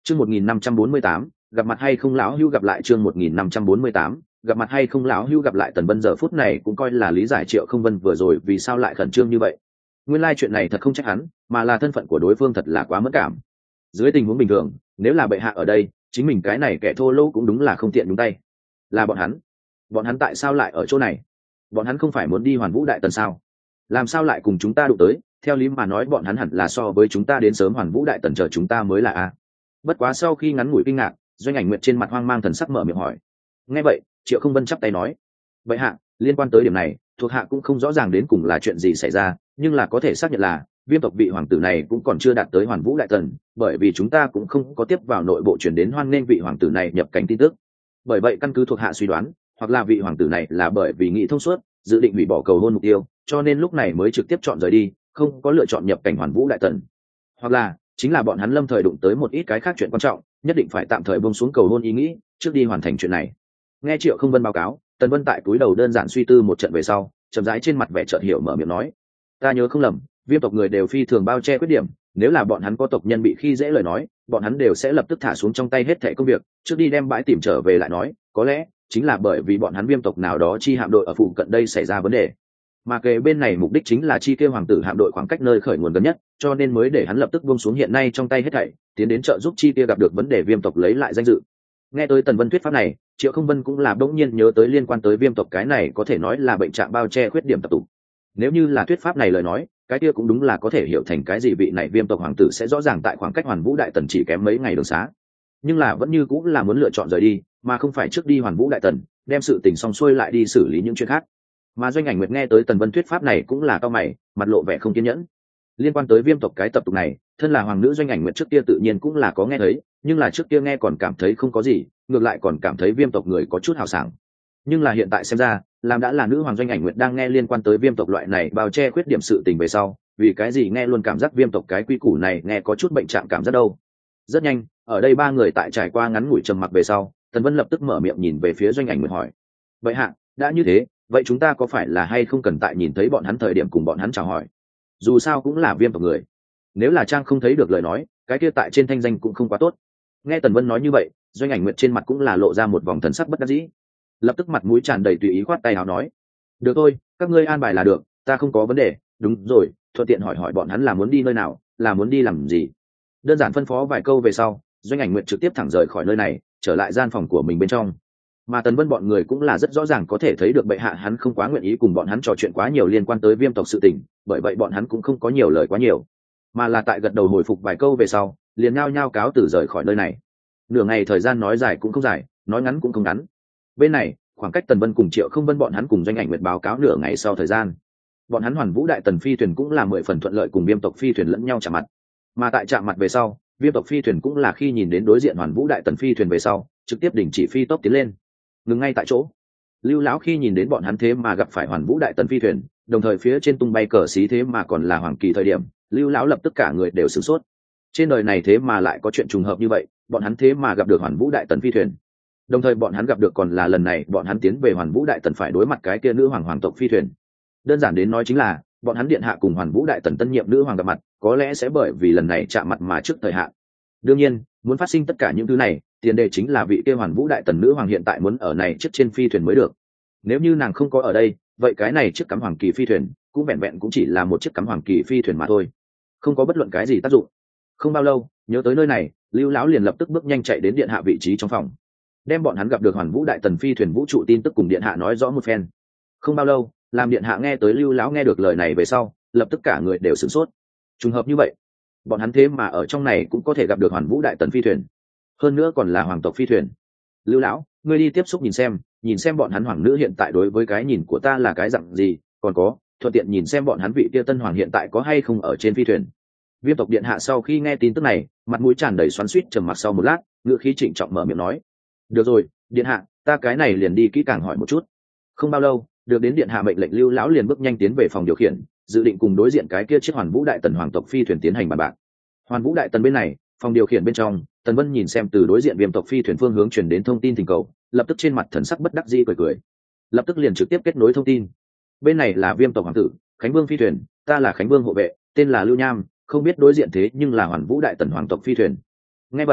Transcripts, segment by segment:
Chương 1548, gặp mặt hay không lão hưu gặp lại chương 1548, gặp mặt hay không lão hưu gặp lại Tần Vân giờ phút này cũng coi là lý giải Triệu Không Vân vừa rồi vì sao lại khẩn trương như vậy. Nguyên lai chuyện này thật không trách hắn, mà là thân phận của đối phương thật là quá mẫn cảm. Dưới tình huống bình thường, nếu là bệ hạ ở đây, chính mình cái này kẻ thô lỗ cũng đúng là không tiện nhúng tay. Là bọn hắn tại sao lại ở chỗ này? Bọn hắn không phải muốn đi Hoàn Vũ Đại Tần sao? Làm sao lại cùng chúng ta đụng tới? Theo lý mà nói bọn hắn hẳn là so với chúng ta đến sớm Hoàn Vũ Đại Tần chờ chúng ta mới là a. Bất quá sau khi ngắn ngủi kinh ngạc, Doanh Ảnh Nguyệt trên mặt hoang mang thần sắc mở miệng hỏi. Nghe vậy, Triệu Không Vân chắp tay nói: "Bệ hạ, liên quan tới điểm này, thuộc hạ cũng không rõ ràng đến cùng là chuyện gì xảy ra, nhưng là có thể xác nhận là Viêm tộc vị hoàng tử này cũng còn chưa đạt tới Hoàn Vũ Đại Tần, bởi vì chúng ta cũng không có tiếp vào nội bộ truyền đến hoan nghênh vị hoàng tử này nhập cảnh tin tức. Bởi vậy căn cứ thuộc hạ suy đoán, hoặc là vị hoàng tử này là bởi vì nghĩ thông suốt, dự định hủy bỏ cầu hôn mục tiêu, cho nên lúc này mới trực tiếp chọn rời đi, không có lựa chọn nhập cảnh Hoàn Vũ Đại Tần. Hoặc là chính là bọn hắn lâm thời đụng tới một ít cái khác chuyện quan trọng, nhất định phải tạm thời buông xuống cầu hôn ý nghĩ, trước đi hoàn thành chuyện này." Nghe Triệu Không Vân báo cáo, Tần Vân tại túi đầu đơn giản suy tư một trận về sau, chậm rãi trên mặt vẻ chợt hiểu mở miệng nói: "Ta nhớ không lầm, Viêm tộc người đều phi thường bao che khuyết điểm, nếu là bọn hắn có tộc nhân bị khi dễ lời nói, bọn hắn đều sẽ lập tức thả xuống trong tay hết thảy công việc, trước đi đem bãi tìm trở về lại nói, có lẽ chính là bởi vì bọn hắn Viêm tộc nào đó chi hạm đội ở phụ cận đây xảy ra vấn đề. Mà kề bên này mục đích chính là chi kêu hoàng tử hạm đội khoảng cách nơi khởi nguồn gần nhất, cho nên mới để hắn lập tức buông xuống hiện nay trong tay hết thảy, tiến đến trợ giúp chi kia gặp được vấn đề Viêm tộc lấy lại danh dự." Nghe tới Tần Vân thuyết pháp này, Triệu Không Vân cũng là bỗng nhiên nhớ tới liên quan tới Viêm tộc cái này có thể nói là bệnh trạng bao che khuyết điểm tập tụ. Nếu như là thuyết pháp này lời nói, cái kia cũng đúng là có thể hiểu thành cái gì vị này Viêm tộc hoàng tử sẽ rõ ràng tại khoảng cách Hoàn Vũ Đại Tần chỉ kém mấy ngày đường xá, nhưng là vẫn như cũng là muốn lựa chọn rời đi, mà không phải trước đi Hoàn Vũ Đại Tần, đem sự tình xong xuôi lại đi xử lý những chuyện khác. Mà Doanh Ảnh Nguyệt nghe tới Tần Vân thuyết pháp này cũng là cau mày, mặt lộ vẻ không kiên nhẫn. Liên quan tới Viêm tộc cái tập tục này, thân là hoàng nữ Doanh Ảnh Nguyệt trước kia tự nhiên cũng là có nghe thấy, nhưng là trước kia nghe còn cảm thấy không có gì, ngược lại còn cảm thấy Viêm tộc người có chút hào sảng. Nhưng là hiện tại xem ra, làm đã là nữ hoàng Doanh Ảnh Nguyệt đang nghe liên quan tới Viêm tộc loại này bao che khuyết điểm sự tình về sau, vì cái gì nghe luôn cảm giác Viêm tộc cái quy củ này nghe có chút bệnh trạng cảm giác đâu. Rất nhanh, ở đây ba người tại trải qua ngắn ngủi trầm mặc về sau, Tần Vân lập tức mở miệng nhìn về phía Doanh Ảnh Nguyệt hỏi: "Vậy hạ, đã như thế, vậy chúng ta có phải là hay không cần tại nhìn thấy bọn hắn thời điểm cùng bọn hắn chào hỏi? Dù sao cũng là Viêm tộc người, nếu là Trang không thấy được lời nói, cái kia tại trên thanh danh cũng không quá tốt." Nghe Tần Vân nói như vậy, Doanh Ảnh Nguyệt trên mặt cũng là lộ ra một vòng thần sắc bất đắc dĩ, lập tức mặt mũi tràn đầy tùy ý khoát tay áo nói: "Được thôi, các ngươi an bài là được, ta không có vấn đề. Đúng rồi, thuận tiện hỏi hỏi bọn hắn là muốn đi nơi nào, là muốn đi làm gì." Đơn giản phân phó vài câu về sau, Doanh Ảnh Nguyệt trực tiếp thẳng rời khỏi nơi này, trở lại gian phòng của mình bên trong. Mà Tần Vân bọn người cũng là rất rõ ràng có thể thấy được bệ hạ hắn không quá nguyện ý cùng bọn hắn trò chuyện quá nhiều liên quan tới Viêm tộc sự tình, bởi vậy bọn hắn cũng không có nhiều lời quá nhiều, mà là tại gật đầu hồi phục vài câu về sau, liền nhao nhao cáo từ rời khỏi nơi này. Nửa ngày thời gian nói dài cũng không dài, nói ngắn cũng không ngắn. Bên này, khoảng cách Tần Vân cùng Triệu Không Vân bọn hắn cùng Doanh Ảnh Nguyệt báo cáo nửa ngày sau thời gian, bọn hắn Hoàn Vũ Đại Tần phi thuyền cũng là 10 phần thuận lợi cùng Viêm tộc phi thuyền lẫn nhau chạm mặt. Mà tại chạm mặt về sau, Viêm tộc phi thuyền cũng là khi nhìn đến đối diện Hoàn Vũ Đại Tần phi thuyền về sau, trực tiếp đình chỉ phi tốc tiến lên, ngừng ngay tại chỗ. Lưu lão khi nhìn đến bọn hắn thế mà gặp phải Hoàn Vũ Đại Tần phi thuyền, đồng thời phía trên tung bay cờ xí thế mà còn là hoàng kỳ thời điểm, Lưu lão lập tức cả người đều sửng sốt. Trên đời này thế mà lại có chuyện trùng hợp như vậy, bọn hắn thế mà gặp được Hoàn Vũ Đại Tần phi thuyền. Đồng thời bọn hắn gặp được còn là lần này bọn hắn tiến về Hoàn Vũ Đại Tần phải đối mặt cái kia nữ hoàng tộc phi thuyền. Đơn giản đến nói chính là, bọn hắn điện hạ cùng Hoàn Vũ Đại Tần tân nhiệm nữ hoàng gặp mặt, có lẽ sẽ bởi vì lần này chạm mặt mà trước thời hạn. Đương nhiên, muốn phát sinh tất cả những thứ này, tiền đề chính là vị kia Hoàn Vũ Đại Tần nữ hoàng hiện tại muốn ở này chiếc trên phi thuyền mới được. Nếu như nàng không có ở đây, vậy cái này chiếc cắm hoàng kỳ phi thuyền cũng vẹn vẹn cũng chỉ là một chiếc cắm hoàng kỳ phi thuyền mà thôi, không có bất luận cái gì tác dụng. Không bao lâu, nhớ tới nơi này, Lưu lão liền lập tức bước nhanh chạy đến điện hạ vị trí trong phòng, đem bọn hắn gặp được Hoàn Vũ Đại Tần phi thuyền vũ trụ tin tức cùng điện hạ nói rõ một phen. Không bao lâu, làm điện hạ nghe tới Lưu lão nghe được lời này về sau, lập tức cả người đều sửng sốt. Trùng hợp như vậy, bọn hắn thế mà ở trong này cũng có thể gặp được Hoàn Vũ Đại Tần phi thuyền, hơn nữa còn là hoàng tộc phi thuyền. Lưu lão, ngươi đi tiếp xúc nhìn xem bọn hắn hoàng nữ hiện tại đối với cái nhìn của ta là cái dạng gì, còn có thuận tiện nhìn xem bọn hắn vị kia tân hoàng hiện tại có hay không ở trên phi thuyền. Viêm tộc điện hạ sau khi nghe tin tức này, mặt mũi tràn đầy xoắn xuýt, trầm mặc sau một lát, ngữ khí trịnh trọng mở miệng nói: "Được rồi, điện hạ, ta cái này liền đi kỹ càng hỏi một chút." Không bao lâu, được đến điện hạ mệnh lệnh, Lưu lão liền bước nhanh tiến về phòng điều khiển, dự định cùng đối diện cái kia chiếc Hoàn Vũ Đại Tần hoàng tộc phi thuyền tiến hành bàn bạc. Hoàn Vũ Đại Tần bên này, phòng điều khiển bên trong, Tần Vân nhìn xem từ đối diện Viêm tộc phi thuyền phương hướng truyền đến thông tin thỉnh cầu, lập tức trên mặt thần sắc bất đắc dĩ cười, lập tức liền trực tiếp kết nối thông tin. Bên này là Viêm tộc hoàng tử Khánh Vương phi thuyền, ta là Khánh Vương hộ vệ, tên là Lưu Nham, không biết đối diện thế nhưng là Hoàn Vũ Đại Tần hoàng tộc phi thuyền. Nghe vậy,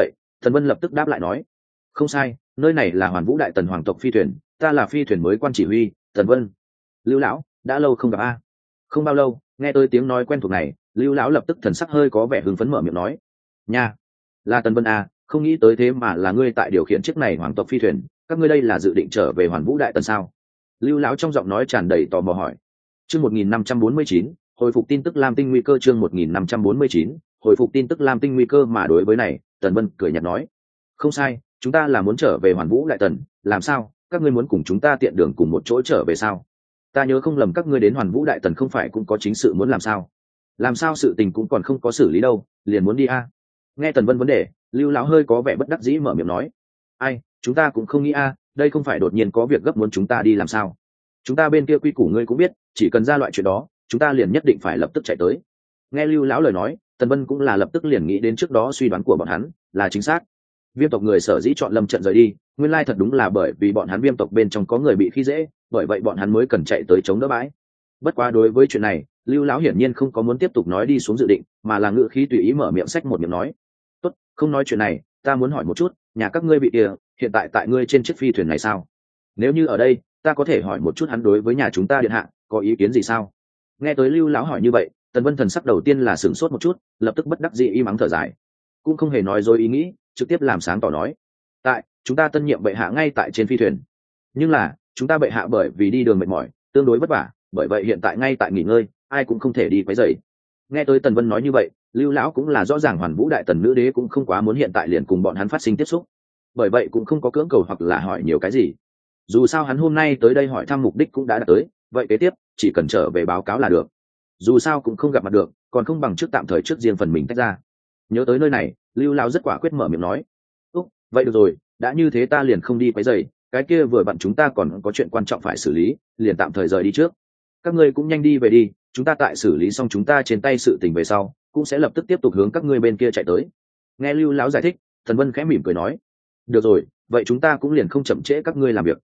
Tần Vân lập tức đáp lại nói, không sai, nơi này là Hoàn Vũ Đại Tần hoàng tộc phi thuyền, ta là phi thuyền mới quan chỉ huy Tần Vân. Lưu lão, đã lâu không gặp a. Không bao lâu, nghe tôi tiếng nói quen thuộc này, Lưu lão lập tức thần sắc hơi có vẻ hưng phấn mở miệng nói, nha, là Tần Vân a, không nghĩ tới thế mà là ngươi tại điều khiển chiếc này hoàng tộc phi thuyền, các ngươi đây là dự định trở về Hoàn Vũ Đại Tần sao? Lưu lão trong giọng nói tràn đầy tò mò hỏi. Chương 1549, hồi phục tin tức Lam Tinh nguy cơ. Chương 1549, hồi phục tin tức Lam Tinh nguy cơ. Mà đối với này, Tần Vân cười nhạt nói, không sai, chúng ta là muốn trở về Hoàn Vũ Đại Tần, làm sao, các ngươi muốn cùng chúng ta tiện đường cùng một chỗ trở về sao? Ta nhớ không lầm các ngươi đến Hoàn Vũ Đại Tần không phải cũng có chính sự muốn làm sao? Làm sao sự tình cũng còn không có xử lý đâu, liền muốn đi a? Nghe Tần Vân vấn đề, Lưu lão hơi có vẻ bất đắc dĩ mở miệng nói, ai, chúng ta cũng không nghĩ a, đây không phải đột nhiên có việc gấp muốn chúng ta đi làm sao? Chúng ta bên kia quy củ ngươi cũng biết, chỉ cần ra loại chuyện đó, chúng ta liền nhất định phải lập tức chạy tới. Nghe Lưu lão lời nói, Tần Vân cũng là lập tức liền nghĩ đến trước đó suy đoán của bọn hắn là chính xác. Viêm tộc người sở dĩ chọn lâm trận rời đi, nguyên lai thật đúng là bởi vì bọn hắn Viêm tộc bên trong có người bị khi dễ, bởi vậy bọn hắn mới cần chạy tới chống đỡ bãi. Bất quá đối với chuyện này, Lưu lão hiển nhiên không có muốn tiếp tục nói đi xuống dự định, mà là ngự khí tùy ý mở miệng xách một miệng nói, tốt, không nói chuyện này, ta muốn hỏi một chút, nhà các ngươi bị kia, hiện tại tại ngươi trên chiếc phi thuyền này sao? Nếu như ở đây, ta có thể hỏi một chút hắn đối với nhà chúng ta điện hạ có ý kiến gì sao? Nghe tới Lưu lão hỏi như vậy, Tần Vân thần sắc đầu tiên là sửng sốt một chút, lập tức bất đắc dĩ im ắng thở dài, cũng không hề nói dối ý nghĩ, trực tiếp làm sáng tỏ nói, tại chúng ta tân nhiệm bệ hạ ngay tại trên phi thuyền, nhưng là chúng ta bệ hạ bởi vì đi đường mệt mỏi tương đối vất vả, bởi vậy hiện tại ngay tại nghỉ ngơi, ai cũng không thể đi quấy rầy. Nghe tới Tần Vân nói như vậy, Lưu lão cũng là rõ ràng Hoàn Vũ Đại Tần nữ đế cũng không quá muốn hiện tại liền cùng bọn hắn phát sinh tiếp xúc, bởi vậy cũng không có cưỡng cầu hoặc là hỏi nhiều cái gì. Dù sao hắn hôm nay tới đây hỏi thăm mục đích cũng đã đạt tới, vậy kế tiếp chỉ cần trở về báo cáo là được. Dù sao cũng không gặp mặt được, còn không bằng trước tạm thời trước riêng phần mình tách ra. Nhớ tới nơi này, Lưu lão rất quả quyết mở miệng nói, úc, vậy được rồi, đã như thế ta liền không đi quấy rầy, cái kia vừa bạn chúng ta còn có chuyện quan trọng phải xử lý, liền tạm thời rời đi trước. Các ngươi cũng nhanh đi về đi, chúng ta tại xử lý xong chúng ta trên tay sự tình về sau, cũng sẽ lập tức tiếp tục hướng các ngươi bên kia chạy tới. Nghe Lưu lão giải thích, Thần Vân khẽ mỉm cười nói, được rồi, vậy chúng ta cũng liền không chậm trễ các ngươi làm việc.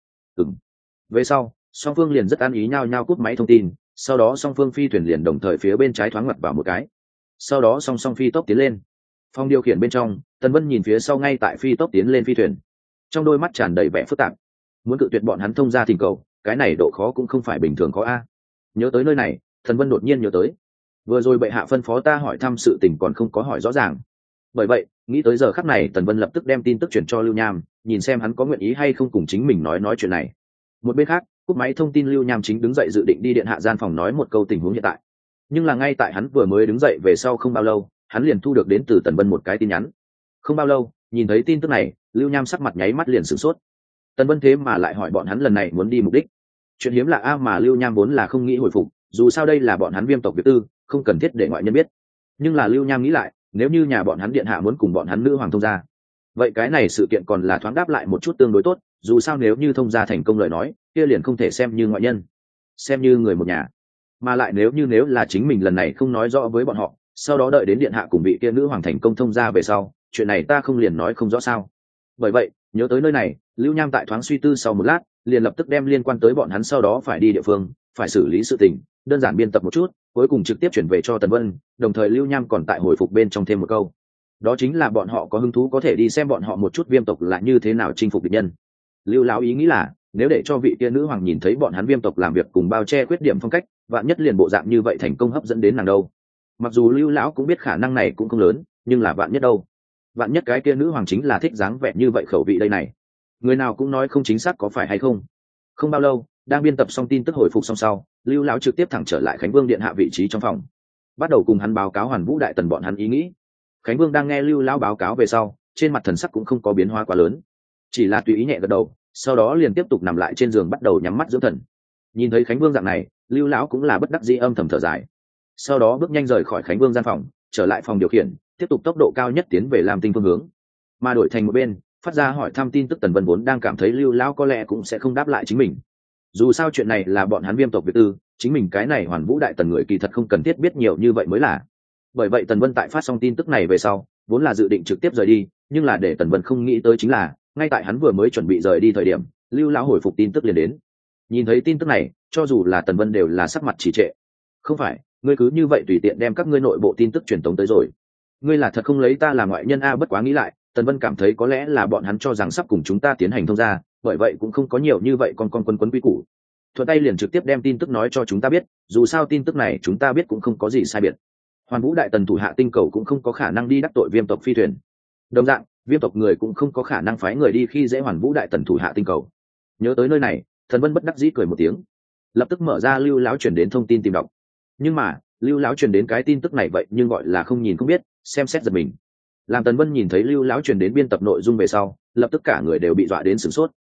Về sau, song phương liền rất ăn ý nhau nhau cúp máy thông tin, sau đó song phương phi thuyền liền đồng thời phía bên trái thoáng ngoặt vào một cái, sau đó song song phi tốc tiến lên. Phòng điều khiển bên trong, Tần Vân nhìn phía sau ngay tại phi tốc tiến lên phi thuyền, trong đôi mắt tràn đầy vẻ phức tạp. Muốn cự tuyệt bọn hắn thông ra thỉnh cầu, cái này độ khó cũng không phải bình thường có a. Nhớ tới nơi này, Tần Vân đột nhiên nhớ tới, vừa rồi bệ hạ phân phó ta hỏi thăm sự tình còn không có hỏi rõ ràng. Bởi vậy, nghĩ tới giờ khắc này, Tần Vân lập tức đem tin tức chuyển cho Lưu Nham, nhìn xem hắn có nguyện ý hay không cùng chính mình nói chuyện này. Một bên khác, cúp máy thông tin, Lưu Nham chính đứng dậy dự định đi điện hạ gian phòng nói một câu tình huống hiện tại. Nhưng là ngay tại hắn vừa mới đứng dậy về sau không bao lâu, hắn liền thu được đến từ Tần Vân một cái tin nhắn. Không bao lâu, nhìn thấy tin tức này, Lưu Nham sắc mặt nháy mắt liền sửng sốt. Tần Vân thế mà lại hỏi bọn hắn lần này muốn đi mục đích. Chuyện hiếm lạ a, mà Lưu Nham vốn là không nghĩ hồi phục, dù sao đây là bọn hắn Viêm tộc việc tư, không cần thiết để ngoại nhân biết. Nhưng là Lưu Nham nghĩ lại, nếu như nhà bọn hắn điện hạ muốn cùng bọn hắn nữ hoàng thông gia, vậy cái này sự kiện còn là thoáng đáp lại một chút tương đối tốt, dù sao nếu như thông gia thành công lời nói, kia liền không thể xem như ngoại nhân, xem như người một nhà. Mà lại nếu là chính mình lần này không nói rõ với bọn họ, sau đó đợi đến điện hạ cùng vị kia nữ hoàng thành công thông gia về sau, chuyện này ta không liền nói không rõ sao? Bởi vậy, nhớ tới nơi này, Lưu Nham tại thoáng suy tư sau một lát, liền lập tức đem liên quan tới bọn hắn sau đó phải đi địa phương, phải xử lý sự tình, đơn giản biên tập một chút, cuối cùng trực tiếp chuyển về cho Tần Vân. Đồng thời Lưu Nham còn tại hồi phục bên trong thêm một câu, đó chính là bọn họ có hứng thú có thể đi xem bọn họ một chút Viêm tộc là như thế nào chinh phục địch nhân. Lưu lão ý nghĩ là, nếu để cho vị kia nữ hoàng nhìn thấy bọn hắn Viêm tộc làm việc cùng bao che khuyết điểm phong cách, vạn nhất liền bộ dạng như vậy thành công hấp dẫn đến nàng đâu. Mặc dù Lưu lão cũng biết khả năng này cũng không lớn, nhưng là vạn nhất đâu, vạn nhất cái kia nữ hoàng chính là thích dáng vẻ như vậy khẩu vị đây này, người nào cũng nói không chính xác có phải hay không. Không bao lâu, đang biên tập xong tin tức hồi phục xong sau, Lưu lão trực tiếp thẳng trở lại Khánh Vương điện hạ vị trí trong phòng, bắt đầu cùng hắn báo cáo Hoàn Vũ Đại Tần bọn hắn ý nghĩ. Khánh Vương đang nghe Lưu lão báo cáo về sau, trên mặt thần sắc cũng không có biến hóa quá lớn, chỉ là tùy ý nhẹ gật đầu, sau đó liền tiếp tục nằm lại trên giường bắt đầu nhắm mắt dưỡng thần. Nhìn thấy Khánh Vương dạng này, Lưu lão cũng là bất đắc dĩ âm thầm thở dài, sau đó bước nhanh rời khỏi Khánh Vương gian phòng, trở lại phòng điều khiển, tiếp tục tốc độ cao nhất tiến về Lam Tinh phương hướng. Mà đổi thành một bên, phát ra hỏi thăm tin tức Tần Vân vốn đang cảm thấy Lưu lão có lẽ cũng sẽ không đáp lại chính mình. Dù sao chuyện này là bọn hắn Viêm tộc việc tư, chính mình cái này Hoàn Vũ Đại Tần người kỳ thật không cần thiết biết nhiều như vậy mới là. Bởi vậy Tần Vân tại phát xong tin tức này về sau, vốn là dự định trực tiếp rời đi, nhưng là để Tần Vân không nghĩ tới chính là, ngay tại hắn vừa mới chuẩn bị rời đi thời điểm, Lưu lão hồi phục tin tức liền đến. Nhìn thấy tin tức này, cho dù là Tần Vân đều là sắc mặt trì trệ. Không phải, ngươi cứ như vậy tùy tiện đem các ngươi nội bộ tin tức truyền tống tới rồi, ngươi là thật không lấy ta làm ngoại nhân a? Bất quá nghĩ lại, Tần Vân cảm thấy có lẽ là bọn hắn cho rằng sắp cùng chúng ta tiến hành thông gia, bởi vậy cũng không có nhiều như vậy con quấn quy củ. Thuận tay liền trực tiếp đem tin tức nói cho chúng ta biết, dù sao tin tức này chúng ta biết cũng không có gì sai biệt. Hoàn Vũ đại tần thủ hạ tinh cầu cũng không có khả năng đi đắc tội Viêm tộc phi thuyền. Đồng dạng, Viêm tộc người cũng không có khả năng phái người đi khi dễ Hoàn Vũ đại tần thủ hạ tinh cầu. Nhớ tới nơi này, Tần Vân bất đắc dĩ cười một tiếng, lập tức mở ra Lưu lão truyền đến thông tin tìm đọc. Nhưng mà, Lưu lão truyền đến cái tin tức này vậy nhưng gọi là không nhìn không biết, xem xét giật mình. Làm Tần Vân nhìn thấy Lưu lão truyền đến biên tập nội dung về sau, lập tức cả người đều bị dọa đến sửng sốt.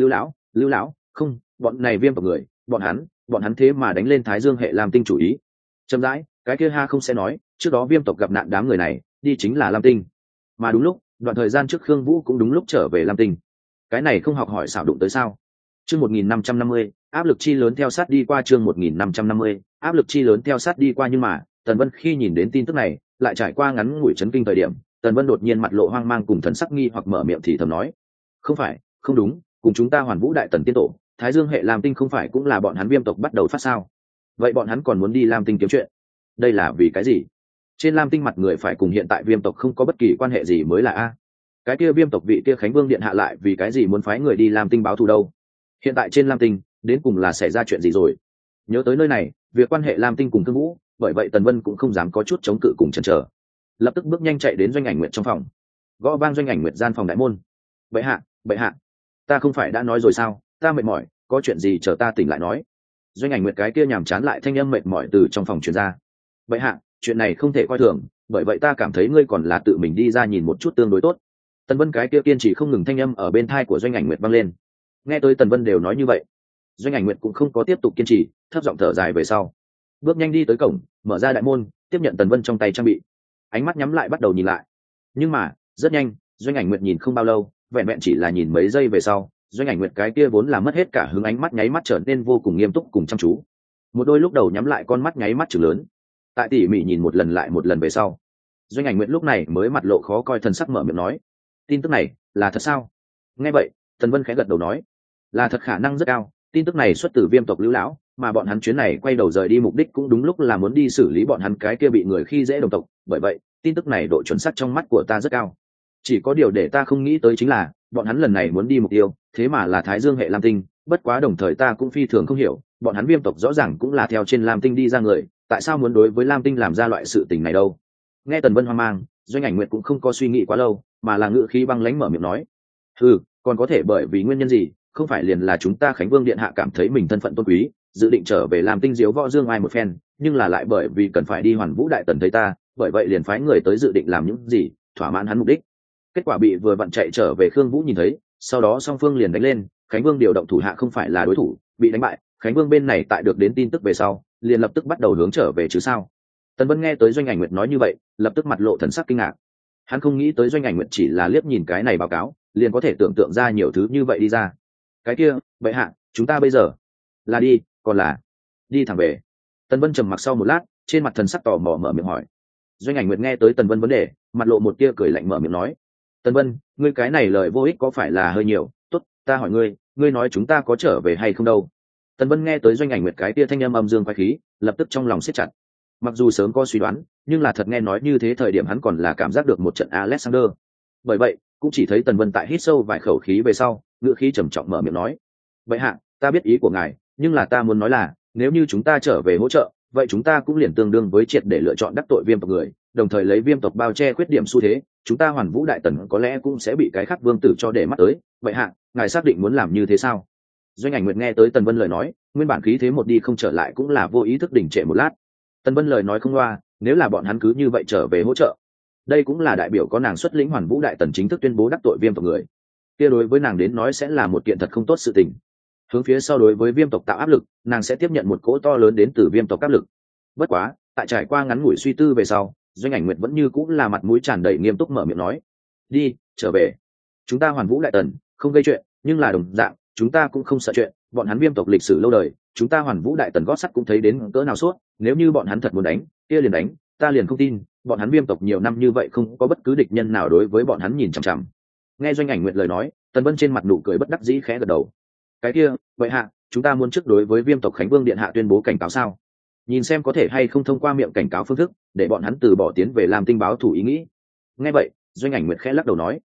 Lưu lão, không, bọn này Viêm tộc người, bọn hắn thế mà đánh lên Thái Dương hệ Lam Tinh chủ ý. Chậm rãi, cái kia ha không sẽ nói, trước đó Viêm tộc gặp nạn đám người này, đi chính là Lam Tinh. Mà đúng lúc, đoạn thời gian trước Khương Vũ cũng đúng lúc trở về Lam Tinh. Cái này không học hỏi xảo đụng tới sao? Chương 1550, áp lực chi lớn theo sát đi qua. Chương 1550, áp lực chi lớn theo sát đi qua. Nhưng mà Tần Vân khi nhìn đến tin tức này, lại trải qua ngắn ngủi chấn kinh thời điểm, Tần Vân đột nhiên mặt lộ hoang mang cùng thần sắc nghi hoặc mở miệng thì thầm nói: không phải, không đúng, cùng chúng ta Hoàn Vũ đại tần tiên tổ Thái Dương hệ Lam Tinh không phải cũng là bọn hắn Viêm tộc bắt đầu phát sao? Vậy bọn hắn còn muốn đi Lam Tinh kiếm chuyện, đây là vì cái gì? Trên Lam Tinh mặt người phải cùng hiện tại Viêm tộc không có bất kỳ quan hệ gì mới là a. Cái kia Viêm tộc vị kia Khánh Vương điện hạ lại vì cái gì muốn phái người đi Lam Tinh báo thù đâu? Hiện tại trên Lam Tinh đến cùng là xảy ra chuyện gì rồi? Nhớ tới nơi này, việc quan hệ Lam Tinh cùng Thương Vũ, bởi vậy Tần Vân cũng không dám có chút chống cự cùng chần chờ, lập tức bước nhanh chạy đến Doanh Ảnh Nguyệt trong phòng, gõ vang Doanh Ảnh Nguyệt gian phòng đại môn. Bệ hạ, ta không phải đã nói rồi sao, ta mệt mỏi, có chuyện gì chờ ta tỉnh lại nói. Doanh Ảnh Nguyệt cái kia nhàm chán lại thanh âm mệt mỏi từ trong phòng truyền ra. Bệ hạ, chuyện này không thể coi thường, bởi vậy ta cảm thấy ngươi còn là tự mình đi ra nhìn một chút tương đối tốt. Tần Vân cái kia kiên trì không ngừng thanh âm ở bên tai của Doanh Ảnh Nguyệt vang lên. Nghe tới Tần Vân đều nói như vậy, Doanh Ảnh Nguyệt cũng không có tiếp tục kiên trì, thấp giọng thở dài về sau, bước nhanh đi tới cổng, mở ra đại môn, tiếp nhận Tần Vân trong tay trang bị, ánh mắt nhắm lại bắt đầu nhìn lại. Nhưng mà rất nhanh, Doanh Ảnh Nguyệt nhìn không bao lâu, vẹn vẹn chỉ là nhìn mấy giây về sau, Doanh Ảnh Nguyệt cái kia vốn là mất hết cả hứng ánh mắt nháy mắt trở nên vô cùng nghiêm túc cùng chăm chú. Một đôi lúc đầu nhắm lại con mắt nháy mắt trừng lớn. Tại tỉ mỉ nhìn một lần lại một lần về sau, Doanh Ảnh Nguyệt lúc này mới mặt lộ khó coi, thần sắc mở miệng nói: tin tức này là thật sao? Nghe vậy, Tần Vân khẽ gật đầu nói: là thật, khả năng rất cao. Tin tức này xuất từ Viêm tộc Lưu lão, mà bọn hắn chuyến này quay đầu rời đi mục đích cũng đúng lúc là muốn đi xử lý bọn hắn cái kia bị người khi dễ đồng tộc, bởi vậy tin tức này độ chuẩn xác trong mắt của ta rất cao. Chỉ có điều để ta không nghĩ tới chính là bọn hắn lần này muốn đi mục tiêu thế mà là Thái Dương hệ Lam Tinh, bất quá đồng thời ta cũng phi thường không hiểu, bọn hắn Viêm tộc rõ ràng cũng là theo trên Lam Tinh đi ra người, tại sao muốn đối với Lam Tinh làm ra loại sự tình này đâu? Nghe Tần Vân hoang mang, Doanh Ảnh Nguyệt cũng không có suy nghĩ quá lâu, mà là ngữ khí băng lãnh mở miệng nói: còn có thể bởi vì nguyên nhân gì? Không phải liền là chúng ta Khánh Vương điện hạ cảm thấy mình thân phận tôn quý, dự định trở về làm tinh diếu võ dương ai một phen, nhưng là lại bởi vì cần phải đi Hoàn Vũ đại tần thấy ta, bởi vậy liền phái người tới dự định làm những gì thỏa mãn hắn mục đích. Kết quả bị vừa vặn chạy trở về Khương Vũ nhìn thấy, sau đó song phương liền đánh lên, Khánh Vương điều động thủ hạ không phải là đối thủ, bị đánh bại. Khánh Vương bên này tại được đến tin tức về sau, liền lập tức bắt đầu hướng trở về chứ sao? Tần Vân nghe tới Doanh Ảnh Nguyệt nói như vậy, lập tức mặt lộ thần sắc kinh ngạc. Hắn không nghĩ tới Doanh Ảnh Nguyệt chỉ là liếc nhìn cái này báo cáo, liền có thể tưởng tượng ra nhiều thứ như vậy đi ra. Cái kia, bệ hạ, chúng ta bây giờ là đi, còn là đi thẳng về? Tần Vân trầm mặc sau một lát, trên mặt thần sắc tò mò mở miệng hỏi. Doanh Ảnh Nguyệt nghe tới Tần Vân vấn đề, mặt lộ một tia cười lạnh mở miệng nói: Tần Vân, ngươi cái này lời vô ích có phải là hơi nhiều? Tốt, ta hỏi ngươi nói chúng ta có trở về hay không đâu? Tần Vân nghe tới Doanh Ảnh Nguyệt cái tia thanh âm âm dương quái khí, lập tức trong lòng siết chặt. Mặc dù sớm có suy đoán, nhưng là thật nghe nói như thế thời điểm hắn còn là cảm giác được một trận Alexander. Bởi vậy, cũng chỉ thấy Tần Vân tại hít sâu vài khẩu khí về sau, ngữ khí trầm trọng mở miệng nói: vậy hạ, ta biết ý của ngài, nhưng là ta muốn nói là, nếu như chúng ta trở về hỗ trợ, vậy chúng ta cũng liền tương đương với triệt để lựa chọn đắc tội Viêm tộc người, đồng thời lấy Viêm tộc bao che khuyết điểm xu thế, chúng ta Hoàn Vũ đại tần có lẽ cũng sẽ bị cái khác vương tử cho để mắt tới. Vậy hạ, ngài xác định muốn làm như thế sao? Doanh Ảnh Nguyệt nghe tới Tần Vân lời nói, nguyên bản khí thế một đi không trở lại cũng là vô ý thức đình trệ một lát. Tần Vân lời nói không loa, nếu là bọn hắn cứ như vậy trở về hỗ trợ, đây cũng là đại biểu có nàng xuất lĩnh Hoàn Vũ đại tần chính thức tuyên bố đắc tội Viêm tộc người, kia đối với nàng đến nói sẽ là một kiện thật không tốt sự tình. Hướng phía sau đối với Viêm tộc tạo áp lực, nàng sẽ tiếp nhận một cỗ to lớn đến từ Viêm tộc áp lực. Bất quá, tại trải qua ngắn ngủi suy tư về sau, Doanh Ảnh Nguyệt vẫn như cũng là mặt mũi tràn đầy nghiêm túc mở miệng nói: đi, trở về. Chúng ta Hoàn Vũ đại tần không gây chuyện, nhưng là đồng dạng, chúng ta cũng không sợ chuyện. Bọn hắn Viêm tộc lịch sử lâu đời, chúng ta Hoàn Vũ đại tần gót sắt cũng thấy đến cỡ nào suốt. Nếu như bọn hắn thật muốn đánh, kia liền đánh, ta liền không tin bọn hắn Viêm tộc nhiều năm như vậy không có bất cứ địch nhân nào đối với bọn hắn nhìn chằm chằm. Nghe Doanh Ảnh Nguyệt lời nói, Tần Vân trên mặt nụ cười bất đắc dĩ khẽ gật đầu. Cái kia, vậy hạ, chúng ta muốn trước đối với Viêm tộc Khánh Vương điện hạ tuyên bố cảnh cáo sao? Nhìn xem có thể hay không thông qua miệng cảnh cáo phương thức để bọn hắn từ bỏ tiến về làm tinh báo thủ ý nghĩ. Nghe vậy, Doanh Ảnh Nguyệt khẽ lắc đầu nói: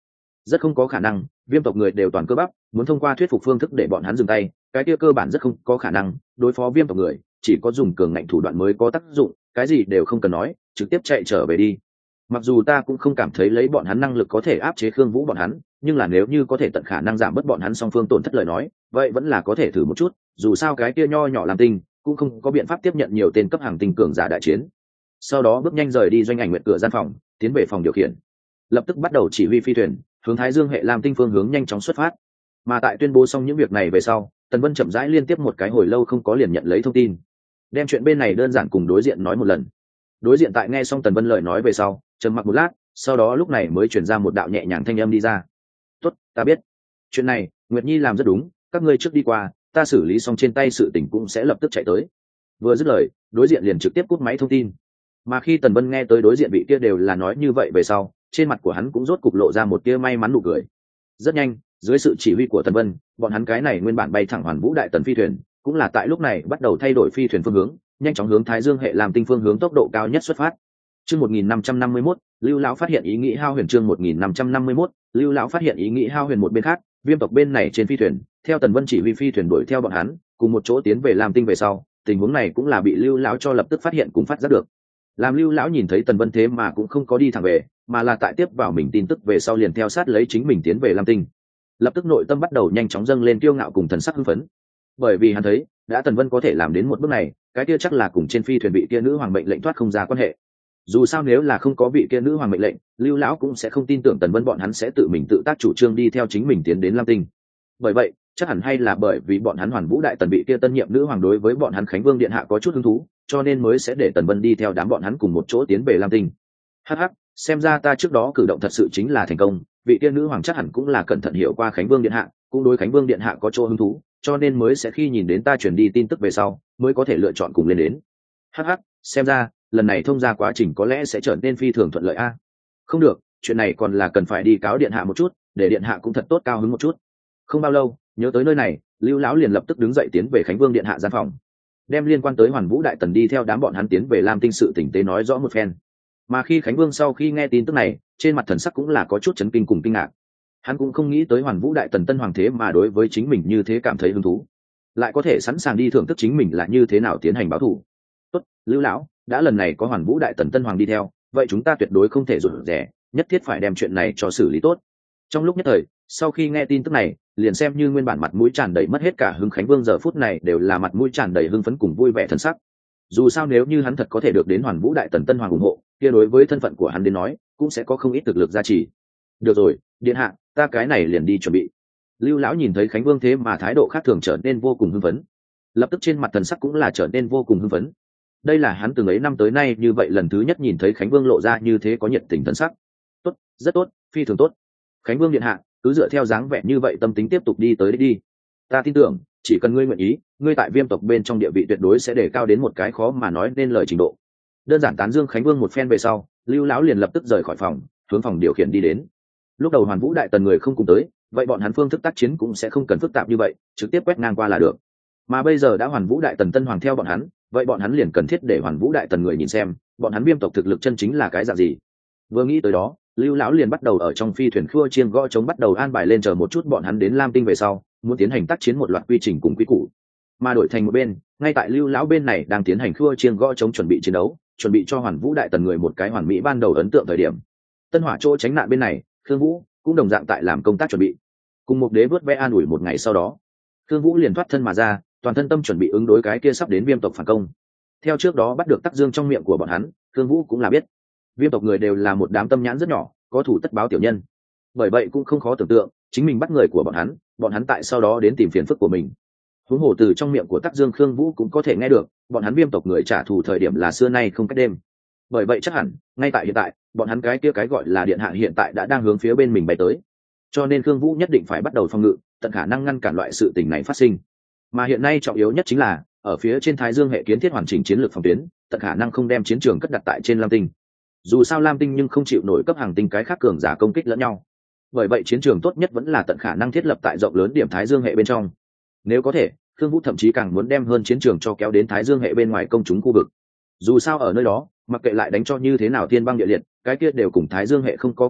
rất không có khả năng. Viêm tộc người đều toàn cơ bắp, muốn thông qua thuyết phục phương thức để bọn hắn dừng tay, cái kia cơ bản rất không có khả năng. Đối phó viêm tộc người chỉ có dùng cường ngạnh thủ đoạn mới có tác dụng, cái gì đều không cần nói, trực tiếp chạy trở về đi. Mặc dù ta cũng không cảm thấy lấy bọn hắn năng lực có thể áp chế Khương Vũ bọn hắn, nhưng là nếu như có thể tận khả năng giảm bớt bọn hắn song phương tổn thất lời nói, vậy vẫn là có thể thử một chút. Dù sao cái kia nho nhỏ làm tinh cũng không có biện pháp tiếp nhận nhiều tên cấp hàng tinh cường giả đại chiến. Sau đó bước nhanh rời đi Doanh Ảnh Nguyệt cửa gian phòng, tiến về phòng điều khiển, lập tức bắt đầu chỉ huy phi thuyền hướng Thái Dương hệ Lam tinh phương hướng nhanh chóng xuất phát. Mà tại tuyên bố xong những việc này về sau, Tần Vân chậm rãi liên tiếp một cái hồi lâu không có liền nhận lấy thông tin, đem chuyện bên này đơn giản cùng đối diện nói một lần. Đối diện tại nghe xong Tần Vân lời nói về sau, trầm mặc một lát, sau đó lúc này mới truyền ra một đạo nhẹ nhàng thanh âm đi ra. Tốt, ta biết. Chuyện này, Nguyệt Nhi làm rất đúng, các ngươi trước đi qua, ta xử lý xong trên tay sự tình cũng sẽ lập tức chạy tới. Vừa dứt lời, đối diện liền trực tiếp cúp máy thông tin. Mà khi Tần Vân nghe tới đối diện vị kia đều là nói như vậy về sau, trên mặt của hắn cũng rốt cục lộ ra một tia may mắn nụ cười. Rất nhanh, dưới sự chỉ huy của Tần Vân, bọn hắn cái này nguyên bản bay thẳng Hoàn Vũ Đại Tần phi thuyền, cũng là tại lúc này bắt đầu thay đổi phi thuyền phương hướng, nhanh chóng hướng Thái Dương hệ làm tinh phương hướng tốc độ cao nhất xuất phát. Chương 1551, Lưu lão phát hiện ý nghĩ hao huyền. Chương 1551, Lưu lão phát hiện ý nghĩ hao huyền. Một bên khác, Viêm tộc bên này trên phi thuyền, theo Tần Vân chỉ huy phi thuyền đuổi theo bọn hắn, cùng một chỗ tiến về Lam tinh về sau, tình huống này cũng là bị Lưu lão cho lập tức phát hiện cùng phát giác được. Làm Lưu lão nhìn thấy Tần Vân thế mà cũng không có đi thẳng về, mà là tại tiếp vào mình tin tức về sau liền theo sát lấy chính mình tiến về Lam tinh. Lập tức nội tâm bắt đầu nhanh chóng dâng lên kiêu ngạo cùng thần sắc hưng phấn. Bởi vì hắn thấy, đã Tần Vân có thể làm đến một bước này, cái kia chắc là cùng trên phi thuyền vị kia nữ hoàng mệnh lệnh thoát không ra quan hệ. Dù sao nếu là không có vị kia nữ hoàng mệnh lệnh, Lưu lão cũng sẽ không tin tưởng Tần Vân bọn hắn sẽ tự mình tự tác chủ trương đi theo chính mình tiến đến Lam tinh. Bởi vậy, chắc hẳn hay là bởi vì bọn hắn Hoàn Vũ Đại Tần vị kia tân nhiệm nữ hoàng đối với bọn hắn Khánh Vương điện hạ có chút hứng thú, cho nên mới sẽ để Tần Vân đi theo đám bọn hắn cùng một chỗ tiến về Lam tinh. Hắc hắc, xem ra ta trước đó cử động thật sự chính là thành công, vị kia nữ hoàng chắc hẳn cũng là cẩn thận hiểu qua Khánh Vương điện hạ, cũng đối Khánh Vương điện hạ có chỗ hứng thú, cho nên mới sẽ khi nhìn đến ta chuyển đi tin tức về sau, mới có thể lựa chọn cùng lên đến. Hắc hắc, xem ra lần này thông gia quá trình có lẽ sẽ trở nên phi thường thuận lợi a. Không được, chuyện này còn là cần phải đi cáo điện hạ một chút, để điện hạ cũng thật tốt cao hứng một chút. Không bao lâu, nhớ tới nơi này, Lưu lão liền lập tức đứng dậy tiến về Khánh Vương điện hạ gian phòng, đem liên quan tới Hoàn Vũ Đại Tần đi theo đám bọn hắn tiến về Lam tinh sự tình tế nói rõ một phen. Mà khi Khánh Vương sau khi nghe tin tức này, trên mặt thần sắc cũng là có chút chấn kinh cùng kinh ngạc. Hắn cũng không nghĩ tới Hoàn Vũ Đại Tần tân hoàng thế mà đối với chính mình như thế cảm thấy hứng thú, lại có thể sẵn sàng đi thưởng thức chính mình là như thế nào tiến hành báo thù. Tốt, Lưu lão, đã lần này có Hoàn Vũ Đại Tần tân hoàng đi theo, vậy chúng ta tuyệt đối không thể rụt rè, nhất thiết phải đem chuyện này cho xử lý tốt. Trong lúc nhất thời, sau khi nghe tin tức này, liền xem như nguyên bản mặt mũi tràn đầy mất hết cả hứng Khánh Vương giờ phút này đều là mặt mũi tràn đầy hưng phấn cùng vui vẻ thân sắc. Dù sao nếu như hắn thật có thể được đến Hoàn Vũ Đại Tần tân hoàng ủng hộ, kia đối với thân phận của hắn đến nói, cũng sẽ có không ít thực lực gia trì. Được rồi, điện hạ, ta cái này liền đi chuẩn bị. Lưu lão nhìn thấy Khánh Vương thế mà thái độ khác thường trở nên vô cùng hưng phấn, lập tức trên mặt thần sắc cũng là trở nên vô cùng hưng phấn. Đây là hắn từng ấy năm tới nay như vậy lần thứ nhất nhìn thấy Khánh Vương lộ ra như thế có nhiệt tình thần sắc. Tốt, rất tốt, phi thường tốt. Khánh Vương điện hạ, cứ dựa theo dáng vẻ như vậy tâm tính tiếp tục đi tới đi. Ta tin tưởng, chỉ cần ngươi nguyện ý, ngươi tại Viêm tộc bên trong địa vị tuyệt đối sẽ để cao đến một cái khó mà nói nên lời trình độ. Đơn giản tán dương Khánh Vương một phen về sau, Lưu lão liền lập tức rời khỏi phòng, hướng phòng điều khiển đi đến. Lúc đầu Hoàn Vũ Đại Tần người không cùng tới, vậy bọn hắn phương thức tác chiến cũng sẽ không cần phức tạp như vậy, trực tiếp quét ngang qua là được. Mà bây giờ đã Hoàn Vũ Đại Tần tân hoàng theo bọn hắn, vậy bọn hắn liền cần thiết để Hoàn Vũ Đại Tần người nhìn xem, bọn hắn Viêm tộc thực lực chân chính là cái dạng gì. Vừa nghĩ tới đó, Lưu lão liền bắt đầu ở trong phi thuyền khua chiêng gõ trống bắt đầu an bài lên chờ một chút bọn hắn đến Lam tinh về sau, muốn tiến hành tác chiến một loạt quy trình cùng quy củ. Mà đổi thành một bên, ngay tại Lưu lão bên này đang tiến hành khua chiêng gõ trống chuẩn bị chiến đấu, chuẩn bị cho Hoàn Vũ Đại Tần người một cái hoàn mỹ ban đầu ấn tượng thời điểm. Tân Hỏa chỗ tránh nạn bên này, Khương Vũ cũng đồng dạng tại làm công tác chuẩn bị. Cùng một đế vớt vẽ an ủi một ngày sau đó, Khương Vũ liền thoát thân mà ra, toàn thân tâm chuẩn bị ứng đối cái kia sắp đến Viêm tộc phản công. Theo trước đó bắt được Tắc Dương trong miệng của bọn hắn, Khương Vũ cũng là biết, Viêm tộc người đều là một đám tâm nhãn rất nhỏ, có thủ tất báo tiểu nhân. Bởi vậy cũng không khó tưởng tượng, chính mình bắt người của bọn hắn tại sau đó đến tìm phiền phức của mình. Huống hồ từ trong miệng của Tắc Dương Khương Vũ cũng có thể nghe được, bọn hắn Viêm tộc người trả thù thời điểm là xưa nay không cách đêm. Bởi vậy chắc hẳn, ngay tại hiện tại, bọn hắn cái kia cái gọi là điện hạ hiện tại đã đang hướng phía bên mình bay tới. Cho nên Khương Vũ nhất định phải bắt đầu phòng ngự, tận khả năng ngăn cản loại sự tình này phát sinh. Mà hiện nay trọng yếu nhất chính là, ở phía trên Thái Dương hệ kiến thiết hoàn chỉnh chiến lược phòng tuyến, tận khả năng không đem chiến trường cất đặt tại trên Lam tinh. Dù sao Lam tinh nhưng không chịu nổi cấp hàng tinh cái khác cường giả công kích lẫn nhau. Bởi vậy chiến trường tốt nhất vẫn là tận khả năng thiết lập tại rộng lớn điểm Thái Dương hệ bên trong. Nếu có thể, Khương Vũ thậm chí càng muốn đem hơn chiến trường cho kéo đến Thái Dương hệ bên ngoài công chúng khu vực. Dù sao ở nơi đó, mặc kệ lại đánh cho như thế nào thiên băng địa liệt, cái kia đều cùng Thái Dương hệ không có quan hệ,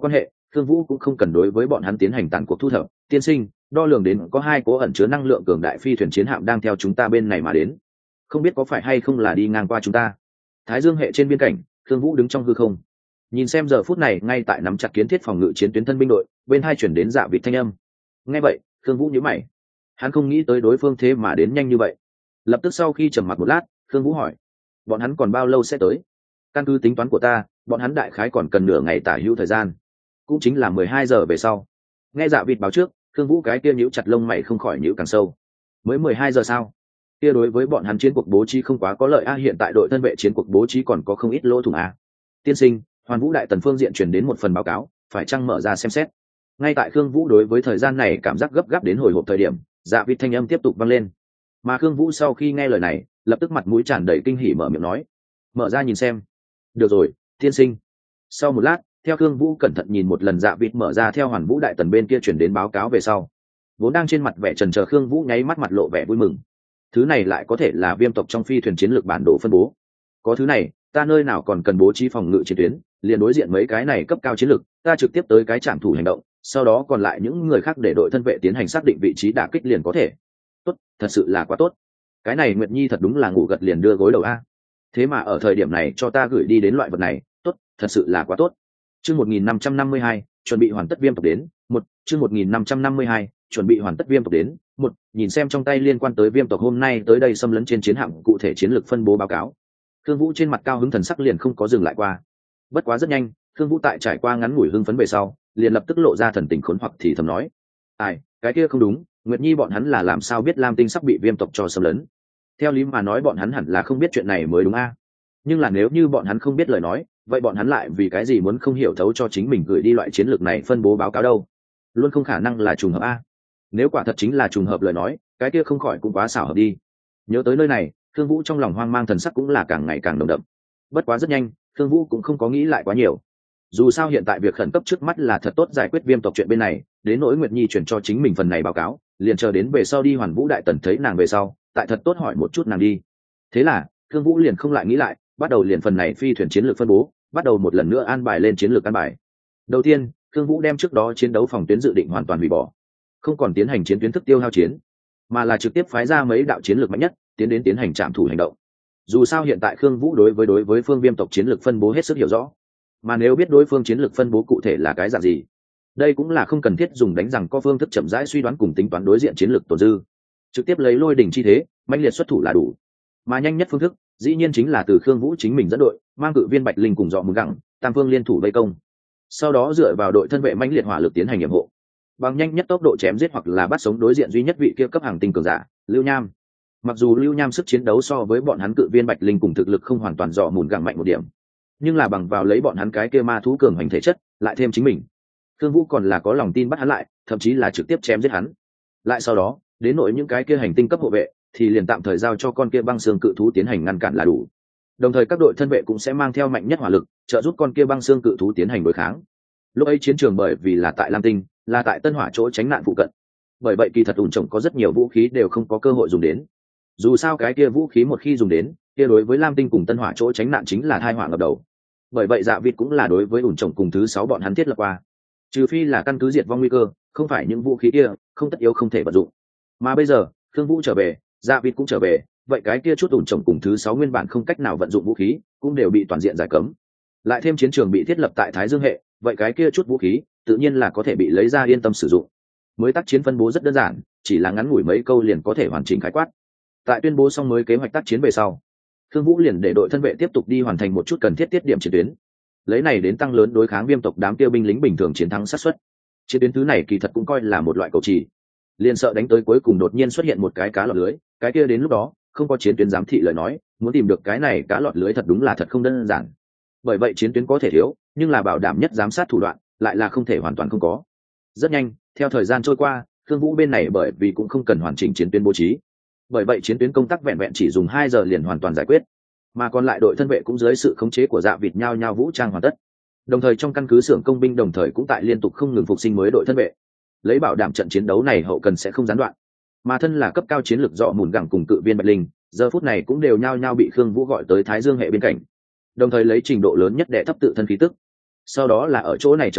Khương Vũ cũng không cần đối với bọn hắn tiến hành tàn cuộc thu thập. Tiên sinh, đo lường đến có 2 cố ẩn chứa năng lượng cường đại phi thuyền chiến hạm đang theo chúng ta bên này mà đến, không biết có phải hay không là đi ngang qua chúng ta. Thái Dương hệ trên biên cảnh, Khương Vũ đứng trong hư không, nhìn xem giờ phút này ngay tại nắm chặt kiến thiết phòng ngự chiến tuyến thân binh đội, bên hai chuyển đến Dạ Vịt thanh âm. Nghe vậy, Khương Vũ nhíu mày, hắn không nghĩ tới đối phương thế mà đến nhanh như vậy. Lập tức sau khi trầm mặc một lát, Khương Vũ hỏi, bọn hắn còn bao lâu sẽ tới? Căn cứ tính toán của ta, bọn hắn đại khái còn cần nửa ngày tả hữu thời gian, cũng chính là 12 giờ về sau. Nghe Dạ Vịt báo trước, Khương Vũ cái kia nhíu chặt lông mày không khỏi nhíu càng sâu. Mới 12 giờ sao? Kia đối với bọn hắn chiến cuộc bố trí không quá có lợi a, hiện tại đội thân vệ chiến cuộc bố trí còn có không ít lỗ thủng a. Tiên sinh, Hoàn Vũ đại tần phương diện truyền đến một phần báo cáo, phải chăng mở ra xem xét? Ngay tại Khương Vũ đối với thời gian này cảm giác gấp gáp đến hồi hộp thời điểm, Dạ Vịt thanh âm tiếp tục vang lên. Mà Khương Vũ sau khi nghe lời này, lập tức mặt mũi tràn đầy kinh hỉ mở miệng nói, mở ra nhìn xem. Được rồi, tiên sinh. Sau một lát, theo Khương Vũ cẩn thận nhìn một lần Dạ Vịt mở ra theo Hoàn Vũ đại tần bên kia chuyển đến báo cáo về sau, vốn đang trên mặt vẻ chần chờ Khương Vũ nháy mắt mặt lộ vẻ vui mừng. Thứ này lại có thể là viêm tộc trong phi thuyền chiến lược bản đồ phân bố. Có thứ này, ta nơi nào còn cần bố trí phòng ngự chiến tuyến, liền đối diện mấy cái này cấp cao chiến lược, ta trực tiếp tới cái trạm thủ hành động, sau đó còn lại những người khác để đội thân vệ tiến hành xác định vị trí đả kích liền có thể. Tốt, thật sự là quá tốt. Cái này Nguyệt Nhi thật đúng là ngủ gật liền đưa gối đầu a. Thế mà ở thời điểm này cho ta gửi đi đến loại vật này, tốt, thật sự là quá tốt. Chương 1552, chuẩn bị hoàn tất viêm tộc đến. Chương 1552, chuẩn bị hoàn tất viêm tộc đến. Nhìn xem trong tay liên quan tới viêm tộc hôm nay tới đây xâm lấn trên chiến hạm cụ thể chiến lược phân bố báo cáo. Khương Vũ trên mặt cao hứng thần sắc liền không có dừng lại qua. Bất quá rất nhanh, Khương Vũ tại trải qua ngắn ngủi hưng phấn về sau, liền lập tức lộ ra thần tình khốn hoặc thì thầm nói: "Ai, cái kia không đúng, Nguyệt Nhi bọn hắn là làm sao biết Lam Tinh sắp bị viêm tộc cho xâm lấn? Theo lý mà nói bọn hắn hẳn là không biết chuyện này mới đúng a. Nhưng là nếu như bọn hắn không biết lời nói, vậy bọn hắn lại vì cái gì muốn không hiểu thấu cho chính mình gửi đi loại chiến lược này phân bố báo cáo đâu? Luôn không khả năng là trùng hợp a. Nếu quả thật chính là trùng hợp lời nói, cái kia không khỏi cũng quá xảo hợp đi." Nhớ tới nơi này, Khương Vũ trong lòng hoang mang thần sắc cũng là càng ngày càng nồng đậm. Bất quá rất nhanh, Khương Vũ cũng không có nghĩ lại quá nhiều. Dù sao hiện tại việc khẩn cấp trước mắt là thật tốt giải quyết viêm tộc chuyện bên này, đến nỗi Nguyệt Nhi chuyển cho chính mình phần này báo cáo, liền chờ đến về sau đi Hoàn Vũ đại tần thấy nàng về sau, tại thật tốt hỏi một chút nàng đi. Thế là, Khương Vũ liền không lại nghĩ lại, bắt đầu liền phần này phi thuyền chiến lược phân bố, bắt đầu một lần nữa an bài lên chiến lược an bài. Đầu tiên, Khương Vũ đem trước đó chiến đấu phòng tuyến dự định hoàn toàn hủy bỏ, không còn tiến hành chiến tuyến thức tiêu hao chiến, mà là trực tiếp phái ra mấy đạo chiến lược mạnh nhất, tiến hành trạm thủ hành động. Dù sao hiện tại Khương Vũ đối với phương viêm tộc chiến lược phân bố hết sức hiểu rõ, mà nếu biết đối phương chiến lược phân bố cụ thể là cái dạng gì, đây cũng là không cần thiết dùng đánh rằng có phương thức chậm rãi suy đoán cùng tính toán đối diện chiến lược tổn dư, trực tiếp lấy lôi đỉnh chi thế mãnh liệt xuất thủ là đủ. Mà nhanh nhất phương thức dĩ nhiên chính là từ Khương Vũ chính mình dẫn đội, mang cự viên Bạch Linh cùng dọ mừng gặng, tam phương liên thủ vây công, sau đó dựa vào đội thân vệ mãnh liệt hỏa lực tiến hành nhiệm hộ, bằng nhanh nhất tốc độ chém giết hoặc là bắt sống đối diện duy nhất vị kia cấp hàng tinh cường giả Lưu Nham. Mặc dù Lưu Nham sức chiến đấu so với bọn hắn cự viên Bạch Linh cùng thực lực không hoàn toàn dọ mùn gặng mạnh một điểm, nhưng là bằng vào lấy bọn hắn cái kia ma thú cường hành thể chất, lại thêm chính mình, Khương Vũ còn là có lòng tin bắt hắn lại, thậm chí là trực tiếp chém giết hắn. Lại sau đó, đến nội những cái kia hành tinh cấp hộ vệ, thì liền tạm thời giao cho con kia băng xương cự thú tiến hành ngăn cản là đủ. Đồng thời các đội thân vệ cũng sẽ mang theo mạnh nhất hỏa lực, trợ giúp con kia băng xương cự thú tiến hành đối kháng. Lúc ấy chiến trường bởi vì là tại Lam Tinh, là tại Tân Hỏa chỗ tránh nạn phụ cận. Bởi vậy kỳ thật ủn trồng có rất nhiều vũ khí đều không có cơ hội dùng đến. Dù sao cái kia vũ khí một khi dùng đến, kia đối với Lam Tinh cùng Tân Hỏa chỗ tránh nạn chính là tai họa ngập đầu. Bởi vậy Dạ Vịt cũng là đối với ủn trồng cùng thứ 6 bọn hắn thiết lập qua. Trừ phi là căn cứ diệt vong nguy cơ, không phải những vũ khí kia không tất yếu không thể vận dụng. Mà bây giờ Khương Vũ trở về, Dạ Vịt cũng trở về, vậy cái kia chút ủn trồng cùng thứ 6 nguyên bản không cách nào vận dụng vũ khí cũng đều bị toàn diện giải cấm. Lại thêm chiến trường bị thiết lập tại Thái Dương hệ, vậy cái kia chút vũ khí tự nhiên là có thể bị lấy ra yên tâm sử dụng. Mới tác chiến phân bố rất đơn giản, chỉ là ngắn ngủi mấy câu liền có thể hoàn chỉnh khái quát. Tại tuyên bố xong mới kế hoạch tác chiến về sau, Khương Vũ liền để đội thân vệ tiếp tục đi hoàn thành một chút cần thiết tiết điểm chiến tuyến, lấy này đến tăng lớn đối kháng viêm tộc đám tiêu binh lính bình thường chiến thắng xác suất. Chiến tuyến thứ này kỳ thật cũng coi là một loại cầu trì, liền sợ đánh tới cuối cùng đột nhiên xuất hiện một cái cá lọt lưới, cái kia đến lúc đó không có chiến tuyến giám thị lời nói, muốn tìm được cái này cá lọt lưới thật đúng là thật không đơn giản. Bởi vậy chiến tuyến có thể thiếu, nhưng là bảo đảm nhất giám sát thủ đoạn lại là không thể hoàn toàn không có. Rất nhanh, theo thời gian trôi qua, Khương Vũ bên này bởi vì cũng không cần hoàn chỉnh chiến tuyến bố trí, bởi vậy chiến tuyến công tác vẹn vẹn chỉ dùng 2 giờ liền hoàn toàn giải quyết, mà còn lại đội thân vệ cũng dưới sự khống chế của Dạ Vịt nhao nhao vũ trang hoàn tất. Đồng thời trong căn cứ xưởng công binh đồng thời cũng tại liên tục không ngừng phục sinh mới đội thân vệ, lấy bảo đảm trận chiến đấu này hậu cần sẽ không gián đoạn. Mà thân là cấp cao chiến lược dọ mùn gẳng cùng cự viên Bạch Linh, giờ phút này cũng đều nhao nhao bị Khương Vũ gọi tới Thái Dương hệ bên cạnh, đồng thời lấy trình độ lớn nhất để thấp tự thân khí tức. Sau đó là ở chỗ này chờ lấy,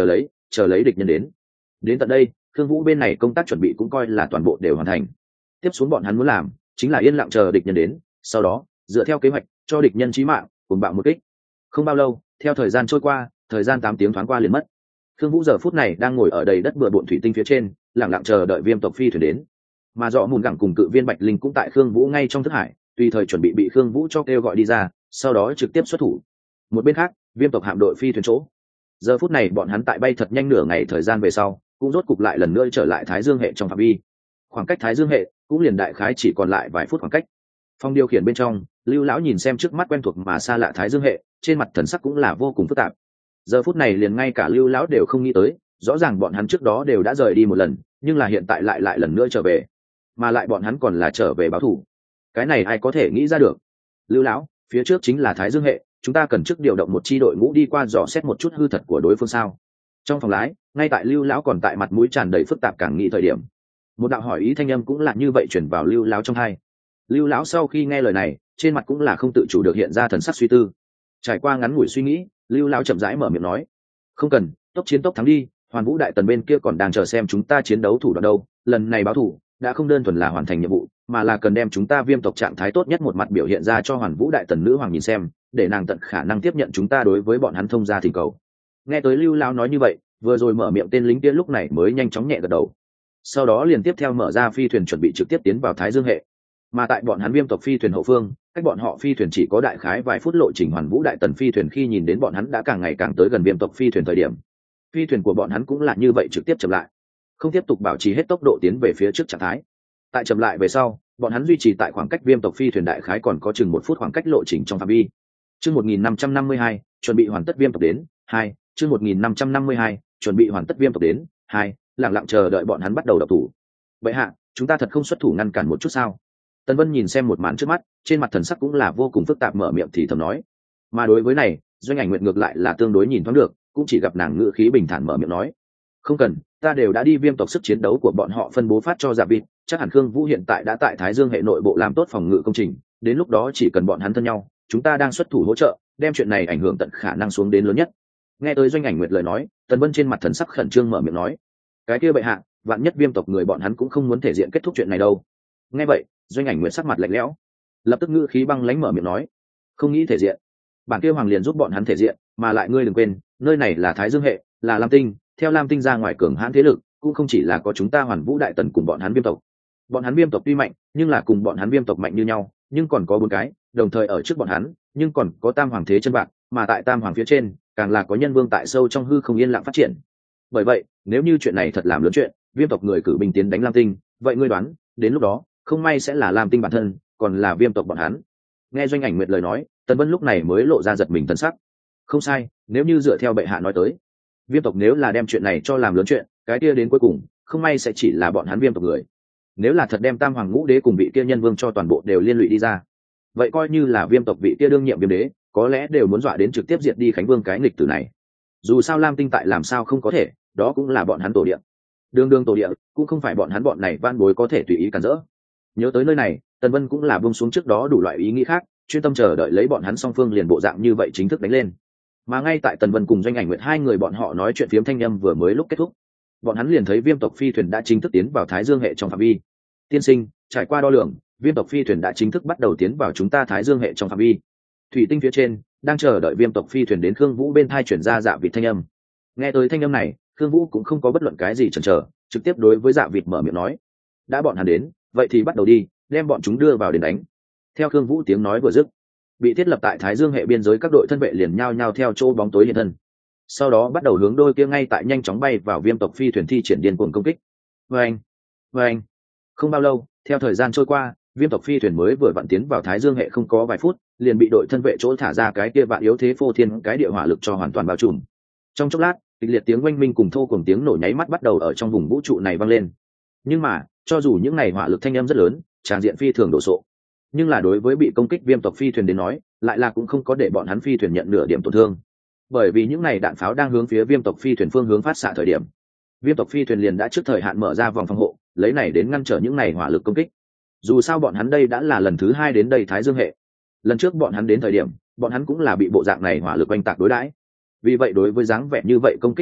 chờ lấy địch nhân đến tận đây Khương Vũ bên này công tác chuẩn bị cũng coi là toàn bộ đều hoàn thành. Tiếp xuống bọn hắn muốn làm chính là yên lặng chờ địch nhân đến, sau đó dựa theo kế hoạch cho địch nhân chí mạng cùng bạo một kích. Không bao lâu theo thời gian trôi qua, thời gian 8 tiếng thoáng qua liền mất. Khương Vũ giờ phút này đang ngồi ở đầy đất bừa bộn thủy tinh phía trên, lặng lặng chờ đợi viêm tộc phi thuyền đến. Mà Dọ Mùn Gẳng cùng cự viên Bạch Linh cũng tại Khương Vũ ngay trong thức hải, tùy thời chuẩn bị Khương Vũ cho kêu gọi đi ra, sau đó trực tiếp xuất thủ. Một bên khác, viêm tộc hạm đội phi thuyền chỗ. Giờ phút này bọn hắn tại bay thật nhanh nửa ngày thời gian về sau, cũng rốt cục lại lần nữa trở lại Thái Dương hệ trong phạm vi. Khoảng cách Thái Dương hệ cũng liền đại khái chỉ còn lại vài phút khoảng cách. Phong điều khiển bên trong, Lưu lão nhìn xem trước mắt quen thuộc mà xa lạ Thái Dương hệ, trên mặt thần sắc cũng là vô cùng phức tạp. Giờ phút này liền ngay cả Lưu lão đều không nghĩ tới, rõ ràng bọn hắn trước đó đều đã rời đi một lần, nhưng là hiện tại lại lần nữa trở về, mà lại bọn hắn còn là trở về báo thù. Cái này ai có thể nghĩ ra được? Lưu lão, phía trước chính là Thái Dương hệ, chúng ta cần trước điều động một chi đội ngũ đi qua dò xét một chút hư thật của đối phương sao? Trong phòng lái, ngay tại Lưu lão còn tại mặt mũi tràn đầy phức tạp càng nghĩ thời điểm, một đạo hỏi ý thanh âm cũng là như vậy truyền vào Lưu lão trong tai. Lưu lão sau khi nghe lời này, trên mặt cũng là không tự chủ được hiện ra thần sắc suy tư. Trải qua ngắn ngủi suy nghĩ, Lưu lão chậm rãi mở miệng nói: "Không cần, tốc chiến tốc thắng đi, Hoàn Vũ đại tần bên kia còn đang chờ xem chúng ta chiến đấu thủ đoạn đâu, lần này báo thủ đã không đơn thuần là hoàn thành nhiệm vụ, mà là cần đem chúng ta viêm tộc trạng thái tốt nhất một mặt biểu hiện ra cho Hoàn Vũ đại tần nữ hoàng nhìn xem, để nàng tận khả năng tiếp nhận chúng ta đối với bọn hắn thông gia thỉnh cầu." Nghe tới Lưu lão nói như vậy, vừa rồi mở miệng tên lính kia lúc này mới nhanh chóng nhẹ gật đầu. Sau đó liền tiếp theo mở ra phi thuyền chuẩn bị trực tiếp tiến vào Thái Dương hệ. Mà tại bọn hắn viêm tộc phi thuyền hậu phương, cách bọn họ phi thuyền chỉ có đại khái vài phút lộ trình, Hoàn Vũ đại tần phi thuyền khi nhìn đến bọn hắn đã càng ngày càng tới gần viêm tộc phi thuyền thời điểm, phi thuyền của bọn hắn cũng là như vậy trực tiếp chậm lại, không tiếp tục bảo trì hết tốc độ tiến về phía trước trạng thái. Tại chậm lại về sau, bọn hắn duy trì tại khoảng cách viêm tộc phi thuyền đại khái còn có chừng 1 phút khoảng cách lộ trình trong phạm vi. Chương 1552, chuẩn bị hoàn tất viêm tộc đến. 2, chương 1552, chuẩn bị hoàn tất viêm tộc đến. 2, lặng lặng chờ đợi bọn hắn bắt đầu động thủ. Vậy hạ, chúng ta thật không xuất thủ ngăn cản một chút sao? Tần Vân nhìn xem một màn trước mắt, trên mặt thần sắc cũng là vô cùng phức tạp, mở miệng thì thầm nói. Mà đối với này, Doanh Ảnh Nguyệt ngược lại là tương đối nhìn thoáng được, cũng chỉ gặp nàng ngữ khí bình thản mở miệng nói: "Không cần, ta đều đã đi viêm tộc sức chiến đấu của bọn họ phân bố phát cho Dạ Vịt, chắc hẳn Khương Vũ hiện tại đã tại Thái Dương hệ nội bộ làm tốt phòng ngự công trình, đến lúc đó chỉ cần bọn hắn thân nhau, chúng ta đang xuất thủ hỗ trợ, đem chuyện này ảnh hưởng tận khả năng xuống đến lớn nhất." Nghe tới Doanh Ảnh Nguyệt lời nói, Tần Vân trên mặt thần sắc khẩn trương mở miệng nói: "Cái kia bệ hạ, vạn nhất viêm tộc người bọn hắn cũng không muốn thể diện kết thúc chuyện này đâu." Nghe vậy, Doanh Ảnh Nguyệt sắc mặt lạnh lẽo, lập tức ngữ khí băng lãnh mở miệng nói: "Không nghĩ thể diện? Bản kia hoàng liền giúp bọn hắn thể diện, mà lại ngươi đừng quên, nơi này là Thái Dương hệ, là Lam Tinh, theo Lam Tinh ra ngoài cường hãn thế lực, cũng không chỉ là có chúng ta Hoàn Vũ đại tần cùng bọn hắn viêm tộc. Bọn hắn viêm tộc tuy mạnh, nhưng là cùng bọn hắn viêm tộc mạnh như nhau, nhưng còn có 4 cái, đồng thời ở trước bọn hắn, nhưng còn có Tam Hoàng thế chân bạc, mà tại Tam Hoàng phía trên, càng là có Nhân Vương tại sâu trong hư không yên lặng phát triển. Bởi vậy, nếu như chuyện này thật làm lớn chuyện, viêm tộc người cử binh tiến đánh Lam Tinh, vậy ngươi đoán, đến lúc đó, không may sẽ là Lam Tinh bản thân, còn là viêm tộc bọn hắn." Nghe Doanh Ảnh Nguyệt lời nói, Tần Vân lúc này mới lộ ra giật mình thần sắc. Không sai, nếu như dựa theo bệ hạ nói tới, viêm tộc nếu là đem chuyện này cho làm lớn chuyện, cái kia đến cuối cùng, không may sẽ chỉ là bọn hắn viêm tộc người. Nếu là thật đem Tam Hoàng Ngũ Đế cùng vị kia Nhân Vương cho toàn bộ đều liên lụy đi ra, vậy coi như là viêm tộc vị kia đương nhiệm viêm đế, có lẽ đều muốn dọa đến trực tiếp diệt đi Khánh Vương cái nghịch tử này. Dù sao Lam Tinh tại làm sao không có thể, đó cũng là bọn hắn tổ địa. Đương tổ địa, cũng không phải bọn hắn bọn này van bối có thể tùy ý cản rỡ. Nhớ tới nơi này, Tần Vân cũng là buông xuống trước đó đủ loại ý nghĩ khác, chuyên tâm chờ đợi lấy bọn hắn song phương liền bộ dạng như vậy chính thức đánh lên. Mà ngay tại Tần Vân cùng Doanh Ảnh Nguyệt hai người bọn họ nói chuyện phiếm thanh âm vừa mới lúc kết thúc, bọn hắn liền thấy viêm tộc phi thuyền đã chính thức tiến vào Thái Dương hệ trong phạm vi. "Tiên sinh, trải qua đo lường, viêm tộc phi thuyền đã chính thức bắt đầu tiến vào chúng ta Thái Dương hệ trong phạm vi." Thủy tinh phía trên đang chờ đợi viêm tộc phi thuyền đến Khương Vũ bên thai chuyển ra Dạ Vịt thanh âm. Nghe tới thanh âm này, Khương Vũ cũng không có bất luận cái gì chần chờ, trực tiếp đối với Dạ Vịt mở miệng nói: "Đã bọn hắn đến, vậy thì bắt đầu đi, đem bọn chúng đưa vào đến đánh." Theo Khương Vũ tiếng nói vừa dứt, bị thiết lập tại Thái Dương hệ biên giới các đội thân vệ liền nhao nhao theo chỗ bóng tối hiện thân, sau đó bắt đầu hướng đôi kia ngay tại nhanh chóng bay vào viêm tộc phi thuyền thi triển điên cuồng công kích. Vâng. Không bao lâu, theo thời gian trôi qua, viêm tộc phi thuyền mới vừa vặn tiến vào Thái Dương hệ không có vài phút, liền bị đội thân vệ chỗ thả ra cái kia vạn yếu thế phô thiên cái địa hỏa lực cho hoàn toàn bao trùm. Trong chốc lát, kịch liệt tiếng oanh minh cùng thô cùng tiếng nổ nháy mắt bắt đầu ở trong vùng vũ trụ này vang lên. Nhưng mà, cho dù những này hỏa lực thanh âm rất lớn, tràn diện phi thường đồ sộ, nhưng là đối với bị công kích viêm tộc phi thuyền đến nói, lại là cũng không có để bọn hắn phi thuyền nhận nửa điểm tổn thương. Bởi vì những này đạn pháo đang hướng phía viêm tộc phi thuyền phương hướng phát xạ thời điểm, viêm tộc phi thuyền liền đã trước thời hạn mở ra vòng phòng hộ, lấy này đến ngăn trở những này hỏa lực công kích. Dù sao bọn hắn đây đã là lần thứ 2 đến đây Thái Dương hệ. Lần trước bọn hắn đến thời điểm, bọn hắn cũng là bị bộ dạng này hỏa lực oanh tạc đối đãi. Vì vậy đối với dáng vẻ như vậy công kích hình thức,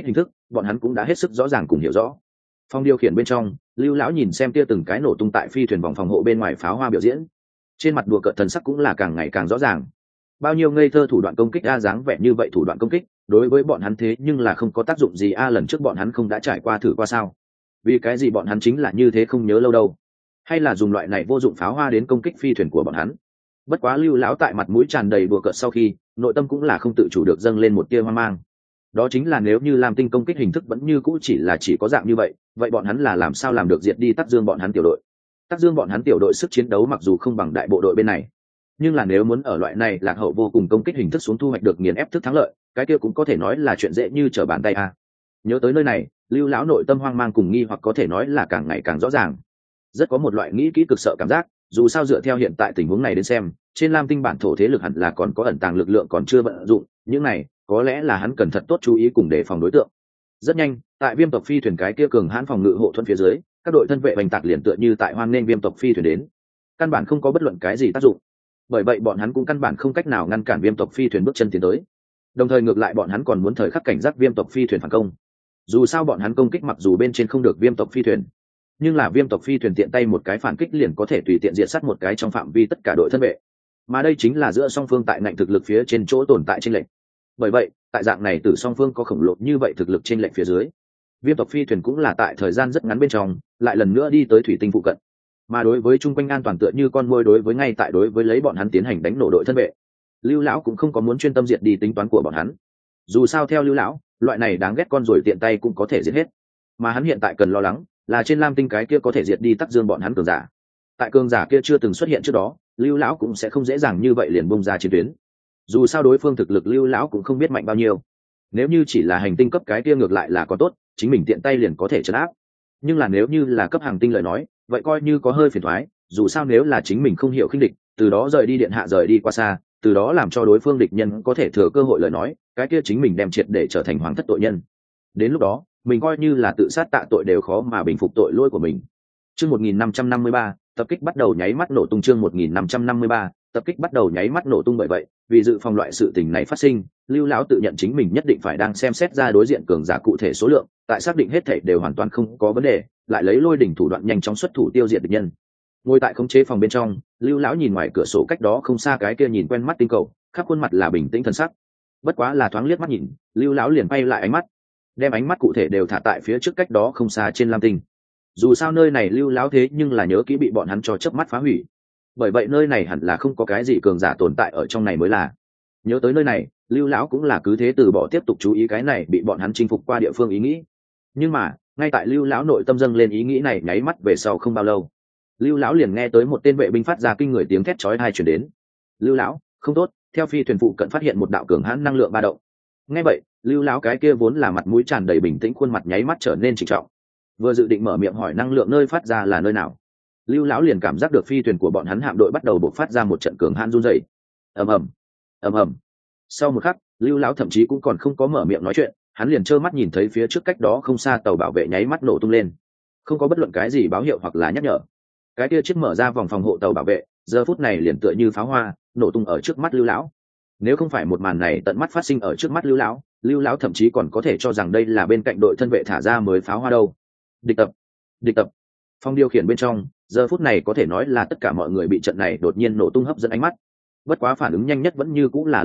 bọn hắn cũng đã hết sức rõ ràng cùng hiểu rõ. Phòng điều khiển bên trong, Lưu lão nhìn xem kia từng cái nổ tung tại phi thuyền vòng phòng hộ bên ngoài pháo hoa biểu diễn, trên mặt đùa cợt thần sắc cũng là càng ngày càng rõ ràng. Bao nhiêu ngây thơ thủ đoạn công kích a, dáng vẻ như vậy thủ đoạn công kích đối với bọn hắn thế nhưng là không có tác dụng gì a, lần trước bọn hắn không đã trải qua thử qua sao? Vì cái gì bọn hắn chính là như thế không nhớ lâu đâu? Hay là dùng loại này vô dụng pháo hoa đến công kích phi thuyền của bọn hắn? Bất quá Lưu lão tại mặt mũi tràn đầy đùa cợt sau khi, nội tâm cũng là không tự chủ được dâng lên một tia hoang mang. Đó chính là nếu như Lam Tinh công kích hình thức vẫn như cũ chỉ có dạng như vậy bọn hắn là làm sao làm được diệt đi Tắc Dương bọn hắn tiểu đội? Tắc Dương bọn hắn tiểu đội sức chiến đấu mặc dù không bằng đại bộ đội bên này, nhưng là nếu muốn ở loại này lạc hậu vô cùng công kích hình thức xuống thu hoạch được nghiền ép thức thắng lợi, cái kia cũng có thể nói là chuyện dễ như trở bàn tay a. Nhớ tới nơi này, Lưu lão nội tâm hoang mang cùng nghi hoặc có thể nói là càng ngày càng rõ ràng. Rất có một loại nghĩ kỹ cực sợ cảm giác, dù sao dựa theo hiện tại tình huống này đến xem, trên Lam Tinh bản thổ thế lực hẳn là còn có ẩn tàng lực lượng còn chưa vận dụng, những này có lẽ là hắn cần thật tốt chú ý cùng đề phòng đối tượng. Rất nhanh, tại Viêm tộc phi thuyền cái kia cường hãn phòng ngự hộ thuẫn phía dưới, các đội thân vệ bành tạc liền tựa như tại hoang nghênh Viêm tộc phi thuyền đến, căn bản không có bất luận cái gì tác dụng. Bởi vậy bọn hắn cũng căn bản không cách nào ngăn cản Viêm tộc phi thuyền bước chân tiến tới. Đồng thời ngược lại bọn hắn còn muốn thời khắc cảnh giác Viêm tộc phi thuyền phản công. Dù sao bọn hắn công kích mặc dù bên trên không được Viêm tộc phi thuyền, nhưng là Viêm tộc phi thuyền tiện tay một cái phản kích liền có thể tùy tiện diệt sát một cái trong phạm vi tất cả đội thân vệ. Mà đây chính là giữa song phương tại ngạnh thực lực phía trên chỗ tồn tại chênh lệch. Bởi vậy, tại dạng này từ song phương có khổng lồ như vậy thực lực chênh lệch phía dưới, Viêm tộc phi thuyền cũng là tại thời gian rất ngắn bên trong, lại lần nữa đi tới thủy tinh phụ cận. Mà đối với chung quanh an toàn tựa như con muỗi đối với lấy bọn hắn tiến hành đánh nổ đội thân vệ, Lưu lão cũng không có muốn chuyên tâm diệt đi tính toán của bọn hắn. Dù sao theo Lưu lão, loại này đáng ghét con rồi tiện tay cũng có thể giết hết. Mà hắn hiện tại cần lo lắng là trên Lam Tinh cái kia có thể diệt đi Tắc Dương bọn hắn cường giả. Tại cường giả kia chưa từng xuất hiện trước đó, Lưu lão cũng sẽ không dễ dàng như vậy liền bung ra chiến tuyến. Dù sao đối phương thực lực Lưu lão cũng không biết mạnh bao nhiêu. Nếu như chỉ là hành tinh cấp cái kia ngược lại là có tốt, chính mình tiện tay liền có thể trấn áp. Nhưng là nếu như là cấp hàng tinh lời nói, vậy coi như có hơi phiền toái, dù sao nếu là chính mình không hiểu khinh địch, từ đó rời đi điện hạ rời đi qua xa, từ đó làm cho đối phương địch nhân có thể thừa cơ hội lời nói, cái kia chính mình đem triệt để trở thành hoàng thất tội nhân. Đến lúc đó, mình coi như là tự sát tạ tội đều khó mà bình phục tội lỗi của mình. Chương 1553, tập kích bắt đầu nháy mắt nổ tung. Chương 1553, tập kích bắt đầu nháy mắt nổ tung. Bởi vậy, vì dự phòng loại sự tình này phát sinh, Lưu lão tự nhận chính mình nhất định phải đang xem xét ra đối diện cường giả cụ thể số lượng, tại xác định hết thảy đều hoàn toàn không có vấn đề, lại lấy lôi đỉnh thủ đoạn nhanh chóng xuất thủ tiêu diệt địch nhân. Ngồi tại khống chế phòng bên trong, Lưu lão nhìn ngoài cửa sổ cách đó không xa cái kia nhìn quen mắt tinh cầu, khắp khuôn mặt là bình tĩnh thần sắc. Bất quá là thoáng liếc mắt nhìn, Lưu lão liền bay lại ánh mắt, đem ánh mắt cụ thể đều thả tại phía trước cách đó không xa trên Lam Tinh. Dù sao nơi này Lưu lão thế nhưng là nhớ kỹ bị bọn hắn cho chớp mắt phá hủy, bởi vậy nơi này hẳn là không có cái gì cường giả tồn tại ở trong này mới là. Nhớ tới nơi này, Lưu lão cũng là cứ thế từ bỏ tiếp tục chú ý cái này bị bọn hắn chinh phục qua địa phương ý nghĩ. Nhưng mà ngay tại Lưu lão nội tâm dâng lên ý nghĩ này nháy mắt về sau không bao lâu, Lưu lão liền nghe tới một tên vệ binh phát ra kinh người tiếng thét chói tai truyền đến. Lưu lão, không tốt, theo phi thuyền phụ cận phát hiện một đạo cường hãn năng lượng ba động. Nghe vậy, Lưu lão cái kia vốn là mặt mũi tràn đầy bình tĩnh khuôn mặt nháy mắt trở nên trịnh trọng. Vừa dự định mở miệng hỏi năng lượng nơi phát ra là nơi nào, Lưu lão liền cảm giác được phi thuyền của bọn hắn hạm đội bắt đầu bộc phát ra một trận cường hãn run rẩy. Ầm ầm, ầm ầm. Sau một khắc, Lưu lão thậm chí cũng còn không có mở miệng nói chuyện, hắn liền trơ mắt nhìn thấy phía trước cách đó không xa tàu bảo vệ nháy mắt nổ tung lên, không có bất luận cái gì báo hiệu hoặc là nhắc nhở. Cái kia chiếc mở ra vòng phòng hộ tàu bảo vệ giờ phút này liền tựa như pháo hoa nổ tung ở trước mắt Lưu lão. Nếu không phải một màn này tận mắt phát sinh ở trước mắt Lưu lão thậm chí còn có thể cho rằng đây là bên cạnh đội thân vệ thả ra mới pháo hoa đâu. Địch tập. Phòng điều khiển bên trong giờ phút này có thể nói là tất cả mọi người bị trận này đột nhiên nổ tung hấp dẫn ánh mắt. Bất quá phản ứng nhanh nhất vẫn như cũng là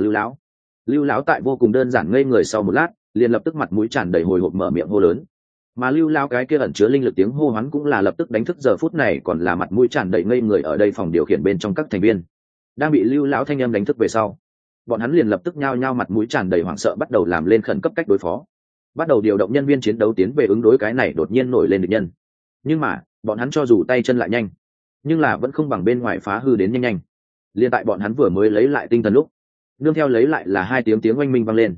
Lưu lão tại vô cùng đơn giản ngây người sau một lát, liền lập tức mặt mũi tràn đầy hồi hộp mở miệng hô lớn. Mà Lưu lão cái kia ẩn chứa linh lực tiếng hô hoán cũng là lập tức đánh thức giờ phút này còn là mặt mũi tràn đầy ngây người ở đây phòng điều khiển bên trong các thành viên. Đang bị Lưu lão thanh âm đánh thức về sau, bọn hắn liền lập tức nhao nhao mặt mũi tràn đầy hoảng sợ bắt đầu làm lên khẩn cấp cách đối phó, bắt đầu điều động nhân viên chiến đấu tiến về ứng đối cái này đột nhiên nổi lên địch nhân. Nhưng mà bọn hắn cho dù tay chân lại nhanh, nhưng là vẫn không bằng bên ngoài phá hư đến nhanh. Liên tại bọn hắn vừa mới lấy lại tinh thần lúc, nương theo lấy lại là hai tiếng oanh minh vang lên.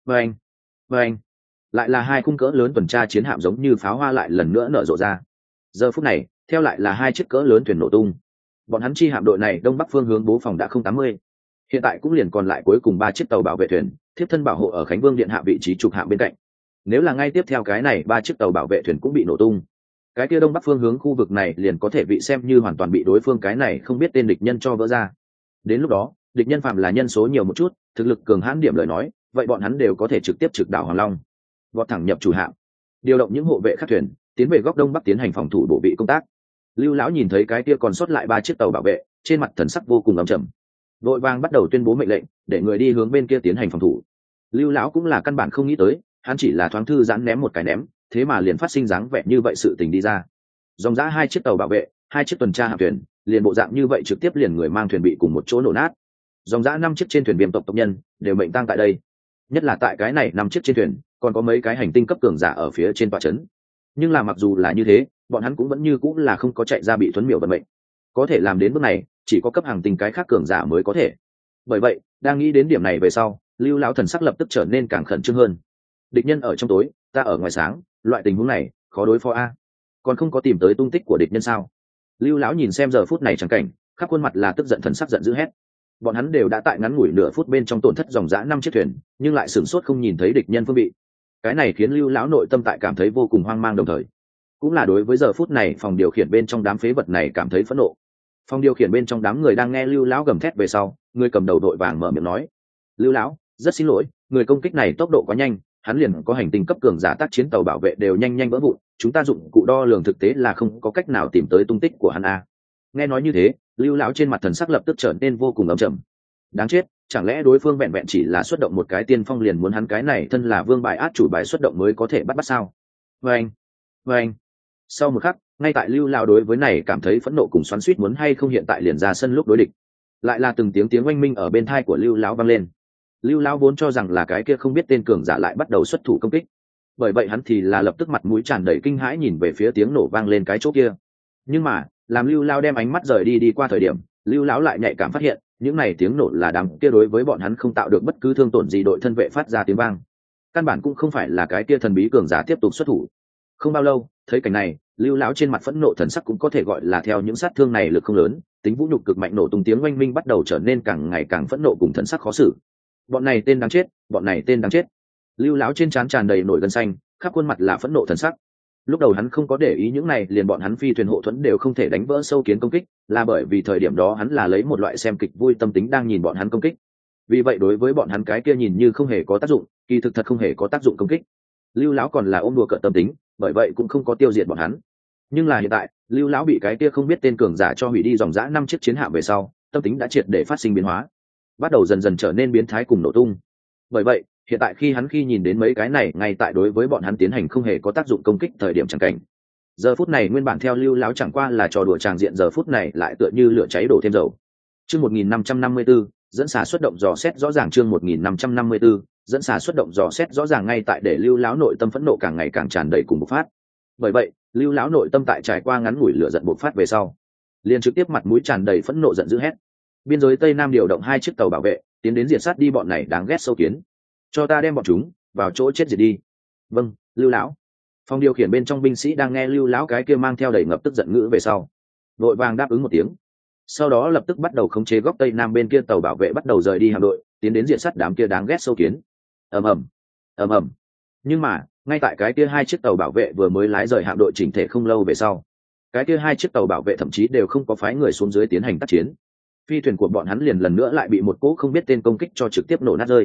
Vâng, lại là hai khung cỡ lớn tuần tra chiến hạm giống như pháo hoa lại lần nữa nở rộ ra. Giờ phút này theo lại là hai chiếc cỡ lớn thuyền nổ tung. Bọn hắn chi hạm đội này đông bắc phương hướng bố phòng đã 080, hiện tại cũng liền còn lại cuối cùng 3 chiếc tàu bảo vệ thuyền thiếp thân bảo hộ ở Khánh Vương điện hạ vị trí trục hạm bên cạnh. Nếu là ngay tiếp theo cái này 3 chiếc tàu bảo vệ thuyền cũng bị nổ tung, cái kia đông bắc phương hướng khu vực này liền có thể bị xem như hoàn toàn bị đối phương cái này không biết tên địch nhân cho vỡ ra. Đến lúc đó địch nhân phạm là nhân số nhiều một chút, thực lực cường hãn điểm lời nói, vậy bọn hắn đều có thể trực tiếp trực đảo Hoàng Long. vọt thẳng nhập chủ hạm, điều động những hộ vệ khác thuyền tiến về góc đông bắc tiến hành phòng thủ bộ bị công tác. Lưu lão nhìn thấy cái kia còn sót lại 3 chiếc tàu bảo vệ, trên mặt thần sắc vô cùng ấm trầm, vội vàng bắt đầu tuyên bố mệnh lệnh để người đi hướng bên kia tiến hành phòng thủ. Lưu lão cũng là căn bản không nghĩ tới, hắn chỉ là thoáng thư giãn ném một cái ném, thế mà liền phát sinh dáng vẻ như vậy sự tình đi ra. Dòng dã 2 chiếc tàu bảo vệ, 2 chiếc tuần tra hạm thuyền, liền bộ dạng như vậy trực tiếp liền người mang thuyền bị cùng một chỗ nổ nát. Dòng dã 5 chiếc trên thuyền viêm tộc tộc nhân đều mệnh tang tại đây. Nhất là tại cái này 5 chiếc trên thuyền, còn có mấy cái hành tinh cấp cường giả ở phía trên tọa trấn. Nhưng là mặc dù là như thế, bọn hắn cũng vẫn như cũng là không có chạy ra bị thuấn miểu vận mệnh. Có thể làm đến bước này, chỉ có cấp hàng tinh cái khác cường giả mới có thể. Bởi vậy, đang nghĩ đến điểm này về sau, Lưu lão thần sắc lập tức trở nên càng khẩn trương hơn. Địch nhân ở trong tối, ta ở ngoài sáng, loại tình huống này khó đối phó a. Còn không có tìm tới tung tích của địch nhân sao? Lưu lão nhìn xem giờ phút này chẳng cảnh, khắp khuôn mặt là tức giận, thần sắc giận dữ hét. Bọn hắn đều đã tại ngắn ngủi nửa phút bên trong tổn thất dòng dã 5 chiếc thuyền, nhưng lại sửng sốt không nhìn thấy địch nhân phương vị. Cái này khiến Lưu lão nội tâm tại cảm thấy vô cùng hoang mang, đồng thời cũng là đối với giờ phút này phòng điều khiển bên trong đám phế vật này cảm thấy phẫn nộ. Phòng điều khiển bên trong đám người đang nghe Lưu lão gầm thét về sau, người cầm đầu đội vàng mở miệng nói: Lưu lão, rất xin lỗi, người công kích này tốc độ quá nhanh, hắn liền có hành tinh cấp cường giả tác chiến tàu bảo vệ đều nhanh nhanh vỡ vụn, chúng ta dụng cụ đo lường thực tế là không có cách nào tìm tới tung tích của hắn a. Nghe nói như thế, Lưu lão trên mặt thần sắc lập tức trở nên vô cùng ấm trầm. Đáng chết, chẳng lẽ đối phương vẹn vẹn chỉ là xuất động một cái tiên phong liền muốn hắn cái này thân là vương bài át chủ bài xuất động mới có thể bắt sao? Vâng. Sau một khắc, ngay tại Lưu lão đối với này cảm thấy phẫn nộ cùng xoắn xuýt muốn hay không hiện tại liền ra sân lúc đối địch, lại là từng tiếng oanh minh ở bên tai của Lưu lão vang lên. Lưu lão vốn cho rằng là cái kia không biết tên cường giả lại bắt đầu xuất thủ công kích, bởi vậy hắn thì là lập tức mặt mũi tràn đầy kinh hãi nhìn về phía tiếng nổ vang lên cái chỗ kia. Nhưng mà, làm Lưu lão đem ánh mắt rời đi qua thời điểm, Lưu lão lại nhạy cảm phát hiện, những này tiếng nổ là đám kia đối với bọn hắn không tạo được bất cứ thương tổn gì đội thân vệ phát ra tiếng vang. Căn bản cũng không phải là cái kia thần bí cường giả tiếp tục xuất thủ. Không bao lâu, thấy cảnh này, Lưu lão trên mặt phẫn nộ thần sắc cũng có thể gọi là theo những sát thương này lực không lớn, tính vũ nhục cực mạnh nổ tung tiếng oanh minh bắt đầu trở nên càng ngày càng phẫn nộ cùng thần sắc khó xử. Bọn này tên đáng chết, bọn này tên đáng chết. Lưu lão trên trán tràn đầy nổi gân xanh, khắp khuôn mặt là phẫn nộ thần sắc. Lúc đầu hắn không có để ý những này, liền bọn hắn phi thuyền hộ thuẫn đều không thể đánh vỡ sâu kiến công kích, là bởi vì thời điểm đó hắn là lấy một loại xem kịch vui tâm tính đang nhìn bọn hắn công kích. Vì vậy đối với bọn hắn cái kia nhìn như không hề có tác dụng, kỳ thực thật không hề có tác dụng công kích, Lưu lão còn là ôm đùa cợt tâm tính, bởi vậy cũng không có tiêu diệt bọn hắn. Nhưng là hiện tại, Lưu lão bị cái kia không biết tên cường giả cho hủy đi dòng dã 5 chiếc chiến hạm về sau, tâm tính đã triệt để phát sinh biến hóa, bắt đầu dần dần trở nên biến thái cùng nổ tung. Bởi vậy, hiện tại khi nhìn đến mấy cái này ngay tại đối với bọn hắn tiến hành không hề có tác dụng công kích thời điểm chẳng cảnh, giờ phút này nguyên bản theo Lưu lão chẳng qua là trò đùa tràng diện, giờ phút này lại tựa như lửa cháy đổ thêm dầu. Chương 1554, dẫn xả xuất động dò xét rõ ràng. Chương 1554, dẫn xả xuất động dò xét rõ ràng. Ngay tại để Lưu lão nội tâm phẫn nộ càng ngày càng tràn đầy cùng bộc phát. Bởi vậy, Lưu lão nội tâm tại trải qua ngắn ngủi lửa giận bộc phát về sau, liền trực tiếp mặt mũi tràn đầy phẫn nộ giận dữ hét: biên giới Tây Nam điều động 2 chiếc tàu bảo vệ, tiến đến diệt sát đi bọn này đáng ghét sâu kiến. Cho ta đem bọn chúng vào chỗ chết diệt đi. Vâng, Lưu lão. Phòng điều khiển bên trong binh sĩ đang nghe Lưu lão cái kia mang theo đầy ngập tức giận ngữ về sau, đội vàng đáp ứng một tiếng. Sau đó lập tức bắt đầu khống chế góc Tây Nam bên kia tàu bảo vệ bắt đầu rời đi hạm đội, tiến đến diệt sát đám kia đáng ghét sâu kiến. Ầm ầm. Nhưng mà, ngay tại cái kia 2 chiếc tàu bảo vệ vừa mới lái rời hạm đội chỉnh thể không lâu về sau, cái kia 2 chiếc tàu bảo vệ thậm chí đều không có phái người xuống dưới tiến hành tác chiến. Phi thuyền của bọn hắn liền lần nữa lại bị một cỗ không biết tên công kích cho trực tiếp nổ nát rơi.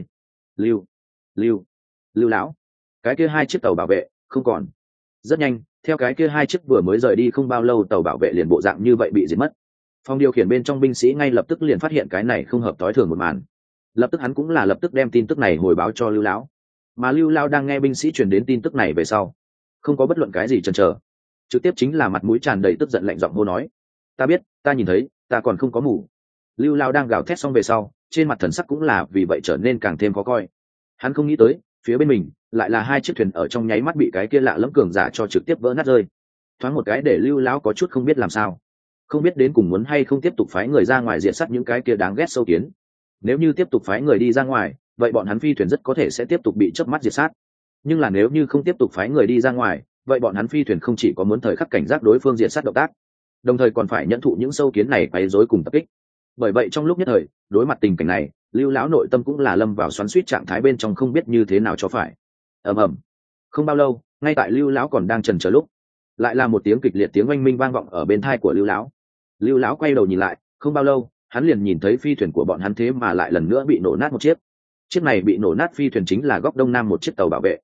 Lưu lão, cái kia 2 chiếc tàu bảo vệ không còn. Rất nhanh, theo cái kia 2 chiếc vừa mới rời đi không bao lâu tàu bảo vệ liền bộ dạng như vậy bị diệt mất. Phòng điều khiển bên trong binh sĩ ngay lập tức liền phát hiện cái này không hợp tối thường một màn. Lập tức hắn cũng là lập tức đem tin tức này hồi báo cho Lưu lão. Mà Lưu lão đang nghe binh sĩ truyền đến tin tức này về sau, không có bất luận cái gì chần chờ, trực tiếp chính là mặt mũi tràn đầy tức giận lạnh giọng hô nói: ta biết, ta nhìn thấy, ta còn không có mù. Lưu lão đang gào thét xong về sau, trên mặt thần sắc cũng là vì vậy trở nên càng thêm khó coi. Hắn không nghĩ tới, phía bên mình lại là 2 chiếc thuyền ở trong nháy mắt bị cái kia lạ lẫm cường giả cho trực tiếp vỡ nát rơi. Thoáng một cái để Lưu lão có chút không biết làm sao, không biết đến cùng muốn hay không tiếp tục phái người ra ngoài diệt sát những cái kia đáng ghét sâu kiến. Nếu như tiếp tục phái người đi ra ngoài, vậy bọn hắn phi thuyền rất có thể sẽ tiếp tục bị chớp mắt diệt sát. Nhưng là nếu như không tiếp tục phái người đi ra ngoài, vậy bọn hắn phi thuyền không chỉ có muốn thời khắc cảnh giác đối phương diệt sát động tác, đồng thời còn phải nhận thụ những sâu kiến này quấy rối cùng tập kích. Bởi vậy trong lúc nhất thời, đối mặt tình cảnh này, Lưu lão nội tâm cũng là lâm vào xoắn xuýt trạng thái bên trong không biết như thế nào cho phải. Ầm. Không bao lâu, ngay tại Lưu lão còn đang chần chờ lúc, lại là một tiếng kịch liệt tiếng oanh minh vang vọng ở bên tai của Lưu lão. Lưu lão quay đầu nhìn lại, không bao lâu, hắn liền nhìn thấy phi thuyền của bọn hắn thế mà lại lần nữa bị nổ nát một chiếc. Chiếc này bị nổ nát phi thuyền chính là góc đông nam một chiếc tàu bảo vệ.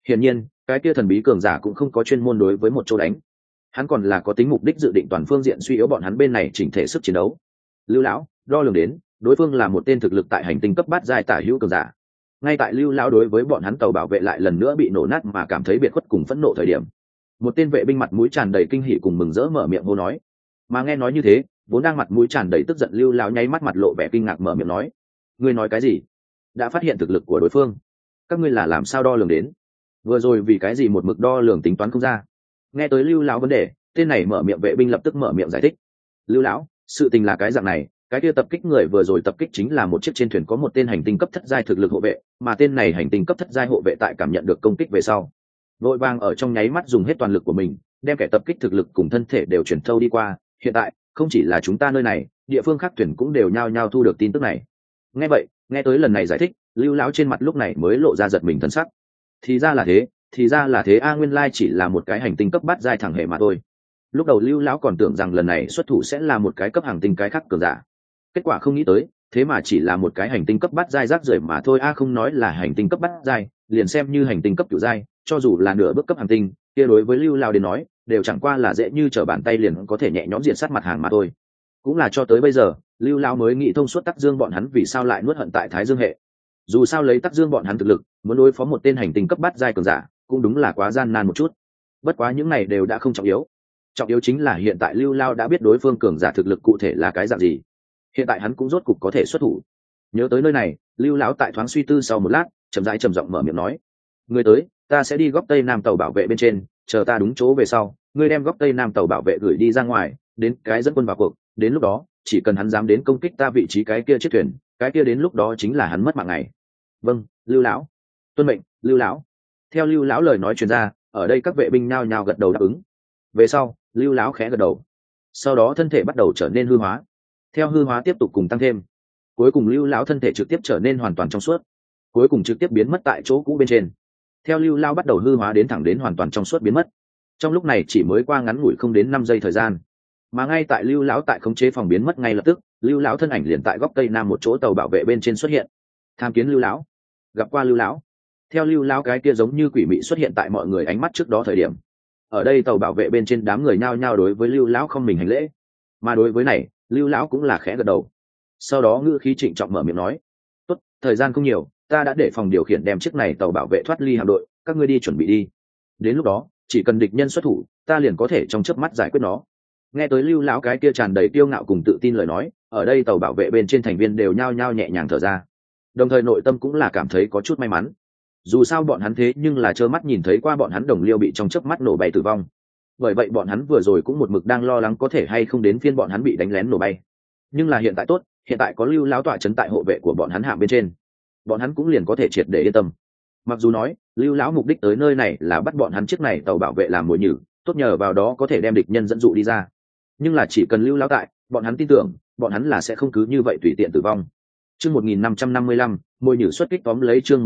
Hiển nhiên cái kia thần bí cường giả cũng không có chuyên môn đối với một chỗ đánh, hắn còn là có tính mục đích dự định toàn phương diện suy yếu bọn hắn bên này chỉnh thể sức chiến đấu. Lưu lão đo lường đến đối phương là một tên thực lực tại hành tinh cấp bát giai tả hữu cường giả. Ngay tại Lưu lão đối với bọn hắn tàu bảo vệ lại lần nữa bị nổ nát mà cảm thấy biệt khuất cùng phẫn nộ thời điểm, một tên vệ binh mặt mũi tràn đầy kinh hỉ cùng mừng rỡ mở miệng hô nói. Mà nghe nói như thế, vốn đang mặt mũi tràn đầy tức giận Lưu lão nháy mắt mặt lộ vẻ kinh ngạc mở miệng nói: ngươi nói cái gì? Đã phát hiện thực lực của đối phương? Các ngươi là làm sao đo lường đến? Vừa rồi vì cái gì một mực đo lường tính toán không ra? Nghe tới Lưu lão vấn đề, tên này mở miệng vệ binh lập tức mở miệng giải thích. Lưu lão, sự tình là cái dạng này, cái kia tập kích người vừa rồi tập kích chính là một chiếc trên thuyền có một tên hành tinh cấp thất giai thực lực hộ vệ, mà tên này hành tinh cấp thất giai hộ vệ tại cảm nhận được công kích về sau, vội vàng ở trong nháy mắt dùng hết toàn lực của mình, đem kẻ tập kích thực lực cùng thân thể đều chuyển thâu đi qua. Hiện tại không chỉ là chúng ta nơi này, địa phương khác thuyền cũng đều nhao nhao thu được tin tức này. Nghe vậy, nghe tới lần này giải thích, Lưu lão trên mặt lúc này mới lộ ra giật mình thân sắc. Thì ra là thế, thì ra là thế a, nguyên lai chỉ là một cái hành tinh cấp bát giai thẳng hề mà thôi. Lúc đầu Lưu lão còn tưởng rằng lần này xuất thủ sẽ là một cái cấp hành tinh cái khác cường giả, kết quả không nghĩ tới thế mà chỉ là một cái hành tinh cấp bát giai rác rưởi mà thôi a. Không nói là hành tinh cấp bát giai, liền xem như hành tinh cấp cửu giai, cho dù là nửa bước cấp hành tinh kia đối với Lưu lão đến nói đều chẳng qua là dễ như trở bàn tay liền có thể nhẹ nhõm diện sát mặt hàng mà thôi. Cũng là cho tới bây giờ Lưu lão mới nghĩ thông suốt Tắc Dương bọn hắn vì sao lại nuốt hận tại Thái Dương hệ. Dù sao lấy Tắc Dương bọn hắn thực lực muốn đối phó một tên hành tinh cấp bát giai cường giả cũng đúng là quá gian nan một chút. Bất quá những này đều đã không trọng yếu, trọng yếu chính là hiện tại Lưu lão đã biết đối phương cường giả thực lực cụ thể là cái dạng gì, hiện tại hắn cũng rốt cục có thể xuất thủ. Nhớ tới nơi này, Lưu lão tại thoáng suy tư sau một lát chậm rãi trầm giọng mở miệng nói: người tới, ta sẽ đi góc tây nam tàu bảo vệ bên trên, chờ ta đúng chỗ về sau ngươi đem góc tây nam tàu bảo vệ gửi đi ra ngoài, đến cái dẫn quân vào cuộc, đến lúc đó chỉ cần hắn dám đến công kích ta vị trí cái kia chiếc thuyền, cái kia đến lúc đó chính là hắn mất mạng ngày. Vâng, Lưu lão. Tuân mệnh, Lưu lão. Theo Lưu lão lời nói truyền ra, ở đây các vệ binh nhao nhao gật đầu đáp ứng. Về sau Lưu lão khẽ gật đầu, sau đó thân thể bắt đầu trở nên hư hóa, theo hư hóa tiếp tục cùng tăng thêm, cuối cùng Lưu lão thân thể trực tiếp trở nên hoàn toàn trong suốt, cuối cùng trực tiếp biến mất tại chỗ cũ bên trên. Theo Lưu lão bắt đầu hư hóa đến thẳng đến hoàn toàn trong suốt biến mất, trong lúc này chỉ mới qua ngắn ngủi không đến 5 giây thời gian, mà ngay tại Lưu lão tại khống chế phòng biến mất ngay lập tức, Lưu lão thân ảnh liền tại góc tây nam một chỗ tàu bảo vệ bên trên xuất hiện. Tham kiến Lưu lão, gặp qua Lưu lão. Theo Lưu lão cái kia giống như quỷ mị xuất hiện tại mọi người ánh mắt trước đó thời điểm, ở đây tàu bảo vệ bên trên đám người nhao nhao đối với Lưu lão không mình hành lễ, mà đối với này Lưu lão cũng là khẽ gật đầu, sau đó ngữ khí trịnh trọng mở miệng nói: tốt, thời gian không nhiều, ta đã để phòng điều khiển đem chiếc này tàu bảo vệ thoát ly hạm đội, các ngươi đi chuẩn bị đi, đến lúc đó chỉ cần địch nhân xuất thủ ta liền có thể trong chớp mắt giải quyết nó. Nghe tới Lưu lão cái kia tràn đầy kiêu ngạo cùng tự tin lời nói, ở đây tàu bảo vệ bên trên thành viên đều nhao nhao nhẹ nhàng thở ra, đồng thời nội tâm cũng là cảm thấy có chút may mắn. Dù sao bọn hắn thế nhưng là trơ mắt nhìn thấy qua bọn hắn đồng liêu bị trong chớp mắt nổ bay tử vong, bởi vậy bọn hắn vừa rồi cũng một mực đang lo lắng có thể hay không đến phiên bọn hắn bị đánh lén nổ bay. Nhưng là hiện tại tốt, hiện tại có Lưu lão tọa trấn tại hộ vệ của bọn hắn hạm bên trên, bọn hắn cũng liền có thể triệt để yên tâm. Mặc dù nói Lưu lão mục đích tới nơi này là bắt bọn hắn chiếc này tàu bảo vệ làm mồi nhử, tốt nhờ vào đó có thể đem địch nhân dẫn dụ đi ra, nhưng là chỉ cần Lưu lão tại, bọn hắn tin tưởng bọn hắn là sẽ không cứ như vậy tùy tiện tử vong. Chương 1555, mồi nhử xuất kích tóm lấy. Chương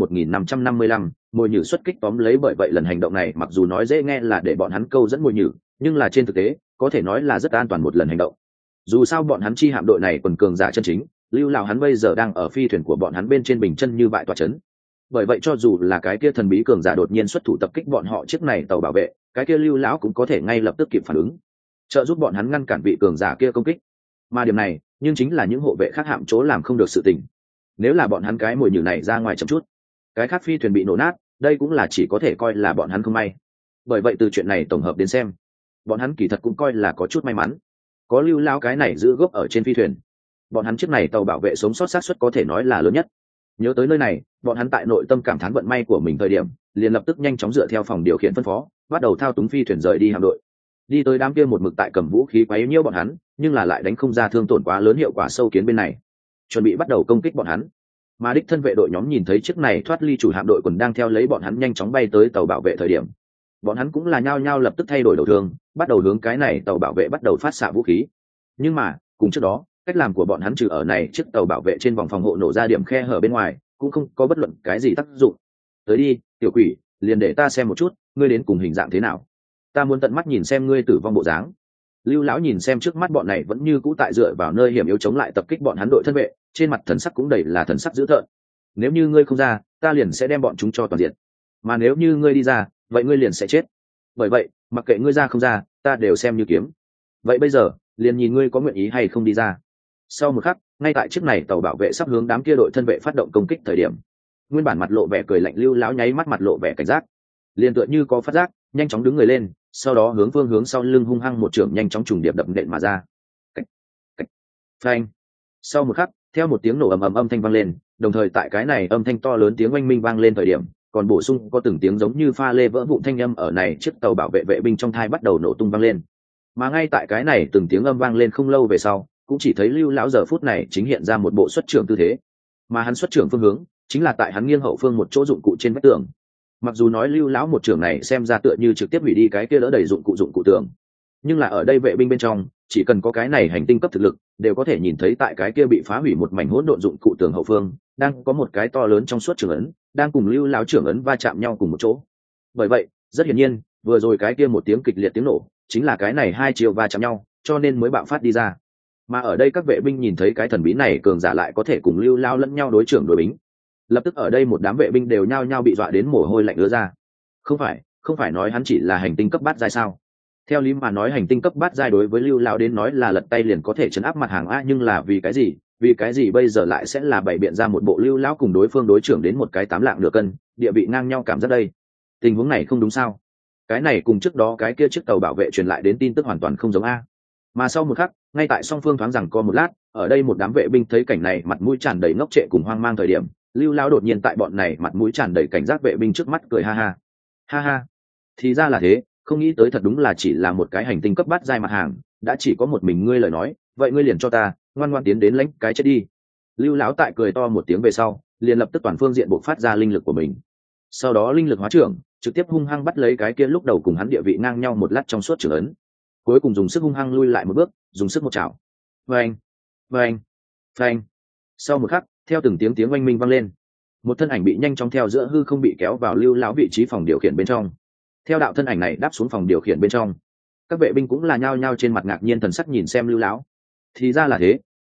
1555, mồi nhử xuất kích tóm lấy. Bởi vậy lần hành động này mặc dù nói dễ nghe là để bọn hắn câu dẫn mồi nhử, nhưng là trên thực tế có thể nói là rất an toàn một lần hành động. Dù sao bọn hắn chi hạm đội này quần cường giả chân chính, Lưu lão hắn bây giờ đang ở phi thuyền của bọn hắn bên trên bình chân như bại tọa chấn. Bởi vậy cho dù là cái kia thần bí cường giả đột nhiên xuất thủ tập kích bọn họ chiếc này tàu bảo vệ, cái kia Lưu lão cũng có thể ngay lập tức kịp phản ứng, trợ giúp bọn hắn ngăn cản vị cường giả kia công kích. Mà điểm này nhưng chính là những hộ vệ khác hạm chỗ làm không được sự tình. Nếu là bọn hắn cái mồi nhử này ra ngoài chậm chút, cái khác phi thuyền bị nổ nát, đây cũng là chỉ có thể coi là bọn hắn không may. Bởi vậy từ chuyện này tổng hợp đến xem, bọn hắn kỳ thật cũng coi là có chút may mắn, có Lưu lão cái này giữ gốc ở trên phi thuyền, bọn hắn chiếc này tàu bảo vệ sống sót xác suất có thể nói là lớn nhất. Nhớ tới nơi này, bọn hắn tại nội tâm cảm thán vận may của mình thời điểm, liền lập tức nhanh chóng dựa theo phòng điều khiển phân phó, bắt đầu thao túng phi thuyền rời đi hạm đội. Đi tới đám kia một mực tại cầm vũ khí quấy nhiễu bọn hắn, nhưng là lại đánh không ra thương tổn quá lớn hiệu quả sâu kiến bên này, chuẩn bị bắt đầu công kích bọn hắn. Mà đích thân vệ đội nhóm nhìn thấy chiếc này thoát ly chủ hạm đội còn đang theo lấy bọn hắn nhanh chóng bay tới tàu bảo vệ thời điểm, bọn hắn cũng là nhao nhao lập tức thay đổi đầu thương, bắt đầu hướng cái này tàu bảo vệ bắt đầu phát xạ vũ khí. Nhưng mà cùng trước đó, cách làm của bọn hắn trừ ở này chiếc tàu bảo vệ trên vòng phòng hộ nổ ra điểm khe hở bên ngoài, cũng không có bất luận cái gì tác dụng. Tới đi, tiểu quỷ, liền để ta xem một chút ngươi đến cùng hình dạng thế nào, ta muốn tận mắt nhìn xem ngươi tử vong bộ dáng. Lưu lão nhìn xem trước mắt bọn này vẫn như cũ tại dựa vào nơi hiểm yếu chống lại tập kích bọn hắn đội thân vệ, trên mặt thần sắc cũng đầy là thần sắc dữ tợn. Nếu như ngươi không ra, ta liền sẽ đem bọn chúng cho toàn diện. mà nếu như ngươi đi ra vậy ngươi liền sẽ chết. Bởi vậy mặc kệ ngươi ra không ra ta đều xem như kiếm. Vậy bây giờ liền nhìn ngươi có nguyện ý hay không đi ra. Sau một khắc, ngay tại chiếc này tàu bảo vệ sắp hướng đám kia đội thân vệ phát động công kích thời điểm, nguyên bản mặt lộ vẻ cười lạnh Lưu lão nháy mắt mặt lộ vẻ cảnh giác, liền tựa như có phát giác, nhanh chóng đứng người lên, sau đó hướng sau lưng hung hăng một trưởng nhanh chóng trùng điệp đập nện mà ra. Cách, cách, phanh. Sau một khắc, theo một tiếng nổ ầm ầm âm thanh vang lên, đồng thời tại cái này âm thanh to lớn tiếng oanh minh vang lên thời điểm, còn bổ sung có từng tiếng giống như pha lê vỡ vụn thanh âm ở này chiếc tàu bảo vệ vệ binh trong thai bắt đầu nổ tung vang lên. Mà ngay tại cái này từng tiếng âm vang lên không lâu về sau, cũng chỉ thấy Lưu lão giờ phút này chính hiện ra một bộ xuất trưởng tư thế, mà hắn xuất trưởng phương hướng chính là tại hắn nghiêng hậu phương một chỗ dụng cụ trên vách tường. Mặc dù nói Lưu lão một trưởng này xem ra tựa như trực tiếp hủy đi cái kia đỡ đầy dụng cụ tường, nhưng là ở đây vệ binh bên trong chỉ cần có cái này hành tinh cấp thực lực đều có thể nhìn thấy tại cái kia bị phá hủy một mảnh hỗn độn dụng cụ tường hậu phương đang có một cái to lớn trong suốt trưởng ấn đang cùng Lưu lão trưởng ấn va chạm nhau cùng một chỗ. Bởi vậy rất hiển nhiên vừa rồi cái kia một tiếng kịch liệt tiếng nổ chính là cái này hai chiều va chạm nhau cho nên mới bạo phát đi ra. Mà ở đây các vệ binh nhìn thấy cái thần bí này cường giả lại có thể cùng Lưu lão lẫn nhau đối trưởng đối bính, lập tức ở đây một đám vệ binh đều nhao nhao bị dọa đến mồ hôi lạnh ứa ra. Không phải nói hắn chỉ là hành tinh cấp bát giai sao? Theo lý mà nói hành tinh cấp bát giai đối với Lưu lão đến nói là lật tay liền có thể chấn áp mặt hàng a, nhưng là vì cái gì bây giờ lại sẽ là bày biện ra một bộ Lưu lão cùng đối phương đối trưởng đến một cái 8 lạng nửa cân, địa vị ngang nhau cảm giác đây. Tình huống này không đúng sao? Cái này cùng trước đó cái kia chiếc tàu bảo vệ truyền lại đến tin tức hoàn toàn không giống a. Mà sau một khắc, ngay tại song phương thoáng rằng co một lát, ở đây một đám vệ binh thấy cảnh này mặt mũi tràn đầy ngốc trệ cùng hoang mang thời điểm, Lưu lão đột nhiên tại bọn này mặt mũi tràn đầy cảnh giác vệ binh trước mắt cười ha ha. Ha ha, thì ra là thế, không nghĩ tới thật đúng là chỉ là một cái hành tinh cấp bát giai mặt hàng, đã chỉ có một mình ngươi lời nói, vậy ngươi liền cho ta ngoan ngoan tiến đến lãnh cái chết đi. Lưu lão tại cười to một tiếng về sau, liền lập tức toàn phương diện bộc phát ra linh lực của mình. Sau đó linh lực hóa trưởng, trực tiếp hung hăng bắt lấy cái kia lúc đầu cùng hắn địa vị ngang nhau một lát trong suốt trưởng ấn. Cuối cùng dùng sức hung hăng lui lại một bước, dùng sức một chảo. Vâng, vâng, vâng. Sau một khắc, theo từng tiếng oanh minh vang lên, một thân ảnh bị nhanh chóng theo giữa hư không bị kéo vào Lưu lão vị trí phòng điều khiển bên trong. Theo đạo thân ảnh này đáp xuống phòng điều khiển bên trong, các vệ binh cũng là nhao nhao trên mặt ngạc nhiên thần sắc nhìn xem Lưu lão. Thì ra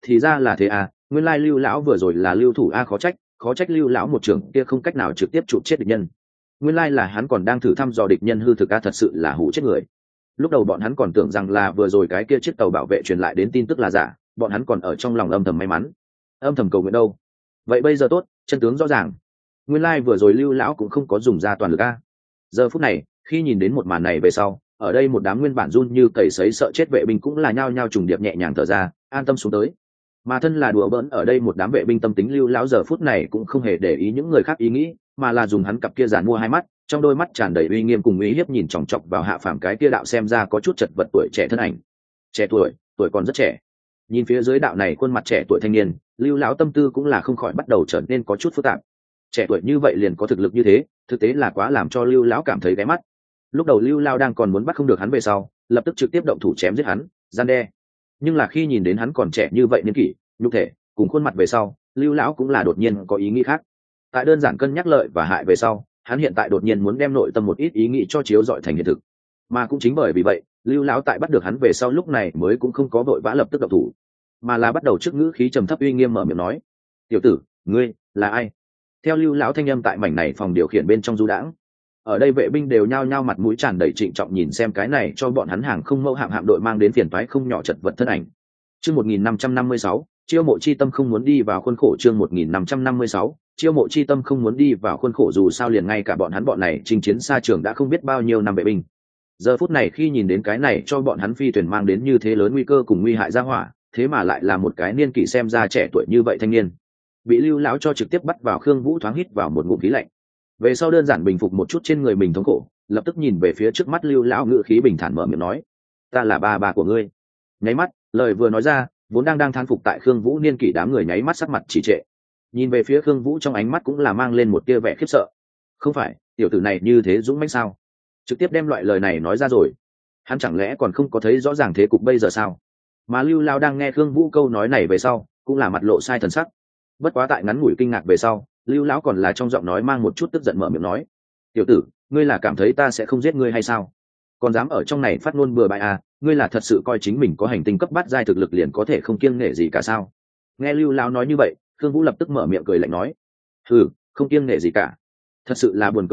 là thế à, nguyên lai Lưu lão vừa rồi là Lưu thủ a, khó trách Lưu lão một trưởng kia không cách nào trực tiếp chụp chết địch nhân. Nguyên lai là hắn còn đang thử thăm dò địch nhân hư thực a, thật sự là hủ chết người. Lúc đầu bọn hắn còn tưởng rằng là vừa rồi cái kia chiếc tàu bảo vệ truyền lại đến tin tức là giả, bọn hắn còn ở trong lòng âm thầm may mắn, âm thầm cầu nguyện đâu. Vậy bây giờ tốt, chân tướng rõ ràng. Nguyên lai vừa rồi Lưu lão cũng không có dùng ra toàn lực a. Giờ phút này, khi nhìn đến một màn này về sau, ở đây một đám nguyên bản run như cầy sấy sợ chết vệ binh cũng là nhao nhao trùng điệp nhẹ nhàng thở ra, an tâm xuống tới. Mà thân là đùa bỡn ở đây một đám vệ binh tâm tính Lưu lão giờ phút này cũng không hề để ý những người khác ý nghĩ, mà là dùng hắn cặp kia giàn mua hai mắt, trong đôi mắt tràn đầy uy nghiêm cùng uy hiếp nhìn chòng chọc vào hạ phàm cái kia đạo xem ra có chút chật vật tuổi trẻ thân ảnh. Trẻ tuổi còn rất trẻ. Nhìn phía dưới đạo này khuôn mặt trẻ tuổi thanh niên, Lưu lão tâm tư cũng là không khỏi bắt đầu trở nên có chút phức tạp. Trẻ tuổi như vậy liền có thực lực như thế, thực tế là quá làm cho Lưu lão cảm thấy ghé mắt. Lúc đầu Lưu lão đang còn muốn bắt không được hắn về sau, lập tức trực tiếp động thủ chém giết hắn, gian đe. Nhưng là khi nhìn đến hắn còn trẻ như vậy niên kỷ, nhục thể cùng khuôn mặt về sau, Lưu lão cũng là đột nhiên có ý nghĩ khác. Tại đơn giản cân nhắc lợi và hại về sau, hắn hiện tại đột nhiên muốn đem nội tâm một ít ý nghĩ cho chiếu dọi thành hiện thực. Mà cũng chính bởi vì vậy, Lưu lão tại bắt được hắn về sau lúc này mới cũng không có vội vã lập tức động thủ, mà là bắt đầu trước ngữ khí trầm thấp uy nghiêm mở miệng nói: "Tiểu tử, ngươi là ai?" Theo Lưu lão thanh âm tại mảnh này phòng điều khiển bên trong du đãng, ở đây vệ binh đều nhao nhao mặt mũi tràn đầy trịnh trọng nhìn xem cái này cho bọn hắn hàng không mẫu hạm đội mang đến phiền toái không nhỏ chật vật thân ảnh. Chương 1556, chiêu mộ chi tâm không muốn đi vào khuôn khổ. Chương 1556, chiêu mộ chi tâm không muốn đi vào khuôn khổ. Dù sao liền ngay cả bọn này chinh chiến xa trường đã không biết bao nhiêu năm vệ binh, giờ phút này khi nhìn đến cái này cho bọn hắn phi thuyền mang đến như thế lớn nguy cơ cùng nguy hại ra hỏa, thế mà lại là một cái niên kỷ xem ra trẻ tuổi như vậy thanh niên, bị Lưu lão cho trực tiếp bắt vào. Khương Vũ thoáng hít vào một ngụm khí lạnh, về sau đơn giản bình phục một chút trên người mình thống khổ, lập tức nhìn về phía trước mắt Lưu lão, ngữ khí bình thản mở miệng nói: "Ta là ba của ngươi." Nháy mắt, lời vừa nói ra, vốn đang thán phục tại Khương Vũ niên kỷ đám người nháy mắt sắc mặt chỉ trệ, nhìn về phía Khương Vũ trong ánh mắt cũng là mang lên một tia vẻ khiếp sợ. Không phải, tiểu tử này như thế dũng mãnh sao? Trực tiếp đem loại lời này nói ra rồi, hắn chẳng lẽ còn không có thấy rõ ràng thế cục bây giờ sao? Mà Lưu lão đang nghe Khương Vũ câu nói này về sau, cũng là mặt lộ sai thần sắc. Bất quá tại ngắn ngủi kinh ngạc về sau, Lưu lão còn là trong giọng nói mang một chút tức giận mở miệng nói: "Tiểu tử, ngươi là cảm thấy ta sẽ không giết ngươi hay sao? Còn dám ở trong này phát ngôn bừa bãi à? Ngươi là thật sự coi chính mình có hành tinh cấp bát giai thực lực liền có thể không kiêng nể gì cả sao?" Nghe Lưu lão nói như vậy, Khương Vũ lập tức mở miệng cười lạnh nói: "Không kiêng nể gì cả? Thật sự là buồn cười à,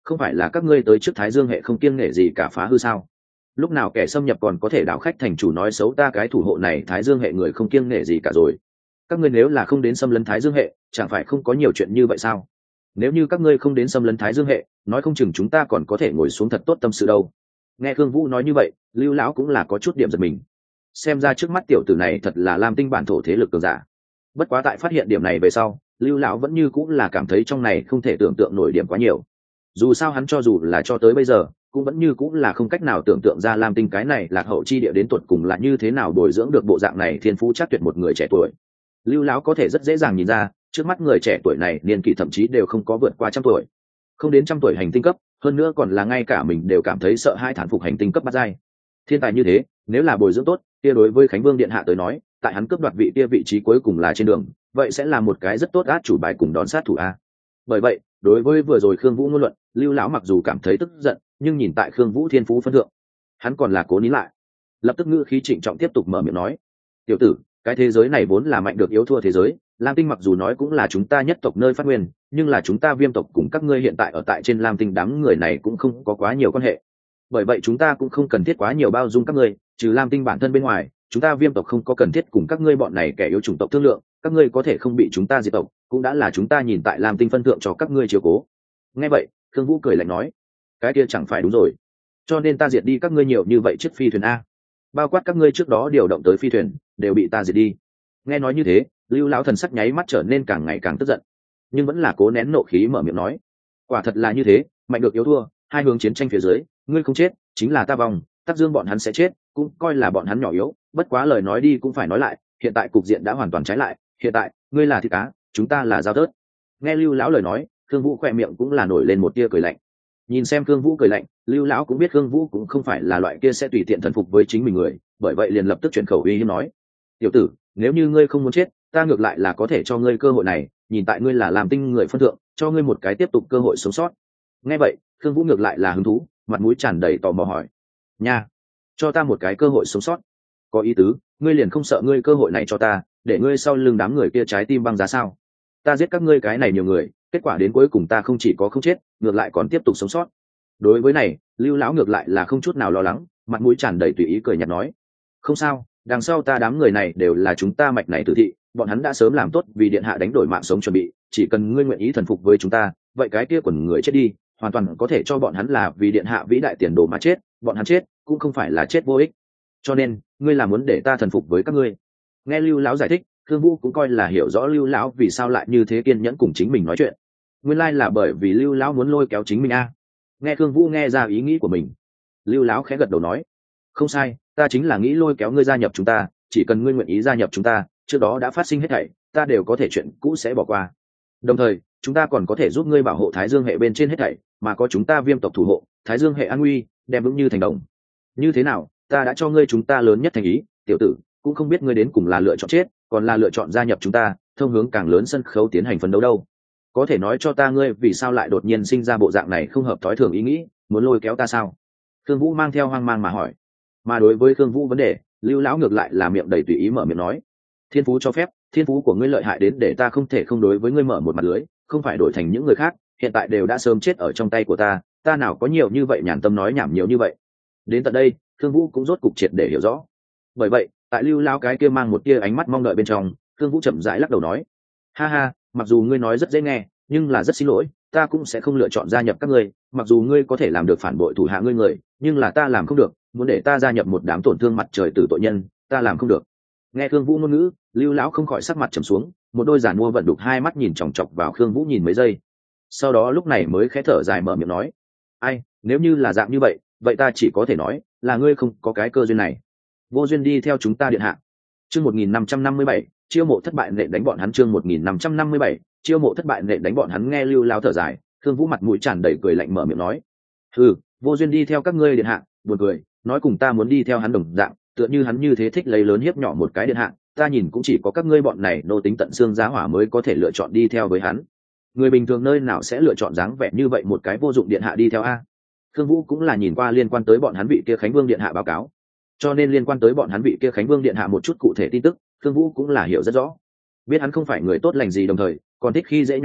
không phải là các ngươi tới trước Thái Dương hệ không kiêng nể gì cả phá hư sao? Lúc nào kẻ xâm nhập còn có thể đảo khách thành chủ nói xấu ta cái thủ hộ này Thái Dương hệ người không kiêng nể gì cả rồi? Các ngươi nếu là không đến xâm lấn Thái Dương hệ, chẳng phải không có nhiều chuyện như vậy sao? Nếu như các ngươi không đến xâm lấn Thái Dương hệ, nói không chừng chúng ta còn có thể ngồi xuống thật tốt tâm sự đâu. Nghe Khương Vũ nói như vậy, Lưu lão cũng là có chút điểm giật mình. Xem ra trước mắt tiểu tử này thật là Lam Tinh bản thổ thế lực cường giả. Bất quá tại phát hiện điểm này về sau, Lưu lão vẫn như cũng là cảm thấy trong này không thể tưởng tượng nổi điểm quá nhiều. Dù sao hắn cho dù là cho tới bây giờ, cũng vẫn như cũng là không cách nào tưởng tượng ra Lam Tinh cái này lạc hậu chi địa đến tuột cùng là như thế nào bồi dưỡng được bộ dạng này thiên phú chắc tuyệt một người trẻ tuổi. Lưu lão có thể rất dễ dàng nhìn ra, trước mắt người trẻ tuổi này niên kỷ thậm chí đều không có vượt qua 100 tuổi, không đến 100 tuổi hành tinh cấp, hơn nữa còn là ngay cả mình đều cảm thấy sợ hai thán phục hành tinh cấp bát giai. Thiên tài như thế, nếu là bồi dưỡng tốt, kia đối với Khánh Vương điện hạ tới nói, tại hắn cướp đoạt vị kia vị trí cuối cùng là trên đường, vậy sẽ là một cái rất tốt át chủ bài cùng đón sát thủ a. Bởi vậy, đối với vừa rồi Khương Vũ ngôn luận, Lưu lão mặc dù cảm thấy tức giận, nhưng nhìn tại Khương Vũ thiên phú phân thượng, hắn còn là cố nín lại. Lập tức ngữ khí trịnh trọng tiếp tục mở miệng nói: "Tiểu tử, cái thế giới này vốn là mạnh được yếu thua thế giới, Lam Tinh mặc dù nói cũng là chúng ta nhất tộc nơi phát nguyên, nhưng là chúng ta Viêm tộc cùng các ngươi hiện tại ở tại trên Lam Tinh đám người này cũng không có quá nhiều quan hệ. Bởi vậy chúng ta cũng không cần thiết quá nhiều bao dung các ngươi, trừ Lam Tinh bản thân bên ngoài, chúng ta Viêm tộc không có cần thiết cùng các ngươi bọn này kẻ yếu chủng tộc thương lượng, các ngươi có thể không bị chúng ta diệt tộc, cũng đã là chúng ta nhìn tại Lam Tinh phân thượng cho các ngươi chiếu cố." Nghe vậy, Khương Vũ cười lạnh nói: "Cái kia chẳng phải đúng rồi, cho nên ta diệt đi các ngươi nhiều như vậy chiếc phi thuyền a, bao quát các ngươi trước đó điều động tới phi thuyền đều bị ta diệt đi." Nghe nói như thế, Lưu lão thần sắc nháy mắt trở nên càng ngày càng tức giận, nhưng vẫn là cố nén nộ khí mở miệng nói: "Quả thật là như thế, mạnh được yếu thua, hai hướng chiến tranh phía dưới, ngươi không chết chính là ta vong, Tắc Dương bọn hắn sẽ chết, cũng coi là bọn hắn nhỏ yếu, bất quá lời nói đi cũng phải nói lại, hiện tại cục diện đã hoàn toàn trái lại, hiện tại ngươi là thịt cá, chúng ta là dao tớt." Nghe Lưu lão lời nói, Khương Vũ khỏe miệng cũng là nổi lên một tia cười lạnh. Nhìn xem Khương Vũ cười lạnh, Lưu lão cũng biết Khương Vũ cũng không phải là loại kia sẽ tùy tiện thần phục với chính mình người, bởi vậy liền lập tức chuyển khẩu uy hiếp nói: "Tiểu tử, nếu như ngươi không muốn chết, ta ngược lại là có thể cho ngươi cơ hội này, nhìn tại ngươi là Lam Tinh người phân thượng, cho ngươi một cái tiếp tục cơ hội sống sót." Nghe vậy, Khương Vũ ngược lại là hứng thú, mặt mũi tràn đầy tò mò hỏi: "Nha, cho ta một cái cơ hội sống sót? Có ý tứ, ngươi liền không sợ ngươi cơ hội này cho ta, để ngươi sau lưng đám người kia trái tim băng giá sao? Ta giết các ngươi cái này nhiều người, kết quả đến cuối cùng ta không chỉ có không chết, ngược lại còn tiếp tục sống sót." Đối với này, Lưu lão ngược lại là không chút nào lo lắng, mặt mũi tràn đầy tùy ý cười nhạt nói: "Không sao, đằng sau ta đám người này đều là chúng ta mạch này tử thị, bọn hắn đã sớm làm tốt vì điện hạ đánh đổi mạng sống chuẩn bị, chỉ cần ngươi nguyện ý thần phục với chúng ta, vậy cái kia quần người chết đi, hoàn toàn có thể cho bọn hắn là vì điện hạ vĩ đại tiền đồ mà chết, bọn hắn chết cũng không phải là chết vô ích. Cho nên, ngươi là muốn để ta thần phục với các ngươi." Nghe Lưu lão giải thích, Khương Vũ cũng coi là hiểu rõ Lưu lão vì sao lại như thế kiên nhẫn cùng chính mình nói chuyện. Nguyên lai là bởi vì Lưu lão muốn lôi kéo chính mình a. Nghe Khương Vũ nghe ra ý nghĩ của mình, Lưu lão khẽ gật đầu nói: "Không sai, ta chính là nghĩ lôi kéo ngươi gia nhập chúng ta, chỉ cần ngươi nguyện ý gia nhập chúng ta, trước đó đã phát sinh hết thảy, ta đều có thể chuyện cũ sẽ bỏ qua. Đồng thời, chúng ta còn có thể giúp ngươi bảo hộ Thái Dương hệ bên trên hết thảy, mà có chúng ta Viêm tộc thủ hộ, Thái Dương hệ an nguy, đem vững như thành đồng. Như thế nào, ta đã cho ngươi chúng ta lớn nhất thành ý, tiểu tử, cũng không biết ngươi đến cùng là lựa chọn chết, còn là lựa chọn gia nhập chúng ta, thông hướng càng lớn sân khấu tiến hành phấn đấu đâu. Có thể nói cho ta ngươi vì sao lại đột nhiên sinh ra bộ dạng này không hợp thói thường ý nghĩ, muốn lôi kéo ta sao?" Khương Vũ mang theo hoang mang mà hỏi. Mà đối với Khương Vũ vấn đề, Lưu lão ngược lại là miệng đầy tùy ý mở miệng nói: "Thiên phú cho phép, thiên phú của ngươi lợi hại đến để ta không thể không đối với ngươi mở một mặt lưới, không phải đổi thành những người khác, hiện tại đều đã sớm chết ở trong tay của ta, ta nào có nhiều như vậy nhàn tâm nói nhảm nhiều như vậy." Đến tận đây, Khương Vũ cũng rốt cục triệt để hiểu rõ. Bởi vậy, tại Lưu lão cái kia mang một tia ánh mắt mong đợi bên trong, Khương Vũ chậm rãi lắc đầu nói: "Ha ha, mặc dù ngươi nói rất dễ nghe, nhưng là rất xin lỗi, ta cũng sẽ không lựa chọn gia nhập các ngươi, mặc dù ngươi có thể làm được phản bội thủ hạ ngươi người, nhưng là ta làm không được, muốn để ta gia nhập một đám tổn thương mặt trời tử tội nhân, ta làm không được." Nghe Khương Vũ ngôn ngữ, Lưu lão không khỏi sắc mặt trầm xuống, một đôi giàn mua vận đục hai mắt nhìn chòng chọc vào Khương Vũ nhìn mấy giây. Sau đó lúc này mới khẽ thở dài mở miệng nói: "Ai, nếu như là dạng như vậy, vậy ta chỉ có thể nói là ngươi không có cái cơ duyên này. Vô duyên đi theo chúng ta điện hạ." Chương 1557, chiêu mộ thất bại nệ đánh bọn hắn. Chương 1557, chiêu mộ thất bại nệ đánh bọn hắn. Nghe Lưu lão thở dài, Khương Vũ mặt mũi tràn đầy cười lạnh mở miệng nói: "Ừ, vô duyên đi theo các ngươi điện hạ, buồn cười, nói cùng ta muốn đi theo hắn đồng dạng, tựa như hắn như thế thích lấy lớn hiếp nhỏ một cái điện hạ, ta nhìn cũng chỉ có các ngươi bọn này nô tính tận xương giá hỏa mới có thể lựa chọn đi theo với hắn. Người bình thường nơi nào sẽ lựa chọn dáng vẻ như vậy một cái vô dụng điện hạ đi theo a?" Khương Vũ cũng là nhìn qua liên quan tới bọn hắn vị kia Khánh Vương điện hạ báo cáo, cho nên liên quan tới bọn hắn vị kia Khánh Vương điện hạ một chút cụ thể tin tức, Khương Vũ cũng là hiểu rất rõ. Biết hắn không phải người tốt lành gì, đồng thời còn thích khi dễ nhỏ yếu,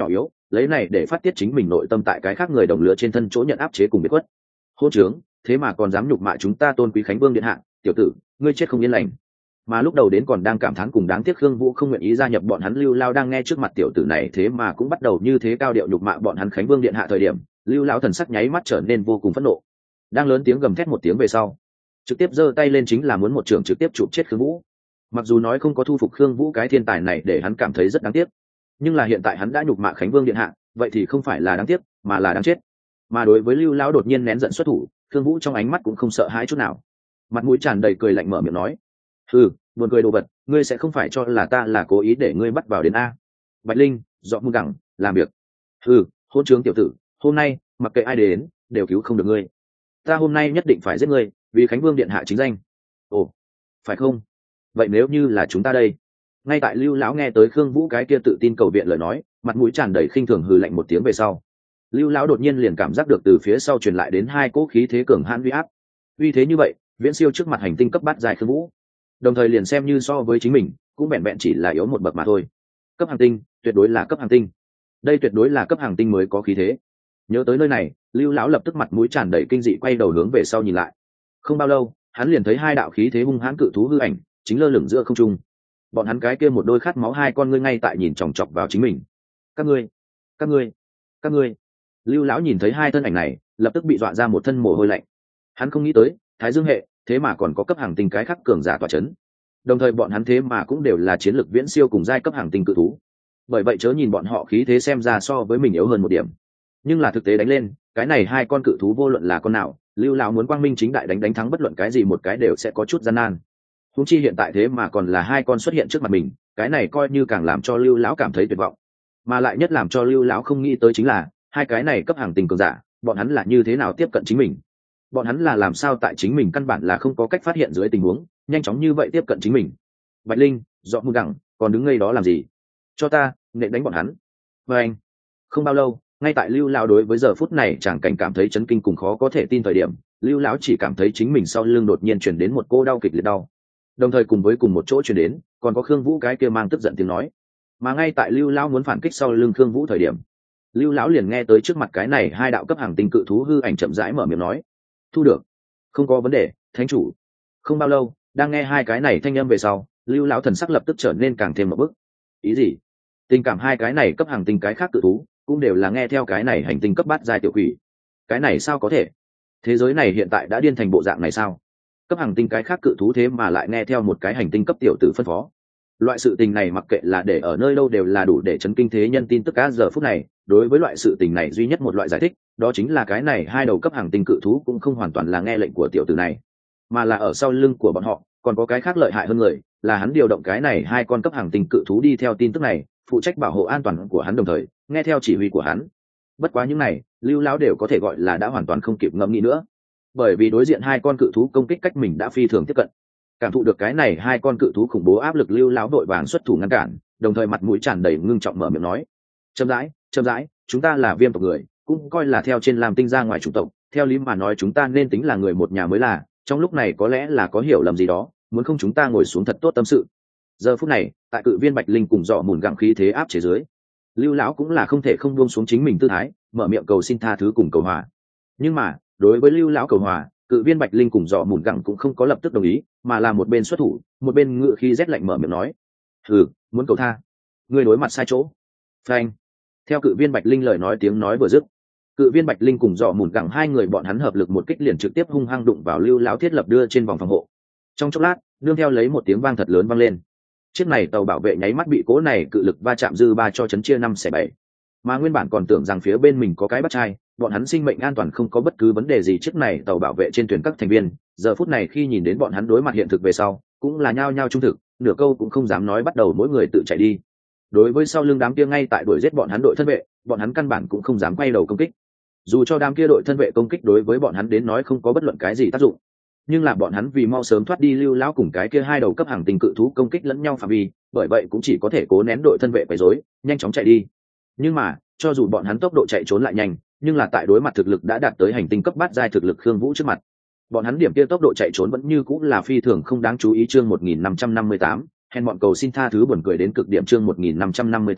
lấy này để phát tiết chính mình nội tâm tại cái khác người đồng lứa trên thân chỗ nhận áp chế cùng biệt khuất. Hôn trướng, thế mà còn dám nhục mạ chúng ta tôn quý Khánh Vương điện hạ, tiểu tử, ngươi chết không yên lành. Mà lúc đầu đến còn đang cảm thán cùng đáng tiếc Khương Vũ không nguyện ý gia nhập bọn hắn, Lưu Lao đang nghe trước mặt tiểu tử này thế mà cũng bắt đầu như thế cao điệu nhục mạ bọn hắn Khánh Vương điện hạ thời điểm, Lưu Lão thần sắc nháy mắt trở nên vô cùng phẫn nộ. Đang lớn tiếng gầm thét một tiếng về sau, trực tiếp giơ tay lên chính là muốn một trường trực tiếp chụp chết Khương Vũ. Mặc dù nói không có thu phục Khương Vũ cái thiên tài này để hắn cảm thấy rất đáng tiếc, nhưng là hiện tại hắn đã nhục mạ Khánh Vương điện hạ, vậy thì không phải là đáng tiếc mà là đáng chết. Mà đối với Lưu Lão đột nhiên nén giận xuất thủ, Khương Vũ trong ánh mắt cũng không sợ hãi chút nào, mặt mũi tràn đầy cười lạnh mở miệng nói: "Hừ, buồn cười đồ vật, ngươi sẽ không phải cho là ta là cố ý để ngươi bắt vào đến a?" Bạch Linh, dọn muôn gẳng, làm việc. "Hừ, hôn trướng tiểu tử, hôm nay mặc kệ ai đến đều cứu không được ngươi. Ta hôm nay nhất định phải giết ngươi, vì Khánh Vương điện hạ chính danh." "Ồ, phải không? Vậy nếu như là chúng ta đây?" Ngay tại Lưu Lão nghe tới Khương Vũ cái kia tự tin cầu viện lời nói, mặt mũi tràn đầy khinh thường hừ lạnh một tiếng về sau, Lưu Lão đột nhiên liền cảm giác được từ phía sau truyền lại đến hai cỗ khí thế cường hãn uy áp. Uy thế như vậy, viễn siêu trước mặt hành tinh cấp bát dài Khương Vũ. Đồng thời liền xem như so với chính mình, cũng vẹn vẹn chỉ là yếu một bậc mà thôi. Cấp hành tinh, tuyệt đối là cấp hành tinh. Đây tuyệt đối là cấp hành tinh mới có khí thế. Nhớ tới nơi này, Lưu Lão lập tức mặt mũi tràn đầy kinh dị quay đầu hướng về sau nhìn lại. Không bao lâu, hắn liền thấy hai đạo khí thế hung hãn cự thú hư ảnh, chính lơ lửng giữa không trung. Bọn hắn cái kia một đôi khát máu hai con ngươi ngay tại nhìn chòng chọc vào chính mình. Các ngươi, các ngươi, các ngươi. Lưu Lão nhìn thấy hai thân ảnh này, lập tức bị dọa ra một thân mồ hôi lạnh. Hắn không nghĩ tới, Thái Dương hệ, thế mà còn có cấp hàng tinh cái khác cường giả tọa chấn. Đồng thời bọn hắn thế mà cũng đều là chiến lược viễn siêu cùng giai cấp hàng tinh cự thú. Bởi vậy chớ nhìn bọn họ khí thế xem ra so với mình yếu hơn một điểm, nhưng là thực tế đánh lên, cái này hai con cự thú vô luận là con nào, Lưu Lão muốn quang minh chính đại đánh thắng bất luận cái gì một cái đều sẽ có chút gian nan. Huống chi hiện tại thế mà còn là hai con xuất hiện trước mặt mình, cái này coi như càng làm cho Lưu Lão cảm thấy tuyệt vọng. Mà lại nhất làm cho Lưu Lão không nghĩ tới chính là, hai cái này cấp hàng tinh cường giả, bọn hắn là như thế nào tiếp cận chính mình. Bọn hắn là làm sao tại chính mình căn bản là không có cách phát hiện dưới tình huống, nhanh chóng như vậy tiếp cận chính mình. Bạch Linh, dọn muôn gẳng, còn đứng ngây đó làm gì? Cho ta, nện đánh bọn hắn. Và anh, không bao lâu, ngay tại Lưu Lão đối với giờ phút này chẳng cảnh cảm thấy chấn kinh cùng khó có thể tin thời điểm, Lưu Lão chỉ cảm thấy chính mình sau lưng đột nhiên chuyển đến một cô đau kịch liệt đau. Đồng thời cùng với cùng một chỗ chuyển đến, còn có Khương Vũ cái kia mang tức giận tiếng nói. Mà ngay tại Lưu Lão muốn phản kích sau lưng Khương Vũ thời điểm, Lưu Lão liền nghe tới trước mặt cái này hai đạo cấp hàng tinh cự thú hư ảnh chậm rãi mở miệng nói: "Thu được, không có vấn đề, thánh chủ." Không bao lâu, đang nghe hai cái này thanh âm về sau, Lưu Lão thần sắc lập tức trở nên càng thêm một bức. Ý gì? Tình cảm hai cái này cấp hàng tinh cái khác cự thú cũng đều là nghe theo cái này hành tinh cấp bát giai tiểu quỷ. Cái này sao có thể? Thế giới này hiện tại đã điên thành bộ dạng này sao? Cấp hàng tinh cái khác cự thú thế mà lại nghe theo một cái hành tinh cấp tiểu tử phân phó. Loại sự tình này mặc kệ là để ở nơi đâu đều là đủ để chấn kinh thế nhân tin tức cả giờ phút này. Đối với loại sự tình này duy nhất một loại giải thích, đó chính là cái này hai đầu cấp hàng tinh cự thú cũng không hoàn toàn là nghe lệnh của tiểu tử này, mà là ở sau lưng của bọn họ còn có cái khác lợi hại hơn người, là hắn điều động cái này hai con cấp hàng tinh cự thú đi theo tin tức này, phụ trách bảo hộ an toàn của hắn, đồng thời nghe theo chỉ huy của hắn. Bất quá những này, Lưu Lão đều có thể gọi là đã hoàn toàn không kịp ngẫm nghĩ nữa, bởi vì đối diện hai con cự thú công kích cách mình đã phi thường tiếp cận. Cảm thụ được cái này hai con cự thú khủng bố áp lực, Lưu Lão đội vàng xuất thủ ngăn cản, đồng thời mặt mũi tràn đầy ngưng trọng mở miệng nói: chậm rãi, chúng ta là Viêm tộc người, cũng coi là theo trên làm tinh ra ngoài chủng tộc, theo lý mà nói chúng ta nên tính là người một nhà mới là, trong lúc này có lẽ là có hiểu lầm gì đó, muốn không chúng ta ngồi xuống thật tốt tâm sự. Giờ phút này, tại cự viên Bạch Linh cùng dọ mùn gặng khí thế áp chế dưới, Lưu Lão cũng là không thể không buông xuống chính mình tư thái, mở miệng cầu xin tha thứ cùng cầu hòa. Nhưng mà đối với Lưu Lão cầu hòa, cự viên Bạch Linh cùng dọ mùn gặng cũng không có lập tức đồng ý, mà là một bên xuất thủ, một bên ngựa khí rét lạnh mở miệng nói: muốn cầu tha, ngươi đối mặt sai chỗ. Phanh. Theo cự viên Bạch Linh lời nói, tiếng nói vừa dứt, cự viên Bạch Linh cùng dọ mùn gặng hai người bọn hắn hợp lực một kích liền trực tiếp hung hăng đụng vào Lưu Lão thiết lập đưa trên vòng phòng hộ. Trong chốc lát, nương theo lấy một tiếng vang thật lớn vang lên, chiếc này tàu bảo vệ nháy mắt bị cố này cự lực va chạm dư ba cho chấn chia 5/7. Mà nguyên bản còn tưởng rằng phía bên mình có cái bắt trai, bọn hắn sinh mệnh an toàn không có bất cứ vấn đề gì, chiếc này tàu bảo vệ trên thuyền các thành viên giờ phút này khi nhìn đến bọn hắn đối mặt hiện thực về sau, cũng là nhao nhao trung thực, nửa câu cũng không dám nói, bắt đầu mỗi người tự chạy đi. Đối với sau lưng đám kia ngay tại đuổi giết bọn hắn đội thân vệ, bọn hắn căn bản cũng không dám quay đầu công kích. Dù cho đám kia đội thân vệ công kích đối với bọn hắn đến nói không có bất luận cái gì tác dụng, nhưng là bọn hắn vì mau sớm thoát đi Lưu Lão cùng cái kia hai đầu cấp hàng tinh cự thú công kích lẫn nhau phạm vi, bởi vậy cũng chỉ có thể cố nén đội thân vệ quấy rối, nhanh chóng chạy đi. Nhưng mà cho dù bọn hắn tốc độ chạy trốn lại nhanh, nhưng là tại đối mặt thực lực đã đạt tới hành tinh cấp bát giai thực lực Khương Vũ trước mặt, bọn hắn điểm kia tốc độ chạy trốn vẫn như cũng là phi thường không đáng chú ý. Chương 1558, hèn bọn cầu xin tha thứ, buồn cười đến cực điểm. Chương 1558,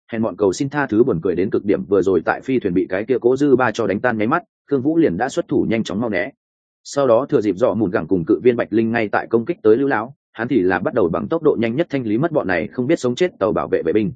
hèn bọn cầu xin tha thứ buồn cười đến cực điểm, vừa rồi tại phi thuyền bị cái kia cố dư ba cho đánh tan nháy mắt, Khương Vũ liền đã xuất thủ nhanh chóng mau né. Sau đó thừa dịp dọ mùn gẳng cùng cự viên Bạch Linh ngay tại công kích tới Lưu lão, hắn thì là bắt đầu bằng tốc độ nhanh nhất thanh lý mất bọn này không biết sống chết tàu bảo vệ vệ binh.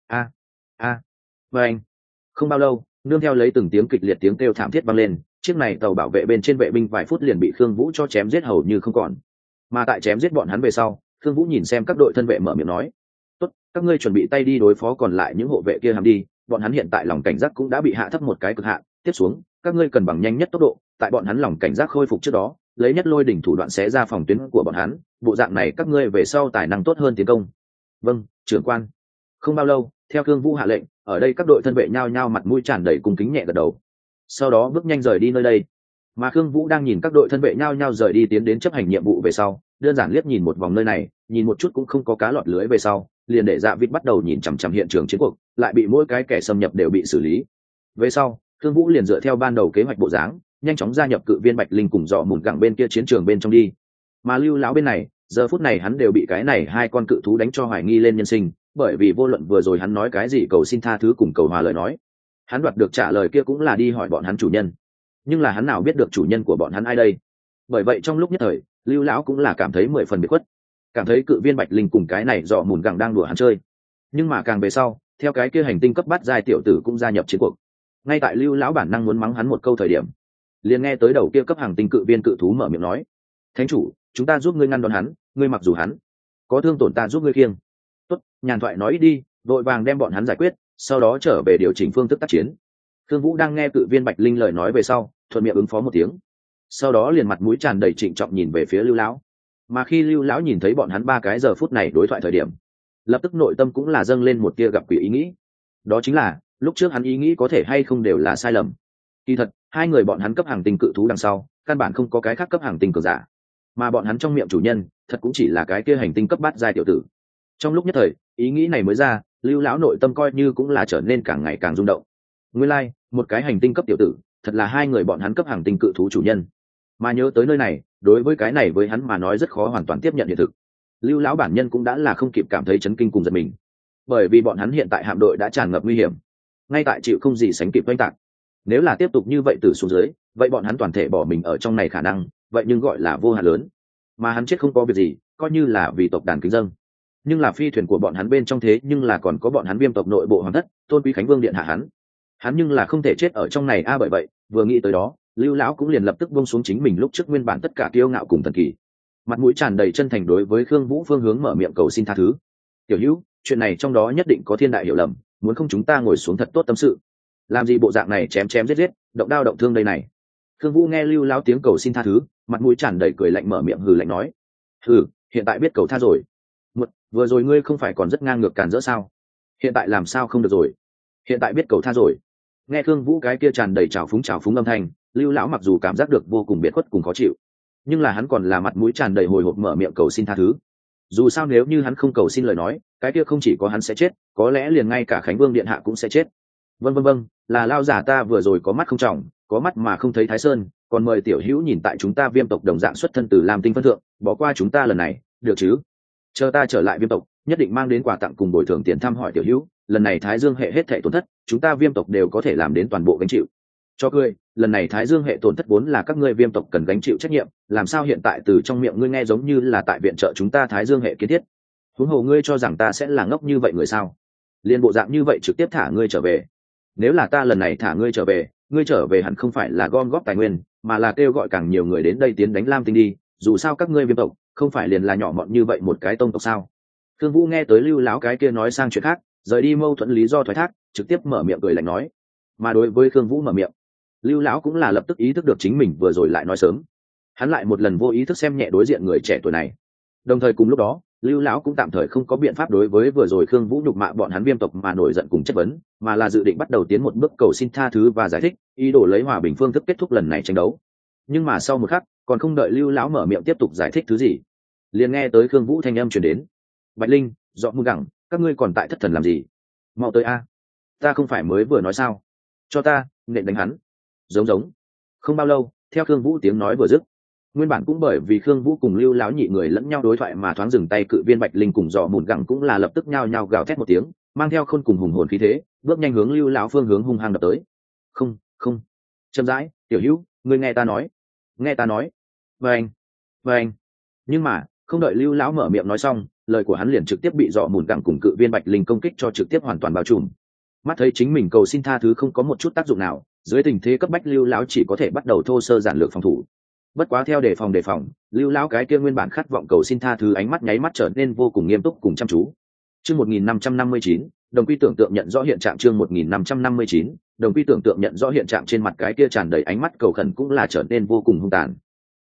Và anh, không bao lâu, nương theo lấy từng tiếng kịch liệt tiếng kêu thảm thiết vang lên, chiếc này tàu bảo vệ bên trên vệ binh vài phút liền bị Khương Vũ cho chém giết hầu như không còn. Mà tại chém giết bọn hắn về sau, Khương Vũ nhìn xem các đội thân vệ mở miệng nói: "Tốt, các ngươi chuẩn bị tay đi đối phó còn lại những hộ vệ kia hàm đi, bọn hắn hiện tại lòng cảnh giác cũng đã bị hạ thấp một cái cực hạn, tiếp xuống, các ngươi cần bằng nhanh nhất tốc độ, tại bọn hắn lòng cảnh giác khôi phục trước đó, lấy nhất lôi đỉnh thủ đoạn xé ra phòng tuyến của bọn hắn, bộ dạng này các ngươi về sau tài năng tốt hơn tiến công." "Vâng, trưởng quan." Không bao lâu, theo Khương Vũ hạ lệnh, ở đây các đội thân vệ nhao nhao mặt mũi tràn đầy cung kính nhẹ gật đầu, sau đó bước nhanh rời đi nơi đây. Mà Khương Vũ đang nhìn các đội thân vệ nhao nhao rời đi tiến đến chấp hành nhiệm vụ về sau, đơn giản liếc nhìn một vòng nơi này, nhìn một chút cũng không có cá lọt lưới về sau, liền để Dạ Vịt bắt đầu nhìn chằm chằm hiện trường chiến cuộc, lại bị mỗi cái kẻ xâm nhập đều bị xử lý. Về sau, Khương Vũ liền dựa theo ban đầu kế hoạch bộ dáng, nhanh chóng gia nhập cự viên Bạch Linh cùng dọ mùn gẳng bên kia chiến trường bên trong đi. Mà Lưu lão bên này, giờ phút này hắn đều bị cái này hai con cự thú đánh cho hoài nghi lên nhân sinh, bởi vì vô luận vừa rồi hắn nói cái gì cầu xin tha thứ cùng cầu hòa lời nói, hắn đoạt được trả lời kia cũng là đi hỏi bọn hắn chủ nhân, nhưng là hắn nào biết được chủ nhân của bọn hắn ai đây. Bởi vậy trong lúc nhất thời, Lưu lão cũng là cảm thấy 10 phần biệt khuất, cảm thấy cự viên Bạch Linh cùng cái này dọ mùn gẳng đang đùa hắn chơi. Nhưng mà càng về sau, theo cái kia hành tinh cấp bát giai tiểu tử cũng gia nhập chiến cuộc, ngay tại Lưu lão bản năng muốn mắng hắn một câu thời điểm, liền nghe tới đầu kia cấp hàng tinh cự viên cự thú mở miệng nói: "Thánh chủ, chúng ta giúp ngươi ngăn đón hắn, ngươi mặc dù hắn có thương tổn ta giúp ngươi khiêng." "Tốt, nhàn thoại nói ít đi, vội vàng đem bọn hắn giải quyết, sau đó trở về điều chỉnh phương thức tác chiến." Thương Vũ đang nghe cự viên Bạch Linh lời nói về sau, thuận miệng ứng phó một tiếng, sau đó liền mặt mũi tràn đầy trịnh trọng nhìn về phía Lưu lão. Mà khi Lưu lão nhìn thấy bọn hắn ba cái giờ phút này đối thoại thời điểm, lập tức nội tâm cũng là dâng lên một tia gặp quỷ ý nghĩ. Đó chính là, lúc trước hắn ý nghĩ có thể hay không đều là sai lầm. Kỳ thật, hai người bọn hắn cấp hàng tinh cự thú đằng sau, căn bản không có cái khác cấp hàng tinh cường giả, mà bọn hắn trong miệng chủ nhân, thật cũng chỉ là cái kia hành tinh cấp bát giai tiểu tử. Trong lúc nhất thời, ý nghĩ này mới ra, Lưu lão nội tâm coi như cũng là trở nên càng ngày càng rung động. Nguyên lai, một cái hành tinh cấp tiểu tử, thật là hai người bọn hắn cấp hàng tinh cự thú chủ nhân. Mà nhớ tới nơi này, đối với cái này với hắn mà nói rất khó hoàn toàn tiếp nhận hiện thực. Lưu lão bản nhân cũng đã là không kịp cảm thấy chấn kinh cùng giật mình, bởi vì bọn hắn hiện tại hạm đội đã tràn ngập nguy hiểm, ngay tại chịu không gì sánh kịp oanh tạc. Nếu là tiếp tục như vậy từ xuống dưới, vậy bọn hắn toàn thể bỏ mình ở trong này khả năng, vậy nhưng gọi là vô hạn lớn. Mà hắn chết không có việc gì, coi như là vì tộc đàn kính dâng. Nhưng là phi thuyền của bọn hắn bên trong thế nhưng là còn có bọn hắn Viêm tộc nội bộ hoàng thất, Tôn Quý Khánh Vương điện hạ hắn nhưng là không thể chết ở trong này bởi vậy, vừa nghĩ tới đó, Lưu lão cũng liền lập tức buông xuống chính mình lúc trước nguyên bản tất cả kiêu ngạo cùng thần kỳ, mặt mũi tràn đầy chân thành đối với Khương Vũ phương hướng mở miệng cầu xin tha thứ. "Tiểu Hữu, chuyện này trong đó nhất định có thiên đại hiểu lầm, muốn không chúng ta ngồi xuống thật tốt tâm sự. Làm gì bộ dạng này chém chém giết giết, động đao động thương đây này." Khương Vũ nghe Lưu lão tiếng cầu xin tha thứ, mặt mũi tràn đầy cười lạnh mở miệng hừ lạnh nói: "Hừ, hiện tại biết cầu tha rồi. Vừa rồi ngươi không phải còn rất ngang ngược càn rỡ sao? Hiện tại làm sao không được rồi? Hiện tại biết cầu tha rồi." Nghe Khương Vũ cái kia tràn đầy trào phúng âm thanh, Lưu lão mặc dù cảm giác được vô cùng biệt khuất cùng khó chịu, nhưng là hắn còn là mặt mũi tràn đầy hồi hộp mở miệng cầu xin tha thứ. Dù sao nếu như hắn không cầu xin lời nói, cái kia không chỉ có hắn sẽ chết, có lẽ liền ngay cả Khánh Vương điện hạ cũng sẽ chết. Vâng, là lao giả ta vừa rồi có mắt không trọng, có mắt mà không thấy Thái Sơn, còn mời tiểu hữu nhìn tại chúng ta Viêm tộc đồng dạng xuất thân từ Lam Tinh phân thượng, bỏ qua chúng ta lần này, được chứ? Chờ ta trở lại Viêm tộc, nhất định mang đến quà tặng cùng bồi thường tiền thăm hỏi tiểu hữu, lần này Thái Dương hệ hết thảy tổn thất, chúng ta Viêm tộc đều có thể làm đến toàn bộ gánh chịu. Cho cười, lần này Thái Dương hệ tổn thất vốn là các ngươi Viêm tộc cần gánh chịu trách nhiệm, làm sao hiện tại từ trong miệng ngươi nghe giống như là tại viện trợ chúng ta Thái Dương hệ kiến thiết? Huống hồ ngươi cho rằng ta sẽ là ngốc như vậy người sao? Liên bộ dạng như vậy trực tiếp thả ngươi trở về. Nếu là ta lần này thả ngươi trở về hẳn không phải là gom góp tài nguyên, mà là kêu gọi càng nhiều người đến đây tiến đánh Lam Tinh đi, dù sao các ngươi Viêm tộc không phải liền là nhỏ mọn như vậy một cái tông tộc sao? Thương Vũ nghe tới Lưu lão cái kia nói sang chuyện khác, rời đi mâu thuẫn lý do thoái thác, trực tiếp mở miệng cười lạnh nói. Mà đối với Thương Vũ mở miệng, Lưu lão cũng là lập tức ý thức được chính mình vừa rồi lại nói sớm, hắn lại một lần vô ý thức xem nhẹ đối diện người trẻ tuổi này. Đồng thời cùng lúc đó, Lưu lão cũng tạm thời không có biện pháp đối với vừa rồi Khương Vũ nhục mạ bọn hắn Viêm tộc mà nổi giận cùng chất vấn, mà là dự định bắt đầu tiến một bước cầu xin tha thứ và giải thích, ý đồ lấy hòa bình phương thức kết thúc lần này tranh đấu. Nhưng mà sau một khắc, còn không đợi Lưu lão mở miệng tiếp tục giải thích thứ gì, liền nghe tới Khương Vũ thanh âm truyền đến: "Bạch Linh, Dọ Mùn Gẳng, các ngươi còn tại thất thần làm gì? Mau tới a! Ta không phải mới vừa nói sao? Cho ta, nện đánh hắn!" Giống. Không bao lâu, theo Khương Vũ tiếng nói vừa dứt, nguyên bản cũng bởi vì Khương Vũ cùng Lưu lão nhị người lẫn nhau đối thoại mà thoáng dừng tay cự viên Bạch Linh cùng Dọ Mùn Gẳng cũng là lập tức nhao nhao gào thét một tiếng, mang theo khôn cùng hùng hồn khí thế bước nhanh hướng lưu lão phương hướng hung hăng đập tới. Không không, chậm rãi, tiểu hữu, ngươi nghe ta nói, nghe ta nói. Vâng vâng. Nhưng mà không đợi lưu lão mở miệng nói xong, lời của hắn liền trực tiếp bị dọ mùn gẳng cùng cự viên bạch linh công kích cho trực tiếp hoàn toàn bao trùm. Mắt thấy chính mình cầu xin tha thứ không có một chút tác dụng nào, dưới tình thế cấp bách lưu lão chỉ có thể bắt đầu thô sơ giản lược phòng thủ. Bất quá theo đề phòng, lưu lão cái kia nguyên bản khát vọng cầu xin tha thứ ánh mắt nháy mắt trở nên vô cùng nghiêm túc cùng chăm chú. Chương 1559, đồng quy tưởng tượng nhận rõ hiện trạng. Chương 1559, đồng quy tưởng tượng nhận rõ hiện trạng. Trên mặt cái kia tràn đầy ánh mắt cầu khẩn cũng là trở nên vô cùng hung tàn.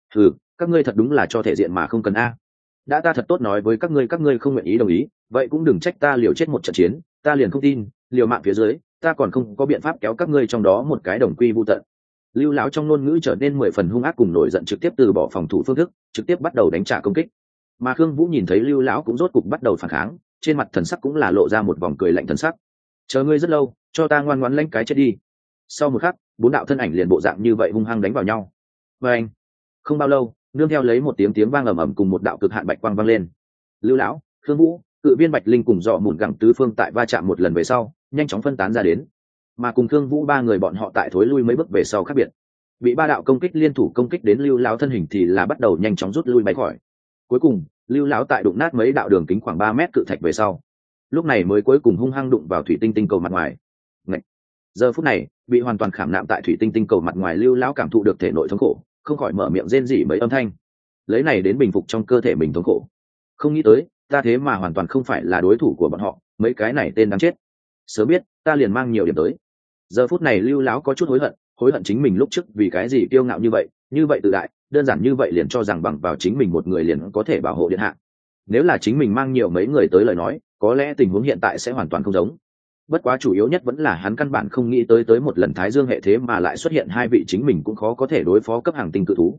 Các ngươi thật đúng là cho thể diện mà không cần a. Đã ta thật tốt nói với các ngươi không nguyện ý đồng ý, vậy cũng đừng trách ta liều chết một trận chiến, ta liền không tin, liều mạng phía dưới, ta còn không có biện pháp kéo các ngươi trong đó một cái đồng quy vu tận. Lưu lão trong ngôn ngữ trở nên 10 phần hung ác cùng nổi giận, trực tiếp từ bỏ phòng thủ phương thức, trực tiếp bắt đầu đánh trả công kích. Mà Khương Vũ nhìn thấy Lưu lão cũng rốt cục bắt đầu phản kháng, trên mặt thần sắc cũng là lộ ra một vòng cười lạnh thần sắc. Chờ ngươi rất lâu, cho ta ngoan ngoãn lãnh cái chết đi. Sau một khắc, 4 đạo thân ảnh liền bộ dạng như vậy hung hăng đánh vào nhau. Anh. Không bao lâu, nương theo lấy một tiếng vang ầm ầm cùng một đạo cực hạn bạch quang vang lên. Lưu lão, Khương Vũ, cự viên bạch linh cùng dọ mụn gẳng tứ phương tại va chạm một lần về sau, nhanh chóng phân tán ra đến. Mà cùng Khương Vũ ba người bọn họ tại thối lui mấy bước về sau khác biệt. Bị 3 đạo công kích liên thủ công kích đến Lưu lão thân hình thì là bắt đầu nhanh chóng rút lui bay khỏi. Cuối cùng, Lưu lão tại đụng nát mấy đạo đường kính khoảng 3 mét cự thạch về sau, lúc này mới cuối cùng hung hăng đụng vào thủy tinh tinh cầu mặt ngoài. Ngậy. Giờ phút này, bị hoàn toàn khảm nạm tại thủy tinh tinh cầu mặt ngoài Lưu lão cảm thụ được thể nội thống khổ, không khỏi mở miệng rên rỉ mấy âm thanh, lấy này đến bình phục trong cơ thể mình thống khổ. Không nghĩ tới, ta thế mà hoàn toàn không phải là đối thủ của bọn họ, mấy cái này tên đáng chết. Sớm biết, ta liền mang nhiều điểm tới. Giờ phút này Lưu lão có chút hối hận chính mình lúc trước vì cái gì kiêu ngạo như vậy tự đại, đơn giản như vậy liền cho rằng bằng vào chính mình một người liền có thể bảo hộ điện hạ. Nếu là chính mình mang nhiều mấy người tới lời nói, có lẽ tình huống hiện tại sẽ hoàn toàn không giống. Bất quá chủ yếu nhất vẫn là hắn căn bản không nghĩ tới một lần Thái Dương hệ thế mà lại xuất hiện 2 vị chính mình cũng khó có thể đối phó cấp hàng tinh cự thú.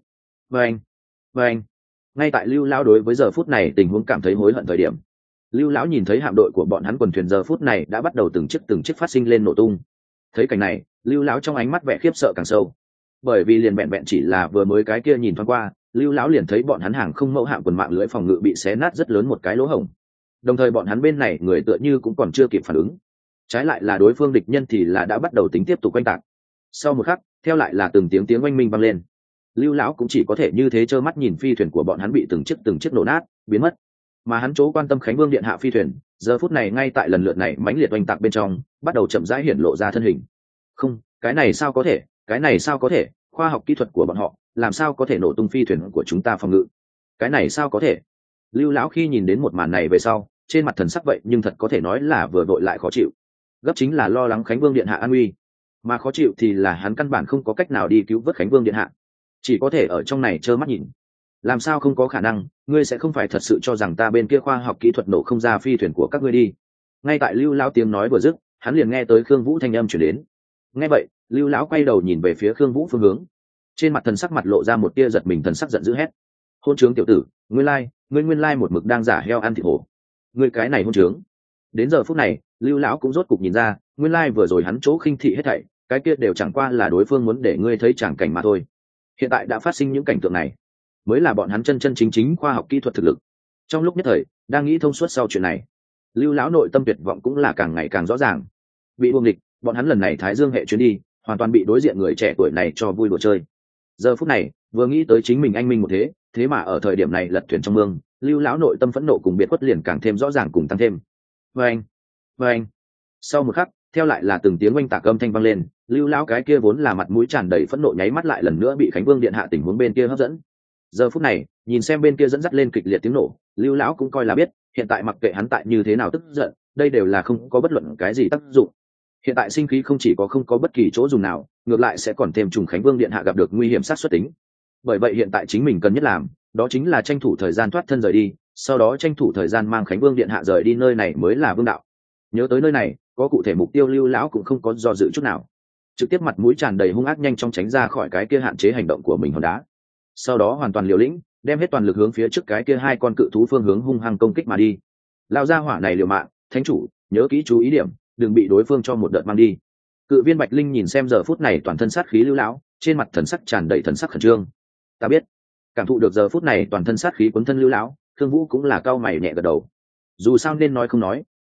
Vâng. Ngay tại Lưu lão đối với giờ phút này tình huống cảm thấy hối hận thời điểm, Lưu lão nhìn thấy hạm đội của bọn hắn quần thuyền giờ phút này đã bắt đầu từng chiếc phát sinh lên nổ tung. Thấy cảnh này, Lưu lão trong ánh mắt vẻ khiếp sợ càng sâu. Bởi vì liền vẹn chỉ là vừa mới cái kia nhìn thoáng qua, Lưu lão liền thấy bọn hắn hàng không mẫu hạm quần mạng lưới phòng ngự bị xé nát rất lớn một cái lỗ hổng. Đồng thời bọn hắn bên này người tựa như cũng còn chưa kịp phản ứng. Trái lại là đối phương địch nhân thì là đã bắt đầu tính tiếp tục oanh tạc. Sau một khắc, theo lại là từng tiếng oanh minh vang lên. Lưu lão cũng chỉ có thể như thế trơ mắt nhìn phi thuyền của bọn hắn bị từng chiếc nổ nát, biến mất. Mà hắn chỗ quan tâm Khánh Vương điện hạ phi thuyền, giờ phút này ngay tại lần lượt này mãnh liệt oanh tạc bên trong, bắt đầu chậm rãi hiển lộ ra thân hình. Không, cái này sao có thể, khoa học kỹ thuật của bọn họ, làm sao có thể nổ tung phi thuyền của chúng ta phòng ngự? Cái này sao có thể? Lưu lão khi nhìn đến một màn này về sau, trên mặt thần sắc vậy nhưng thật có thể nói là vừa vội lại khó chịu. Gấp chính là lo lắng Khánh Vương điện hạ an nguy, mà khó chịu thì là hắn căn bản không có cách nào đi cứu vớt Khánh Vương điện hạ, chỉ có thể ở trong này trơ mắt nhìn. Làm sao không có khả năng, ngươi sẽ không phải thật sự cho rằng ta bên kia khoa học kỹ thuật nổ không ra phi thuyền của các ngươi đi? Ngay tại Lưu lão tiếng nói vừa dứt, hắn liền nghe tới Khương Vũ thanh âm truyền đến. Nghe vậy, Lưu lão quay đầu nhìn về phía Khương Vũ phương hướng, trên mặt thần sắc mặt lộ ra một tia giật mình, thần sắc giận dữ hét: hôn trướng tiểu tử, ngươi nguyên lai một mực đang giả heo ăn thịt hổ, ngươi cái này hôn trướng. Đến giờ phút này, Lưu lão cũng rốt cục nhìn ra, nguyên lai vừa rồi hắn chỗ khinh thị hết thảy, cái kia đều chẳng qua là đối phương muốn để ngươi thấy tràng cảnh mà thôi. Hiện tại đã phát sinh những cảnh tượng này, mới là bọn hắn chân chính khoa học kỹ thuật thực lực. Trong lúc nhất thời, đang nghĩ thông suốt sau chuyện này, Lưu lão nội tâm tuyệt vọng cũng là càng ngày càng rõ ràng. Bị buông địch, bọn hắn lần này Thái Dương hệ chuyến đi, hoàn toàn bị đối diện người trẻ tuổi này cho vui đùa chơi. Giờ phút này, vừa nghĩ tới chính mình anh minh một thế mà ở thời điểm này lật thuyền trong mương, Lưu lão nội tâm phẫn nộ cùng biệt khuất liền càng thêm rõ ràng cùng tăng thêm. Vâng. Sau một khắc, theo lại là từng tiếng oanh tạc âm thanh vang lên, Lưu lão cái kia vốn là mặt mũi tràn đầy phẫn nộ nháy mắt lại lần nữa bị Khánh Vương điện hạ tình huống bên kia hấp dẫn. Giờ phút này, nhìn xem bên kia dẫn dắt lên kịch liệt tiếng nổ, Lưu lão cũng coi là biết, hiện tại mặc kệ hắn tại như thế nào tức giận, đây đều là không có bất luận cái gì tác dụng. Hiện tại sinh khí không chỉ có không có bất kỳ chỗ dùng nào, ngược lại sẽ còn thêm trùng Khánh Vương điện hạ gặp được nguy hiểm sát suất tính. Bởi vậy hiện tại chính mình cần nhất làm, đó chính là tranh thủ thời gian thoát thân rời đi, sau đó tranh thủ thời gian mang Khánh Vương điện hạ rời đi nơi này mới là vương đạo. Nhớ tới nơi này, có cụ thể mục tiêu, Lưu lão cũng không có do dự chút nào, trực tiếp mặt mũi tràn đầy hung ác nhanh chóng tránh ra khỏi cái kia hạn chế hành động của mình hòn đá. Sau đó hoàn toàn liều lĩnh, đem hết toàn lực hướng phía trước cái kia 2 con cự thú phương hướng hung hăng công kích mà đi. Lao ra hỏa này liều mạng, thánh chủ, nhớ kỹ chú ý điểm, đừng bị đối phương cho một đợt mang đi. Cự viên Bạch Linh nhìn xem giờ phút này toàn thân sát khí Lưu lão, trên mặt thần sắc tràn đầy thần sắc khẩn trương. Ta biết. Cảm thụ được giờ phút này toàn thân sát khí cuốn thân Lưu lão, Thương Vũ cũng là cau mày nhẹ gật đầu. Dù sao nên nói không nói,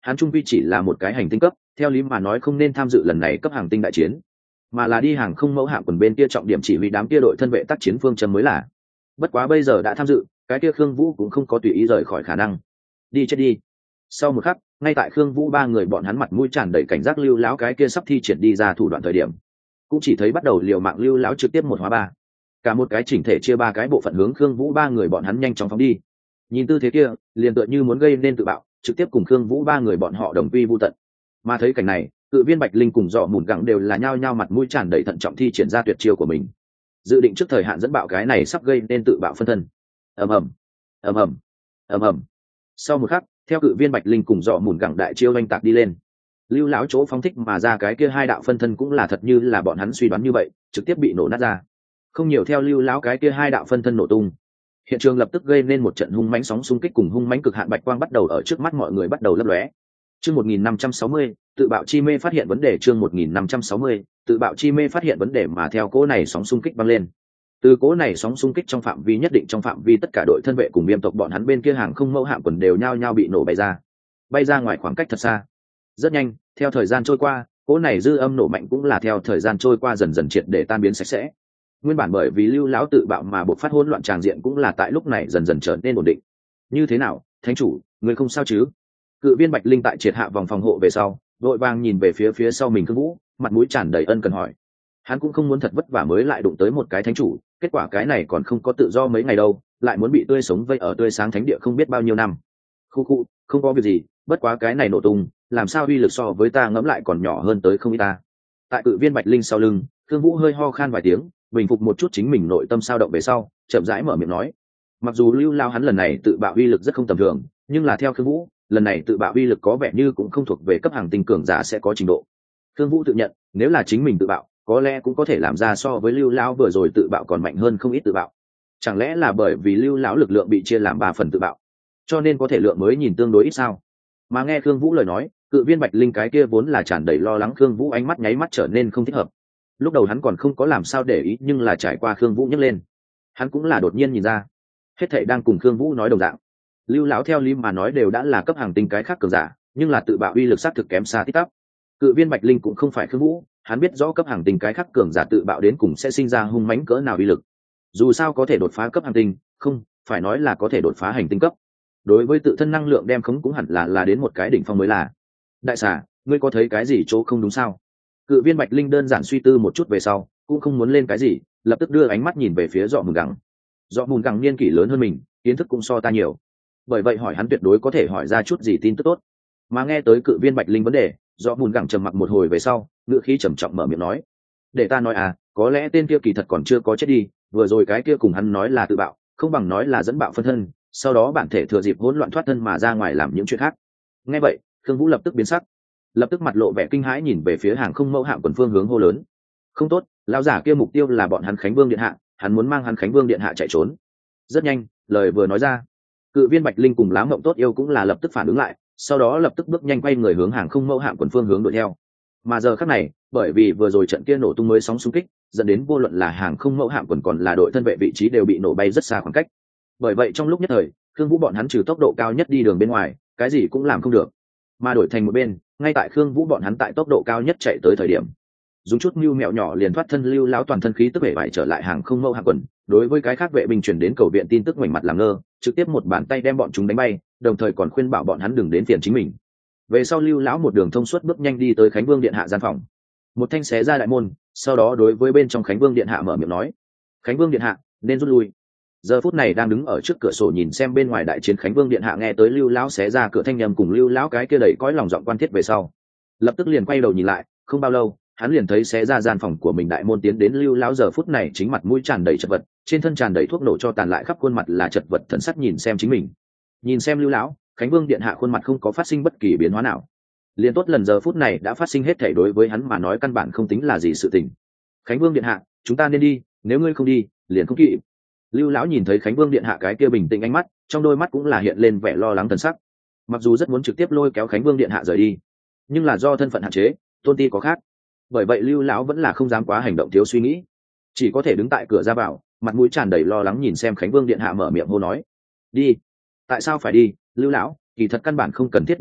hắn trung quy chỉ là một cái hành tinh cấp, theo lý mà nói không nên tham dự lần này cấp hàng tinh đại chiến, mà là đi hàng không mẫu hạm quần bên kia trọng điểm chỉ huy đám kia đội thân vệ tác chiến phương châm mới là. Bất quá bây giờ đã tham dự, cái kia Khương Vũ cũng không có tùy ý rời khỏi khả năng. Đi chết đi. Sau một khắc, ngay tại Khương Vũ ba người bọn hắn mặt mũi tràn đầy cảnh giác Lưu Lão cái kia sắp thi triển đi ra thủ đoạn thời điểm, cũng chỉ thấy bắt đầu liều mạng Lưu Lão trực tiếp 1-3, cả một cái chỉnh thể chia 3 cái bộ phận hướng Khương Vũ ba người bọn hắn nhanh chóng phóng đi. Nhìn tư thế kia, liền tựa như muốn gây nên tự bạo, trực tiếp cùng Khương Vũ ba người bọn họ đồng quy vu tận. Mà thấy cảnh này, Cự Viên Bạch Linh cùng Dọ Mùn Gẳng đều là nhao nhao mặt mũi tràn đầy thận trọng thi triển ra tuyệt chiêu của mình, dự định trước thời hạn dẫn bạo cái này sắp gây nên tự bạo phân thân. ầm ầm ầm ầm ầm ầm. Sau một khắc, theo Cự Viên Bạch Linh cùng Dọ Mùn Gẳng đại chiêu oanh tạc đi lên, Lưu Lão chỗ phóng thích mà ra cái kia 2 đạo phân thân cũng là thật như là bọn hắn suy đoán như vậy, trực tiếp bị nổ nát ra. Không nhiều theo Lưu Lão cái kia 2 đạo phân thân nổ tung, hiện trường lập tức gây nên một trận hung mãnh sóng xung kích cùng hung mãnh cực hạn bạch quang bắt đầu ở trước mắt mọi người bắt đầu lấp lóe. Chương 1560, tự bạo chi mê phát hiện vấn đề. Chương 1560, tự bạo chi mê phát hiện vấn đề. Mà theo cỗ này sóng xung kích băng lên, từ cỗ này sóng xung kích trong phạm vi nhất định, trong phạm vi tất cả đội thân vệ cùng viêm tộc bọn hắn bên kia hàng không mẫu hạm quần đều nhao nhao bị nổ bay ra ngoài khoảng cách thật xa. Rất nhanh, theo thời gian trôi qua, cỗ này dư âm nổ mạnh cũng là theo thời gian trôi qua dần dần triệt để tan biến sạch sẽ. Nguyên bản bởi vì Lưu Lão tự bạo mà buộc phát hỗn loạn tràng diện cũng là tại lúc này dần dần trở nên ổn định. Như thế nào, thánh chủ, người không sao chứ? Cự Viên Bạch Linh tại triệt hạ vòng phòng hộ về sau, đội vàng nhìn về phía sau mình Khương Vũ, mặt mũi tràn đầy ân cần hỏi. Hắn cũng không muốn thật vất vả mới lại đụng tới một cái thánh chủ, kết quả cái này còn không có tự do mấy ngày đâu, lại muốn bị tươi sống vây ở tươi sáng thánh địa không biết bao nhiêu năm. Khu, không có việc gì, bất quá cái này nổ tung, làm sao uy lực so với ta ngẫm lại còn nhỏ hơn tới không ít ta. Tại Cự Viên Bạch Linh sau lưng, Khương Vũ hơi ho khan vài tiếng, bình phục một chút chính mình nội tâm sao động về sau, chậm rãi mở miệng nói. Mặc dù Lưu Lao hắn lần này tự bạo uy lực rất không tầm thường, nhưng là theo Khương Vũ, lần này tự bạo uy lực có vẻ như cũng không thuộc về cấp hàng tinh cường giả sẽ có trình độ. Khương Vũ tự nhận, nếu là chính mình tự bạo, có lẽ cũng có thể làm ra so với Lưu Lão vừa rồi tự bạo còn mạnh hơn không ít tự bạo. Chẳng lẽ là bởi vì Lưu Lão lực lượng bị chia làm 3 phần tự bạo, cho nên có thể lượng mới nhìn tương đối ít sao? Mà nghe Khương Vũ lời nói, Cự Viên Bạch Linh cái kia vốn là tràn đầy lo lắng Khương Vũ ánh mắt nháy mắt trở nên không thích hợp. Lúc đầu hắn còn không có làm sao để ý, nhưng là trải qua Khương Vũ nhắc lên, hắn cũng là đột nhiên nhìn ra, hết thảy đang cùng Khương Vũ nói đồng dạng. Lưu Lão theo lý mà nói đều đã là cấp hàng tinh cái khác cường giả, nhưng là tự bạo uy lực sát thực kém xa tít tắp. Cự Viên Bạch Linh cũng không phải Khương Vũ, hắn biết rõ cấp hàng tinh cái khác cường giả tự bạo đến cùng sẽ sinh ra hung mãnh cỡ nào uy lực. Dù sao có thể đột phá cấp hàng tinh, không phải nói là có thể đột phá hành tinh cấp. Đối với tự thân năng lượng đem khống cũng hẳn là đến một cái đỉnh phong mới là. Đại xà, ngươi có thấy cái gì chỗ không đúng sao? Cự Viên Bạch Linh đơn giản suy tư một chút về sau, cũng không muốn lên cái gì, lập tức đưa ánh mắt nhìn về phía Dọ Mùn Gẳng. Dọ Mùn Gẳng niên kỷ lớn hơn mình, kiến thức cũng so ta nhiều, bởi vậy hỏi hắn tuyệt đối có thể hỏi ra chút gì tin tức tốt. Mà nghe tới Cự Viên Bạch Linh vấn đề, Dọ Mùn Gẳng trầm mặc một hồi về sau, ngữ khí trầm trọng mở miệng nói: để ta nói à, có lẽ tên kia kỳ thật còn chưa có chết đi, vừa rồi cái kia cùng hắn nói là tự bạo, không bằng nói là dẫn bạo phân thân, sau đó bản thể thừa dịp hỗn loạn thoát thân mà ra ngoài làm những chuyện khác. Nghe vậy, Khương Vũ lập tức biến sắc, lập tức mặt lộ vẻ kinh hãi nhìn về phía hàng không mẫu hạm quần phương hướng hô lớn: không tốt, lão giả kia mục tiêu là bọn hắn Khánh Vương điện hạ, hắn muốn mang hắn Khánh Vương điện hạ chạy trốn. Rất nhanh, lời vừa nói ra, Cự Viên Bạch Linh cùng Lá Mộng Tốt Yêu cũng là lập tức phản ứng lại, sau đó lập tức bước nhanh quay người hướng hàng không mẫu hạm quần phương hướng đuổi theo. Mà giờ khắc này, bởi vì vừa rồi trận kia nổ tung mới sóng xung kích, dẫn đến vô luận là hàng không mẫu hạm quần còn là đội thân vệ vị trí đều bị nổ bay rất xa khoảng cách. Bởi vậy trong lúc nhất thời, Khương Vũ bọn hắn trừ tốc độ cao nhất đi đường bên ngoài, cái gì cũng làm không được. Mà đổi thành một bên, ngay tại Khương Vũ bọn hắn tại tốc độ cao nhất chạy tới thời điểm, dùng chút mưu mẹo nhỏ liền thoát thân Lưu Lão toàn thân khí tức bể bại trở lại hàng không mẫu hạm quần, đối với cái khác vệ binh chuyển đến cầu viện tin tức ngoảnh mặt làm ngơ, trực tiếp một bàn tay đem bọn chúng đánh bay, đồng thời còn khuyên bảo bọn hắn đừng đến phiền chính mình. Về sau Lưu Lão một đường thông suốt bước nhanh đi tới Khánh Vương điện hạ gian phòng, một thanh xé ra đại môn, sau đó đối với bên trong Khánh Vương điện hạ mở miệng nói: Khánh Vương điện hạ, nên rút lui. Giờ phút này đang đứng ở trước cửa sổ nhìn xem bên ngoài đại chiến Khánh Vương điện hạ nghe tới Lưu Lão xé ra cửa thanh nhầm cùng Lưu Lão cái kia đầy cõi lòng giọng quan thiết về sau, lập tức liền quay đầu nhìn lại, không bao lâu hắn liền thấy xé ra gian phòng của mình đại môn tiến đến Lưu Lão giờ phút này chính mặt mũi tràn đầy chật vật, trên thân tràn đầy thuốc nổ cho tàn, lại khắp khuôn mặt là chật vật thần sắc nhìn xem chính mình. Nhìn xem Lưu Lão, Khánh Vương điện hạ khuôn mặt không có phát sinh bất kỳ biến hóa nào. Liên tốt lần giờ phút này đã phát sinh hết thảy đối với hắn mà nói căn bản không tính là gì sự tình. Khánh Vương điện hạ, chúng ta nên đi, nếu ngươi không đi, liền không kịp. Lưu Lão nhìn thấy Khánh Vương điện hạ cái kia bình tĩnh ánh mắt, trong đôi mắt cũng là hiện lên vẻ lo lắng thần sắc. Mặc dù rất muốn trực tiếp lôi kéo Khánh Vương điện hạ rời đi, nhưng là do thân phận hạn chế, tôn ti có khác. Bởi vậy Lưu Lão vẫn là không dám quá hành động thiếu suy nghĩ, chỉ có thể đứng tại cửa ra vào, mặt mũi tràn đầy lo lắng nhìn xem Khánh Vương điện hạ mở miệng hô nói: đi. Tại sao phải đi, Lưu Lão, kỳ thật căn bản không cần thiết đi à,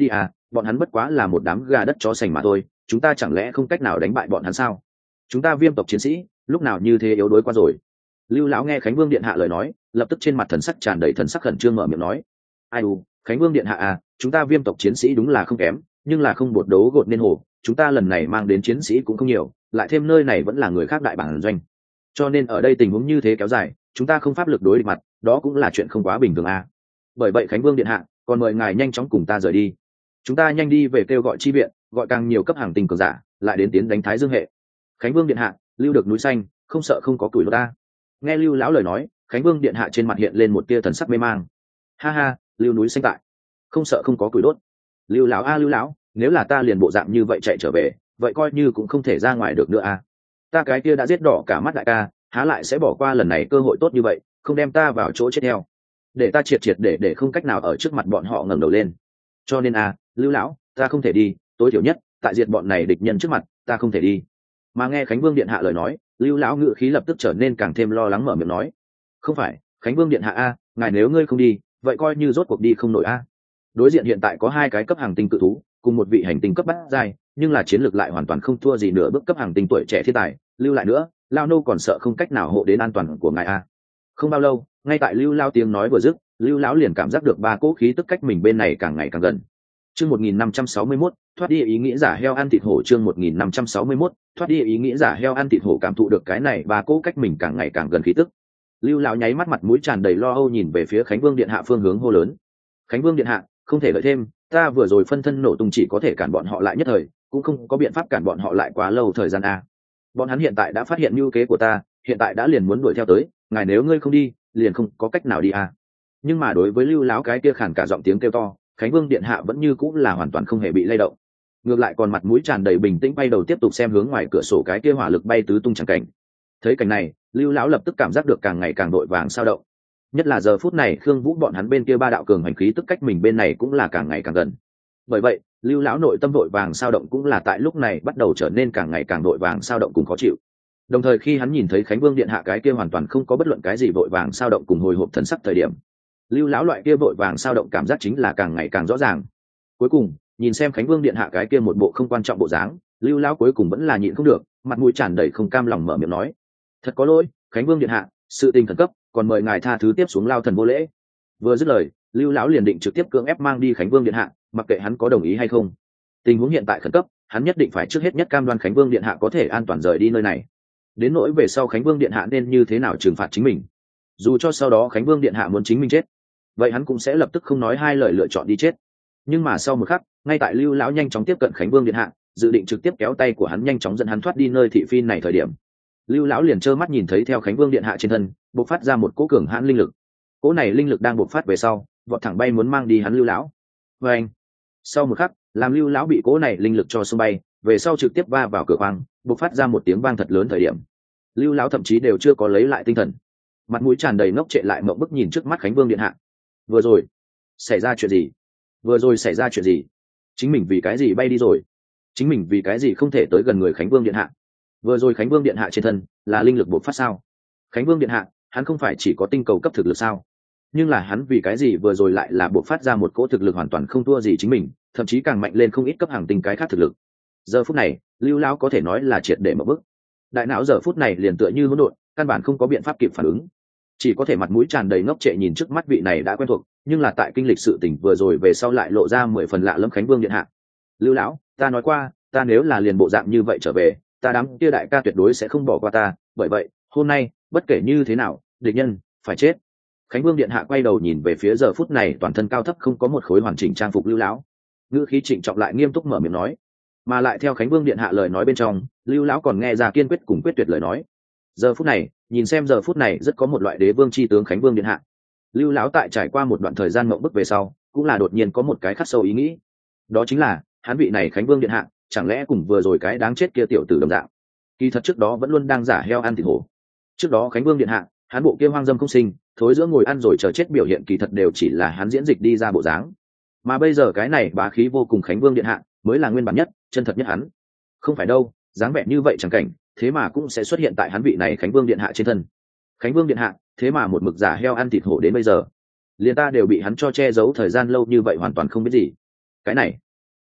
bọn hắn bất quá là một đám gà đất chó sành mà thôi, chúng ta chẳng lẽ không cách nào đánh bại bọn hắn sao? Chúng ta Viêm tộc chiến sĩ lúc nào như thế yếu đuối qua rồi? Lưu lão nghe Khánh Vương điện hạ lời nói, lập tức trên mặt thần sắc tràn đầy thần sắc khẩn trương mở miệng nói: ai u, Khánh Vương điện hạ à, chúng ta Viêm tộc chiến sĩ đúng là không kém, nhưng là không bột đấu gột nên hổ, chúng ta lần này mang đến chiến sĩ cũng không nhiều, lại thêm nơi này vẫn là người khác đại bản doanh, cho nên ở đây tình huống như thế kéo dài, chúng ta không pháp lực đối địch mặt, đó cũng là chuyện không quá bình thường à. Bởi vậy Khánh Vương điện hạ, còn mời ngài nhanh chóng cùng ta rời đi, chúng ta nhanh đi về kêu gọi chi viện, gọi càng nhiều cấp hàng tinh cường giả lại đến tiến đánh Thái Dương hệ. Khánh Vương điện hạ, lưu được núi xanh, không sợ không có củi lửa ta. Nghe Lưu lão lời nói, Khánh Vương điện hạ trên mặt hiện lên một tia thần sắc mê mang. Ha ha, lưu núi xanh tại, không sợ không có củi đốt. Lưu lão a, Lưu lão, nếu là ta liền bộ dạng như vậy chạy trở về, vậy coi như cũng không thể ra ngoài được nữa a. Ta cái kia đã giết đỏ cả mắt đại ca, há lại sẽ bỏ qua lần này cơ hội tốt như vậy, không đem ta vào chỗ chết theo, để ta triệt triệt để không cách nào ở trước mặt bọn họ ngẩng đầu lên. Cho nên a, Lưu lão, ta không thể đi, tối thiểu nhất tại diệt bọn này địch nhân trước mặt, ta không thể đi. Mà nghe Khánh Vương điện hạ lời nói, Lưu lão ngự khí lập tức trở nên càng thêm lo lắng mở miệng nói: không phải, Khánh Vương điện hạ a, ngài nếu ngươi không đi, vậy coi như rốt cuộc đi không nổi a. Đối diện hiện tại có hai cái cấp hàng tinh cự thú, cùng một vị hành tinh cấp bát giai, nhưng là chiến lược lại hoàn toàn không thua gì nửa bước cấp hàng tinh tuổi trẻ thiên tài, lưu lại nữa, lao nô còn sợ không cách nào hộ đến an toàn của ngài a. Không bao lâu, ngay tại Lưu lao tiếng nói vừa dứt, Lưu lão liền cảm giác được ba cỗ khí tức cách mình bên này càng ngày càng gần. Chương 1561, thoát đi ý nghĩ giả heo ăn thịt hổ. Chương 1561, thoát đi ý nghĩ giả heo ăn thịt hổ. Cảm thụ được cái này ba cỗ cách mình càng ngày càng gần khí tức, Lưu lão nháy mắt mặt mũi tràn đầy lo âu nhìn về phía Khánh Vương điện hạ phương hướng hô lớn: Khánh Vương điện hạ, không thể đợi thêm, ta vừa rồi phân thân nổ tung chỉ có thể cản bọn họ lại nhất thời, cũng không có biện pháp cản bọn họ lại quá lâu thời gian a. Bọn hắn hiện tại đã phát hiện mưu kế của ta, hiện tại đã liền muốn đuổi theo tới, ngài nếu ngươi không đi, liền không có cách nào đi a. Nhưng mà đối với Lưu lão cái kia khản cả giọng tiếng kêu to, Khánh Vương điện hạ vẫn như cũng là hoàn toàn không hề bị lay động, ngược lại còn mặt mũi tràn đầy bình tĩnh bay đầu tiếp tục xem hướng ngoài cửa sổ cái kia hỏa lực bay tứ tung chẳng cảnh. Thấy cảnh này, Lưu lão lập tức cảm giác được càng ngày càng đội vàng sao động, nhất là giờ phút này Khương Vũ bọn hắn bên kia ba đạo cường hành khí tức cách mình bên này cũng là càng ngày càng gần. Bởi vậy Lưu lão nội tâm đội vàng sao động cũng là tại lúc này bắt đầu trở nên càng ngày càng đội vàng sao động cùng khó chịu. Đồng thời khi hắn nhìn thấy Khánh Vương điện hạ cái kia hoàn toàn không có bất luận cái gì vội vàng sao động cùng hồi hộp thần sắc thời điểm, Lưu lão loại kia vội vàng sao động cảm giác chính là càng ngày càng rõ ràng. Cuối cùng nhìn xem Khánh Vương điện hạ cái kia một bộ không quan trọng bộ dáng, Lưu lão cuối cùng vẫn là nhịn không được, mặt mũi tràn đầy không cam lòng mở miệng nói: thật có lỗi, Khánh Vương điện hạ, sự tình khẩn cấp, còn mời ngài tha thứ tiếp xuống lao thần vô lễ. Vừa dứt lời, Lưu lão liền định trực tiếp cưỡng ép mang đi Khánh Vương điện hạ, mặc kệ hắn có đồng ý hay không. Tình huống hiện tại khẩn cấp, hắn nhất định phải trước hết nhất cam đoan Khánh Vương điện hạ có thể an toàn rời đi nơi này. Đến nỗi về sau Khánh Vương điện hạ nên như thế nào trừng phạt chính mình, dù cho sau đó Khánh Vương điện hạ muốn chính mình chết, vậy hắn cũng sẽ lập tức không nói hai lời lựa chọn đi chết. Nhưng mà sau một khắc, ngay tại Lưu lão nhanh chóng tiếp cận Khánh Vương điện hạ, dự định trực tiếp kéo tay của hắn nhanh chóng dẫn hắn thoát đi nơi thị phi này thời điểm, Lưu lão liền trơ mắt nhìn thấy theo Khánh Vương điện hạ trên thân bộc phát ra một cỗ cường hãn linh lực. Cỗ này linh lực đang bộc phát về sau, vọt thẳng bay muốn mang đi hắn Lưu lão. Và anh, sau một khắc, làm Lưu lão bị cỗ này linh lực cho xông bay, về sau trực tiếp va vào cửa khoang, bộc phát ra một tiếng vang thật lớn thời điểm, Lưu lão thậm chí đều chưa có lấy lại tinh thần, mặt mũi tràn đầy ngốc trệ lại mộng bức nhìn trước mắt Khánh Vương điện hạ. Vừa rồi xảy ra chuyện gì? Vừa rồi xảy ra chuyện gì? Chính mình vì cái gì bay đi rồi? Chính mình vì cái gì không thể tới gần người Khánh Vương điện hạ? Vừa rồi Khánh Vương điện hạ trên thân là linh lực bộc phát sao? Khánh Vương điện hạ, hắn không phải chỉ có tinh cầu cấp thực lực sao? Nhưng là hắn vì cái gì vừa rồi lại là bộc phát ra một cỗ thực lực hoàn toàn không thua gì chính mình, thậm chí càng mạnh lên không ít cấp hàng tinh cái khác thực lực. Giờ phút này, Lưu lão có thể nói là triệt để mở bức. Đại não giờ phút này liền tựa như hỗn độn, căn bản không có biện pháp kịp phản ứng, chỉ có thể mặt mũi tràn đầy ngốc trệ nhìn trước mắt vị này đã quen thuộc, nhưng là tại kinh lịch sự tình vừa rồi về sau lại lộ ra 10 phần lạ lẫm Khánh Vương điện hạ. Lưu lão, ta nói qua, ta nếu là liền bộ dạng như vậy trở về, ta đám kia đại ca tuyệt đối sẽ không bỏ qua ta, bởi vậy hôm nay bất kể như thế nào, địch nhân phải chết. Khánh Vương điện hạ quay đầu nhìn về phía giờ phút này toàn thân cao thấp không có một khối hoàn chỉnh trang phục Lưu lão, ngữ khí trịnh trọng lại nghiêm túc mở miệng nói, mà lại theo Khánh Vương điện hạ lời nói bên trong, Lưu lão còn nghe ra kiên quyết cùng quyết tuyệt lời nói. Giờ phút này, nhìn xem giờ phút này rất có một loại đế vương chi tướng Khánh Vương điện hạ, Lưu lão tại trải qua một đoạn thời gian mộng bức về sau, cũng là đột nhiên có một cái khắc sâu ý nghĩ, đó chính là hắn vị này Khánh Vương điện hạ chẳng lẽ cùng vừa rồi cái đáng chết kia tiểu tử đồng dạng, kỳ thật trước đó vẫn luôn đang giả heo ăn thịt hổ. Trước đó Khánh Vương điện hạ, hắn bộ kia hoang dâm không sinh, thối giữa ngồi ăn rồi chờ chết biểu hiện kỳ thật đều chỉ là hắn diễn dịch đi ra bộ dáng, mà bây giờ cái này bá khí vô cùng Khánh Vương điện hạ mới là nguyên bản nhất, chân thật nhất hắn. Không phải đâu, dáng vẻ như vậy chẳng cảnh, thế mà cũng sẽ xuất hiện tại hắn vị này Khánh Vương điện hạ trên thân. Khánh Vương điện hạ, thế mà một mực giả heo ăn thịt hổ đến bây giờ, liền ta đều bị hắn cho che giấu thời gian lâu như vậy hoàn toàn không biết gì.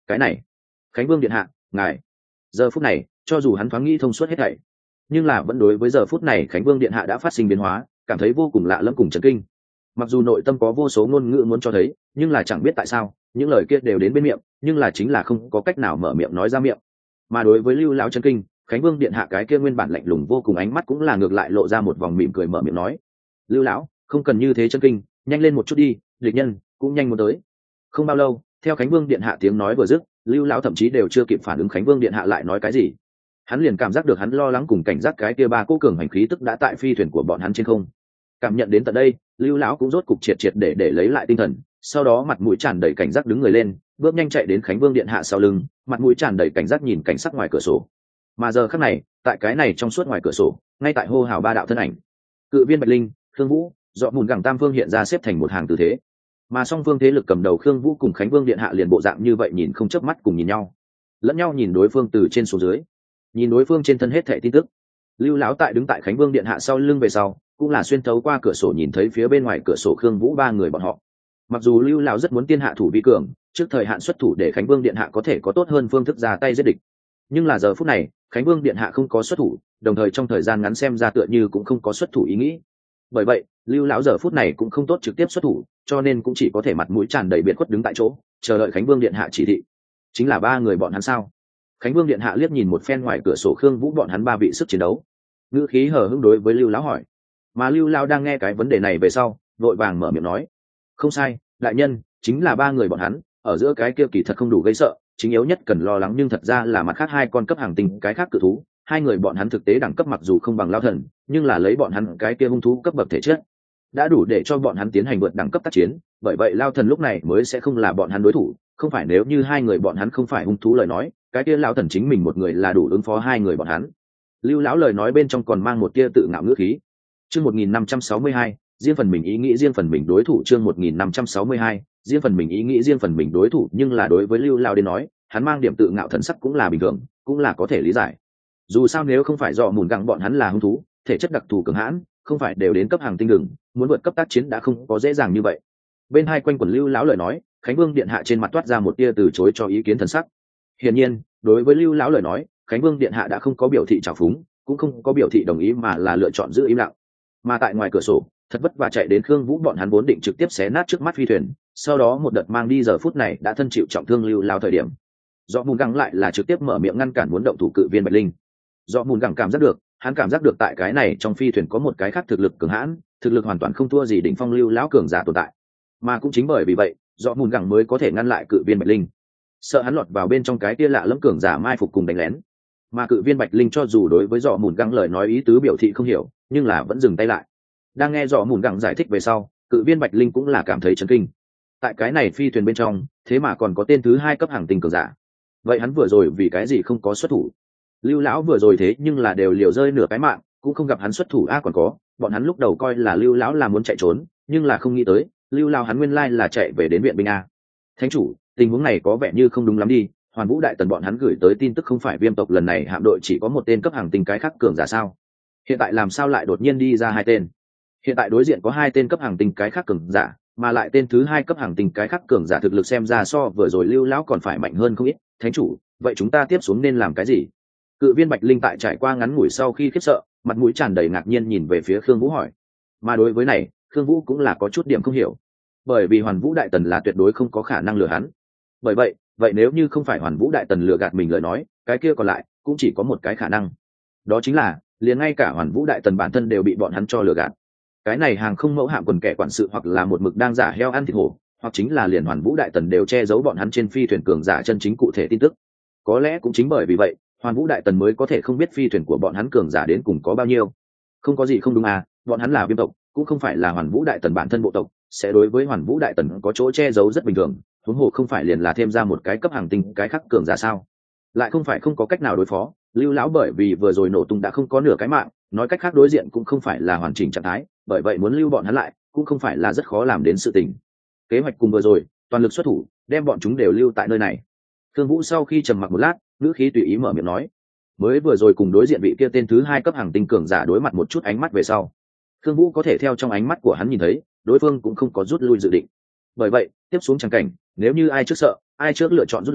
cái này khánh vương điện hạ ngài. Giờ phút này cho dù hắn thoáng nghĩ thông suốt hết thảy, nhưng là vẫn đối với giờ phút này khánh vương điện hạ đã phát sinh biến hóa cảm thấy vô cùng lạ lẫm cùng chấn kinh. Mặc dù nội tâm có vô số ngôn ngữ muốn cho thấy, nhưng là chẳng biết tại sao những lời kia đều đến bên miệng, nhưng là chính là không có cách nào mở miệng nói ra miệng. Mà đối với lưu lão chấn kinh, khánh vương điện hạ cái kia nguyên bản lạnh lùng vô cùng ánh mắt cũng là ngược lại lộ ra một vòng mỉm cười mở miệng nói: lưu lão không cần như thế chấn kinh, nhanh lên một chút đi, địch nhân cũng nhanh muốn tới. Không bao lâu, theo khánh vương điện hạ tiếng nói vừa dứt, lưu lão thậm chí đều chưa kịp phản ứng khánh vương điện hạ lại nói cái gì, hắn liền cảm giác được hắn lo lắng cùng cảnh giác cái kia ba cỗ cường hành khí tức đã tại phi thuyền của bọn hắn trên không. Cảm nhận đến tận đây, lưu lão cũng rốt cục triệt để lấy lại tinh thần, sau đó mặt mũi tràn đầy cảnh giác đứng người lên, bước nhanh chạy đến khánh vương điện hạ sau lưng, mặt mũi tràn đầy cảnh giác nhìn cảnh sắc ngoài cửa sổ. Mà giờ khắc này, tại cái này trong suốt ngoài cửa sổ, ngay tại hô hào ba đạo thân ảnh, Cự Viên Bạch Linh, Khương Vũ, Dọ Mùn Gẳng tam phương hiện ra xếp thành một hàng tư thế. Mà song phương thế lực cầm đầu Khương Vũ cùng khánh vương điện hạ liền bộ dạng như vậy nhìn không chớp mắt cùng nhìn nhau, lẫn nhau nhìn đối phương từ trên xuống dưới, nhìn đối phương trên thân hết thảy tin tức. Lưu lão tại đứng tại khánh vương điện hạ sau lưng về sau, cũng là xuyên thấu qua cửa sổ nhìn thấy phía bên ngoài cửa sổ Khương Vũ ba người bọn họ. Mặc dù lưu lão rất muốn tiên hạ thủ vi cường, trước thời hạn xuất thủ để khánh vương điện hạ có thể có tốt hơn phương thức ra tay giết địch, nhưng là giờ phút này khánh vương điện hạ không có xuất thủ, đồng thời trong thời gian ngắn xem ra tựa như cũng không có xuất thủ ý nghĩ. Bởi vậy lưu lão giờ phút này cũng không tốt trực tiếp xuất thủ, cho nên cũng chỉ có thể mặt mũi tràn đầy biệt khuất đứng tại chỗ chờ đợi khánh vương điện hạ chỉ thị. Chính là ba người bọn hắn sao? Khánh vương điện hạ liếc nhìn một phen ngoài cửa sổ Khương Vũ bọn hắn ba vị sức chiến đấu, ngữ khí hờ hững đối với lưu lão hỏi. Mà lưu lão đang nghe cái vấn đề này về sau vội vàng mở miệng nói: không sai, đại nhân, chính là ba người bọn hắn. Ở giữa cái kia kỳ thật không đủ gây sợ, chính yếu nhất cần lo lắng nhưng thật ra là mặt khác hai con cấp hàng tinh cái khác cự thú. Hai người bọn hắn thực tế đẳng cấp mặc dù không bằng Lao Thần, nhưng là lấy bọn hắn cái kia hung thú cấp bậc thể chất đã đủ để cho bọn hắn tiến hành vượt đẳng cấp tác chiến, bởi vậy Lao Thần lúc này mới sẽ không là bọn hắn đối thủ. Không phải nếu như hai người bọn hắn không phải hung thú lời nói, cái kia Lao Thần chính mình một người là đủ ứng phó hai người bọn hắn. Lưu lão lời nói bên trong còn mang một tia tự ngạo ngữ khí. Chương 1562, riêng phần mình ý nghĩ riêng phần mình đối thủ. Chương 1562, riêng phần mình ý nghĩ riêng phần mình đối thủ. Nhưng là đối với Lưu lão đến nói, hắn mang điểm tự ngạo thần sắc cũng là bình thường, cũng là có thể lý giải. Dù sao nếu không phải do Mùn Gẳng bọn hắn là hung thú, thể chất đặc thù cường hãn, không phải đều đến cấp hàng tinh đường, muốn vượt cấp tác chiến đã không có dễ dàng như vậy. Bên hai quanh quần Lưu lão lời nói, khánh vương điện hạ trên mặt toát ra một tia từ chối cho ý kiến thần sắc. Hiển nhiên đối với Lưu lão lời nói, khánh vương điện hạ đã không có biểu thị trào phúng, cũng không có biểu thị đồng ý, mà là lựa chọn giữ im lặng. Mà tại ngoài cửa sổ thật vất vả chạy đến Khương Vũ bọn hắn vốn định trực tiếp xé nát trước mắt phi thuyền, sau đó một đợt mang đi giờ phút này đã thân chịu trọng thương Lưu lão thời điểm, do Mùn Gẳng lại là trực tiếp mở miệng ngăn cản muốn động thủ Cự Viên Bạch Linh. Do Mùn Gẳng cảm giác được, hắn cảm giác được tại cái này trong phi thuyền có một cái khác thực lực cường hãn, thực lực hoàn toàn không thua gì đỉnh phong Lưu lão cường giả tồn tại. Mà cũng chính bởi vì vậy, do Mùn Gẳng mới có thể ngăn lại Cự Viên Bạch Linh, sợ hắn lọt vào bên trong cái kia lạ lẫm cường giả mai phục cùng đánh lén. Mà Cự Viên Bạch Linh cho dù đối với Dọ Mùn Gẳng lời nói ý tứ biểu thị không hiểu, nhưng là vẫn dừng tay lại. Đang nghe Dọ Mùn Gẳng giải thích về sau, Cự Viên Bạch Linh cũng là cảm thấy chấn kinh. Tại cái này phi thuyền bên trong, thế mà còn có tên thứ hai cấp hàng tinh cường giả. Vậy hắn vừa rồi vì cái gì không có xuất thủ? Lưu lão vừa rồi thế nhưng là đều liều rơi nửa cái mạng, cũng không gặp hắn xuất thủ. Còn có, bọn hắn lúc đầu coi là Lưu lão là muốn chạy trốn, nhưng là không nghĩ tới, Lưu lão hắn nguyên lai là chạy về đến viện binh a. Thánh chủ, tình huống này có vẻ như không đúng lắm đi. Hoàn Vũ đại tần bọn hắn gửi tới tin tức không phải Viêm tộc lần này hạm đội chỉ có một tên cấp hàng tinh cái khác cường giả sao? Hiện tại làm sao lại đột nhiên đi ra hai tên? Hiện tại đối diện có hai tên cấp hàng tinh cái khác cường giả, mà lại tên thứ hai cấp hàng tinh cái khác cường giả thực lực xem ra so vừa rồi Lưu lão còn phải mạnh hơn không ít. Thánh chủ, vậy chúng ta tiếp xuống nên làm cái gì? Cự Viên Bạch Linh tại trải qua ngắn ngủi sau khi khiếp sợ, mặt mũi tràn đầy ngạc nhiên nhìn về phía Khương Vũ hỏi. Mà đối với này, Khương Vũ cũng là có chút điểm không hiểu, bởi vì Hoàn Vũ đại tần là tuyệt đối không có khả năng lừa hắn. Bởi vậy nếu như không phải Hoàn Vũ đại tần lừa gạt mình lời nói, cái kia còn lại cũng chỉ có một cái khả năng, đó chính là liền ngay cả Hoàn Vũ đại tần bản thân đều bị bọn hắn cho lừa gạt. Cái này hàng không mẫu hạm quần kẻ quản sự hoặc là một mực đang giả heo ăn thịt hổ, hoặc chính là liền Hoàn Vũ đại tần đều che giấu bọn hắn trên phi thuyền cường giả chân chính cụ thể tin tức. Có lẽ cũng chính bởi vì vậy, Hoàn Vũ đại tần mới có thể không biết phi thuyền của bọn hắn cường giả đến cùng có bao nhiêu. Không có gì không đúng à, bọn hắn là Viêm tộc, cũng không phải là Hoàn Vũ đại tần bản thân bộ tộc, sẽ đối với Hoàn Vũ đại tần có chỗ che giấu rất bình thường. Huống hồ không phải liền là thêm ra một cái cấp hàng tinh cái khác cường giả sao? Lại không phải không có cách nào đối phó. Lưu lão bởi vì vừa rồi nổ tung đã không có nửa cái mạng, nói cách khác đối diện cũng không phải là hoàn chỉnh trạng thái, bởi vậy muốn lưu bọn hắn lại cũng không phải là rất khó làm đến sự tình. Kế hoạch cùng vừa rồi, toàn lực xuất thủ, đem bọn chúng đều lưu tại nơi này. Thương Vũ sau khi trầm mặc một lát, ngữ khí tùy ý mở miệng nói. Mới vừa rồi cùng đối diện vị kia tên thứ hai cấp hàng tinh cường giả đối mặt một chút ánh mắt về sau, Thương Vũ có thể theo trong ánh mắt của hắn nhìn thấy, đối phương cũng không có rút lui dự định. Bởi vậy, tiếp xuống chẳng cảnh, nếu như ai trước sợ, ai trước lựa chọn rút lui,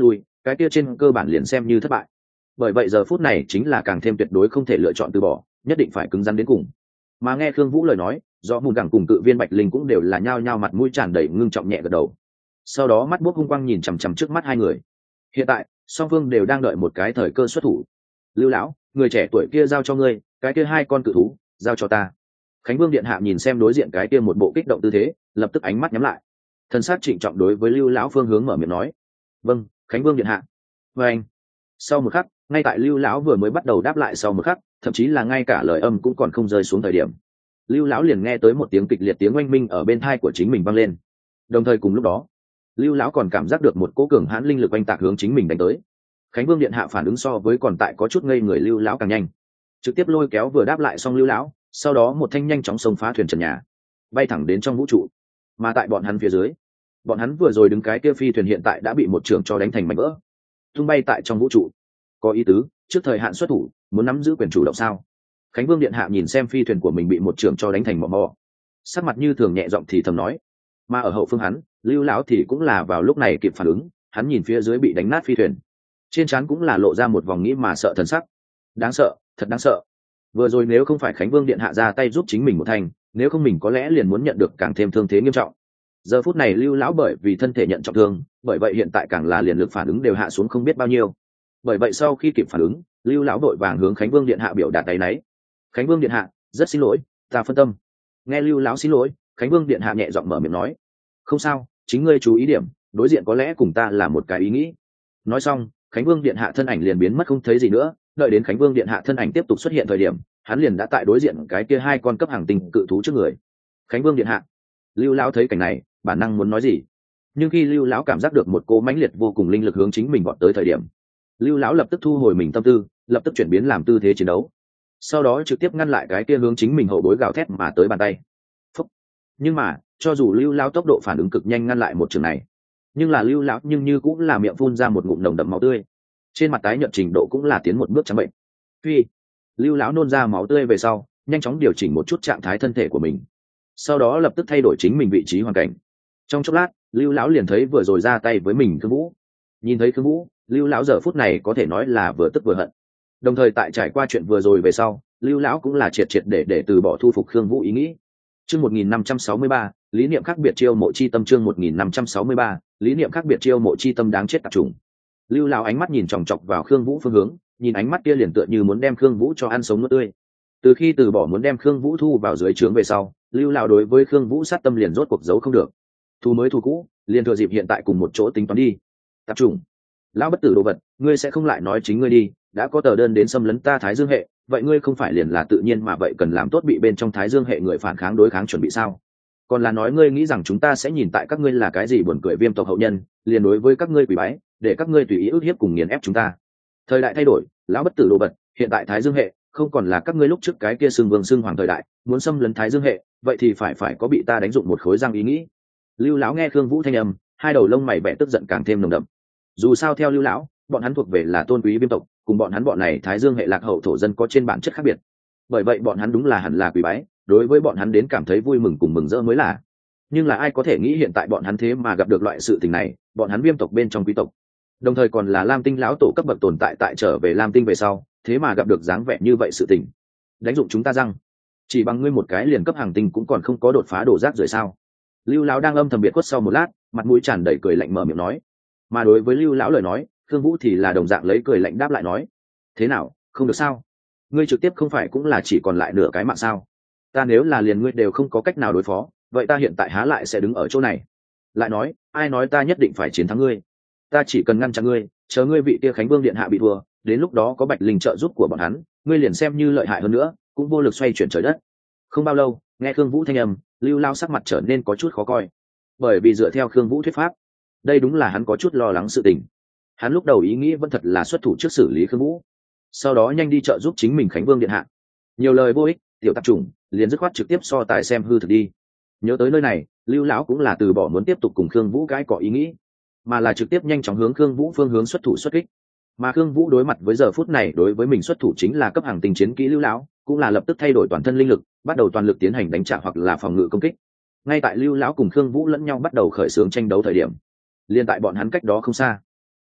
cái kia trên cơ bản liền xem như thất bại. Bởi vậy giờ phút này chính là càng thêm tuyệt đối không thể lựa chọn từ bỏ, nhất định phải cứng rắn đến cùng. Mà nghe Khương Vũ lời nói, do mùn gẳng cùng cự viên Bạch Linh cũng đều là nhao nhao mặt mũi tràn đầy ngưng trọng nhẹ gật đầu. Sau đó mắt buốc hung quang nhìn chằm chằm trước mắt hai người. Hiện tại song phương đều đang đợi một cái thời cơ xuất thủ. Lưu lão, người trẻ tuổi kia giao cho ngươi, cái kia hai con cự thú giao cho ta. Khánh Vương điện hạ nhìn xem đối diện cái kia một bộ kích động tư thế, lập tức ánh mắt nhắm lại. Thân xác trịnh trọng đối với Lưu lão phương hướng mở miệng nói: "Vâng, Khánh Vương điện hạ." Và anh. Sau một khắc, ngay tại Lưu lão vừa mới bắt đầu đáp lại sau một khắc, thậm chí là ngay cả lời âm cũng còn không rơi xuống thời điểm, Lưu lão liền nghe tới một tiếng kịch liệt tiếng oanh minh ở bên tai của chính mình vang lên. Đồng thời cùng lúc đó, Lưu lão còn cảm giác được một cỗ cường hãn linh lực oanh tạc hướng chính mình đánh tới. Khánh Vương điện hạ phản ứng so với còn tại có chút ngây người Lưu lão càng nhanh, trực tiếp lôi kéo vừa đáp lại xong Lưu lão, sau đó một thanh nhanh chóng xông phá thuyền trần nhà, bay thẳng đến trong vũ trụ. Mà tại bọn hắn phía dưới, bọn hắn vừa rồi đứng cái kia phi thuyền hiện tại đã bị một trường cho đánh thành mảnh vỡ, tung bay tại trong vũ trụ. Có ý tứ, trước thời hạn xuất thủ, muốn nắm giữ quyền chủ động sao? Khánh Vương điện hạ nhìn xem phi thuyền của mình bị một trường cho đánh thành mỏ mỏ, sắc mặt như thường nhẹ giọng thì thầm nói. Mà ở hậu phương hắn, Lưu lão thì cũng là vào lúc này kịp phản ứng, hắn nhìn phía dưới bị đánh nát phi thuyền, trên trán cũng là lộ ra một vòng nghĩ mà sợ thần sắc. Đáng sợ, thật đáng sợ. Vừa rồi nếu không phải Khánh Vương điện hạ ra tay giúp chính mình một thành, nếu không mình có lẽ liền muốn nhận được càng thêm thương thế nghiêm trọng. Giờ phút này Lưu lão bởi vì thân thể nhận trọng thương, bởi vậy hiện tại càng là liền lực phản ứng đều hạ xuống không biết bao nhiêu. Bởi vậy sau khi kịp phản ứng, Lưu lão đội vàng hướng Khánh Vương điện hạ biểu đạt áy náy. Khánh Vương điện hạ, rất xin lỗi, ta phân tâm. Nghe Lưu lão xin lỗi, Khánh Vương điện hạ nhẹ giọng mở miệng nói: "Không sao, chính ngươi chú ý điểm, đối diện có lẽ cùng ta là một cái ý nghĩ." Nói xong, Khánh Vương điện hạ thân ảnh liền biến mất không thấy gì nữa. Đợi đến Khánh Vương điện hạ thân ảnh tiếp tục xuất hiện thời điểm, hắn liền đã tại đối diện cái kia hai con cấp hàng tinh cự thú trước người. Khánh Vương điện hạ. Lưu lão thấy cảnh này, bản năng muốn nói gì, nhưng khi Lưu lão cảm giác được một cỗ mãnh liệt vô cùng linh lực hướng chính mình vọt tới thời điểm, Lưu lão lập tức thu hồi mình tâm tư, lập tức chuyển biến làm tư thế chiến đấu, sau đó trực tiếp ngăn lại cái kia hướng chính mình hậu bối gào thét mà tới bàn tay. Phúc. Nhưng mà cho dù Lưu lão tốc độ phản ứng cực nhanh ngăn lại một trường này, nhưng là Lưu lão nhưng như cũng là miệng phun ra một ngụm nồng đậm máu tươi, trên mặt tái nhợt trình độ cũng là tiến một bước trắng bệnh. Phi. Lưu lão nôn ra máu tươi về sau, nhanh chóng điều chỉnh một chút trạng thái thân thể của mình, sau đó lập tức thay đổi chính mình vị trí hoàn cảnh. Trong chốc lát, Lưu lão liền thấy vừa rồi ra tay với mình Khương Vũ. Nhìn thấy Khương Vũ, Lưu lão giờ phút này có thể nói là vừa tức vừa hận. Đồng thời tại trải qua chuyện vừa rồi về sau, Lưu lão cũng là triệt để từ bỏ thu phục Khương Vũ ý nghĩ. Chương 1563, lý niệm khác biệt chiêu mộ chi tâm. Chương 1563, lý niệm khác biệt chiêu mộ chi tâm đáng chết tạp trùng. Lưu lão ánh mắt nhìn chòng chọc vào Khương Vũ phương hướng, nhìn ánh mắt kia liền tựa như muốn đem Khương Vũ cho ăn sống nuốt tươi. Từ khi từ bỏ muốn đem Khương Vũ thu vào dưới trướng về sau, Lưu lão đối với Khương Vũ sát tâm liền rốt cuộc giấu không được. Thù mới thù cũ, liền thừa dịp hiện tại cùng một chỗ tính toán đi. Tạp trùng, lão bất tử đồ vật, ngươi sẽ không lại nói chính ngươi đi, đã có tờ đơn đến xâm lấn ta Thái Dương hệ, vậy ngươi không phải liền là tự nhiên mà vậy cần làm tốt bị bên trong Thái Dương hệ người phản kháng đối kháng chuẩn bị sao? Còn là nói ngươi nghĩ rằng chúng ta sẽ nhìn tại các ngươi là cái gì buồn cười viêm tộc hậu nhân, liền đối với các ngươi quỷ bái, để các ngươi tùy ý ức hiếp cùng nghiền ép chúng ta. Thời đại thay đổi, lão bất tử đồ vật, hiện tại Thái Dương hệ không còn là các ngươi lúc trước cái kia xưng vương xưng hoàng thời đại, muốn xâm lấn Thái Dương hệ, vậy thì phải có bị ta đánh dụng một khối răng ý nghĩ. Lưu lão nghe Khương Vũ thanh âm, hai đầu lông mày vẻ tức giận càng thêm nồng đậm. Dù sao theo Lưu lão, bọn hắn thuộc về là tôn quý viêm tộc, cùng bọn hắn bọn này Thái Dương hệ lạc hậu thổ dân có trên bản chất khác biệt. Bởi vậy bọn hắn đúng là hẳn là quỷ bái, đối với bọn hắn đến cảm thấy vui mừng cùng mừng rỡ mới là. Nhưng là ai có thể nghĩ hiện tại bọn hắn thế mà gặp được loại sự tình này, bọn hắn viêm tộc bên trong quý tộc, đồng thời còn là Lam Tinh lão tổ cấp bậc tồn tại tại trở về Lam Tinh về sau, thế mà gặp được dáng vẻ như vậy sự tình. Đánh dụng chúng ta răng, chỉ bằng ngươi một cái liền cấp hàng tinh cũng còn không có đột phá đổ rác rồi sao? Lưu lão đang âm thầm biệt khuất sau một lát, mặt mũi tràn đầy cười lạnh mở miệng nói. Mà đối với Lưu lão lời nói, Khương Vũ thì là đồng dạng lấy cười lạnh đáp lại nói: thế nào, không được sao? Ngươi trực tiếp không phải cũng là chỉ còn lại nửa cái mạng sao? Ta nếu là liền ngươi đều không có cách nào đối phó, vậy ta hiện tại há lại sẽ đứng ở chỗ này? Lại nói, ai nói ta nhất định phải chiến thắng ngươi? Ta chỉ cần ngăn chặn ngươi, chờ ngươi vị kia Khánh Vương điện hạ bị thua, đến lúc đó có Bạch Linh trợ giúp của bọn hắn, ngươi liền xem như lợi hại hơn nữa, cũng vô lực xoay chuyển trời đất. Không bao lâu, nghe Khương Vũ thanh âm, Lưu lão sắc mặt trở nên có chút khó coi, bởi vì dựa theo Khương Vũ thuyết pháp, đây đúng là hắn có chút lo lắng sự tình. Hắn lúc đầu ý nghĩ vẫn thật là xuất thủ trước xử lý Khương Vũ, sau đó nhanh đi trợ giúp chính mình Khánh Vương điện hạ. Nhiều lời vô ích, tiểu tạp chủng, liền dứt khoát trực tiếp so tài xem hư thực đi. Nhớ tới nơi này, Lưu lão cũng là từ bỏ muốn tiếp tục cùng Khương Vũ cãi cọ ý nghĩ, mà là trực tiếp nhanh chóng hướng Khương Vũ phương hướng xuất thủ xuất kích. Mà Khương Vũ đối mặt với giờ phút này đối với mình xuất thủ chính là cấp hàng tinh chiến kỹ Lưu lão, cũng là lập tức thay đổi toàn thân linh lực, bắt đầu toàn lực tiến hành đánh trả hoặc là phòng ngự công kích. Ngay tại Lưu lão cùng Khương Vũ lẫn nhau bắt đầu khởi xướng tranh đấu thời điểm, liên tại bọn hắn cách đó không xa,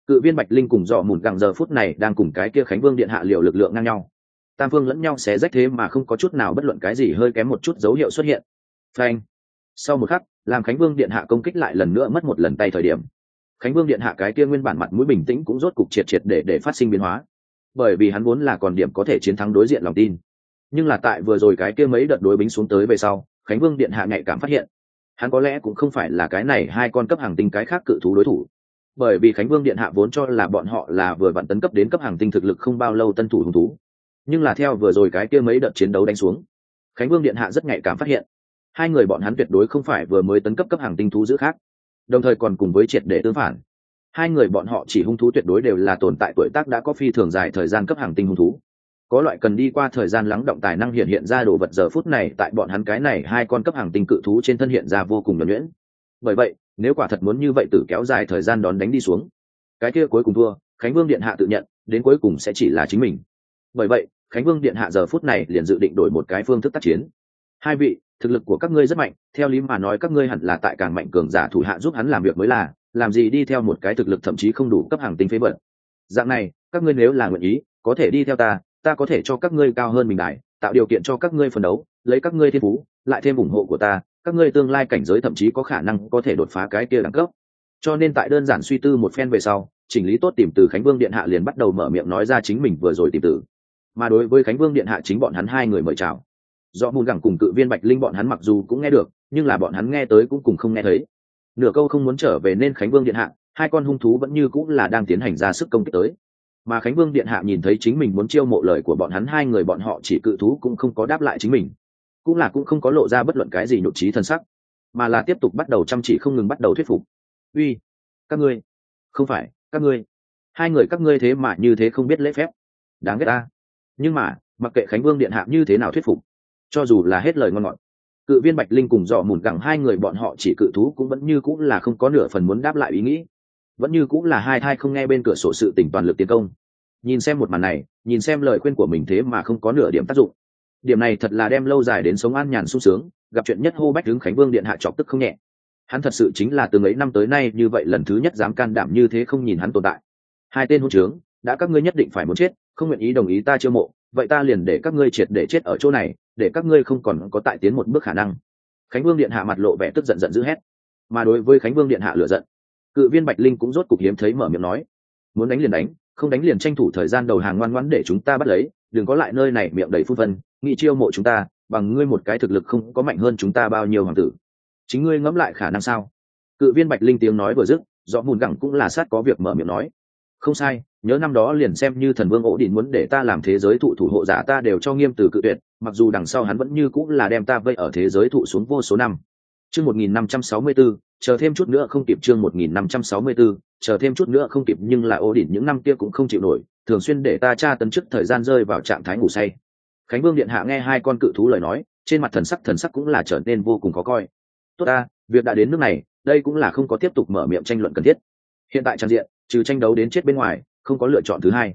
Cự viên Bạch Linh cùng Dọ Mùn Gẳng giờ phút này đang cùng cái kia Khánh Vương điện hạ liều lực lượng ngang nhau, tam phương lẫn nhau xé rách, thế mà không có chút nào bất luận cái gì hơi kém một chút dấu hiệu xuất hiện. Phanh. Sau một khắc, làm Khánh Vương điện hạ công kích lại lần nữa mất một lần tay thời điểm, Khánh Vương điện hạ cái kia nguyên bản mặt mũi bình tĩnh cũng rốt cục triệt triệt để phát sinh biến hóa, bởi vì hắn vốn là còn điểm có thể chiến thắng đối diện lòng tin, nhưng là tại vừa rồi cái kia mấy đợt đối bính xuống tới về sau, Khánh Vương điện hạ nhạy cảm phát hiện hắn có lẽ cũng không phải là cái này hai con cấp hàng tinh cái khác cự thú đối thủ, bởi vì Khánh Vương điện hạ vốn cho là bọn họ là vừa vặn tấn cấp đến cấp hàng tinh thực lực không bao lâu tân thủ hung thú, nhưng là theo vừa rồi cái kia mấy đợt chiến đấu đánh xuống, Khánh Vương điện hạ rất nhạy cảm phát hiện hai người bọn hắn tuyệt đối không phải vừa mới tấn cấp cấp hàng tinh thú dữ khác, đồng thời còn cùng với triệt để tương phản, hai người bọn họ chỉ hung thú tuyệt đối đều là tồn tại tuổi tác đã có phi thường dài thời gian cấp hàng tinh hung thú, có loại cần đi qua thời gian lắng động tài năng hiện ra đồ vật, giờ phút này tại bọn hắn cái này hai con cấp hàng tinh cự thú trên thân hiện ra vô cùng nhuần nhuyễn. Bởi vậy nếu quả thật muốn như vậy tự kéo dài thời gian đón đánh đi xuống, cái kia cuối cùng thua, Khánh Vương điện hạ tự nhận đến cuối cùng sẽ chỉ là chính mình. Bởi vậy Khánh Vương điện hạ giờ phút này liền dự định đổi một cái phương thức tác chiến. Hai vị, thực lực của các ngươi rất mạnh, theo lý mà nói các ngươi hẳn là tại càng mạnh cường giả thủ hạ giúp hắn làm việc mới là, làm gì đi theo một cái thực lực thậm chí không đủ cấp hàng tinh phế vật. Dạng này các ngươi nếu là nguyện ý có thể đi theo ta có thể cho các ngươi cao hơn mình đài, tạo điều kiện cho các ngươi phấn đấu, lấy các ngươi thiên phú lại thêm ủng hộ của ta, các ngươi tương lai cảnh giới thậm chí có khả năng có thể đột phá cái kia đẳng cấp. Cho nên tại đơn giản suy tư một phen về sau, chỉnh lý tốt tìm từ, Khánh Vương điện hạ liền bắt đầu mở miệng nói ra chính mình vừa rồi tìm từ. Mà đối với Khánh Vương điện hạ, chính bọn hắn hai người mời chào, do Mùn Gẳng cùng Cự viên Bạch Linh bọn hắn mặc dù cũng nghe được, nhưng là bọn hắn nghe tới cũng cùng không nghe thấy, nửa câu không muốn trở về, nên Khánh Vương điện hạ hai con hung thú vẫn như cũng là đang tiến hành ra sức công kích tới. Mà Khánh Vương điện hạ nhìn thấy chính mình muốn chiêu mộ lời của bọn hắn hai người, bọn họ chỉ cự thú cũng không có đáp lại chính mình, cũng không có lộ ra bất luận cái gì nhục trí thân sắc, mà là tiếp tục bắt đầu chăm chỉ không ngừng bắt đầu thuyết phục. Uy, các ngươi, không phải các ngươi, hai người các ngươi thế mà như thế không biết lễ phép, đáng ghét ta. Nhưng mà mặc kệ Khánh Vương điện hạ như thế nào thuyết phục, cho dù là hết lời ngon ngọt, Cự viên Bạch Linh cùng Dọ Mùn Gẳng hai người bọn họ chỉ cự thú cũng vẫn như cũng là không có nửa phần muốn đáp lại ý nghĩ, vẫn như cũng là hai thai không nghe bên cửa sổ sự tình toàn lực tiến công. Nhìn xem một màn này, nhìn xem lời khuyên của mình thế mà không có nửa điểm tác dụng, điểm này thật là đem lâu dài đến sống an nhàn sung sướng, gặp chuyện nhất hô bách đứng Khánh Vương điện hạ chọc tức không nhẹ. Hắn thật sự chính là từ mấy năm tới nay như vậy lần thứ nhất dám can đảm như thế không nhìn hắn tồn tại. Hai tên hỗn trướng, đã các ngươi nhất định phải muốn chết, không nguyện ý đồng ý ta chiêu mộ, vậy ta liền để các ngươi triệt để chết ở chỗ này, để các ngươi không còn có tại tiến một bước khả năng. Khánh Vương điện hạ mặt lộ vẻ tức giận giận dữ hét. Mà đối với Khánh Vương điện hạ lửa giận, Cự viên Bạch Linh cũng rốt cục hiếm thấy mở miệng nói, muốn đánh liền đánh, không đánh liền tranh thủ thời gian đầu hàng ngoan ngoãn để chúng ta bắt lấy, đừng có lại nơi này miệng đầy phun vân, nghị chiêu mộ chúng ta, bằng ngươi một cái thực lực không có mạnh hơn chúng ta bao nhiêu hoàng tử, chính ngươi ngẫm lại khả năng sao? Cự viên Bạch Linh tiếng nói vừa dứt, Dọ Mùn Gẳng cũng là sát có việc mở miệng nói, không sai, nhớ năm đó liền xem như thần vương Ổ Đỉnh muốn để ta làm thế giới thụ thủ hộ giả, ta đều cho nghiêm từ cự tuyệt, mặc dù đằng sau hắn vẫn như cũng là đem ta vây ở thế giới thụ xuống vô số năm. Chương 1564, chờ thêm chút nữa không kịp. Chương 1564, chờ thêm chút nữa không kịp. Nhưng là Ổ Đỉnh những năm kia cũng không chịu nổi, thường xuyên để ta tra tấn trước thời gian rơi vào trạng thái ngủ say. Khánh Vương điện hạ nghe hai con cự thú lời nói, trên mặt thần sắc cũng là trở nên vô cùng khó coi. Tốt ta, việc đã đến nước này, đây cũng là không có tiếp tục mở miệng tranh luận cần thiết. Hiện tại trang diện, trừ tranh đấu đến chết bên ngoài, không có lựa chọn thứ hai.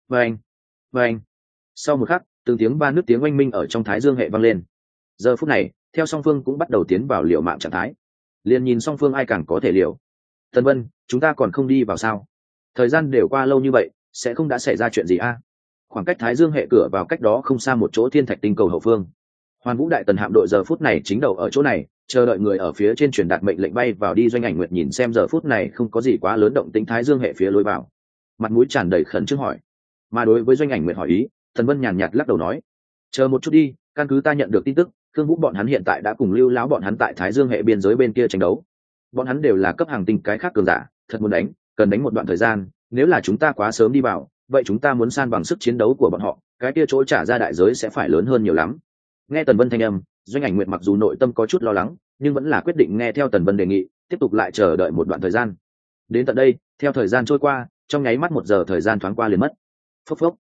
Vâng. Sau một khắc, từng tiếng ba nước tiếng oanh minh ở trong Thái Dương hệ vang lên. Giờ phút này, theo song phương cũng bắt đầu tiến vào liều mạng trạng thái. Liền nhìn song phương ai càng có thể liều. Tần Vân, chúng ta còn không đi vào sao? Thời gian đều qua lâu như vậy, sẽ không đã xảy ra chuyện gì a? Khoảng cách Thái Dương hệ cửa vào cách đó không xa một chỗ thiên thạch tinh cầu hậu phương. Hoàn Vũ đại tần hạm đội giờ phút này chính đầu ở chỗ này, chờ đợi người ở phía trên truyền đạt mệnh lệnh bay vào đi. Doanh Ảnh Nguyệt nhìn xem giờ phút này không có gì quá lớn động tĩnh Thái Dương hệ phía lối vào, mặt mũi tràn đầy khẩn trương hỏi. Mà đối với Doanh Ảnh Nguyệt hỏi ý, Tần Vân nhàn nhạt lắc đầu nói, chờ một chút đi, căn cứ ta nhận được tin tức, Khương Vũ bọn hắn hiện tại đã cùng Lưu Lão bọn hắn tại Thái Dương hệ biên giới bên kia tranh đấu. Bọn hắn đều là cấp hàng tinh cái khác cường giả, thật muốn đánh, cần đánh một đoạn thời gian, nếu là chúng ta quá sớm đi vào, vậy chúng ta muốn san bằng sức chiến đấu của bọn họ, cái kia chỗ trả ra đại giới sẽ phải lớn hơn nhiều lắm. Nghe Tần Vân thanh âm, Doanh Ảnh Nguyệt mặc dù nội tâm có chút lo lắng, nhưng vẫn là quyết định nghe theo Tần Vân đề nghị, tiếp tục lại chờ đợi một đoạn thời gian. Đến tận đây, theo thời gian trôi qua, trong nháy mắt 1 giờ thời gian thoáng qua liền mất. Phốc phốc.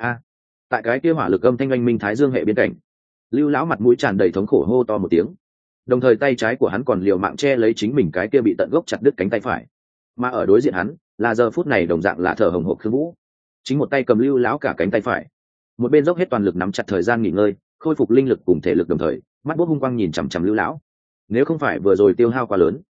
Tại cái kia hỏa lực âm thanh oanh minh Thái Dương hệ biên cảnh, Lưu Lão mặt mũi tràn đầy thống khổ hô to một tiếng, đồng thời tay trái của hắn còn liều mạng che lấy chính mình cái kia bị tận gốc chặt đứt cánh tay phải. Mà ở đối diện hắn, là giờ phút này đồng dạng là thở hồng hộc Khương Vũ, chính một tay cầm Lưu Lão cả cánh tay phải, một bên dốc hết toàn lực nắm chặt thời gian nghỉ ngơi, khôi phục linh lực cùng thể lực, đồng thời mắt bốc hung quang nhìn chằm chằm Lưu Lão. Nếu không phải vừa rồi tiêu hao quá lớn,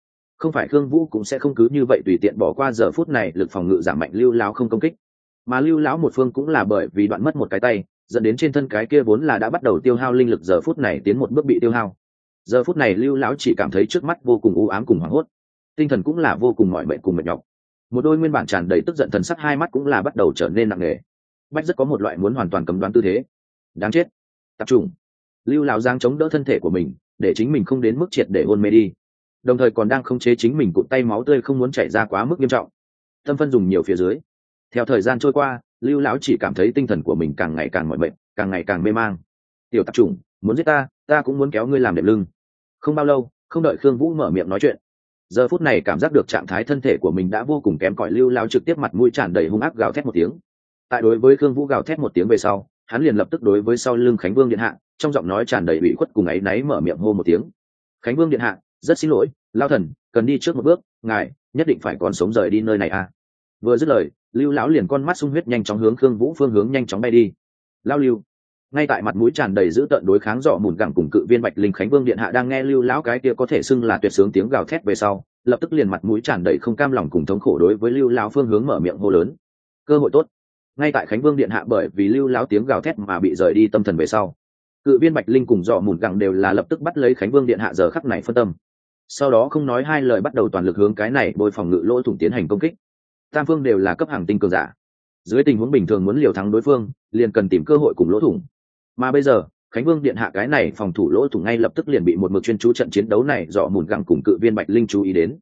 không phải Khương Vũ cũng sẽ không cứ như vậy tùy tiện bỏ qua giờ phút này lực phòng ngự giảm mạnh lưu lão không công kích, mà lưu lão một phương cũng là bởi vì đoạn mất một cái tay dẫn đến trên thân cái kia vốn là đã bắt đầu tiêu hao linh lực giờ phút này tiến một bước bị tiêu hao. Giờ phút này lưu lão chỉ cảm thấy trước mắt vô cùng u ám cùng hoảng hốt, tinh thần cũng là vô cùng mỏi mệt cùng mệt nhọc, một đôi nguyên bản tràn đầy tức giận thần sắc hai mắt cũng là bắt đầu trở nên nặng nề. Bách rất có một loại muốn hoàn toàn cấm đoán tư thế. Đáng chết, tập trung. Lưu lão giang chống đỡ thân thể của mình để chính mình không đến mức triệt để hôn mê đi, đồng thời còn đang khống chế chính mình cụt tay máu tươi không muốn chảy ra quá mức nghiêm trọng. Tâm phân dùng nhiều phía dưới, theo thời gian trôi qua lưu lão chỉ cảm thấy tinh thần của mình càng ngày càng mỏi mệt, càng ngày càng mê mang. Tiểu tạp chủng, muốn giết ta, ta cũng muốn kéo ngươi làm đệm lưng. Không bao lâu, không đợi Khương Vũ mở miệng nói chuyện, giờ phút này cảm giác được trạng thái thân thể của mình đã vô cùng kém cỏi, lưu lão trực tiếp mặt mũi tràn đầy hung ác gào thét một tiếng. Tại đối với Khương Vũ gào thét một tiếng về sau, hắn liền lập tức đối với sau lưng Khánh Vương điện hạ trong giọng nói tràn đầy ủy khuất cùng áy náy mở miệng hô một tiếng. Khánh Vương điện hạ, rất xin lỗi, lao thần cần đi trước một bước, ngài nhất định phải còn sống rời đi nơi này à. Vừa dứt lời, lưu lão liền con mắt sung huyết nhanh chóng hướng Khương Vũ phương hướng nhanh chóng bay đi. Lao lưu, ngay tại mặt mũi tràn đầy dữ tợn đối kháng dọ mùn gẳng cùng cự viên Bạch Linh Khánh Vương điện hạ đang nghe lưu lão cái kia có thể xưng là tuyệt sướng tiếng gào thét về sau, lập tức liền mặt mũi tràn đầy không cam lòng cùng thống khổ đối với lưu lão phương hướng mở miệng hô lớn. Cơ hội tốt. Ngay tại Khánh Vương điện hạ bởi vì lưu lão tiếng gào thét mà bị rời đi tâm thần về sau, cự viên Bạch Linh cùng dọ mùn gẳng đều là lập tức bắt lấy Khánh Vương điện hạ giờ khắc này phân tâm, sau đó không nói hai lời bắt đầu toàn lực hướng cái này bôi phòng ngự lỗ thủng tiến hành công kích. Tam phương đều là cấp hàng tinh cường giả, dưới tình huống bình thường muốn liều thắng đối phương liền cần tìm cơ hội cùng lỗ thủng, mà bây giờ Khánh Vương điện hạ cái này phòng thủ lỗ thủng ngay lập tức liền bị một mực chuyên chú trận chiến đấu này dọ mùn gẳng cùng cự viên Bạch Linh chú ý đến.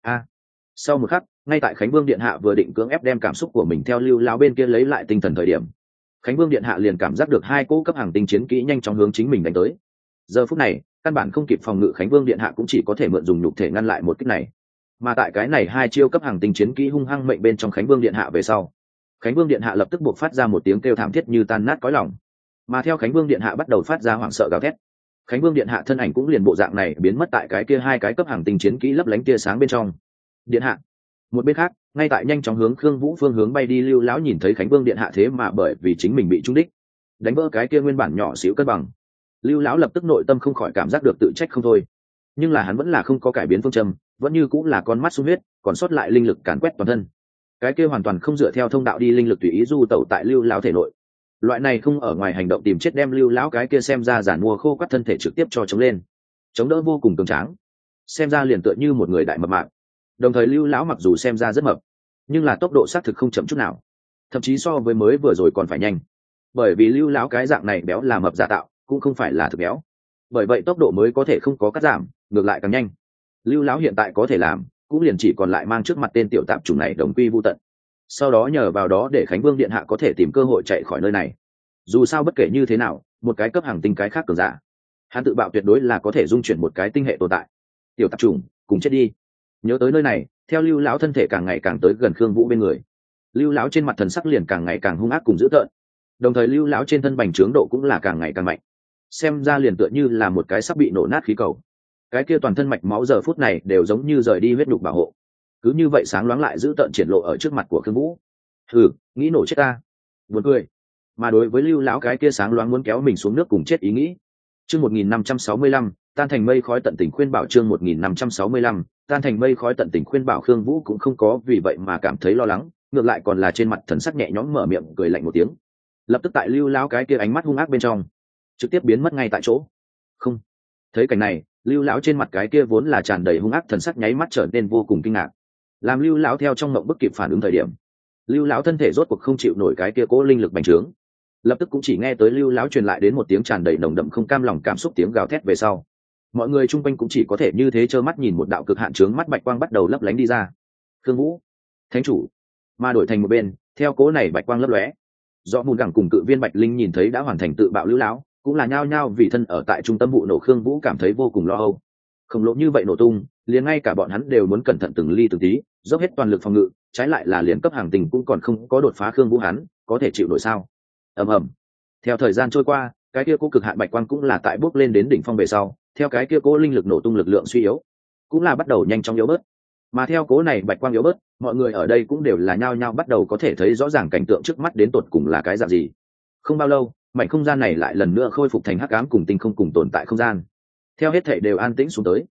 Sau một khắc, ngay tại Khánh Vương điện hạ vừa định cưỡng ép đem cảm xúc của mình theo lưu lão bên kia lấy lại tinh thần thời điểm, Khánh Vương điện hạ liền cảm giác được hai cỗ cấp hàng tinh chiến kỹ nhanh chóng hướng chính mình đánh tới. Giờ phút này căn bản không kịp phòng ngự, Khánh Vương điện hạ cũng chỉ có thể mượn dùng nhục thể ngăn lại một kích này. Mà tại cái này hai chiêu cấp hàng tinh chiến kỹ hung hăng mệnh bên trong Khánh Vương điện hạ về sau, Khánh Vương điện hạ lập tức buộc phát ra một tiếng kêu thảm thiết như tan nát cõi lòng. Mà theo Khánh Vương điện hạ bắt đầu phát ra hoảng sợ gào thét, Khánh Vương điện hạ thân ảnh cũng liền bộ dạng này biến mất tại cái kia hai cái cấp hàng tinh chiến kỹ lấp lánh tia sáng bên trong. Điện hạ. Một bên khác, ngay tại nhanh chóng hướng Khương Vũ phương hướng bay đi lưu lão nhìn thấy Khánh Vương điện hạ thế mà bởi vì chính mình bị trúng đích, đánh vỡ cái kia nguyên bản nhỏ xíu cân bằng. Lưu lão lập tức nội tâm không khỏi cảm giác được tự trách không thôi, nhưng là hắn vẫn là không có cải biến phương châm, vẫn như cũng là con mắt sung huyết, còn sót lại linh lực càn quét toàn thân. Cái kia hoàn toàn không dựa theo thông đạo đi linh lực tùy ý du tẩu tại lưu lão thể nội. Loại này không ở ngoài hành động tìm chết đem lưu lão cái kia xem ra giản mua khô quắt thân thể trực tiếp cho chống lên, chống đỡ vô cùng cường tráng, xem ra liền tựa như một người đại mập mạp. Đồng thời lưu lão mặc dù xem ra rất mập, nhưng là tốc độ xác thực không chậm chút nào, thậm chí so với mới vừa rồi còn phải nhanh, bởi vì lưu lão cái dạng này béo là mập giả tạo, cũng không phải là thực béo, bởi vậy tốc độ mới có thể không có cắt giảm, ngược lại càng nhanh. Lưu lão hiện tại có thể làm cũng liền chỉ còn lại mang trước mặt tên tiểu tạp chủng này đồng quy vu tận, sau đó nhờ vào đó để Khánh Vương điện hạ có thể tìm cơ hội chạy khỏi nơi này. Dù sao bất kể như thế nào, một cái cấp hàng tinh cái khác cường giả, hắn tự bạo tuyệt đối là có thể dung chuyển một cái tinh hệ tồn tại. Tiểu tạp chủng cùng chết đi. Nhớ tới nơi này, theo lưu lão thân thể càng ngày càng tới gần Khương Vũ bên người, lưu lão trên mặt thần sắc liền càng ngày càng hung ác cùng dữ tợn, đồng thời lưu lão trên thân bành trướng độ cũng là càng ngày càng mạnh, xem ra liền tựa như là một cái sắp bị nổ nát khí cầu. Cái kia toàn thân mạch máu giờ phút này đều giống như rời đi huyết nhục bảo hộ, cứ như vậy sáng loáng lại dữ tợn triển lộ ở trước mặt của Khương Vũ. Hừ, nghĩ nổ chết ta, buồn cười. Mà đối với lưu lão cái kia sáng loáng muốn kéo mình xuống nước cùng chết ý nghĩ, chương 1565 tan thành mây khói tận tình khuyên bảo, chương 1565 tan thành mây khói tận tình khuyên bảo. Khương Vũ cũng không có vì vậy mà cảm thấy lo lắng, ngược lại còn là trên mặt thần sắc nhẹ nhõm mở miệng cười lạnh một tiếng, lập tức tại lưu lão cái kia ánh mắt hung ác bên trong trực tiếp biến mất ngay tại chỗ. Không. Thấy cảnh này, lưu lão trên mặt cái kia vốn là tràn đầy hung ác thần sắc nháy mắt trở nên vô cùng kinh ngạc. Làm lưu lão theo trong mộng bức kịp phản ứng thời điểm, lưu lão thân thể rốt cuộc không chịu nổi cái kia cố linh lực bành trướng, lập tức cũng chỉ nghe tới lưu lão truyền lại đến một tiếng tràn đầy nồng đậm không cam lòng cảm xúc tiếng gào thét về sau, mọi người chung quanh cũng chỉ có thể như thế trơ mắt nhìn một đạo cực hạn trướng mắt bạch quang bắt đầu lấp lánh đi ra. Khương Vũ, thánh chủ. Mà đổi thành một bên, theo cố này bạch quang lấp lóe, do mùn gẳng cùng cự viên Bạch Linh nhìn thấy đã hoàn thành tự bạo lưu lão, cũng là nhao nhao vì thân ở tại trung tâm vụ nổ Khương Vũ cảm thấy vô cùng lo âu. Khổng lồ như vậy nổ tung, liền ngay cả bọn hắn đều muốn cẩn thận từng ly từng tí, dốc hết toàn lực phòng ngự, trái lại là liền cấp hàng tình cũng còn không có đột phá Khương Vũ hắn có thể chịu nổi sao? Ầm ầm. Theo thời gian trôi qua, cái kia cố cực hạn bạch quang cũng là tại bước lên đến đỉnh phong về sau, theo cái kia cố linh lực nổ tung lực lượng suy yếu, cũng là bắt đầu nhanh chóng yếu bớt. Mà theo cố này bạch quang yếu bớt, mọi người ở đây cũng đều là nhao nhao bắt đầu có thể thấy rõ ràng cảnh tượng trước mắt đến tột cùng là cái dạng gì. Không bao lâu, mảnh không gian này lại lần nữa khôi phục thành hắc ám cùng tinh không cùng tồn tại không gian. Theo hết thảy đều an tĩnh xuống tới,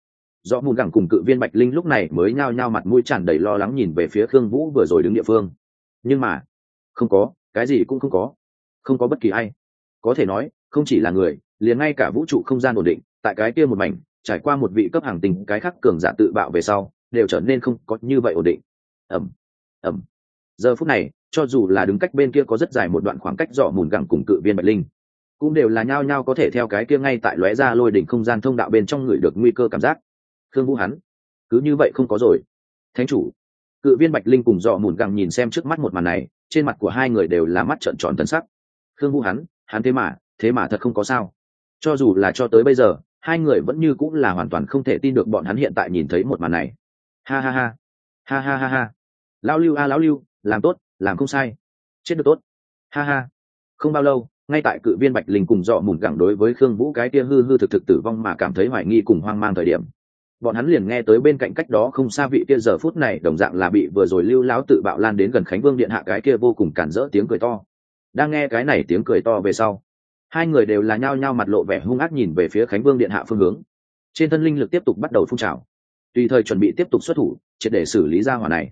Do mùn gẳng cùng cự viên bạch linh lúc này mới nhao nhao mặt mũi tràn đầy lo lắng nhìn về phía Khương Vũ vừa rồi đứng địa phương. Nhưng mà không có, cái gì cũng không có bất kỳ ai. Có thể nói không chỉ là người, liền ngay cả vũ trụ không gian ổn định tại cái kia một mảnh trải qua một vị cấp hàng tình cái khác cường giả tự bạo về sau đều trở nên không có như vậy ổn định. ẩm ẩm Giờ phút này cho dù là đứng cách bên kia có rất dài một đoạn khoảng cách dọ mùn gẳng cùng cự viên bạch linh cũng đều là nhao nhao có thể theo cái kia ngay tại lóe ra lôi đỉnh không gian thông đạo bên trong người được nguy cơ cảm giác. Khương Vũ hắn cứ như vậy không có rồi. Thánh chủ, cự viên bạch linh cùng dọ mùn gẳng nhìn xem trước mắt một màn này, trên mặt của hai người đều là mắt trợn tròn thần sắc. Khương Vũ hắn thế mà thật không có sao. Cho dù là cho tới bây giờ hai người vẫn như cũng là hoàn toàn không thể tin được bọn hắn hiện tại nhìn thấy một màn này. Ha ha ha, ha ha ha ha, lão lưu a lão lưu, làm tốt làm không sai, chết được tốt, ha ha. Không bao lâu ngay tại cự viên bạch linh cùng dọ mùn gẳng đối với Khương Vũ cái kia hư hư thực thực tử vong mà cảm thấy hoài nghi cùng hoang mang thời điểm, bọn hắn liền nghe tới bên cạnh cách đó không xa vị kia giờ phút này đồng dạng là bị vừa rồi lưu láo tự bạo lan đến gần Khánh Vương điện hạ cái kia vô cùng cản rỡ tiếng cười to. Đang nghe cái này tiếng cười to về sau, hai người đều là nhao nhao mặt lộ vẻ hung ác nhìn về phía Khánh Vương điện hạ phương hướng. Trên thân linh lực tiếp tục bắt đầu phun trào, tùy thời chuẩn bị tiếp tục xuất thủ triệt để xử lý ra hỏa này.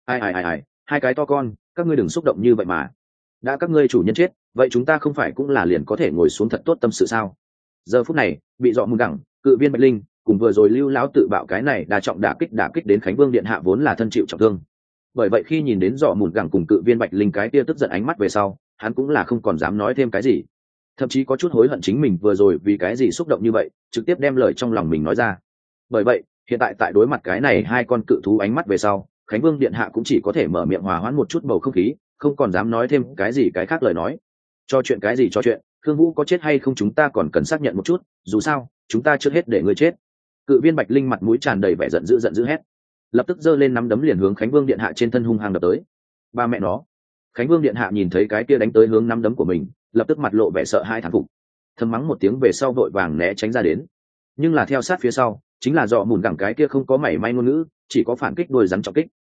Ai, hai cái to con, các ngươi đừng xúc động như vậy mà. Đã các ngươi chủ nhân chết, vậy chúng ta không phải cũng là liền có thể ngồi xuống thật tốt tâm sự sao? Giờ phút này bị dọ mùn gẳng, cự viên bạch linh cùng vừa rồi lưu lão tự bạo cái này đa trọng đả kích đến Khánh Vương điện hạ vốn là thân chịu trọng thương. Bởi vậy khi nhìn đến dọ mùn gẳng cùng cự viên bạch linh cái tia tức giận ánh mắt về sau, hắn cũng là không còn dám nói thêm cái gì, thậm chí có chút hối hận chính mình vừa rồi vì cái gì xúc động như vậy, trực tiếp đem lời trong lòng mình nói ra. Bởi vậy hiện tại tại đối mặt cái này hai con cự thú ánh mắt về sau, Khánh Vương điện hạ cũng chỉ có thể mở miệng hòa hoãn một chút bầu không khí, không còn dám nói thêm cái gì cái khác lời nói. Cho chuyện cái gì cho chuyện, Khương Vũ có chết hay không chúng ta còn cần xác nhận một chút, dù sao chúng ta trước hết để ngươi chết. Cự viên bạch linh mặt mũi tràn đầy vẻ giận dữ hét, lập tức giơ lên nắm đấm liền hướng Khánh Vương điện hạ trên thân hung hăng đập tới. Ba mẹ nó! Khánh Vương điện hạ nhìn thấy cái kia đánh tới hướng nắm đấm của mình, lập tức mặt lộ vẻ sợ hãi thán phục, thầm mắng một tiếng về sau vội vàng né tránh ra đến. Nhưng là theo sát phía sau chính là dọ mùn gẳng cái kia không có mảy may ngôn ngữ, chỉ có phản kích đuôi rắn trọng kích.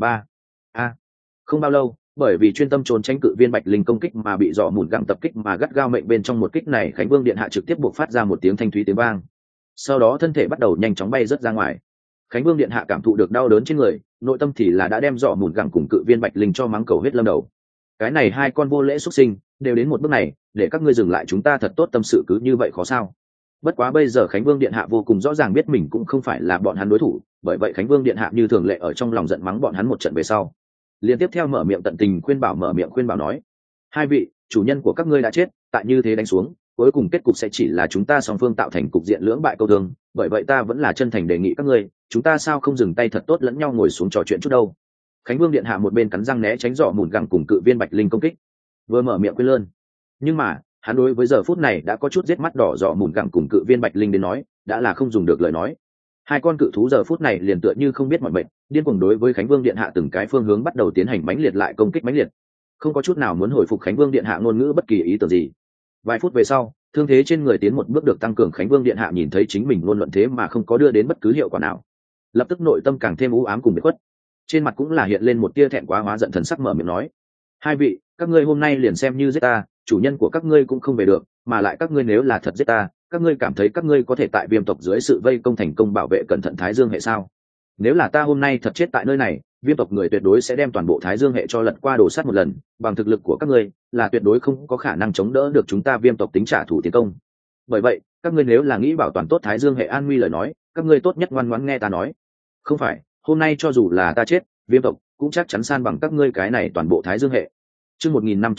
Không bao lâu, bởi vì chuyên tâm trốn tránh cự viên bạch linh công kích mà bị dọ mùn gẳng tập kích mà gắt gao mệnh bên trong một kích này, Khánh Vương điện hạ trực tiếp buộc phát ra một tiếng thanh thúy tiếng vang, sau đó thân thể bắt đầu nhanh chóng bay rớt ra ngoài. Khánh Vương điện hạ cảm thụ được đau đớn trên người, nội tâm thì là đã đem dọ mùn gẳng cùng cự viên bạch linh cho mắng cầu hết lâm đầu. Cái này hai con vô lễ xuất sinh đều đến một bước này, để các ngươi dừng lại chúng ta thật tốt tâm sự cứ như vậy khó sao? Bất quá bây giờ Khánh Vương điện hạ vô cùng rõ ràng biết mình cũng không phải là bọn hắn đối thủ, bởi vậy Khánh Vương điện hạ như thường lệ ở trong lòng giận mắng bọn hắn một trận về sau, liên tiếp theo mở miệng tận tình khuyên bảo nói: hai vị chủ nhân của các ngươi đã chết, tại như thế đánh xuống, cuối cùng kết cục sẽ chỉ là chúng ta song phương tạo thành cục diện lưỡng bại câu thương, bởi vậy ta vẫn là chân thành đề nghị các ngươi, chúng ta sao không dừng tay thật tốt lẫn nhau ngồi xuống trò chuyện chút đâu. Khánh Vương điện hạ một bên cắn răng né tránh dọ mùn gẳng cùng cự viên bạch linh công kích, vừa mở miệng khuyên lơn. Nhưng mà hắn đối với giờ phút này đã có chút giết mắt đỏ dọ mùn gẳng cùng cự viên bạch linh đến nói đã là không dùng được lời nói. Hai con cự thú giờ phút này liền tựa như không biết mọi mệnh, điên cuồng đối với Khánh Vương điện hạ từng cái phương hướng bắt đầu tiến hành mãnh liệt lại công kích mãnh liệt, không có chút nào muốn hồi phục Khánh Vương điện hạ ngôn ngữ bất kỳ ý tưởng gì. Vài phút về sau, thương thế trên người tiến một bước được tăng cường, Khánh Vương điện hạ nhìn thấy chính mình luôn luận thế mà không có đưa đến bất cứ hiệu quả nào, lập tức nội tâm càng thêm u ám cùng biệt khuất, trên mặt cũng là hiện lên một tia thẹn quá hóa giận thần sắc, mở miệng nói: hai vị, các ngươi hôm nay liền xem như giết ta, chủ nhân của các ngươi cũng không về được, mà lại các ngươi nếu là thật giết ta, các ngươi cảm thấy các ngươi có thể tại Viêm tộc dưới sự vây công thành công bảo vệ cẩn thận Thái Dương hệ sao? Nếu là ta hôm nay thật chết tại nơi này, Viêm tộc người tuyệt đối sẽ đem toàn bộ Thái Dương hệ cho lật qua đổ sát một lần, bằng thực lực của các ngươi là tuyệt đối không có khả năng chống đỡ được chúng ta Viêm tộc tính trả thù tiến công. Bởi vậy các ngươi nếu là nghĩ bảo toàn tốt Thái Dương hệ an nguy lời nói, các ngươi tốt nhất ngoan ngoãn nghe ta nói. Không phải, hôm nay cho dù là ta chết, Viêm tộc cũng chắc chắn san bằng các ngươi cái này toàn bộ Thái Dương hệ. Chương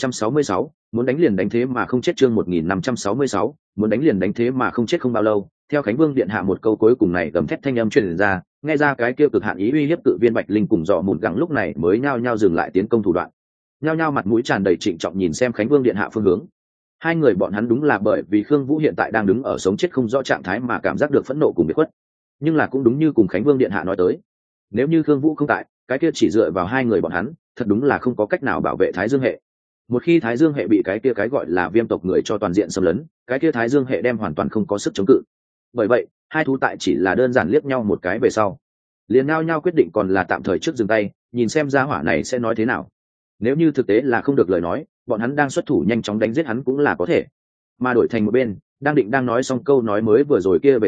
1566, muốn đánh liền đánh thế mà không chết. Chương 1566, muốn đánh liền đánh thế mà không chết. Không bao lâu, theo Khánh Vương điện hạ một câu cuối cùng này gầm thét thanh âm truyền ra, nghe ra cái kia cực hạn ý uy hiếp, cự viên bạch linh cùng dọ mùn gẳng lúc này mới nhao nhao dừng lại tiến công thủ đoạn, nhao nhao mặt mũi tràn đầy trịnh trọng nhìn xem Khánh Vương điện hạ phương hướng. Hai người bọn hắn đúng là bởi vì Khương Vũ hiện tại đang đứng ở sống chết không rõ trạng thái mà cảm giác được phẫn nộ cùng biệt khuất, nhưng là cũng đúng như cùng Khánh Vương điện hạ nói tới, nếu như Khương Vũ không tại, cái kia chỉ dựa vào hai người bọn hắn thật đúng là không có cách nào bảo vệ Thái Dương hệ. Một khi Thái Dương hệ bị cái kia cái gọi là Viêm tộc người cho toàn diện xâm lấn, cái kia Thái Dương hệ đem hoàn toàn không có sức chống cự. Bởi vậy hai thú tại chỉ là đơn giản liếc nhau một cái về sau, liền nhao nhao quyết định còn là tạm thời trước dừng tay, nhìn xem gia hỏa này sẽ nói thế nào. Nếu như thực tế là không được lời nói, bọn hắn đang xuất thủ nhanh chóng đánh giết hắn cũng là có thể. Mà đổi thành một bên, đang nói xong câu nói mới vừa rồi kia về sau,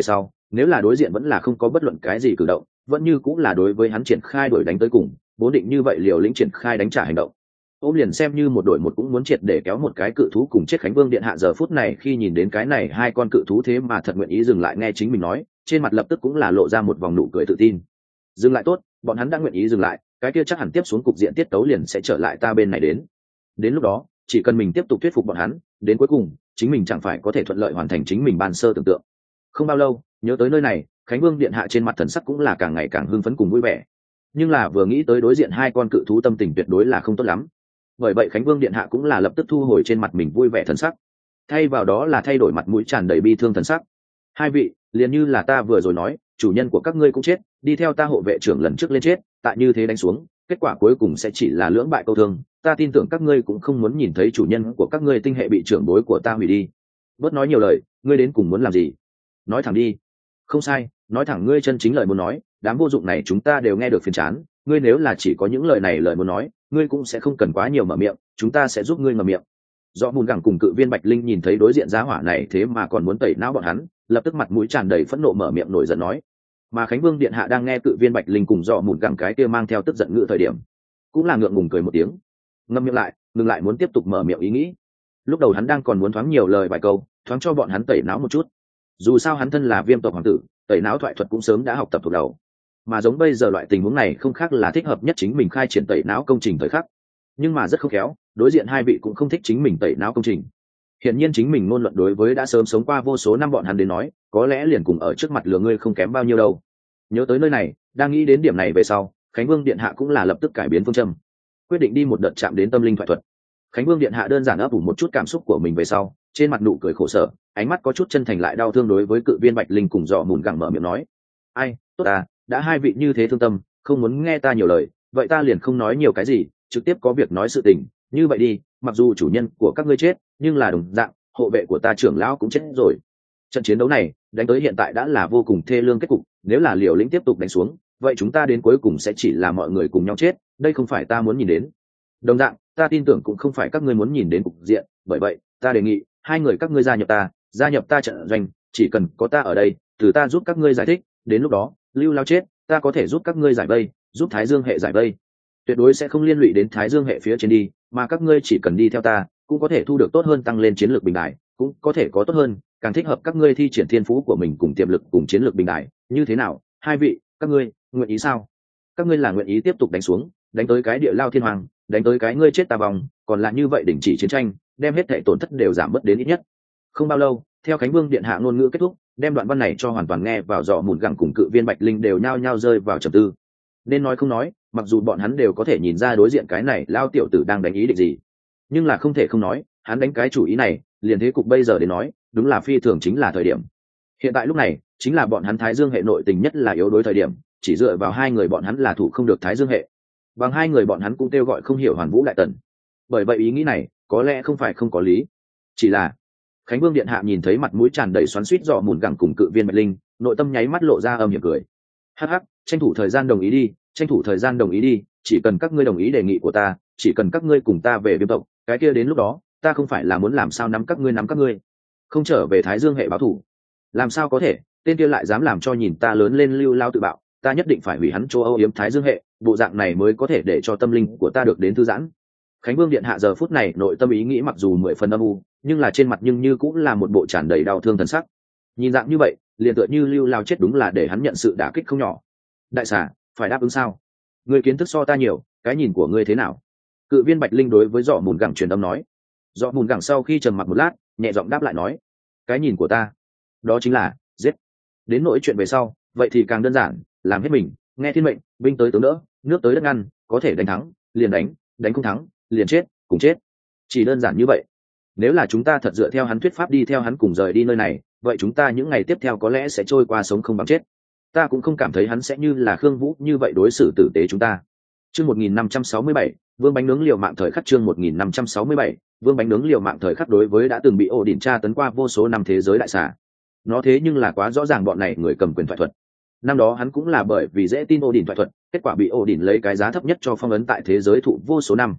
nếu là đối diện vẫn là không có bất luận cái gì cử động, vẫn như cũng là đối với hắn triển khai đuổi đánh tới cùng, vốn định như vậy liều lĩnh triển khai đánh trả hành động. Ôm liền xem như một đội một cũng muốn triệt để kéo một cái cự thú cùng chết. Khánh Vương điện hạ giờ phút này khi nhìn đến cái này hai con cự thú thế mà thật nguyện ý dừng lại nghe chính mình nói, trên mặt lập tức cũng là lộ ra một vòng nụ cười tự tin. Dừng lại tốt, bọn hắn đã nguyện ý dừng lại, cái kia chắc hẳn tiếp xuống cục diện tiết tấu liền sẽ trở lại ta bên này đến lúc đó chỉ cần mình tiếp tục thuyết phục bọn hắn, đến cuối cùng chính mình chẳng phải có thể thuận lợi hoàn thành chính mình ban sơ tưởng tượng. Không bao lâu, nhớ tới nơi này, Khánh Vương điện hạ trên mặt thần sắc cũng là càng ngày càng hưng phấn cùng vui vẻ. Nhưng là vừa nghĩ tới đối diện hai con cự thú, tâm tình tuyệt đối là không tốt lắm. Bởi vậy Khánh Vương điện hạ cũng là lập tức thu hồi trên mặt mình vui vẻ thần sắc, thay vào đó là thay đổi mặt mũi tràn đầy bi thương thần sắc. Hai vị, liền như là ta vừa rồi nói, chủ nhân của các ngươi cũng chết, đi theo ta hộ vệ trưởng lần trước lên chết, tại như thế đánh xuống, kết quả cuối cùng sẽ chỉ là lưỡng bại câu thương. Ta tin tưởng các ngươi cũng không muốn nhìn thấy chủ nhân của các ngươi tinh hệ bị trưởng bối của ta hủy đi. Bớt nói nhiều lời, ngươi đến cùng muốn làm gì? Nói thẳng đi. Không sai, nói thẳng ngươi chân chính lời muốn nói, đám vô dụng này chúng ta đều nghe được phiền chán. Ngươi nếu là chỉ có những lời này lời muốn nói, ngươi cũng sẽ không cần quá nhiều mở miệng, chúng ta sẽ giúp ngươi ngậm miệng. Do Mùn Gẳng cùng Cự Viên Bạch Linh nhìn thấy đối diện giá hỏa này thế mà còn muốn tẩy não bọn hắn, lập tức mặt mũi tràn đầy phẫn nộ mở miệng nổi giận nói. Mà Khánh Vương điện hạ đang nghe Cự Viên Bạch Linh cùng Do Mùn Gẳng cái kia mang theo tức giận ngữ thời điểm, cũng là ngượng ngùng cười một tiếng, ngậm miệng lại, ngừng lại muốn tiếp tục mở miệng ý nghĩ. Lúc đầu hắn đang còn muốn thoáng nhiều lời vài câu, thoáng cho bọn hắn tẩy não một chút. Dù sao hắn thân là Viêm tộc hoàng tử, tẩy não thoại thuật cũng sớm đã học tập thuộc đầu. Mà giống bây giờ loại tình huống này không khác là thích hợp nhất chính mình khai triển tẩy não công trình thời khắc. Nhưng mà rất không khéo, đối diện hai vị cũng không thích chính mình tẩy não công trình. Hiển nhiên chính mình ngôn luận đối với đã sớm sống qua vô số năm bọn hắn đến nói, có lẽ liền cùng ở trước mặt lừa ngươi không kém bao nhiêu đâu. Nhớ tới nơi này, đang nghĩ đến điểm này về sau, Khánh Vương điện hạ cũng là lập tức cải biến phương châm, quyết định đi một đợt chạm đến tâm linh thoại thuật. Khánh Vương điện hạ đơn giản ấp ủ một chút cảm xúc của mình về sau, trên mặt nụ cười khổ sở, ánh mắt có chút chân thành lại đau thương đối với Cự Viên Bạch Linh cùng Dọ Mùn Gẳng mở miệng nói: ai, tốt à, đã hai vị như thế thương tâm, không muốn nghe ta nhiều lời, vậy ta liền không nói nhiều cái gì, trực tiếp có việc nói sự tình. Như vậy đi, mặc dù chủ nhân của các ngươi chết, nhưng là đồng dạng hộ vệ của ta trưởng lão cũng chết rồi. Trận chiến đấu này đánh tới hiện tại đã là vô cùng thê lương kết cục, nếu là liều lĩnh tiếp tục đánh xuống, vậy chúng ta đến cuối cùng sẽ chỉ là mọi người cùng nhau chết, đây không phải ta muốn nhìn đến. Đồng dạng, ta tin tưởng cũng không phải các ngươi muốn nhìn đến cục diện, bởi vậy ta đề nghị hai người các ngươi gia nhập ta trận doanh, chỉ cần có ta ở đây, từ ta giúp các ngươi giải thích, đến lúc đó Lưu Lao chết, ta có thể giúp các ngươi giải vây, giúp Thái Dương hệ giải vây, tuyệt đối sẽ không liên lụy đến Thái Dương hệ phía trên đi, mà các ngươi chỉ cần đi theo ta, cũng có thể thu được tốt hơn tăng lên chiến lược bình đại, cũng có thể có tốt hơn, càng thích hợp các ngươi thi triển thiên phú của mình cùng tiềm lực cùng chiến lược bình đại. Như thế nào, hai vị, các ngươi nguyện ý sao? Các ngươi là nguyện ý tiếp tục đánh xuống, đánh tới cái địa lao thiên hoàng, đánh tới cái ngươi chết ta vong, còn là như vậy đình chỉ chiến tranh, đem hết thảy tổn thất đều giảm bớt đến ít nhất. Không bao lâu, theo Khánh Vương điện hạ ngôn ngữ kết thúc, đem đoạn văn này cho hoàn toàn nghe vào Dọ Mùn Gẳng cùng Cự Viên Bạch Linh đều nhao nhao rơi vào trầm tư. Nên nói không nói, mặc dù bọn hắn đều có thể nhìn ra đối diện cái này lao tiểu tử đang đánh ý định gì, nhưng là không thể không nói, hắn đánh cái chủ ý này, liền thế cục bây giờ đến nói, đúng là phi thường chính là thời điểm. Hiện tại lúc này, chính là bọn hắn Thái Dương hệ nội tình nhất là yếu đối thời điểm, chỉ dựa vào hai người bọn hắn là thủ không được Thái Dương hệ. Bằng hai người bọn hắn cũng kêu gọi không hiểu Hoàn Vũ Đại Tần. Bởi vậy ý nghĩ này, có lẽ không phải không có lý. Chỉ là Khánh Vương điện hạ nhìn thấy mặt mũi tràn đầy xoắn xuýt Dọ Mùn Gẳng cùng Cự Viên Bạch Linh, nội tâm nháy mắt lộ ra âm hiểm cười. Hắc hắc, tranh thủ thời gian đồng ý đi, tranh thủ thời gian đồng ý đi, chỉ cần các ngươi đồng ý đề nghị của ta, chỉ cần các ngươi cùng ta về Viêm tộc, cái kia đến lúc đó, ta không phải là muốn làm sao nắm các ngươi, không trở về Thái Dương hệ báo thù. Làm sao có thể, tên kia lại dám làm cho nhìn ta lớn lên Lưu Lao tự bạo, ta nhất định phải hủy hắn châu Âu yếm Thái Dương hệ, bộ dạng này mới có thể để cho tâm linh của ta được đến thư giãn. Khánh Vương điện hạ giờ phút này nội tâm ý nghĩ mặc dù 10 phần âm u, nhưng là trên mặt nhưng như cũng là một bộ tràn đầy đau thương thần sắc. Nhìn dạng như vậy, liền tựa như Lưu Lao chết đúng là để hắn nhận sự đả kích không nhỏ. Đại xà, phải đáp ứng sao? Ngươi kiến thức so ta nhiều, cái nhìn của ngươi thế nào? Cự Viên Bạch Linh đối với Dọ Mùn Gẳng truyền âm nói. Dọ Mùn Gẳng sau khi trầm mặc một lát, nhẹ giọng đáp lại nói: cái nhìn của ta, đó chính là giết. Đến nỗi chuyện về sau, vậy thì càng đơn giản, làm hết mình, nghe thiên mệnh, binh tới tướng đỡ, nước tới đất ngăn, có thể đánh thắng liền đánh, đánh không thắng liền chết, cùng chết. Chỉ đơn giản như vậy. Nếu là chúng ta thật dựa theo hắn thuyết pháp đi theo hắn cùng rời đi nơi này, vậy chúng ta những ngày tiếp theo có lẽ sẽ trôi qua sống không bằng chết. Ta cũng không cảm thấy hắn sẽ như là Khương Vũ như vậy đối xử tử tế chúng ta. Chương 1567, Vương Bánh Nướng liều mạng thời khắc. Chương 1567, Vương Bánh Nướng liều mạng thời khắc. Đối với đã từng bị ổ đỉnh tra tấn qua vô số năm thế giới đại xà, nó thế nhưng là quá rõ ràng bọn này người cầm quyền thoại thuật. Năm đó hắn cũng là bởi vì dễ tin ổ đỉnh thoại thuật, kết quả bị ổ đỉnh lấy cái giá thấp nhất cho phong ấn tại thế giới thụ vô số năm.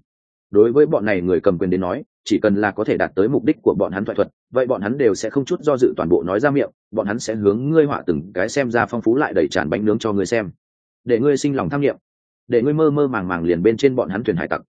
đối với bọn này người cầm quyền đến nói, chỉ cần là có thể đạt tới mục đích của bọn hắn thoại thuật, vậy bọn hắn đều sẽ không chút do dự toàn bộ nói ra miệng, bọn hắn sẽ hướng ngươi họa từng cái xem ra phong phú lại đầy tràn bánh nướng cho ngươi xem, để ngươi sinh lòng tham nghiệm, để ngươi mơ mơ màng màng liền bên trên bọn hắn thuyền hải tặc.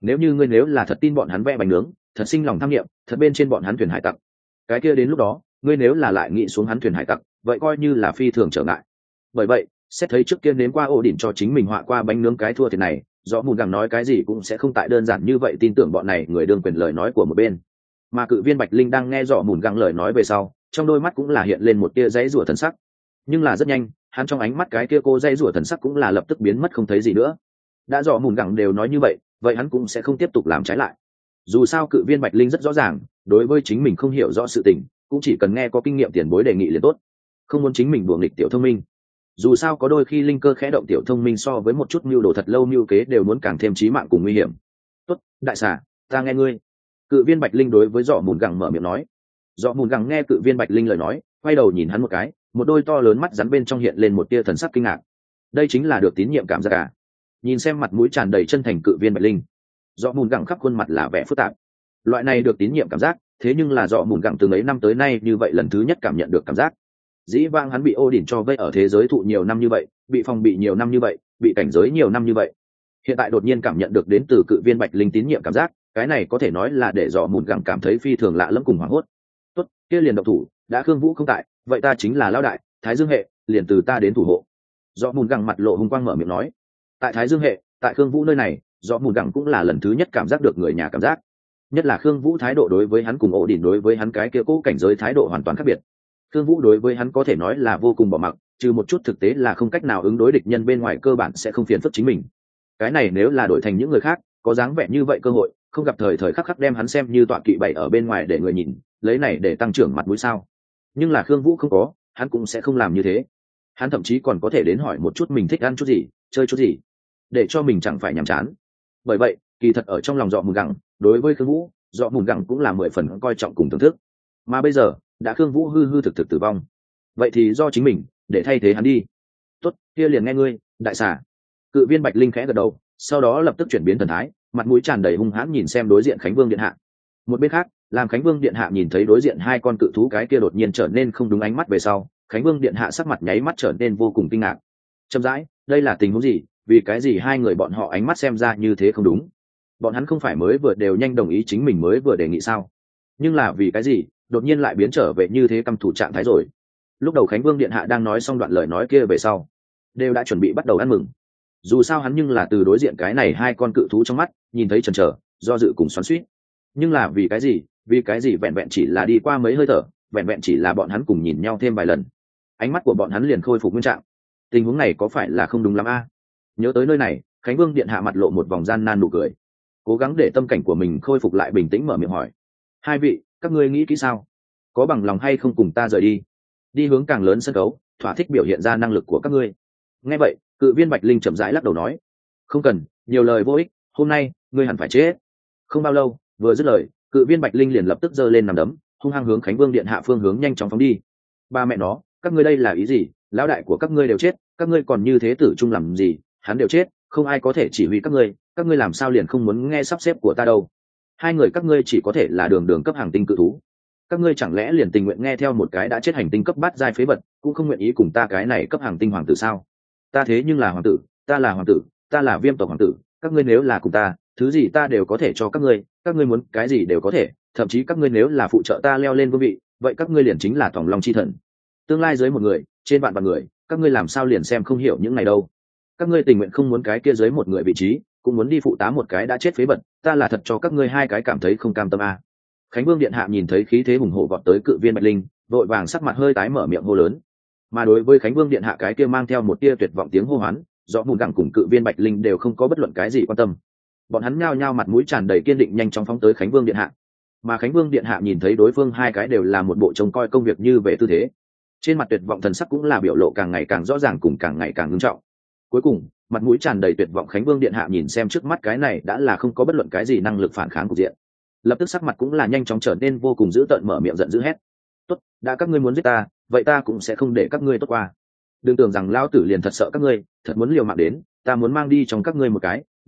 Nếu là thật tin bọn hắn vẽ bánh nướng, thật sinh lòng tham nghiệm, thật bên trên bọn hắn thuyền hải tặc, cái kia đến lúc đó ngươi nếu là lại nghĩ xuống hắn thuyền hải tặc, vậy coi như là phi thường trở ngại. Bởi vậy xét thấy trước kia nếm qua ổ đỉnh cho chính mình họa qua bánh nướng cái thua thiệt này, rõ mùn gẳng nói cái gì cũng sẽ không tại đơn giản như vậy tin tưởng bọn này người đương quyền lời nói của một bên. Mà cự viên Bạch Linh đang nghe rõ mùn gẳng lời nói về sau, trong đôi mắt cũng là hiện lên một tia dãy rủa thần sắc, nhưng là rất nhanh hắn trong ánh mắt cái kia cô dãy rủa thần sắc cũng là lập tức biến mất không thấy gì nữa. Đã rõ mùn gẳng đều nói như vậy, vậy hắn cũng sẽ không tiếp tục làm trái lại. Dù sao cự viên Bạch Linh rất rõ ràng, đối với chính mình không hiểu rõ sự tình, cũng chỉ cần nghe có kinh nghiệm tiền bối đề nghị liền tốt, không muốn chính mình đùa nghịch tiểu thông minh. Dù sao có đôi khi linh cơ khẽ động tiểu thông minh so với một chút mưu đồ thật lâu mưu kế đều muốn càng thêm chí mạng cùng nguy hiểm. Tốt, đại xà, ta nghe ngươi. Cự viên Bạch Linh đối với Dọ Mùn Gẳng mở miệng nói. Dọ Mùn Gẳng nghe cự viên Bạch Linh lời nói, quay đầu nhìn hắn một cái, một đôi to lớn mắt rắn bên trong hiện lên một tia thần sắc kinh ngạc. Đây chính là được tín nhiệm cảm giác à? Nhìn xem mặt mũi tràn đầy chân thành cự viên Bạch Linh, Dọ Mùn Gẳng khắp khuôn mặt là vẻ phức tạp. Loại này được tín nhiệm cảm giác, thế nhưng là Dọ Mùn Gẳng từ mấy năm tới nay như vậy lần thứ nhất cảm nhận được cảm giác. Dĩ vãng hắn bị ô đỉnh cho vây ở thế giới thụ nhiều năm như vậy, bị phòng bị nhiều năm như vậy, bị cảnh giới nhiều năm như vậy, hiện tại đột nhiên cảm nhận được đến từ cự viên Bạch Linh tín nhiệm cảm giác, cái này có thể nói là để Dọ Mùn Gẳng cảm thấy phi thường lạ lẫm cùng hoảng hốt. Tốt, kia liền động thủ, đã Khương Vũ không tại, vậy ta chính là lão đại, Thái Dương hệ, liền từ ta đến thủ hộ. Dọ Mùn Gẳng mặt lộ hung quang mở miệng nói. Tại Thái Dương hệ, tại Khương Vũ nơi này, Dọ Mùn Gẳng cũng là lần thứ nhất cảm giác được người nhà cảm giác, nhất là Khương Vũ thái độ đối với hắn cùng ổ đỉnh đối với hắn cái kia cố cảnh giới thái độ hoàn toàn khác biệt. Khương Vũ đối với hắn có thể nói là vô cùng bỏ mặc, trừ một chút thực tế là không cách nào ứng đối địch nhân bên ngoài cơ bản sẽ không phiền phức chính mình. Cái này nếu là đổi thành những người khác, có dáng vẻ như vậy cơ hội, không gặp thời thời khắc khắc đem hắn xem như tọa kỵ bày ở bên ngoài để người nhìn, lấy này để tăng trưởng mặt mũi sao. Nhưng là Khương Vũ không có, hắn cũng sẽ không làm như thế. Hắn thậm chí còn có thể đến hỏi một chút mình thích ăn chút gì, chơi chút gì, để cho mình chẳng phải nhàm chán. Bởi vậy, kỳ thật ở trong lòng Dọ Mùn Gẳng, đối với Khương Vũ, Dọ Mùn Gẳng cũng là 10 phần coi trọng cùng thưởng thức. Mà bây giờ, đã Khương Vũ hư hư thực thực tử vong, vậy thì do chính mình để thay thế hắn đi. Tốt, kia liền nghe ngươi, đại xà. Cự viên Bạch Linh khẽ gật đầu, sau đó lập tức chuyển biến thần thái, mặt mũi tràn đầy hung hãn nhìn xem đối diện Khánh Vương điện hạ. Một bên khác, làm Khánh Vương điện hạ nhìn thấy đối diện hai con cự thú cái kia đột nhiên trở nên không đúng ánh mắt về sau, Khánh Vương điện hạ sắc mặt nháy mắt trở nên vô cùng kinh ngạc. Chậm rãi, đây là tình huống gì, vì cái gì hai người bọn họ ánh mắt xem ra như thế không đúng? Bọn hắn không phải mới vừa đều nhanh đồng ý chính mình mới vừa đề nghị sao? Nhưng là vì cái gì đột nhiên lại biến trở về như thế căm thủ trạng thái rồi? Lúc đầu Khánh Vương điện hạ đang nói xong đoạn lời nói kia về sau, đều đã chuẩn bị bắt đầu ăn mừng. Dù sao hắn nhưng là từ đối diện cái này hai con cự thú trong mắt nhìn thấy chần chờ, do dự cùng xoắn xuýt. Nhưng là vì cái gì vẹn vẹn chỉ là đi qua mấy hơi thở, vẹn vẹn chỉ là bọn hắn cùng nhìn nhau thêm vài lần, ánh mắt của bọn hắn liền khôi phục nguyên trạng. Tình huống này có phải là không đúng lắm a? Nhớ tới nơi này, Khánh Vương điện hạ mặt lộ một vòng gian nan nụ cười, cố gắng để tâm cảnh của mình khôi phục lại bình tĩnh mở miệng hỏi: hai vị, các ngươi nghĩ kỹ sao? Có bằng lòng hay không cùng ta rời đi hướng càng lớn sân khấu, thỏa thích biểu hiện ra năng lực của các ngươi? Nghe vậy, cự viên Bạch Linh chậm rãi lắc đầu nói: không cần nhiều lời vô ích, hôm nay ngươi hẳn phải chết. Không bao lâu, vừa dứt lời, cự viên Bạch Linh liền lập tức giơ lên nằm đấm, hung hăng hướng Khánh Vương điện hạ phương hướng nhanh chóng phóng đi. Ba mẹ nó, các ngươi đây là ý gì? Lão đại của các ngươi đều chết, các ngươi còn như thế tử trung làm gì? Hắn đều chết, không ai có thể chỉ huy các ngươi làm sao liền không muốn nghe sắp xếp của ta đâu? Hai người các ngươi chỉ có thể là đường cấp hàng tinh cự thú, các ngươi chẳng lẽ liền tình nguyện nghe theo một cái đã chết hành tinh cấp bát giai phế vật, cũng không nguyện ý cùng ta cái này cấp hàng tinh hoàng tử sao? Ta thế nhưng là hoàng tử, ta là hoàng tử, ta là viêm tộc hoàng tử, các ngươi nếu là cùng ta, thứ gì ta đều có thể cho các ngươi muốn cái gì đều có thể, thậm chí các ngươi nếu là phụ trợ ta leo lên vương vị, vậy các ngươi liền chính là tòng long chi thần. Tương lai dưới một người, trên vạn người, các ngươi làm sao liền xem không hiểu những này đâu? Các ngươi tình nguyện không muốn cái kia dưới một người vị trí, cũng muốn đi phụ tá một cái đã chết phế vật, ta là thật cho các ngươi hai cái cảm thấy không cam tâm à. Khánh Vương điện hạ nhìn thấy khí thế hùng hổ vọt tới cự viên Bạch Linh, vội vàng sắc mặt hơi tái mở miệng hô lớn. Mà đối với Khánh Vương điện hạ cái kia mang theo một tia tuyệt vọng tiếng hô hoán, Dọ Mùn Gẳng cùng cự viên Bạch Linh đều không có bất luận cái gì quan tâm. Bọn hắn nhao nhao mặt mũi tràn đầy kiên định nhanh chóng phóng tới Khánh Vương điện hạ. Mà Khánh Vương điện hạ nhìn thấy đối phương hai cái đều là một bộ trông coi công việc như về tư thế, trên mặt tuyệt vọng thần sắc cũng là biểu lộ càng ngày càng rõ ràng cùng càng ngày càng nghiêm trọng. Cuối cùng, mặt mũi tràn đầy tuyệt vọng Khánh Vương điện hạ nhìn xem trước mắt cái này đã là không có bất luận cái gì năng lực phản kháng cục diện, lập tức sắc mặt cũng là nhanh chóng trở nên vô cùng dữ tợn, mở miệng giận dữ hét: tốt, đã các ngươi muốn giết ta, vậy ta cũng sẽ không để các ngươi tốt qua. Đừng tưởng rằng lão tử liền thật sợ các ngươi, thật muốn liều mạng đến, ta muốn mang đi trong các ngươi một cái,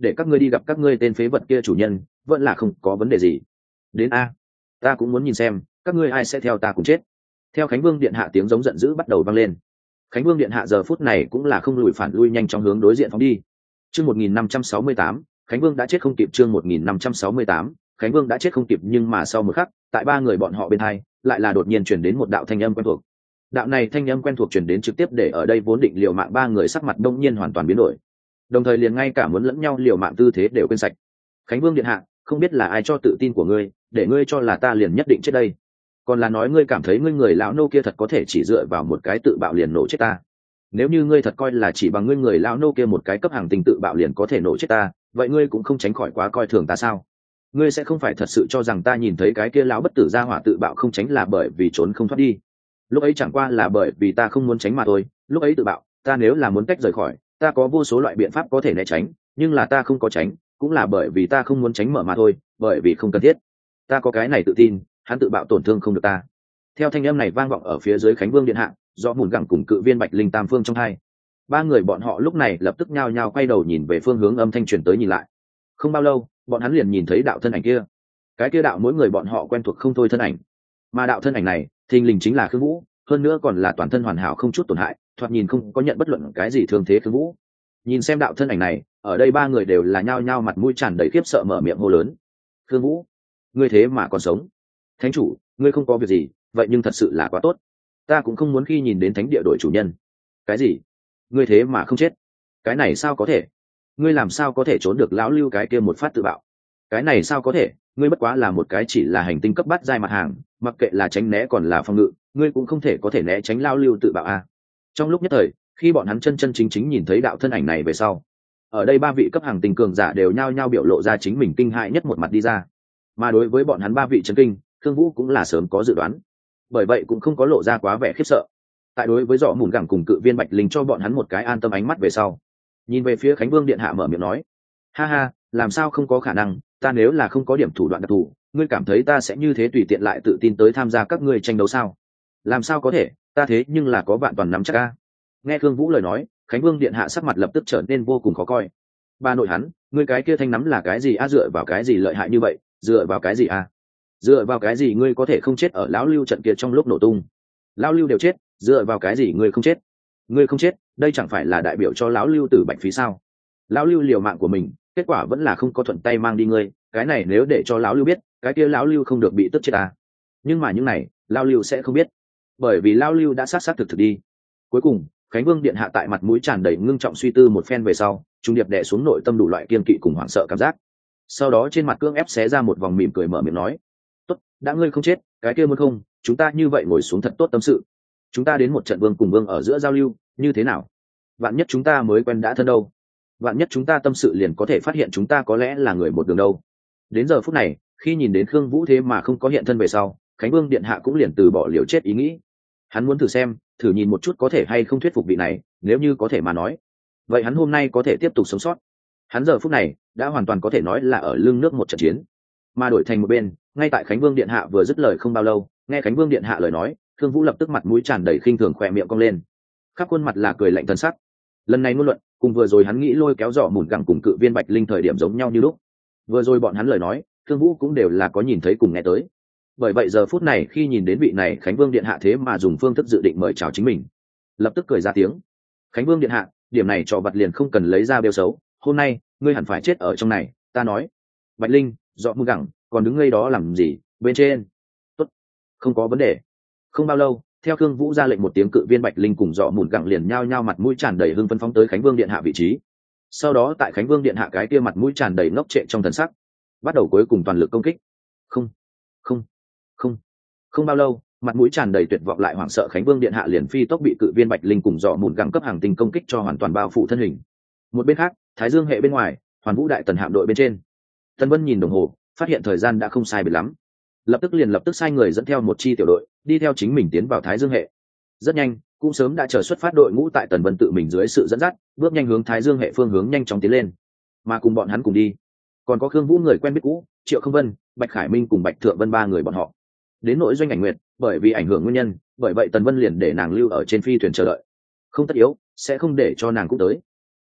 để các ngươi đi gặp các ngươi tên phế vật kia chủ nhân vẫn là không có vấn đề gì. Đến a, ta cũng muốn nhìn xem các ngươi ai sẽ theo ta cùng chết. Theo Khánh Vương điện hạ tiếng giống giận dữ bắt đầu vang lên. Khánh Vương điện hạ giờ phút này cũng là không lùi phản lui, nhanh chóng hướng đối diện phóng đi. Chương 1568, Khánh Vương đã chết không kịp. Chương 1568, Khánh Vương đã chết không kịp. Nhưng mà sau một khắc, tại ba người bọn họ bên hai, lại là đột nhiên truyền đến một đạo thanh âm quen thuộc. Đạo này thanh âm quen thuộc truyền đến trực tiếp để ở đây vốn định liều mạng ba người sắc mặt đông nhiên hoàn toàn biến đổi, đồng thời liền ngay cả muốn lẫn nhau liều mạng tư thế đều quên sạch. Khánh Vương điện hạ, không biết là ai cho tự tin của ngươi, để ngươi cho là ta liền nhất định chết đây, còn là nói ngươi cảm thấy ngươi người lão nô kia thật có thể chỉ dựa vào một cái tự bạo liền nổ chết ta? Nếu như ngươi thật coi là chỉ bằng ngươi người lão nô kia một cái cấp hàng tình tự bạo liền có thể nổ chết ta, vậy ngươi cũng không tránh khỏi quá coi thường ta sao? Ngươi sẽ không phải thật sự cho rằng ta nhìn thấy cái kia lão bất tử gia hỏa tự bạo không tránh là bởi vì trốn không thoát đi? Lúc ấy chẳng qua là bởi vì ta không muốn tránh mà thôi. Lúc ấy tự bạo, ta nếu là muốn cách rời khỏi, ta có vô số loại biện pháp có thể né tránh, nhưng là ta không có tránh, cũng là bởi vì ta không muốn tránh mở mà thôi, bởi vì không cần thiết. Ta có cái này tự tin, hắn tự bạo tổn thương không được ta. Theo thanh âm này vang vọng ở phía dưới Khánh Vương điện hạ, do Mùn Gẳng cùng Cự Viên Bạch Linh tam phương trong hai. Ba người bọn họ lúc này lập tức nhao nhao quay đầu nhìn về phương hướng âm thanh truyền tới nhìn lại. Không bao lâu, bọn hắn liền nhìn thấy đạo thân ảnh kia. Cái kia đạo mỗi người bọn họ quen thuộc không thôi thân ảnh. Mà đạo thân ảnh này, thình lình chính là Khương Vũ, hơn nữa còn là toàn thân hoàn hảo không chút tổn hại, thoạt nhìn không có nhận bất luận cái gì thương thế. Khương Vũ nhìn xem đạo thân ảnh này, ở đây ba người đều là nhao nhao mặt mũi tràn đầy khiếp sợ mở miệng hô lớn: Khương Vũ, ngươi thế mà còn sống! Thánh chủ, ngươi không có việc gì, vậy nhưng thật sự là quá tốt. Ta cũng không muốn khi nhìn đến thánh địa đội chủ nhân. Cái gì? Ngươi thế mà không chết? Cái này sao có thể? Ngươi làm sao có thể trốn được lão Lưu cái kia một phát tự bạo? Cái này sao có thể? Ngươi bất quá là một cái chỉ là hành tinh cấp bát giai mặt hàng, mặc kệ là tránh né còn là phòng ngự, ngươi cũng không thể có thể né tránh lão Lưu tự bạo a. Trong lúc nhất thời, khi bọn hắn chân chân chính chính nhìn thấy đạo thân ảnh này về sau, ở đây ba vị cấp hàng tinh cường giả đều nhao nhao biểu lộ ra chính mình kinh hại nhất một mặt đi ra. Mà đối với bọn hắn ba vị chấn kinh, Khương Vũ cũng là sớm có dự đoán, bởi vậy cũng không có lộ ra quá vẻ khiếp sợ. Tại đối với Dọ Mùn Gẳng cùng Cự Viên Bạch Linh cho bọn hắn một cái an tâm ánh mắt về sau, nhìn về phía Khánh Vương điện hạ mở miệng nói: ha ha, làm sao không có khả năng, ta nếu là không có điểm thủ đoạn đặc thù, ngươi cảm thấy ta sẽ như thế tùy tiện lại tự tin tới tham gia các ngươi tranh đấu sao? Làm sao có thể, ta thế nhưng là có vạn toàn nắm chắc a. Nghe Khương Vũ lời nói, Khánh Vương điện hạ sắc mặt lập tức trở nên vô cùng khó coi. Ba nội hắn, ngươi cái kia thanh nắm là cái gì a? Dựa vào cái gì lợi hại như vậy? Dựa vào cái gì a? Dựa vào cái gì ngươi có thể không chết ở lão Lưu trận kia trong lúc nổ tung? Lão Lưu đều chết, dựa vào cái gì ngươi không chết? Ngươi không chết, đây chẳng phải là đại biểu cho lão Lưu tử bạch phí sao? Lão Lưu liều mạng của mình, kết quả vẫn là không có thuận tay mang đi ngươi, cái này nếu để cho lão Lưu biết, cái kia lão Lưu không được bị tức chết à? Nhưng mà những này, lão Lưu sẽ không biết, bởi vì lão Lưu đã sát thực đi. Cuối cùng, Khánh Vương điện hạ tại mặt mũi tràn đầy ngưng trọng suy tư một phen về sau, trung điệp đè xuống nội tâm đủ loại kiên kỵ cùng hoảng sợ cảm giác. Sau đó trên mặt cưỡng ép xé ra một vòng mỉm cười mở miệng nói: tốt, đã ngươi không chết, cái kia muốn không, chúng ta như vậy ngồi xuống thật tốt tâm sự. Chúng ta đến một trận vương cùng vương ở giữa giao lưu, như thế nào? Vạn nhất chúng ta mới quen đã thân đâu? Vạn nhất chúng ta tâm sự liền có thể phát hiện chúng ta có lẽ là người một đường đâu. Đến giờ phút này, khi nhìn đến Khương Vũ thế mà không có hiện thân về sau, Khánh Vương điện hạ cũng liền từ bỏ liều chết ý nghĩ. Hắn muốn thử nhìn một chút có thể hay không thuyết phục vị này, nếu như có thể mà nói, vậy hắn hôm nay có thể tiếp tục sống sót. Hắn giờ phút này đã hoàn toàn có thể nói là ở lưng nước một trận chiến. Mà đổi thành một bên, ngay tại Khánh Vương điện hạ vừa dứt lời không bao lâu, nghe Khánh Vương điện hạ lời nói, Khương Vũ lập tức mặt mũi tràn đầy khinh thường, khỏe miệng cong lên, khắp khuôn mặt là cười lạnh thần sắc. Lần này ngôn luận cùng vừa rồi hắn nghĩ lôi kéo Dọ Mùn Gẳng cùng Cự Viên Bạch Linh thời điểm giống nhau như lúc. Vừa rồi bọn hắn lời nói, Khương Vũ cũng đều là có nhìn thấy cùng nghe tới. Bởi vậy giờ phút này khi nhìn đến vị này Khánh Vương điện hạ thế mà dùng phương thức dự định mời chào chính mình, lập tức cười ra tiếng: Khánh Vương điện hạ, điểm này trò vặt liền không cần lấy ra bêu xấu, hôm nay ngươi hẳn phải chết ở trong này, ta nói. Bạch Linh, Dọ Mùn Gẳng, còn đứng ngây đó làm gì, bên trên. Tốt, không có vấn đề. Không bao lâu, theo Khương Vũ ra lệnh một tiếng, Cự Viên Bạch Linh cùng Dọ Mùn Gẳng liền nhao nhao mặt mũi tràn đầy hưng phấn phóng tới Khánh Vương điện hạ vị trí. Sau đó tại Khánh Vương điện hạ cái kia mặt mũi tràn đầy ngốc trệ trong thần sắc, bắt đầu cuối cùng toàn lực công kích. Không, không, không. Không bao lâu, mặt mũi tràn đầy tuyệt vọng lại hoảng sợ Khánh Vương điện hạ liền phi tốc bị Cự Viên Bạch Linh cùng Dọ Mùn Gẳng cấp hàng tinh công kích cho hoàn toàn bao phủ thân hình. Một bên khác, Thái Dương hệ bên ngoài, Hoàn Vũ đại tần hạm đội bên trên, Tần Vân nhìn đồng hồ, phát hiện thời gian đã không sai biệt lắm, lập tức sai người dẫn theo một chi tiểu đội đi theo chính mình tiến vào Thái Dương hệ. Rất nhanh, cũng sớm đã chờ xuất phát đội ngũ tại Tần Vân tự mình dưới sự dẫn dắt, bước nhanh hướng Thái Dương hệ phương hướng nhanh chóng tiến lên. Mà cùng bọn hắn cùng đi, còn có Khương Vũ người quen biết cũ, Triệu Không Vân, Bạch Khải Minh cùng Bạch Thượng Vân ba người bọn họ. Đến nội Doanh Ảnh Nguyệt, bởi vì ảnh hưởng nguyên nhân, bởi vậy Tần Vân liền để nàng lưu ở trên phi thuyền chờ đợi. Không tất yếu, sẽ không để cho nàng cũng tới.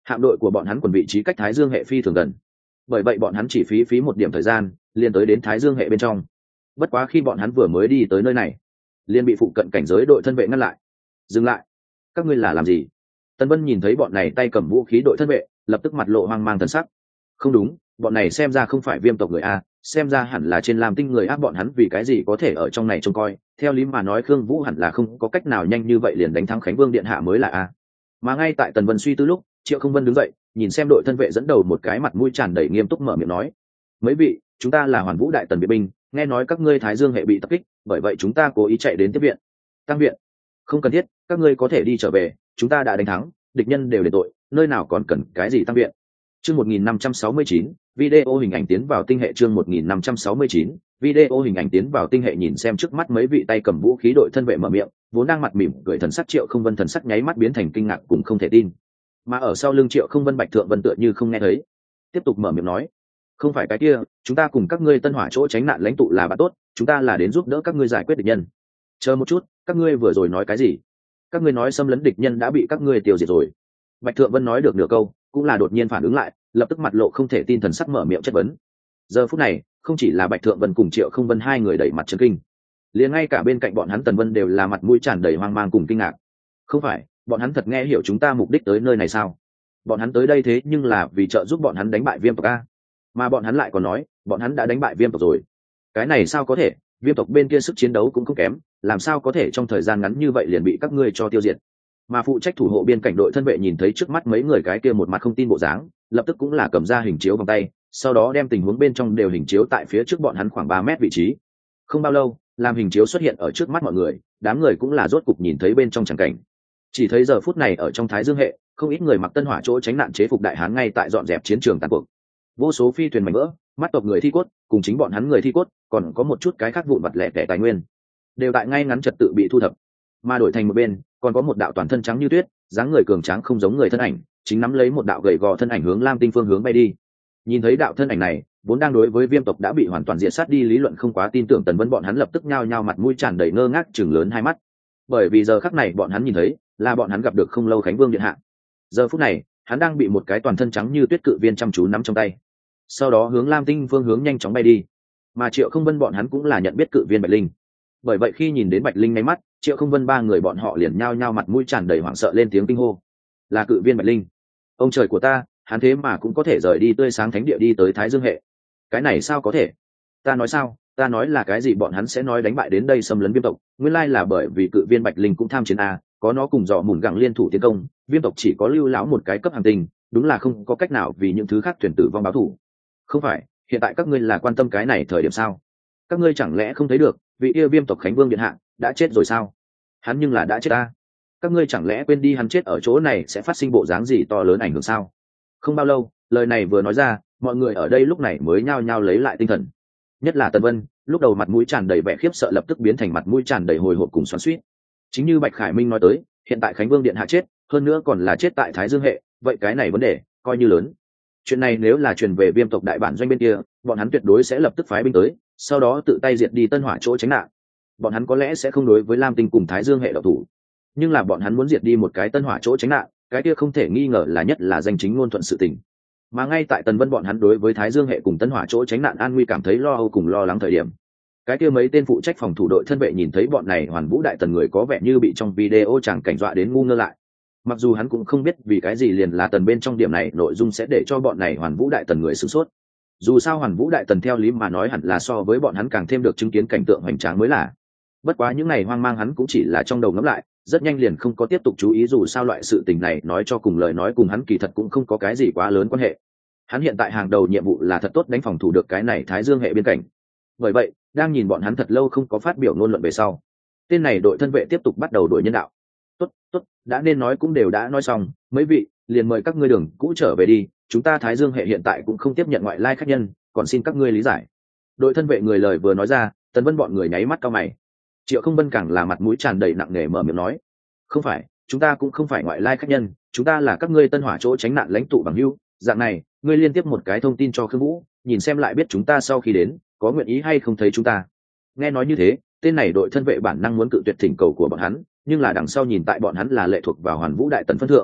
hạm đội của bọn hắn quần vị trí cách Thái Dương hệ phi thường gần, bởi vậy bọn hắn chỉ phí một điểm thời gian liền tới đến Thái Dương hệ bên trong. Bất quá khi bọn hắn vừa mới đi tới nơi này, liền bị phụ cận cảnh giới đội thân vệ ngăn lại. Dừng lại, các ngươi là làm gì? Tần Vân nhìn thấy bọn này tay cầm vũ khí đội thân vệ, lập tức mặt lộ hoang mang thần sắc. Không đúng, bọn này xem ra không phải Viêm tộc người a, xem ra hẳn là trên Lam Tinh người áp. Bọn hắn vì cái gì có thể ở trong này trông coi? Theo lý mà nói Khương Vũ hẳn là không có cách nào nhanh như vậy liền đánh thắng Khánh Vương điện hạ mới là a. Mà ngay tại Tần Vân suy tư lúc, Triệu Không Vân đứng dậy, nhìn xem đội thân vệ dẫn đầu một cái mặt mũi tràn đầy nghiêm túc mở miệng nói: mấy vị, chúng ta là Hoàn Vũ đại tần viện binh, nghe nói các ngươi Thái Dương hệ bị tập kích, bởi vậy chúng ta cố ý chạy đến tiếp viện. Tăng viện? Không cần thiết, các ngươi có thể đi trở về, chúng ta đã đánh thắng, địch nhân đều để tội, nơi nào còn cần cái gì tăng viện. Chương 1569, video hình ảnh tiến vào tinh hệ. Chương 1569, video hình ảnh tiến vào tinh hệ. Nhìn xem trước mắt mấy vị tay cầm vũ khí đội thân vệ mở miệng, vốn đang mặt mỉm cười thần sắc Triệu Không Vân thần sắc nháy mắt biến thành kinh ngạc cùng không thể tin. Mà ở sau lưng Triệu Không Vân Bạch Thượng Vân tựa như không nghe thấy, tiếp tục mở miệng nói: không phải cái kia, chúng ta cùng các ngươi Tân Hỏa chỗ tránh nạn lãnh tụ là bạn tốt, chúng ta là đến giúp đỡ các ngươi giải quyết địch nhân. Chờ một chút, các ngươi vừa rồi nói cái gì? Các ngươi nói xâm lấn địch nhân đã bị các ngươi tiêu diệt rồi. Bạch Thượng Vân nói được nửa câu, cũng là đột nhiên phản ứng lại, lập tức mặt lộ không thể tin thần sắc mở miệng chất vấn. Giờ phút này, không chỉ là Bạch Thượng Vân cùng Triệu Không Vân hai người đẩy mặt chấn kinh, liền ngay cả bên cạnh bọn hắn Tần Vân đều là mặt mũi tràn đầy hoang mang cùng kinh ngạc. Không phải, bọn hắn thật nghe hiểu chúng ta mục đích tới nơi này sao? Bọn hắn tới đây thế nhưng là vì trợ giúp bọn hắn đánh bại Viêm tộc a, mà bọn hắn lại còn nói bọn hắn đã đánh bại Viêm tộc rồi. Cái này sao có thể? Viêm tộc bên kia sức chiến đấu cũng không kém, làm sao có thể trong thời gian ngắn như vậy liền bị các ngươi cho tiêu diệt? Mà phụ trách thủ hộ biên cảnh đội thân vệ nhìn thấy trước mắt mấy người cái kia một mặt không tin bộ dáng, lập tức cũng là cầm ra hình chiếu bằng tay, sau đó đem tình huống bên trong đều hình chiếu tại phía trước bọn hắn khoảng 3 mét vị trí. Không bao lâu, làm hình chiếu xuất hiện ở trước mắt mọi người, đám người cũng là rốt cục nhìn thấy bên trong tràng cảnh. Chỉ thấy giờ phút này ở trong Thái Dương hệ, không ít người mặc Tân Hỏa chỗ tránh nạn chế phục đại hán ngay tại dọn dẹp chiến trường tàn cuộc. Vô số phi thuyền mảnh vỡ, mắt tộc người thi cốt, cùng chính bọn hắn người thi cốt, còn có một chút cái khác vụn vặt lẻ tẻ tài nguyên, đều tại ngay ngắn trật tự bị thu thập. Mà đổi thành một bên, còn có một đạo toàn thân trắng như tuyết, dáng người cường tráng không giống người thân ảnh, chính nắm lấy một đạo gầy gò thân ảnh hướng Lam Tinh phương hướng bay đi. Nhìn thấy đạo thân ảnh này, vốn đang đối với Viêm tộc đã bị hoàn toàn diệt sát đi lý luận không quá tin tưởng Tần Vân bọn hắn lập tức nhao nhao mặt mũi tràn đầy ngơ ngác chừng lớn hai mắt. Bởi vì giờ khắc này bọn hắn nhìn thấy, là bọn hắn gặp được không lâu Khánh Vương điện hạ. Giờ phút này, hắn đang bị một cái toàn thân trắng như tuyết cự viên chăm chú nắm trong tay, sau đó hướng Lam Tinh phương hướng nhanh chóng bay đi. Mà Triệu Không Vân bọn hắn cũng là nhận biết cự viên Bạch Linh, bởi vậy khi nhìn đến Bạch Linh ngay mắt, Triệu Không Vân ba người bọn họ liền nhao nhao mặt mũi tràn đầy hoảng sợ lên tiếng kinh hô: là cự viên Bạch Linh! Ông trời của ta, hắn thế mà cũng có thể rời đi tươi sáng thánh địa đi tới Thái Dương hệ, cái này sao có thể? Ta nói sao, ta nói là cái gì bọn hắn sẽ nói đánh bại đến đây xâm lấn Viêm tộc, nguyên lai là bởi vì cự viên Bạch Linh cũng tham chiến a, có nó cùng dọ mùn gặng liên thủ tiến công, Viêm tộc chỉ có lưu lão một cái cấp hành tinh, đúng là không có cách nào vì những thứ khác thuyền tử vong báo thù. Không phải, hiện tại các ngươi là quan tâm cái này thời điểm sao? Các ngươi chẳng lẽ không thấy được, vị yêu Viêm tộc Khánh Vương điện hạ đã chết rồi sao? Hắn nhưng là đã chết ta. Các ngươi chẳng lẽ quên đi hắn chết ở chỗ này sẽ phát sinh bộ dáng gì to lớn ảnh hưởng sao? Không bao lâu, lời này vừa nói ra, mọi người ở đây lúc này mới nhao nhao lấy lại tinh thần. Nhất là Tần Vân, lúc đầu mặt mũi tràn đầy vẻ khiếp sợ lập tức biến thành mặt mũi tràn đầy hồi hộp cùng xoắn xuýt. Chính như Bạch Khải Minh nói tới, hiện tại Khánh Vương điện hạ chết, hơn nữa còn là chết tại Thái Dương hệ, vậy cái này vấn đề coi như lớn. Chuyện này nếu là truyền về Viêm tộc đại bản doanh bên kia, bọn hắn tuyệt đối sẽ lập tức phái binh tới, sau đó tự tay diệt đi Tân Hỏa chỗ tránh nạn. Bọn hắn có lẽ sẽ không đối với Lam Tinh cùng Thái Dương hệ độc thủ, nhưng là bọn hắn muốn diệt đi một cái Tân Hỏa chỗ tránh nạn, cái kia không thể nghi ngờ là nhất là danh chính ngôn thuận sự tình. Mà ngay tại Tần Vân bọn hắn đối với Thái Dương hệ cùng Tân Hỏa chỗ tránh nạn an nguy cảm thấy lo âu cùng lo lắng thời điểm, cái kia mấy tên phụ trách phòng thủ đội thân vệ nhìn thấy bọn này Hoàn Vũ đại tần người có vẻ như bị trong video chẳng cảnh dọa đến ngu ngơ lại. Mặc dù hắn cũng không biết vì cái gì liền là Tần bên trong điểm này nội dung sẽ để cho bọn này Hoàn Vũ đại tần người sửng sốt. Dù sao Hoàn Vũ đại tần theo lý mà nói hẳn là so với bọn hắn càng thêm được chứng kiến cảnh tượng hoành tráng mới là. Bất quá những ngày hoang mang hắn cũng chỉ là trong đầu ngẫm lại, rất nhanh liền không có tiếp tục chú ý, dù sao loại sự tình này nói cho cùng lời nói cùng hắn kỳ thật cũng không có cái gì quá lớn quan hệ. Hắn hiện tại hàng đầu nhiệm vụ là thật tốt đánh phòng thủ được cái này Thái Dương hệ biên cảnh. Bởi vậy, đang nhìn bọn hắn thật lâu không có phát biểu ngôn luận về sau, tên này đội thân vệ tiếp tục bắt đầu đuổi nhân đạo. Tốt, đã nên nói cũng đều đã nói xong, mấy vị, liền mời các ngươi đường cũ trở về đi, chúng ta Thái Dương hệ hiện tại cũng không tiếp nhận ngoại lai khách nhân, còn xin các ngươi lý giải. Đội thân vệ người lời vừa nói ra, Tần Vân bọn người nháy mắt cau mày. Triệu Không Vân càng là mặt mũi tràn đầy nặng nề mở miệng nói: không phải, chúng ta cũng không phải ngoại lai khách nhân, chúng ta là các ngươi Tân Hỏa chỗ tránh nạn lãnh tụ bằng hữu. Dạng này, ngươi liên tiếp một cái thông tin cho Khương Vũ, nhìn xem lại biết chúng ta sau khi đến có nguyện ý hay không thấy chúng ta. Nghe nói như thế, tên này đội thân vệ bản năng muốn cự tuyệt thỉnh cầu của bọn hắn, nhưng là đằng sau nhìn tại bọn hắn là lệ thuộc vào Hoàn Vũ đại tần phân thượng,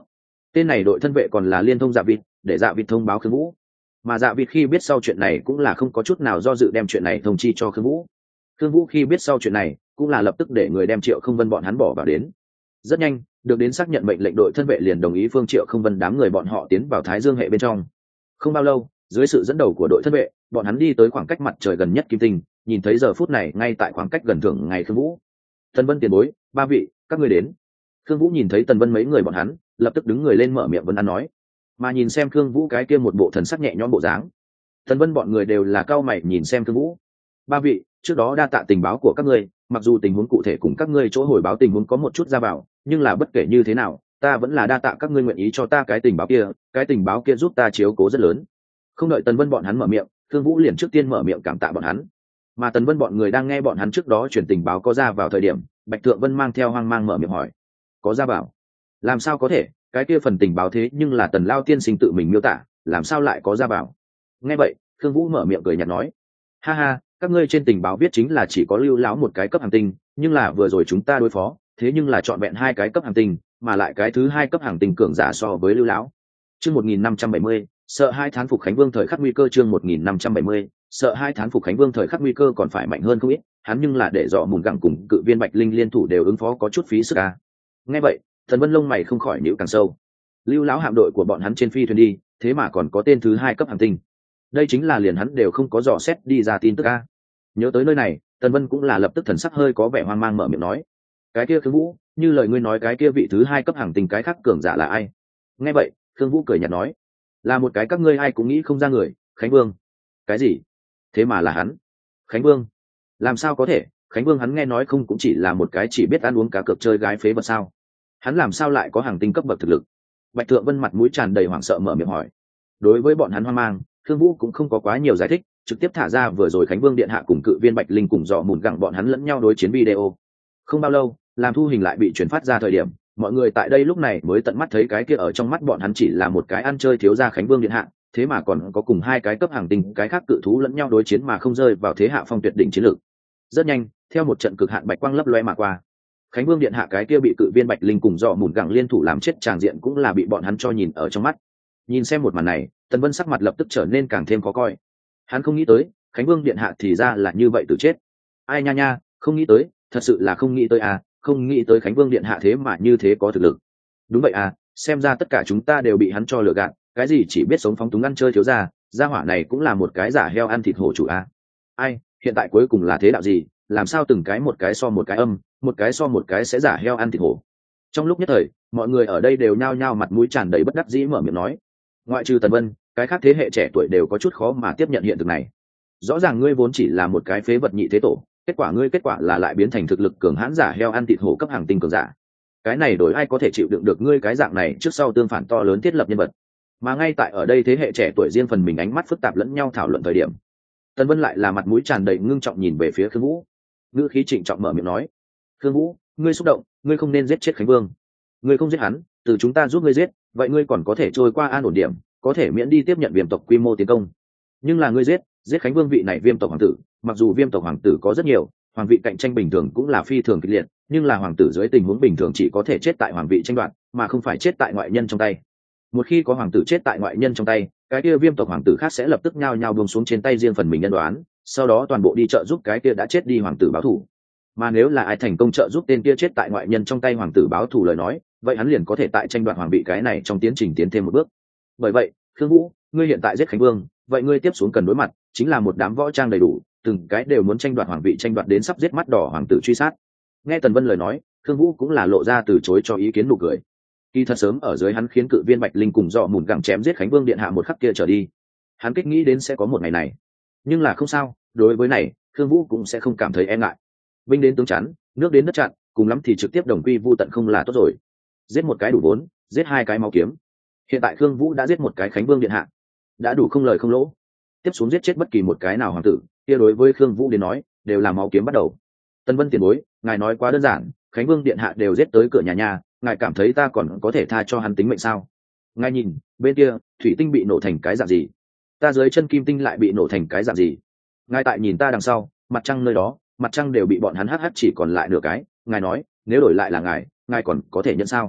Tên này đội thân vệ còn là liên thông Dạ Vịt, để Dạ Vịt thông báo Khương Vũ. Mà Dạ Vịt khi biết sau chuyện này cũng là không có chút nào do dự đem chuyện này thông chi cho Khương Vũ. Khương Vũ khi biết sau chuyện này cũng là lập tức để người đem Triệu Không Vân bọn hắn bỏ vào đến. Rất nhanh, được đến xác nhận mệnh lệnh, đội thân vệ liền đồng ý Phương Triệu Không Vân đám người bọn họ tiến vào Thái Dương hệ bên trong. Không bao lâu, dưới sự dẫn đầu của đội thân vệ, bọn hắn đi tới khoảng cách mặt trời gần nhất Kim Tinh, nhìn thấy giờ phút này ngay tại khoảng cách gần thường ngày Khương Vũ. Tần Vân tiền bối, ba vị, các ngươi đến. Khương Vũ nhìn thấy Tần Vân mấy người bọn hắn, lập tức đứng người lên mở miệng vấn an nói. Mà nhìn xem Khương Vũ cái kia một bộ thần sắc nhẹ nhõm bộ dáng, Tần Vân bọn người đều là cao mày nhìn xem Khương Vũ. Ba vị, trước đó đa tạ tình báo của các ngươi, mặc dù tình huống cụ thể cùng các ngươi chỗ hồi báo tình huống có một chút ra vào, nhưng là bất kể như thế nào, ta vẫn là đa tạ các ngươi nguyện ý cho ta cái tình báo kia giúp ta chiếu cố rất lớn. Không đợi Tần Vân bọn hắn mở miệng, Khương Vũ liền trước tiên mở miệng cảm tạ bọn hắn. Mà Tần Vân bọn người đang nghe bọn hắn trước đó truyền tình báo có ra vào thời điểm, Bạch Thượng Vân mang theo hoang mang mở miệng hỏi: có ra vào? Làm sao có thể, cái kia phần tình báo thế nhưng là Tần Lao tiên sinh tự mình miêu tả, làm sao lại có ra vào? Nghe vậy, Khương Vũ mở miệng cười nhạt nói: ha ha, các ngươi trên tình báo viết chính là chỉ có Lưu lão một cái cấp hàng tinh, nhưng là vừa rồi chúng ta đối phó, thế nhưng là chọn vẹn hai cái cấp hàng tinh, mà lại cái thứ hai cấp hàng tinh cường giả so với Lưu lão. Chương 1570, sợ hai thán phục Khánh Vương thời khắc nguy cơ. Chương 1570, sợ hai thán phục Khánh Vương thời khắc nguy cơ còn phải mạnh hơn không ít, hắn nhưng là để dọ mùn gặng cùng cự viên Bạch Linh liên thủ đều ứng phó có chút phí sức à. Nghe vậy, Thần Vân lông mày không khỏi nhíu càng sâu. Lưu lão hạm đội của bọn hắn trên phi thuyền đi, thế mà còn có tên thứ hai cấp hàng tinh. Đây chính là liền hắn đều không có dò xét đi ra tin tức a. Nhớ tới nơi này, Tần Vân cũng là lập tức thần sắc hơi có vẻ hoang mang mở miệng nói: cái kia Khương Vũ, như lời ngươi nói cái kia vị thứ hai cấp hàng tinh cái khác cường giả là ai? Nghe vậy, Khương Vũ cười nhạt nói: là một cái các ngươi ai cũng nghĩ không ra người, Khánh Vương. Cái gì? Thế mà là hắn? Khánh Vương? Làm sao có thể? Khánh Vương hắn nghe nói không cũng chỉ là một cái chỉ biết ăn uống cá cược chơi gái phế vật sao? Hắn làm sao lại có hàng tinh cấp bậc thực lực? Bạch Thượng Vân mặt mũi tràn đầy hoảng sợ mở miệng hỏi. Đối với bọn hắn hoang mang, Khương Vũ cũng không có quá nhiều giải thích, trực tiếp thả ra vừa rồi Khánh Vương điện hạ cùng cự viên Bạch Linh cùng dọ mùn gặng bọn hắn lẫn nhau đối chiến video. Không bao lâu, làm thu hình lại bị chuyển phát ra thời điểm, mọi người tại đây lúc này mới tận mắt thấy cái kia ở trong mắt bọn hắn chỉ là một cái ăn chơi thiếu gia Khánh Vương điện hạ, thế mà còn có cùng hai cái cấp hàng tinh cái khác cự thú lẫn nhau đối chiến mà không rơi vào thế hạ phong tuyệt đỉnh chiến lược. Rất nhanh, theo một trận cực hạn bạch quang lấp loe mà qua, Khánh Vương điện hạ cái kia bị cự viên Bạch Linh cùng dọ mùn gặng liên thủ làm chết tràng diện cũng là bị bọn hắn cho nhìn ở trong mắt. Nhìn xem một màn này, Tần Vân sắc mặt lập tức trở nên càng thêm khó coi. Hắn không nghĩ tới, Khánh Vương điện hạ thì ra là như vậy tự chết. Ai nha nha, không nghĩ tới, thật sự là không nghĩ tới à, không nghĩ tới Khánh Vương điện hạ thế mà như thế có thực lực. Đúng vậy à, xem ra tất cả chúng ta đều bị hắn cho lừa gạt, cái gì chỉ biết sống phóng túng ăn chơi thiếu gia hỏa này cũng là một cái giả heo ăn thịt hổ chủ à. Ai, hiện tại cuối cùng là thế đạo gì, làm sao từng cái một cái so một cái âm, một cái so một cái sẽ giả heo ăn thịt hổ. Trong lúc nhất thời, mọi người ở đây đều nhao nhao mặt mũi tràn đầy bất đắc dĩ mở miệng nói. Ngoại trừ Tần Vân, cái khác thế hệ trẻ tuổi đều có chút khó mà tiếp nhận hiện thực này. Rõ ràng ngươi vốn chỉ là một cái phế vật nhị thế tổ, kết quả là lại biến thành thực lực cường hãn giả heo ăn thịt hổ cấp hàng tinh cường giả. Cái này đổi ai có thể chịu đựng được ngươi cái dạng này trước sau tương phản to lớn thiết lập nhân vật. Mà ngay tại ở đây thế hệ trẻ tuổi riêng phần mình ánh mắt phức tạp lẫn nhau thảo luận thời điểm, Tần Vân lại là mặt mũi tràn đầy ngưng trọng nhìn về phía Khương Vũ, ngữ khí trịnh trọng mở miệng nói: Khương Vũ, ngươi xúc động, ngươi không nên giết chết Khánh Vương. Ngươi không giết hắn, từ chúng ta giúp ngươi giết, vậy ngươi còn có thể trôi qua an ổn điểm, có thể miễn đi tiếp nhận viêm tộc quy mô tiến công. Nhưng là ngươi giết Khánh Vương vị này viêm tộc hoàng tử, mặc dù viêm tộc hoàng tử có rất nhiều, hoàng vị cạnh tranh bình thường cũng là phi thường kịch liệt, nhưng là hoàng tử dưới tình huống bình thường chỉ có thể chết tại hoàng vị tranh đoạt, mà không phải chết tại ngoại nhân trong tay. Một khi có hoàng tử chết tại ngoại nhân trong tay, cái kia viêm tộc hoàng tử khác sẽ lập tức nhao nhao buông xuống trên tay riêng phần mình nhân đoán, sau đó toàn bộ đi trợ giúp cái kia đã chết đi hoàng tử báo thù. Mà nếu là ai thành công trợ giúp tên kia chết tại ngoại nhân trong tay hoàng tử báo thù lời nói, vậy hắn liền có thể tại tranh đoạt hoàng vị cái này trong tiến trình tiến thêm một bước. Bởi vậy, Khương Vũ, ngươi hiện tại giết Khánh Vương, vậy ngươi tiếp xuống cần đối mặt chính là một đám võ trang đầy đủ, từng cái đều muốn tranh đoạt hoàng vị, tranh đoạt đến sắp giết mắt đỏ hoàng tử truy sát. Nghe Tần Vân lời nói, Khương Vũ cũng là lộ ra từ chối cho ý kiến nụ cười. Kỳ thật sớm ở dưới hắn khiến cự viên Bạch Linh cùng dọ mùn gặng chém giết Khánh Vương điện hạ một khắc kia trở đi, hắn kích nghĩ đến sẽ có một ngày này. Nhưng là không sao, đối với này, Khương Vũ cũng sẽ không cảm thấy e ngại. Binh đến tướng chắn, nước đến đất chặn, cùng lắm thì trực tiếp đồng quy vu tận không là tốt rồi. Giết một cái đủ vốn, giết hai cái máu kiếm. Hiện tại Khương Vũ đã giết một cái Khánh Vương điện hạ, đã đủ không lời không lỗ. Tiếp xuống giết chết bất kỳ một cái nào hoàng tử, kia đối với Khương Vũ đến nói, đều là máu kiếm bắt đầu. Tân Vân tiền bối, ngài nói quá đơn giản, Khánh Vương điện hạ đều giết tới cửa nhà, ngài cảm thấy ta còn có thể tha cho hắn tính mệnh sao? Ngài nhìn, bên kia, thủy tinh bị nổ thành cái dạng gì? Ta dưới chân kim tinh lại bị nổ thành cái dạng gì? Ngài tại nhìn ta đằng sau, mặt trăng nơi đó, mặt trăng đều bị bọn hắn hắc chỉ còn lại nửa cái, ngài nói, nếu đổi lại là ngài còn có thể nhận sao?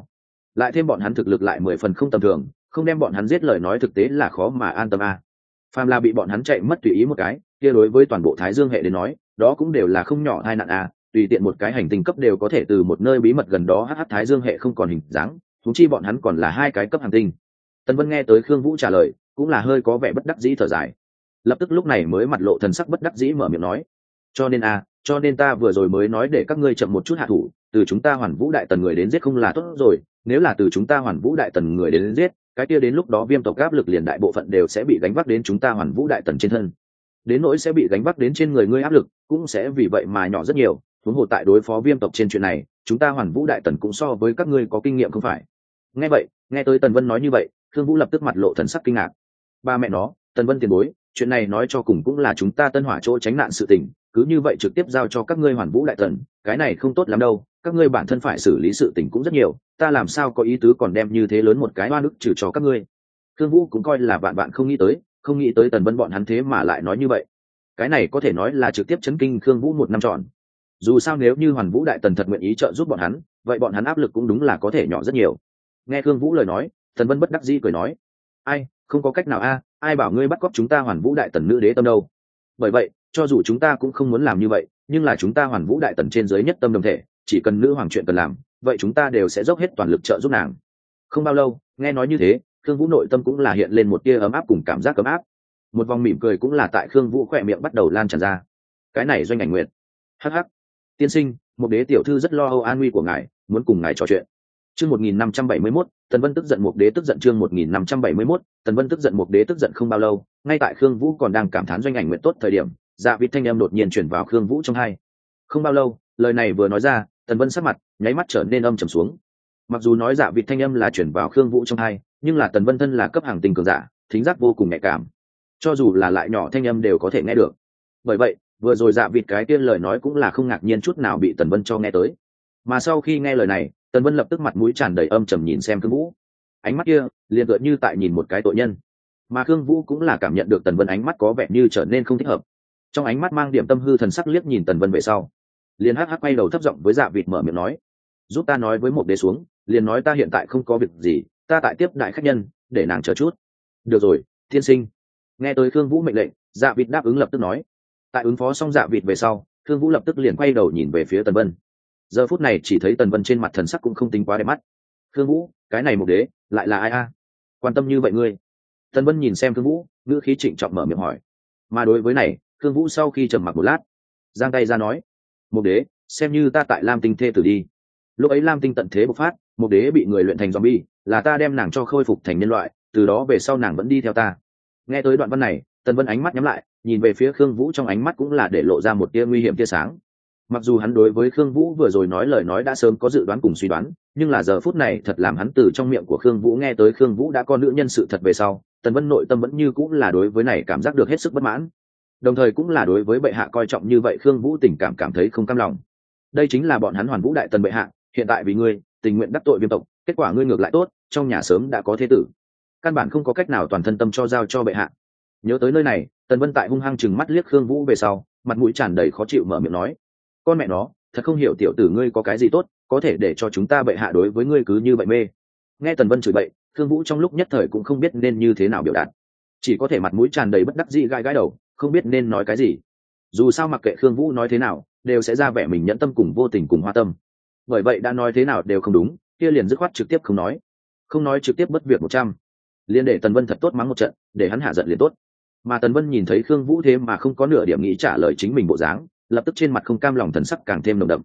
lại thêm bọn hắn thực lực lại 10 phần không tầm thường, không đem bọn hắn giết lời nói thực tế là khó mà an tâm a. Phàm là bị bọn hắn chạy mất tùy ý một cái, kia đối với toàn bộ Thái Dương hệ đến nói, đó cũng đều là không nhỏ tai nạn a, tùy tiện một cái hành tinh cấp đều có thể từ một nơi bí mật gần đó hắc Thái Dương hệ không còn hình dáng, huống chi bọn hắn còn là hai cái cấp hành tinh. Tần Vân nghe tới Khương Vũ trả lời, cũng là hơi có vẻ bất đắc dĩ thở dài. Lập tức lúc này mới mặt lộ thần sắc bất đắc dĩ mở miệng nói: cho nên ta vừa rồi mới nói để các ngươi chậm một chút hạ thủ, từ chúng ta Hoàn Vũ Đại Tần người đến giết không là tốt rồi, nếu là từ chúng ta Hoàn Vũ Đại Tần người đến giết, cái kia đến lúc đó Viêm tộc áp lực liền đại bộ phận đều sẽ bị gánh vác đến chúng ta Hoàn Vũ Đại Tần trên thân. Đến nỗi sẽ bị gánh vác đến trên người ngươi áp lực, cũng sẽ vì vậy mà nhỏ rất nhiều, huống hồ tại đối phó Viêm tộc trên chuyện này, chúng ta Hoàn Vũ Đại Tần cũng so với các ngươi có kinh nghiệm không phải? Nghe vậy, nghe tới Tần Vân nói như vậy, Thương Vũ lập tức mặt lộ thần sắc kinh ngạc. Ba mẹ nó, Tần Vân tiền bối, chuyện này nói cho cùng cũng là chúng ta Tân Hỏa chỗ tránh nạn sự tình, cứ như vậy trực tiếp giao cho các ngươi Hoàn Vũ Đại Tần, cái này không tốt lắm đâu, các ngươi bản thân phải xử lý sự tình cũng rất nhiều, ta làm sao có ý tứ còn đem như thế lớn một cái oan ức trừ cho các ngươi. Thương Vũ cũng coi là vạn vạn không nghĩ tới Tần Vân bọn hắn thế mà lại nói như vậy. Cái này có thể nói là trực tiếp chấn kinh Khương Vũ một năm tròn. Dù sao nếu như Hoàn Vũ Đại Tần thật nguyện ý trợ giúp bọn hắn, vậy bọn hắn áp lực cũng đúng là có thể nhỏ rất nhiều. Nghe Khương Vũ lời nói, Tần Vân bất đắc dĩ cười nói: ai, không có cách nào a, ai bảo ngươi bắt cóc chúng ta Hoàn Vũ Đại Tần nữ đế tâm đâu. Bởi vậy, cho dù chúng ta cũng không muốn làm như vậy, nhưng là chúng ta Hoàn Vũ Đại Tần trên dưới nhất tâm đồng thể, chỉ cần nữ hoàng chuyện cần làm, vậy chúng ta đều sẽ dốc hết toàn lực trợ giúp nàng. Không bao lâu, nghe nói như thế, Khương Vũ nội tâm cũng là hiện lên một tia ấm áp cùng cảm giác ấm áp. Một vòng mỉm cười cũng là tại Khương Vũ khỏe miệng bắt đầu lan tràn ra. Cái này Doanh Ảnh Nguyệt, hắc hắc, tiên sinh, một đế tiểu thư rất lo âu an nguy của ngài, muốn cùng ngài trò chuyện. Chương 1571, Tần Vân tức giận Mục Đế tức giận chương 1571, Tần Vân tức giận Mục Đế tức giận không bao lâu, ngay tại Khương Vũ còn đang cảm thán Doanh Ảnh Nguyệt tốt thời điểm, Dạ Vịt thanh âm đột nhiên truyền vào Khương Vũ trong tai. Không bao lâu, lời này vừa nói ra, Tần Vân sắc mặt nháy mắt trở nên âm trầm xuống. Mặc dù nói Dạ Vịt thanh âm là truyền vào Khương Vũ trong tai, nhưng là Tần Vân thân là cấp hàng tinh cường giả, thính giác vô cùng nhạy cảm, cho dù là lại nhỏ thanh âm đều có thể nghe được. Bởi vậy, vừa rồi Dạ Vịt cái kia lời nói cũng là không ngạc nhiên chút nào bị Tần Vân cho nghe tới. Mà sau khi nghe lời này, Tần Vân lập tức mặt mũi tràn đầy âm trầm nhìn xem Khương Vũ, ánh mắt kia liền tựa như tại nhìn một cái tội nhân. Mà Khương Vũ cũng là cảm nhận được Tần Vân ánh mắt có vẻ như trở nên không thích hợp, trong ánh mắt mang điểm tâm hư thần sắc liếc nhìn Tần Vân về sau, liền hắc hắc quay đầu thấp giọng với Dạ Vịt mở miệng nói: giúp ta nói với một đế xuống, liền nói ta hiện tại không có việc gì, ta tại tiếp đại khách nhân, để nàng chờ chút. Được rồi, tiên sinh. Nghe tới Khương Vũ mệnh lệnh, Dạ Vịt đáp ứng lập tức nói. Tại ứng phó xong Dạ Vịt về sau, Khương Vũ lập tức liền quay đầu nhìn về phía Tần Vân. Giờ phút này chỉ thấy Tần Vân trên mặt thần sắc cũng không tính quá đẹp mắt. Khương Vũ, cái này một đế lại là ai a? Quan tâm như vậy ngươi? Tần Vân nhìn xem Khương Vũ, ngữ khí trịnh trọng mở miệng hỏi. Mà đối với này, Khương Vũ sau khi trầm mặc một lát, giang tay ra nói: một đế, xem như ta tại Lam Tinh thê tử đi. Lúc ấy Lam Tinh tận thế bộc phát, một đế bị người luyện thành zombie, là ta đem nàng cho khôi phục thành nhân loại, từ đó về sau nàng vẫn đi theo ta. Nghe tới đoạn văn này, Tần Vân ánh mắt nhắm lại, nhìn về phía Khương Vũ trong ánh mắt cũng là để lộ ra một tia nguy hiểm tia sáng. Mặc dù hắn đối với Khương Vũ vừa rồi nói lời nói đã sớm có dự đoán cùng suy đoán, nhưng là giờ phút này thật làm hắn từ trong miệng của Khương Vũ nghe tới Khương Vũ đã có nữ nhân sự thật về sau, Tần Vân nội tâm vẫn như cũng là đối với này cảm giác được hết sức bất mãn. Đồng thời cũng là đối với bệ hạ coi trọng như vậy Khương Vũ tình cảm thấy không cam lòng. Đây chính là bọn hắn Hoàn Vũ Đại Tần bệ hạ, hiện tại vì ngươi tình nguyện đắc tội Viêm tộc, kết quả ngươi ngược lại tốt, trong nhà sớm đã có thế tử, căn bản không có cách nào toàn thân tâm cho giao cho bệ hạ. Nhớ tới nơi này, Tần Vân tại hung hăng chừng mắt liếc Khương Vũ về sau, mặt mũi tràn đầy khó chịu mở miệng nói: con mẹ nó, thật không hiểu tiểu tử ngươi có cái gì tốt, có thể để cho chúng ta bệ hạ đối với ngươi cứ như vậy mê. Nghe Tần Vân chửi bậy, Khương Vũ trong lúc nhất thời cũng không biết nên như thế nào biểu đạt, chỉ có thể mặt mũi tràn đầy bất đắc dĩ gãi gãi đầu, không biết nên nói cái gì. Dù sao mặc kệ Khương Vũ nói thế nào, đều sẽ ra vẻ mình nhẫn tâm cùng vô tình cùng hoa tâm. Bởi vậy đã nói thế nào đều không đúng, kia liền dứt khoát trực tiếp không nói trực tiếp bất việc 100. Liền để Tần Vân thật tốt mắng một trận, để hắn hạ giận liền tốt. Mà Tần Vân nhìn thấy Khương Vũ thế mà không có nửa điểm nghĩ trả lời chính mình bộ dáng, lập tức trên mặt không cam lòng thần sắc càng thêm nồng đậm.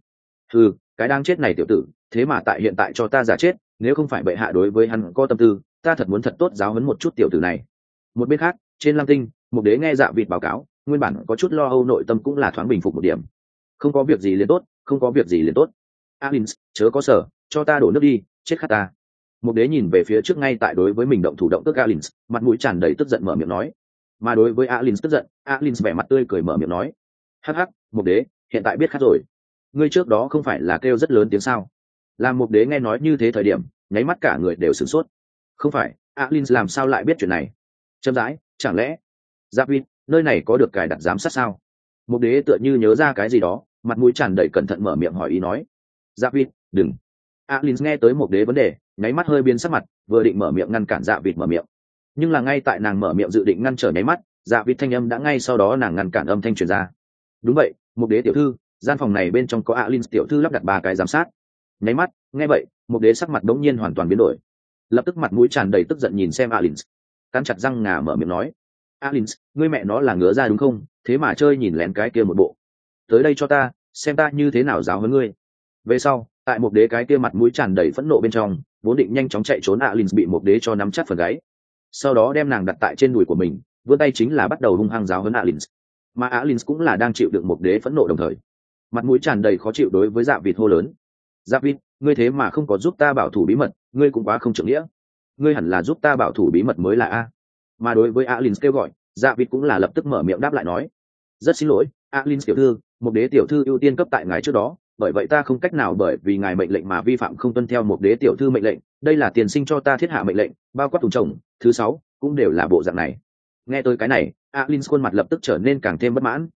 Cái đang chết này tiểu tử, thế mà tại hiện tại cho ta giả chết, nếu không phải bệ hạ đối với hắn có tâm tư, ta thật muốn thật tốt giáo huấn một chút tiểu tử này. Một bên khác, trên Lam Tinh, một đế nghe Dạ Vịt báo cáo, nguyên bản có chút lo âu nội tâm cũng là thoáng bình phục một điểm. Không có việc gì liền tốt, không có việc gì liền tốt. Alins, chớ có sở, cho ta đổ nước đi, chết khát ta. Một đế nhìn về phía trước ngay tại đối với mình động thủ động tức Alins, mặt mũi tràn đầy tức giận mở miệng nói. Mà đối với Alins tức giận, Alins vẻ mặt tươi cười mở miệng nói: hắc hắc, một đế, hiện tại biết khát rồi. Ngươi trước đó không phải là kêu rất lớn tiếng sao? Làm một đế nghe nói như thế thời điểm, nháy mắt cả người đều sửng sốt. Không phải, Alins làm sao lại biết chuyện này? Chậm rãi, chẳng lẽ Giáp Vịt, nơi này có được cài đặt giám sát sao? Một đế tựa như nhớ ra cái gì đó, mặt mũi tràn đầy cẩn thận mở miệng hỏi ý nói. Giáp Vịt, đừng. Alins nghe tới một đế vấn đề, nháy mắt hơi biến sắc mặt, vừa định mở miệng ngăn cản Dạ Vịt mở miệng, nhưng là ngay tại nàng mở miệng dự định ngăn trở nháy mắt, Dạ Vịt thanh âm đã ngay sau đó nàng ngăn cản âm thanh truyền ra. Đúng vậy, Mục Đế tiểu thư, gian phòng này bên trong có Alin tiểu thư lắp đặt 3 cái giám sát. Nháy mắt, nghe vậy, Mục Đế sắc mặt đống nhiên hoàn toàn biến đổi, lập tức mặt mũi tràn đầy tức giận nhìn xem Alin, cắn chặt răng ngà mở miệng nói: Alin, ngươi mẹ nó là ngứa ra đúng không? Thế mà chơi nhìn lén cái kia một bộ. Tới đây cho ta, xem ta như thế nào giáo huấn ngươi. Về sau, tại Mục Đế cái kia mặt mũi tràn đầy phẫn nộ bên trong, vốn định nhanh chóng chạy trốn Alin bị Mục Đế cho nắm chặt phần gáy, sau đó đem nàng đặt tại trên đùi của mình, vươn tay chính là bắt đầu hung hăng giáo huấn Alin. Mà Alin cũng là đang chịu đựng Mục Đế phẫn nộ đồng thời, mặt mũi tràn đầy khó chịu đối với Dạ Vịt hô lớn: Dạ Vịt, ngươi thế mà không có giúp ta bảo thủ bí mật, ngươi cũng quá không trưởng nghĩa. Ngươi hẳn là giúp ta bảo thủ bí mật mới là a. Mà đối với Alin kêu gọi, Dạ Vịt cũng là lập tức mở miệng đáp lại nói: rất xin lỗi, Alin tiểu thư, Mục Đế tiểu thư ưu tiên cấp tại ngài trước đó, bởi vậy ta không cách nào bởi vì ngài mệnh lệnh mà vi phạm không tuân theo Mục Đế tiểu thư mệnh lệnh, đây là tiền sinh cho ta thiết hạ mệnh lệnh, bao quát tùng chồng thứ 6, cũng đều là bộ dạng này. Nghe tới cái này, Alin khuôn mặt lập tức trở nên càng thêm bất mãn.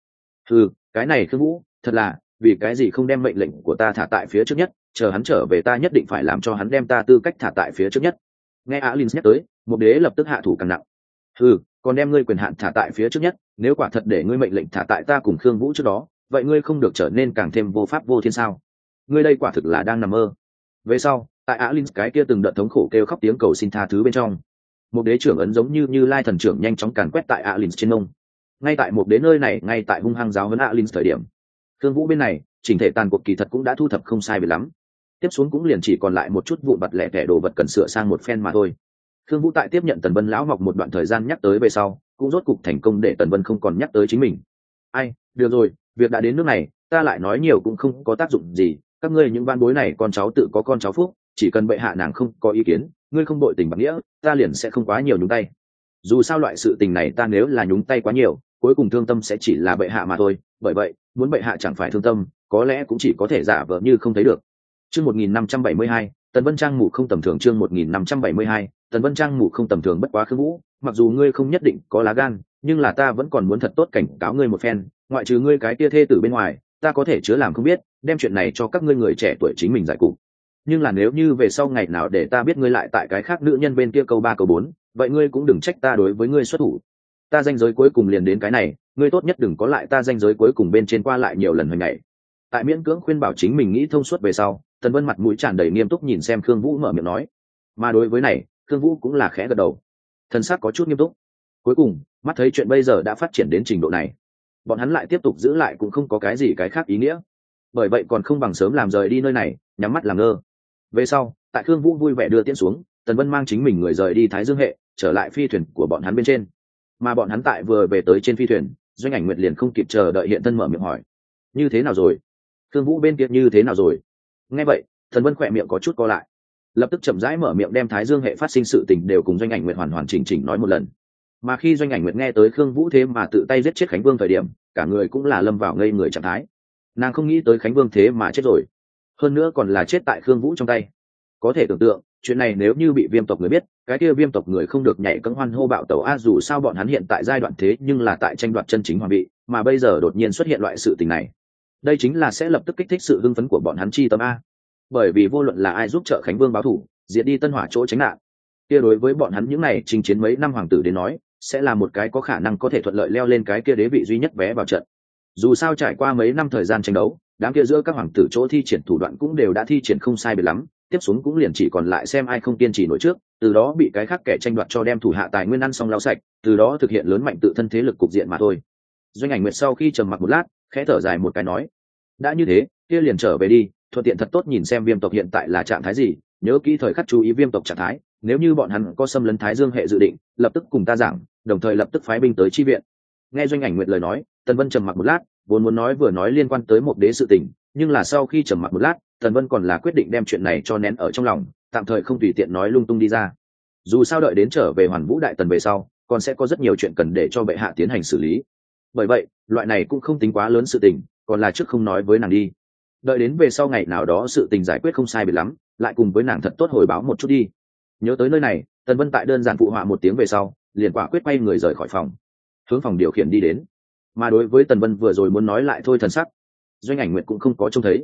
Cái này Khương Vũ, thật là, vì cái gì không đem mệnh lệnh của ta thả tại phía trước nhất, chờ hắn trở về ta nhất định phải làm cho hắn đem ta tư cách thả tại phía trước nhất. Nghe Alin nhắc tới, Mục Đế lập tức hạ thủ càng nặng. Còn đem ngươi quyền hạn thả tại phía trước nhất, nếu quả thật để ngươi mệnh lệnh thả tại ta cùng Khương Vũ trước đó, vậy ngươi không được trở nên càng thêm vô pháp vô thiên sao? Ngươi đây quả thực là đang nằm mơ. Về sau, tại Alin cái kia từng đợt thống khổ kêu khóc tiếng cầu xin tha thứ bên trong, Mục Đế trưởng ấn giống như Lai thần trưởng nhanh chóng càn quét tại Alin trên mông. Ngay tại Mục Đế nơi này, ngay tại hung hăng giáo huấn Alin thời điểm, Khương Vũ bên này, chỉnh thể tàn cuộc kỳ thật cũng đã thu thập không sai biệt lắm. Tiếp xuống cũng liền chỉ còn lại một chút vụn vặt lẻ tẻ đồ vật cần sửa sang một phen mà thôi. Khương Vũ tại tiếp nhận Tần Vân lão mọc một đoạn thời gian nhắc tới về sau, cũng rốt cục thành công để Tần Vân không còn nhắc tới chính mình. Ai, được rồi, việc đã đến nước này, ta lại nói nhiều cũng không có tác dụng gì, các ngươi những van bối này con cháu tự có con cháu phúc, chỉ cần bệ hạ nàng không có ý kiến, ngươi không bội tình bạc nghĩa, ta liền sẽ không quá nhiều nhúng tay. Dù sao loại sự tình này ta nếu là nhúng tay quá nhiều, cuối cùng thương tâm sẽ chỉ là bệ hạ mà thôi, bởi vậy, muốn bệ hạ chẳng phải thương tâm, có lẽ cũng chỉ có thể giả vờ như không thấy được. Chương 1572, Tần Vân Trang mụ không tầm thường. Chương 1572, Tần Vân Trang mụ không tầm thường. Bất quá Khương Vũ, mặc dù ngươi không nhất định có lá gan, nhưng là ta vẫn còn muốn thật tốt cảnh cáo ngươi một phen, ngoại trừ ngươi cái kia thê tử bên ngoài, ta có thể chứa làm không biết, đem chuyện này cho các ngươi người trẻ tuổi chính mình giải quyết. Nhưng là nếu như về sau ngày nào để ta biết ngươi lại tại cái khác nữ nhân bên kia câu 3 câu 4, vậy ngươi cũng đừng trách ta đối với ngươi xuất thủ. Ta danh giới cuối cùng liền đến cái này, ngươi tốt nhất đừng có lại ta danh giới cuối cùng bên trên qua lại nhiều lần hồi ngày. Tại miễn cưỡng khuyên bảo chính mình nghĩ thông suốt về sau, Tần Vân mặt mũi tràn đầy nghiêm túc nhìn xem Khương Vũ mở miệng nói. Mà đối với này, Khương Vũ cũng là khẽ gật đầu, thân xác có chút nghiêm túc. Cuối cùng, mắt thấy chuyện bây giờ đã phát triển đến trình độ này, bọn hắn lại tiếp tục giữ lại cũng không có cái gì cái khác ý nghĩa. Bởi vậy còn không bằng sớm làm rời đi nơi này, nhắm mắt làm ngơ. Về sau, tại Khương Vũ vui vẻ đưa tiễn xuống, Tần Vân mang chính mình người rời đi Thái Dương hệ, trở lại phi thuyền của bọn hắn bên trên. Mà bọn hắn tại vừa về tới trên phi thuyền, Doanh Ảnh Nguyệt liền không kịp chờ đợi hiện thân mở miệng hỏi: như thế nào rồi? Khương Vũ bên kia như thế nào rồi? Nghe vậy, Tần Vân khỏe miệng có chút co lại, lập tức chậm rãi mở miệng đem Thái Dương hệ phát sinh sự tình đều cùng Doanh Ảnh Nguyệt hoàn hoàn chỉnh chỉnh nói một lần. Mà khi Doanh Ảnh Nguyệt nghe tới Khương Vũ thế mà tự tay giết chết Khánh Vương thời điểm, cả người cũng là lâm vào ngây người trạng thái. Nàng không nghĩ tới Khánh Vương thế mà chết rồi, hơn nữa còn là chết tại Khương Vũ trong tay. Có thể tưởng tượng, chuyện này nếu như bị Viêm tộc người biết, cái kia Viêm tộc người không được nhảy cẫng hoan hô bạo tẩu a, dù sao bọn hắn hiện tại giai đoạn thế nhưng là tại tranh đoạt chân chính hoàng vị, mà bây giờ đột nhiên xuất hiện loại sự tình này, đây chính là sẽ lập tức kích thích sự hưng phấn của bọn hắn chi tâm a. Bởi vì vô luận là ai giúp trợ Khánh Vương báo thù, diệt đi Tân Hỏa chỗ tránh nạn, kia đối với bọn hắn những này chinh chiến mấy năm hoàng tử đến nói, sẽ là một cái có khả năng có thể thuận lợi leo lên cái kia đế vị duy nhất vé vào trận. Dù sao trải qua mấy năm thời gian tranh đấu, đám kia giữa các hoàng tử chỗ thi triển thủ đoạn cũng đều đã thi triển không sai biệt lắm, tiếp xuống cũng liền chỉ còn lại xem ai không kiên trì nổi trước, từ đó bị cái khác kẻ tranh đoạt cho đem thủ hạ tài nguyên ăn xong lau sạch, từ đó thực hiện lớn mạnh tự thân thế lực cục diện mà thôi. Doanh Ảnh Nguyệt sau khi trầm mặc một lát, khẽ thở dài một cái nói: đã như thế, kia liền trở về đi, thuận tiện thật tốt nhìn xem Viêm tộc hiện tại là trạng thái gì, nhớ kỹ thời khắc chú ý Viêm tộc trạng thái, nếu như bọn hắn có xâm lấn Thái Dương hệ dự định, lập tức cùng ta giảng, đồng thời lập tức phái binh tới chi viện. Nghe Doanh Ảnh Nguyệt lời nói, Tần Vân trầm mặc một lát, vốn muốn nói vừa nói liên quan tới một đế sự tình, nhưng là sau khi trầm mặc một lát, Tần Vân còn là quyết định đem chuyện này cho nén ở trong lòng, tạm thời không tùy tiện nói lung tung đi ra. Dù sao đợi đến trở về Hoàn Vũ Đại Tần về sau, còn sẽ có rất nhiều chuyện cần để cho bệ hạ tiến hành xử lý. Bởi vậy, loại này cũng không tính quá lớn sự tình, còn là trước không nói với nàng đi. Đợi đến về sau ngày nào đó sự tình giải quyết không sai biệt lắm, lại cùng với nàng thật tốt hồi báo một chút đi. Nhớ tới nơi này, Tần Vân tại đơn giản phụ họa một tiếng về sau, liền quả quyết quay người rời khỏi phòng, hướng phòng điều khiển đi đến. Mà đối với Tần Vân vừa rồi muốn nói lại thôi thần sắc, Doanh Ảnh Nguyệt cũng không có trông thấy.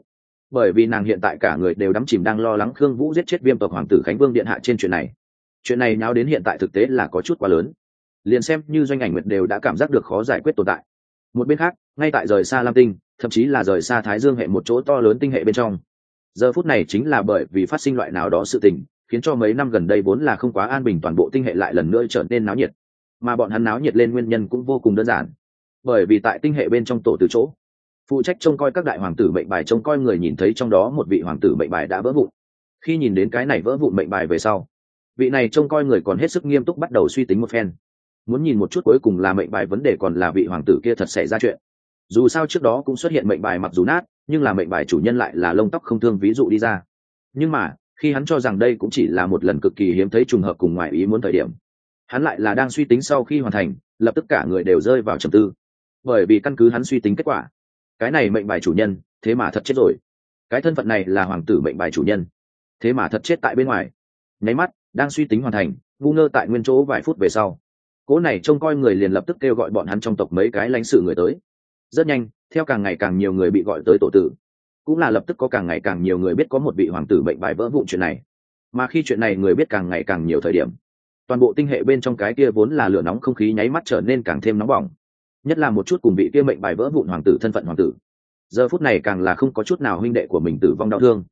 bởi vì nàng hiện tại cả người đều đắm chìm đang lo lắng Khương Vũ giết chết Viêm tộc hoàng tử Khánh Vương điện hạ trên chuyện này nháo đến hiện tại thực tế là có chút quá lớn, liền xem như Doanh Ảnh Nguyệt đều đã cảm giác được khó giải quyết tồn tại. Một bên khác, ngay tại rời xa Lam Tinh, thậm chí là rời xa Thái Dương hệ một chỗ to lớn tinh hệ bên trong, giờ phút này chính là bởi vì phát sinh loại nào đó sự tình, khiến cho mấy năm gần đây vốn là không quá an bình toàn bộ tinh hệ lại lần nữa trở nên náo nhiệt. Mà bọn hắn náo nhiệt lên nguyên nhân cũng vô cùng đơn giản, bởi vì tại tinh hệ bên trong tổ từ chỗ phụ trách trông coi các đại hoàng tử mệnh bài trông coi người nhìn thấy trong đó một vị hoàng tử mệnh bài đã vỡ vụn. Khi nhìn đến cái này vỡ vụn mệnh bài về sau, vị này trông coi người còn hết sức nghiêm túc bắt đầu suy tính một phen, muốn nhìn một chút cuối cùng là mệnh bài vấn đề còn là vị hoàng tử kia thật xảy ra chuyện. Dù sao trước đó cũng xuất hiện mệnh bài mặc dù nát, nhưng là mệnh bài chủ nhân lại là lông tóc không thương ví dụ đi ra. Nhưng mà khi hắn cho rằng đây cũng chỉ là một lần cực kỳ hiếm thấy trùng hợp cùng ngoài ý muốn thời điểm, hắn lại là đang suy tính sau khi hoàn thành, lập tức cả người đều rơi vào trầm tư. Bởi vì căn cứ hắn suy tính kết quả, cái này mệnh bài chủ nhân thế mà thật chết rồi. Cái thân phận này là hoàng tử mệnh bài chủ nhân, thế mà thật chết tại bên ngoài. Nháy mắt đang suy tính hoàn thành, ngu ngơ tại nguyên chỗ vài phút về sau, cố này trông coi người liền lập tức kêu gọi bọn hắn trong tộc mấy cái lãnh sự người tới. Rất nhanh, theo càng ngày càng nhiều người bị gọi tới tổ tử, cũng là lập tức có càng ngày càng nhiều người biết có một vị hoàng tử mệnh bài vỡ vụn chuyện này. Mà khi chuyện này người biết càng ngày càng nhiều thời điểm, toàn bộ tinh hệ bên trong cái kia vốn là lửa nóng không khí nháy mắt trở nên càng thêm nóng bỏng. Nhất là một chút cùng vị kia mệnh bài vỡ vụn hoàng tử thân phận hoàng tử, giờ phút này càng là không có chút nào huynh đệ của mình tử vong đau thương,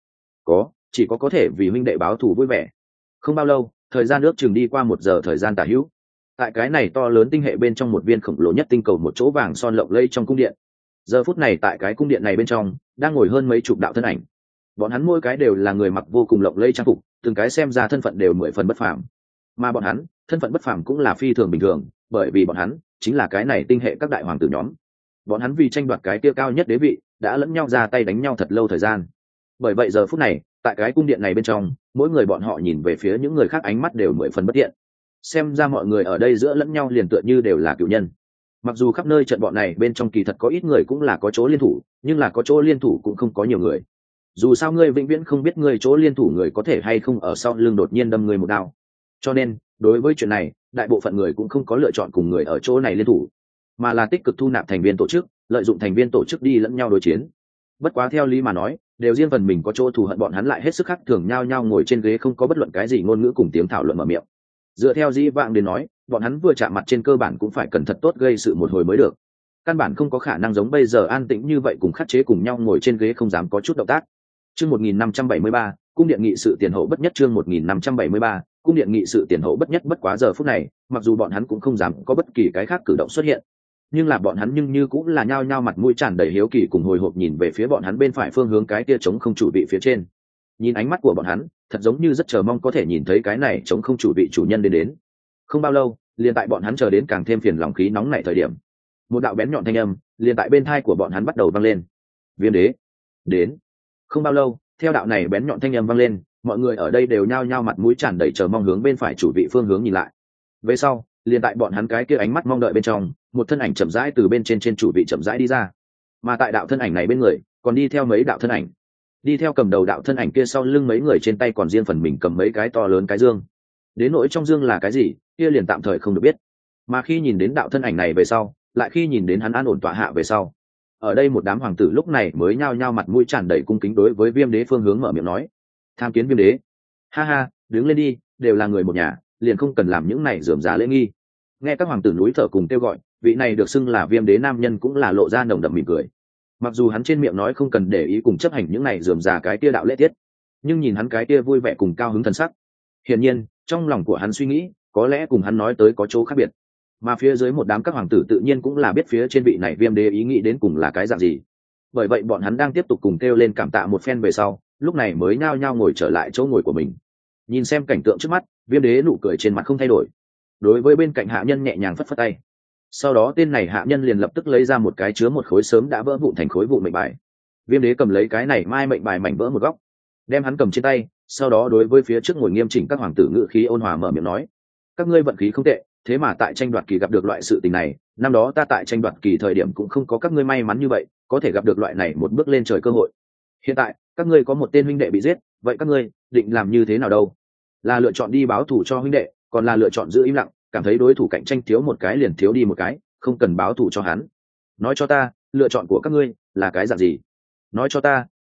chỉ có thể vì huynh đệ báo thù vui vẻ. Không bao lâu, thời gian ước chừng đi qua 1 giờ thời gian tả hữu, tại cái này to lớn tinh hệ bên trong một viên khổng lồ nhất tinh cầu một chỗ vàng son lộng lẫy trong cung điện. Giờ phút này tại cái cung điện này bên trong đang ngồi hơn mấy chục đạo thân ảnh, bọn hắn mỗi cái đều là người mặc vô cùng lộng lẫy trang phục, từng cái xem ra thân phận đều 10 phần bất phàm. Mà bọn hắn thân phận bất phàm cũng là phi thường bình thường, bởi vì bọn hắn chính là cái này tinh hệ các đại hoàng tử nhóm. Bọn hắn vì tranh đoạt cái kia cao nhất đế vị đã lẫn nhau ra tay đánh nhau thật lâu thời gian. Bởi vậy giờ phút này tại cái cung điện này bên trong, mỗi người bọn họ nhìn về phía những người khác ánh mắt đều 10 phần bất thiện. Xem ra mọi người ở đây giữa lẫn nhau liền tựa như đều là cựu nhân. Mặc dù khắp nơi trận bọn này bên trong kỳ thật có ít người cũng là có chỗ liên thủ, nhưng là có chỗ liên thủ cũng không có nhiều người. Dù sao ngươi vĩnh viễn không biết ngươi chỗ liên thủ người có thể hay không ở sau lưng đột nhiên đâm người một đao. Cho nên đối với chuyện này, đại bộ phận người cũng không có lựa chọn cùng người ở chỗ này liên thủ, mà là tích cực thu nạp thành viên tổ chức, lợi dụng thành viên tổ chức đi lẫn nhau đối chiến. Bất quá theo lý mà nói, đều riêng phần mình có chỗ thù hận, bọn hắn lại hết sức khác thường, nhao nhao ngồi trên ghế không có bất luận cái gì ngôn ngữ cùng tiếng thảo luận mở miệng. Dựa theo dĩ vãng đến nói, bọn hắn vừa chạm mặt trên cơ bản cũng phải cẩn thận tốt gây sự một hồi mới được. Căn bản không có khả năng giống bây giờ an tĩnh như vậy cùng khắc chế cùng nhau ngồi trên ghế không dám có chút động tác. Chương 1573, cung điện nghị sự tiền hậu bất nhất. Chương 1573, cung điện nghị sự tiền hậu bất nhất. Bất quá giờ phút này, mặc dù bọn hắn cũng không dám có bất kỳ cái khác cử động xuất hiện, nhưng là bọn hắn nhưng như cũng là nhao nhao mặt mũi tràn đầy hiếu kỳ cùng hồi hộp nhìn về phía bọn hắn bên phải phương hướng cái kia trống không chủ vị phía trên. Nhìn ánh mắt của bọn hắn, thật giống như rất chờ mong có thể nhìn thấy cái này trống không chủ vị chủ nhân đến. Không bao lâu, liền tại bọn hắn chờ đến càng thêm phiền lòng khí nóng nảy thời điểm, một đạo bén nhọn thanh âm liền tại bên tai của bọn hắn bắt đầu vang lên. Viêm đế đến. Không bao lâu, theo đạo này bén nhọn thanh âm vang lên, mọi người ở đây đều nhao nhao mặt mũi tràn đầy chờ mong hướng bên phải chủ vị phương hướng nhìn lại. Về sau, liền tại bọn hắn cái kia ánh mắt mong đợi bên trong, một thân ảnh chậm rãi từ bên trên chủ vị chậm rãi đi ra. Mà tại đạo thân ảnh này bên người, còn đi theo mấy đạo thân ảnh. Đi theo cầm đầu đạo thân ảnh kia sau lưng mấy người trên tay còn riêng phần mình cầm mấy cái to lớn cái dương. Đến nỗi trong dương là cái gì, kia liền tạm thời không được biết. Mà khi nhìn đến đạo thân ảnh này về sau, lại khi nhìn đến hắn an ổn tọa hạ về sau, ở đây một đám hoàng tử lúc này mới nhao nhao mặt mũi tràn đầy cung kính đối với Viêm đế phương hướng mở miệng nói: tham kiến Viêm đế. Ha ha, đứng lên đi, đều là người một nhà, liền không cần làm những này rườm rà lễ nghi. Nghe các hoàng tử núi thở cùng kêu gọi, vị này được xưng là Viêm đế nam nhân cũng là lộ ra nồng đậm mỉm cười. Mặc dù hắn trên miệng nói không cần để ý cùng chấp hành những này rườm rà cái kia đạo lễ tiết, nhưng nhìn hắn cái kia vui vẻ cùng cao hứng thần sắc, hiển nhiên trong lòng của hắn suy nghĩ có lẽ cùng hắn nói tới có chỗ khác biệt. Mà phía dưới một đám các hoàng tử tự nhiên cũng là biết phía trên vị này Viêm đế ý nghĩ đến cùng là cái dạng gì. Bởi vậy bọn hắn đang tiếp tục cùng kêu lên cảm tạ một phen về sau, lúc này mới nhao nhao ngồi trở lại chỗ ngồi của mình. Nhìn xem cảnh tượng trước mắt, Viêm đế nụ cười trên mặt không thay đổi, đối với bên cạnh hạ nhân nhẹ nhàng phất phất tay. Sau đó tên này hạ nhân liền lập tức lấy ra một cái chứa một khối sớm đã vỡ vụn thành khối vụn mệnh bài. Viêm đế cầm lấy cái này mai mệnh bài mảnh vỡ một góc, đem hắn cầm trên tay, sau đó đối với phía trước ngồi nghiêm chỉnh các hoàng tử ngự khí ôn hòa mở miệng nói: các ngươi vận khí không tệ, thế mà tại tranh đoạt kỳ gặp được loại sự tình này. Năm đó ta tại tranh đoạt kỳ thời điểm cũng không có các ngươi may mắn như vậy, có thể gặp được loại này một bước lên trời cơ hội. Hiện tại các ngươi có một tên huynh đệ bị giết, vậy các ngươi định làm như thế nào đâu? Là lựa chọn đi báo thù cho huynh đệ, còn là lựa chọn giữ im lặng, cảm thấy đối thủ cạnh tranh thiếu một cái liền thiếu đi một cái, không cần báo thù cho hắn? Nói cho ta, lựa chọn của các ngươi là cái dạng gì? Nói cho ta,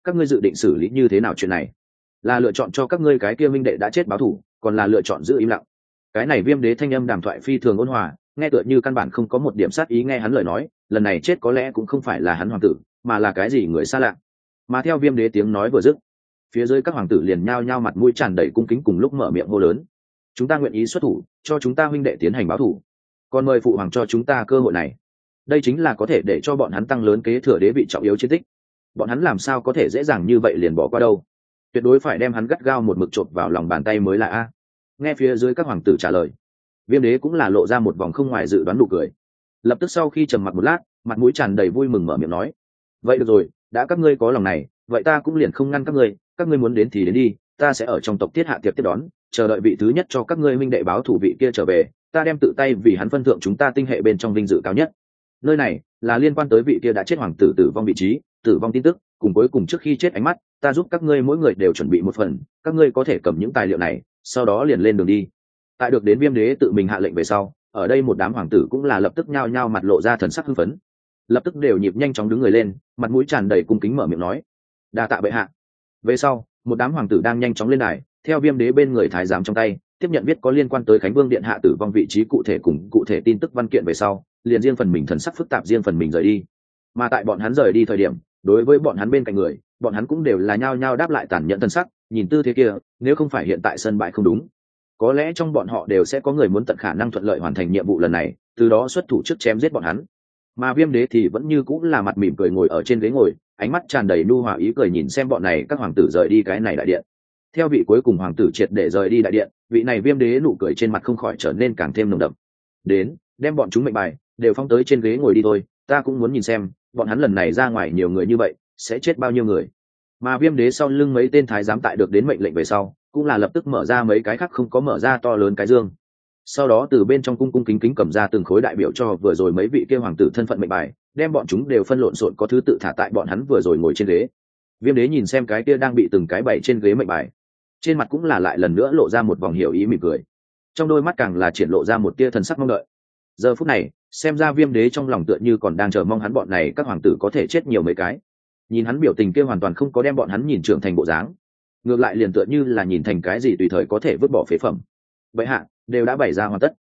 các ngươi dự định xử lý như thế nào chuyện này? Là lựa chọn cho các ngươi cái kia minh đệ đã chết báo thù, còn là lựa chọn giữ im lặng? Cái này Viêm Đế thanh âm đàm thoại phi thường ôn hòa, nghe tựa như căn bản không có một điểm sát ý. Nghe hắn lời nói, lần này chết có lẽ cũng không phải là hắn hoàng tử, mà là cái gì người xa lạ. Mà theo Viêm Đế tiếng nói vừa dứt, phía dưới các hoàng tử liền nhao nhao mặt mũi tràn đầy cung kính cùng lúc mở miệng hô lớn: chúng ta nguyện ý xuất thủ cho chúng ta huynh đệ tiến hành báo thù, còn mời phụ hoàng cho chúng ta cơ hội này. Đây chính là có thể để cho bọn hắn tăng lớn kế thừa đế vị trọng yếu chiến tích. Bọn hắn làm sao có thể dễ dàng như vậy liền bỏ qua đâu? Tuyệt đối phải đem hắn gắt gao một mực chộp vào lòng bàn tay mới là a. Nghe phía dưới các hoàng tử trả lời, Viêm Đế cũng là lộ ra một vòng không ngoài dự đoán nụ cười. Lập tức sau khi trầm mặc một lát, mặt mũi tràn đầy vui mừng mở miệng nói: vậy được rồi, đã các ngươi có lòng này, vậy ta cũng liền không ngăn các ngươi muốn đến thì đến đi, ta sẽ ở trong tộc Tiết hạ tiệc tiếp đón, chờ đợi vị thứ nhất cho các ngươi minh đệ báo thủ vị kia trở về, ta đem tự tay vì hắn phân thượng chúng ta tinh hệ bên trong vinh dự cao nhất. Nơi này là liên quan tới vị kia đã chết hoàng tử tử vong vị trí, tử vong tin tức, cùng cuối cùng trước khi chết ánh mắt, ta giúp các ngươi mỗi người đều chuẩn bị một phần, các ngươi có thể cầm những tài liệu này, sau đó liền lên đường đi. Tại được đến Viêm Đế tự mình hạ lệnh về sau, ở đây một đám hoàng tử cũng là lập tức nhao nhao mặt lộ ra thần sắc hưng phấn, lập tức đều nhịp nhanh chóng đứng người lên, mặt mũi tràn đầy cung kính mở miệng nói: đa tạ bệ hạ. Về sau, một đám hoàng tử đang nhanh chóng lên đài, theo Viêm Đế bên người thái giám trong tay tiếp nhận viết có liên quan tới Khánh Vương điện hạ tử vong vị trí cụ thể cùng cụ thể tin tức văn kiện về sau, liền riêng phần mình thần sắc phức tạp riêng phần mình rời đi. Mà tại bọn hắn rời đi thời điểm, đối với bọn hắn bên cạnh người, bọn hắn cũng đều là nhao nhao đáp lại tàn nhẫn thần sắc, nhìn tư thế kia, nếu không phải hiện tại sân bãi không đúng, có lẽ trong bọn họ đều sẽ có người muốn tận khả năng thuận lợi hoàn thành nhiệm vụ lần này, từ đó xuất thủ trước chém giết bọn hắn. Mà Viêm Đế thì vẫn như cũng là mặt mỉm cười ngồi ở trên ghế ngồi, ánh mắt tràn đầy nhu hòa ý cười nhìn xem bọn này các hoàng tử rời đi cái này đại điện. Theo vị cuối cùng hoàng tử triệt để rời đi đại điện, vị này Viêm Đế nụ cười trên mặt không khỏi trở nên càng thêm nồng đậm. Đến, đem bọn chúng mệnh bài đều phong tới trên ghế ngồi đi thôi, ta cũng muốn nhìn xem bọn hắn lần này ra ngoài nhiều người như vậy sẽ chết bao nhiêu người. Mà Viêm Đế sau lưng mấy tên thái giám tại được đến mệnh lệnh về sau, cũng là lập tức mở ra mấy cái khác không có mở ra to lớn cái dương, sau đó từ bên trong cung cung kính kính cầm ra từng khối đại biểu cho vừa rồi mấy vị kia hoàng tử thân phận mệnh bài, đem bọn chúng đều phân lộn xộn có thứ tự thả tại bọn hắn vừa rồi ngồi trên ghế. Viêm Đế nhìn xem cái kia đang bị từng cái bày trên ghế mệnh bài, trên mặt cũng là lại lần nữa lộ ra một vòng hiểu ý mỉm cười, trong đôi mắt càng là triển lộ ra một tia thần sắc mong đợi. Giờ phút này, xem ra Viêm Đế trong lòng tựa như còn đang chờ mong hắn bọn này các hoàng tử có thể chết nhiều mấy cái. Nhìn hắn biểu tình kia hoàn toàn không có đem bọn hắn nhìn trưởng thành bộ dáng, ngược lại liền tựa như là nhìn thành cái gì tùy thời có thể vứt bỏ phế phẩm. Vậy hạ, đều đã bày ra hoàn tất.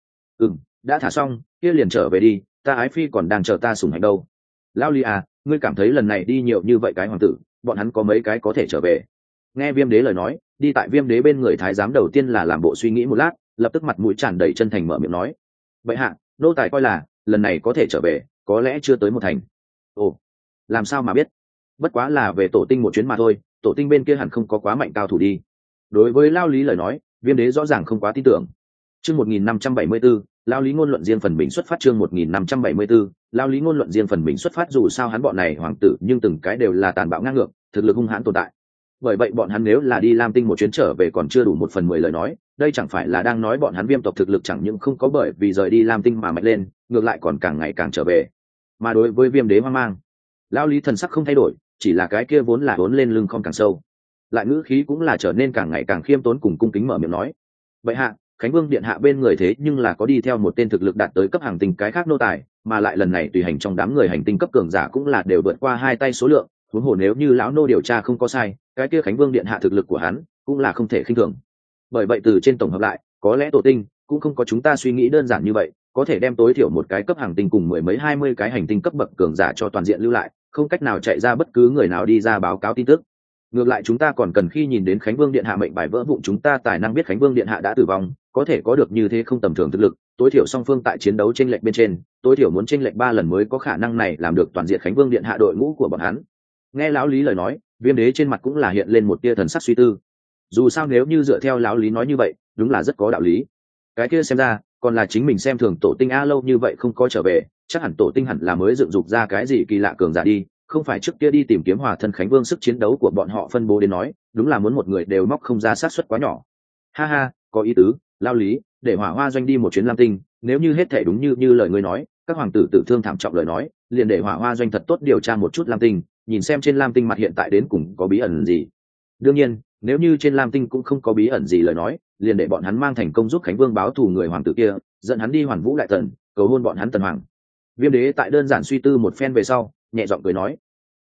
Đã thả xong, kia liền trở về đi, ta ái phi còn đang chờ ta sủng hạnh đâu. Lao Ly à, ngươi cảm thấy lần này đi nhiều như vậy cái hoàng tử, bọn hắn có mấy cái có thể trở về? Nghe Viêm Đế lời nói, đi tại Viêm Đế bên người thái giám đầu tiên là làm bộ suy nghĩ một lát, lập tức mặt mũi tràn đầy chân thành mở miệng nói: vậy hạ, nô tài coi là lần này có thể trở về, có lẽ chưa tới một thành. Ồ, làm sao mà biết? Bất quá là về tổ tinh một chuyến mà thôi, tổ tinh bên kia hẳn không có quá mạnh cao thủ đi. Đối với Lao Lý lời nói, Viêm Đế rõ ràng không quá tin tưởng. Chương 1574, Lao Lý ngôn luận riêng phần mình xuất phát. Chương 1574, Lao Lý ngôn luận riêng phần mình xuất phát. Dù sao hắn bọn này hoàng tử nhưng từng cái đều là tàn bạo ngang ngược, thực lực hung hãn tồn tại. Bởi vậy bọn hắn nếu là đi Lam Tinh một chuyến trở về còn chưa đủ 1/10 lời nói, đây chẳng phải là đang nói bọn hắn Viêm tộc thực lực chẳng những không có bởi vì rời đi Lam Tinh mà mạnh lên, ngược lại còn càng ngày càng trở về. Mà đối với Viêm Đế hoang mang, Lao Lý thần sắc không thay đổi, chỉ là cái kia vốn là vốn lên lưng không càng sâu, lại ngữ khí cũng là trở nên càng ngày càng khiêm tốn cùng cung kính mở miệng nói: vậy hạ, Khánh Vương điện hạ bên người thế nhưng là có đi theo một tên thực lực đạt tới cấp hàng tinh cái khác nô tài, mà lại lần này tùy hành trong đám người hành tinh cấp cường giả cũng là đều vượt qua 2 tay số lượng, huống hồ nếu như lão nô điều tra không có sai, cái kia Khánh Vương điện hạ thực lực của hắn cũng là không thể khinh thường. Bởi vậy từ trên tổng hợp lại, có lẽ tổ tinh cũng không có chúng ta suy nghĩ đơn giản như vậy, có thể đem tối thiểu một cái cấp hàng tinh cùng 10 mấy 20 cái hành tinh cấp bậc cường giả cho toàn diện lưu lại, không cách nào chạy ra bất cứ người nào đi ra báo cáo tin tức. Ngược lại chúng ta còn cần khi nhìn đến Khánh Vương điện hạ mệnh bài vỡ vụn, chúng ta tài năng biết Khánh Vương điện hạ đã tử vong, có thể có được như thế không tầm thường thực lực, tối thiểu song phương tại chiến đấu chênh lệch bên trên, tối thiểu muốn chênh lệch 3 lần mới có khả năng này làm được toàn diện Khánh Vương điện hạ đội ngũ của bọn hắn. Nghe lão Lý lời nói, Viêm Đế trên mặt cũng là hiện lên một tia thần sắc suy tư. Dù sao nếu như dựa theo lão Lý nói như vậy, đúng là rất có đạo lý. Cái kia xem ra, còn là chính mình xem thường tổ tinh a lâu như vậy không có trở về, chắc hẳn tổ tinh hẳn là mới dựng dục ra cái gì kỳ lạ cường giả đi, không phải trước kia đi tìm kiếm hòa thân Khánh Vương sức chiến đấu của bọn họ phân bố đến nói, đúng là muốn một người đều móc không ra xác suất quá nhỏ. Ha ha, có ý tứ, Lao Lý, để Hỏa Hoa doanh đi một chuyến Lam Tinh, nếu như hết thể đúng như lời ngươi nói, các hoàng tử tử thương thảm trọng lời nói, liền để Hỏa Hoa doanh thật tốt điều tra một chút Lam Tinh, nhìn xem trên Lam Tinh mặt hiện tại đến cùng có bí ẩn gì. Đương nhiên, nếu như trên Lam Tinh cũng không có bí ẩn gì lời nói, liền để bọn hắn mang thành công giúp Khánh Vương báo thù người hoàng tử kia, dẫn hắn đi Hoàn Vũ đại tần, cầu hôn bọn hắn tần hoàng. Viêm Đế tại đơn giản suy tư một phen về sau, nhẹ giọng cười nói: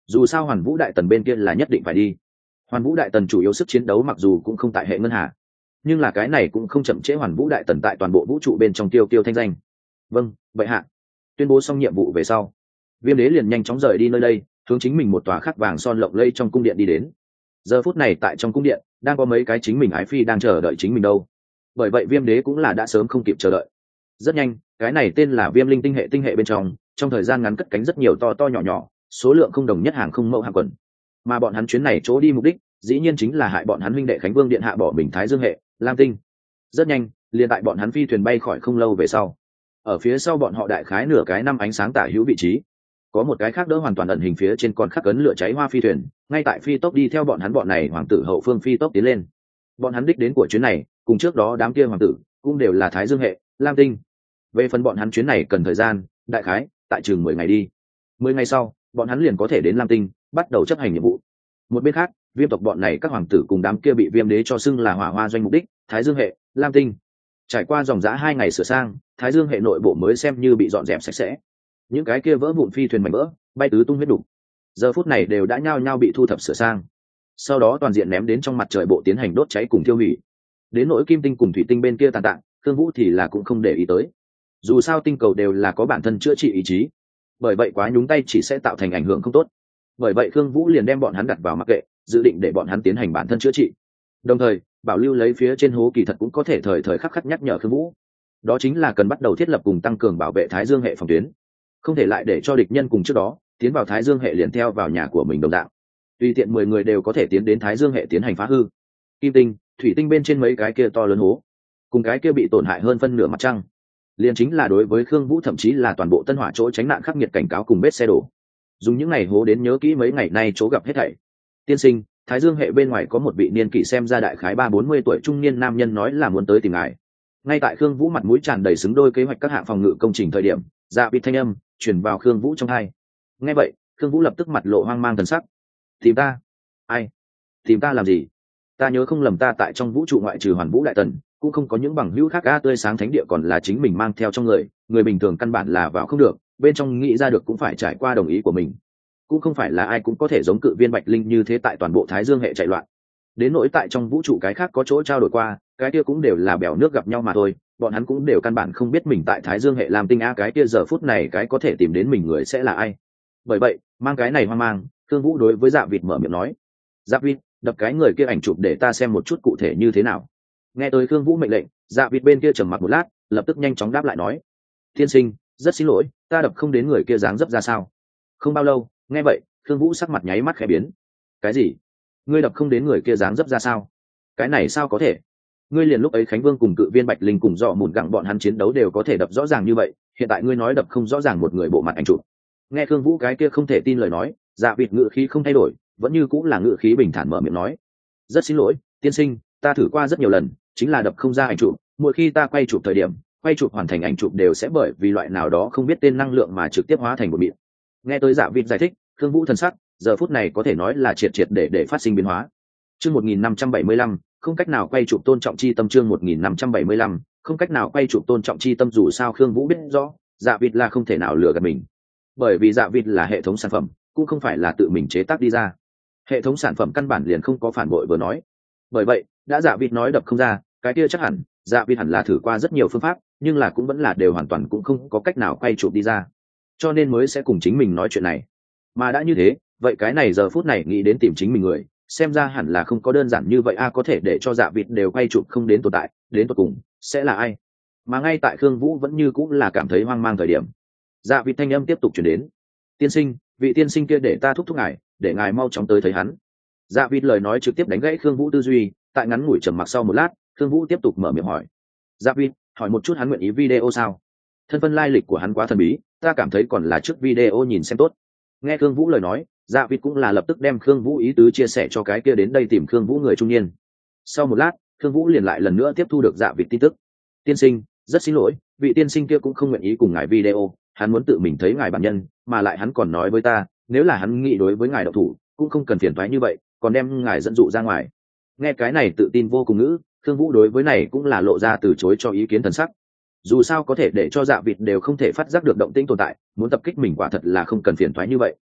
dù sao Hoàn Vũ Đại Tần bên kia là nhất định phải đi. Hoàn Vũ Đại Tần chủ yếu sức chiến đấu mặc dù cũng không tại hệ ngân hà, nhưng là cái này cũng không chậm trễ Hoàn Vũ Đại Tần tại toàn bộ vũ trụ bên trong tiêu thanh danh. Vâng, bệ hạ. Tuyên bố xong nhiệm vụ về sau, Viêm Đế liền nhanh chóng rời đi nơi đây, hướng chính mình một tòa khắc vàng son lộng lẫy trong cung điện đi đến. Giờ phút này tại trong cung điện đang có mấy cái chính mình ái phi đang chờ đợi chính mình đâu. Bởi vậy Viêm Đế cũng là đã sớm không kịp chờ đợi. Rất nhanh, cái này tên là Viêm Linh tinh hệ bên trong thời gian ngắn cất cánh rất nhiều to nhỏ nhỏ, số lượng không đồng nhất hàng không mẫu hàng quần. Mà bọn hắn chuyến này chỗ đi mục đích, dĩ nhiên chính là hại bọn hắn huynh đệ Khánh Vương điện hạ bỏ mình Thái Dương hệ, Lam Tinh. Rất nhanh, liền tại bọn hắn phi thuyền bay khỏi không lâu về sau, ở phía sau bọn họ đại khái nửa cái năm ánh sáng tả hữu vị trí, có một cái khác đỡ hoàn toàn ẩn hình phía trên còn khắc ấn lửa cháy hoa phi thuyền, ngay tại phi tốc đi theo bọn hắn này hoàng tử hậu phương phi tốc tiến lên. Bọn hắn đích đến của chuyến này, cùng trước đó đám kia hoàng tử cũng đều là Thái Dương hệ, Lam Tinh. Về phần bọn hắn chuyến này cần thời gian, đại khái tại chừng 10 ngày đi. 10 ngày sau, bọn hắn liền có thể đến Lam Tinh, bắt đầu chấp hành nhiệm vụ. Một bên khác, Viêm tộc bọn này các hoàng tử cùng đám kia bị Viêm Đế cho xưng là hỏa hoa doanh mục đích, Thái Dương hệ, Lam Tinh. Trải qua dòng dã 2 ngày sửa sang, Thái Dương hệ nội bộ mới xem như bị dọn dẹp sạch sẽ. Những cái kia vỡ vụn phi thuyền mảnh vỡ, bay tứ tung huyết đục. Giờ phút này đều đã nhao nhao bị thu thập sửa sang. Sau đó toàn diện ném đến trong mặt trời bộ tiến hành đốt cháy cùng tiêu hủy. Đến nỗi kim tinh cùng thủy tinh bên kia tàn tạng, Khương Vũ thì là cũng không để ý tới. Dù sao tinh cầu đều là có bản thân chữa trị ý chí, bởi vậy quá nhúng tay chỉ sẽ tạo thành ảnh hưởng không tốt. Bởi vậy Khương Vũ liền đem bọn hắn đặt vào mặc kệ, dự định để bọn hắn tiến hành bản thân chữa trị. Đồng thời, bảo lưu lấy phía trên hố kỳ thật cũng có thể thời thời khắc khắc nhắc nhở Khương Vũ. Đó chính là cần bắt đầu thiết lập cùng tăng cường bảo vệ Thái Dương hệ phòng tuyến. Không thể lại để cho địch nhân cùng trước đó tiến vào Thái Dương hệ liền theo vào nhà của mình đồng dạng. Tùy tiện 10 người đều có thể tiến đến Thái Dương hệ tiến hành phá hư. Kim tinh, thủy tinh bên trên mấy cái kia to lớn hố, cùng cái kia bị tổn hại hơn phân nửa mặt trăng, liền chính là đối với Khương Vũ thậm chí là toàn bộ Tân Hỏa chỗ tránh nạn khắc nghiệt cảnh cáo cùng vết xe đổ. Dùng những ngày hố đến nhớ kỹ mấy ngày nay chỗ gặp hết thảy. Tiên sinh, Thái Dương hệ bên ngoài có một vị niên kỷ xem ra đại khái 30-40 tuổi trung niên nam nhân nói là muốn tới tìm ngài. Ngay tại Khương Vũ mặt mũi tràn đầy xứng đôi kế hoạch các hạng phòng ngự công trình thời điểm, dạ bị thanh âm truyền vào Khương Vũ trong tai. Nghe vậy, Khương Vũ lập tức mặt lộ hoang mang thần sắc. Tìm ta? Ai? Tìm ta làm gì? Ta nhớ không lầm ta tại trong vũ trụ ngoại trừ Hoàn Vũ Đại Tần, cũng không có những bằng hữu khác a. Tươi sáng thánh địa còn là chính mình mang theo trong người bình thường căn bản là vào không được, bên trong nghĩ ra được cũng phải trải qua đồng ý của mình. Cũng không phải là ai cũng có thể giống cự viên Bạch Linh như thế tại toàn bộ Thái Dương hệ chạy loạn. Đến nỗi tại trong vũ trụ cái khác có chỗ trao đổi qua, cái kia cũng đều là bèo nước gặp nhau mà thôi, bọn hắn cũng đều căn bản không biết mình tại Thái Dương hệ Lam Tinh a, cái kia giờ phút này cái có thể tìm đến mình người sẽ là ai. Bởi vậy, mang cái này hoang mang, Khương Vũ đối với Dạ Vịt mở miệng nói: Dạ Vịt, đập cái người kia ảnh chụp để ta xem một chút cụ thể như thế nào. Nghe tới Khương Vũ mệnh lệnh, Dạ Vịt bên kia trầm mặc một lát, lập tức nhanh chóng đáp lại nói: Tiên sinh, rất xin lỗi, ta đập không đến người kia dáng dấp ra sao. Không bao lâu, nghe vậy, Khương Vũ sắc mặt nháy mắt khẽ biến. Cái gì? Ngươi đập không đến người kia dáng dấp ra sao? Cái này sao có thể? Ngươi liền lúc ấy Khánh Vương cùng cự viên Bạch Linh cùng dọ mùn gặng bọn hắn chiến đấu đều có thể đập rõ ràng như vậy, hiện tại ngươi nói đập không rõ ràng một người bộ mặt ảnh chụp. Nghe Khương Vũ cái kia không thể tin lời nói, Dạ Vịt ngữ khí không thay đổi, vẫn như cũng là ngữ khí bình thản mở miệng nói: Rất xin lỗi, tiên sinh, ta thử qua rất nhiều lần, chính là đập không ra ảnh chụp, mỗi khi ta quay chụp thời điểm, quay chụp hoàn thành ảnh chụp đều sẽ bởi vì loại nào đó không biết tên năng lượng mà trực tiếp hóa thành một mịn. Nghe tới Dạ Vịt giải thích, Khương Vũ thần sắc giờ phút này có thể nói là triệt để phát sinh biến hóa. Chương 1575, không cách nào quay chụp tôn trọng chi tâm. Chương 1575, không cách nào quay chụp tôn trọng chi tâm. Dù sao Khương Vũ biết rõ, Dạ Vịt là không thể nào lừa gạt mình, bởi vì Dạ Vịt là hệ thống sản phẩm, cũng không phải là tự mình chế tác đi ra. Hệ thống sản phẩm căn bản liền không có phản bội vừa nói. Bởi vậy, đã Dạ Vịt nói đập không ra, cái kia chắc hẳn Dạ Vịt hẳn là thử qua rất nhiều phương pháp, nhưng là cũng vẫn là đều hoàn toàn cũng không có cách nào quay chụp đi ra, cho nên mới sẽ cùng chính mình nói chuyện này. Mà đã như thế, vậy cái này giờ phút này nghĩ đến tìm chính mình người, xem ra hẳn là không có đơn giản như vậy a. Có thể để cho Dạ Vịt đều quay chụp không đến tồn tại, đến tột cùng sẽ là ai? Mà ngay tại Khương Vũ vẫn như cũng là cảm thấy hoang mang thời điểm, Dạ Vịt thanh âm tiếp tục truyền đến: Tiên sinh, vị tiên sinh kia để ta thúc ngài, để ngài mau chóng tới thấy hắn. Dạ Vịt lời nói trực tiếp đánh gãy Khương Vũ tư duy. Tại ngắn ngủi trầm mặc sau một lát, Khương Vũ tiếp tục mở miệng hỏi: Dạ Vịt, hỏi một chút hắn nguyện ý video sao? Thân phân lai lịch của hắn quá thần bí, ta cảm thấy còn là trước video nhìn xem tốt. Nghe Khương Vũ lời nói, Dạ Vịt cũng là lập tức đem Khương Vũ ý tứ chia sẻ cho cái kia đến đây tìm Khương Vũ người trung niên. Sau một lát, Khương Vũ liền lại lần nữa tiếp thu được Dạ Vịt tin tức: Tiên sinh, rất xin lỗi, vị tiên sinh kia cũng không nguyện ý cùng ngài video, hắn muốn tự mình thấy ngài bản nhân, mà lại hắn còn nói với ta, nếu là hắn nghĩ đối với ngài độc thủ, cũng không cần phiền toái như vậy, còn đem ngài dẫn dụ ra ngoài. Nghe cái này tự tin vô cùng ngữ, Khương Vũ đối với này cũng là lộ ra từ chối cho ý kiến thần sắc. Dù sao có thể để cho Dạ Vịt đều không thể phát giác được động tĩnh tồn tại, muốn tập kích mình quả thật là không cần phiền toái như vậy.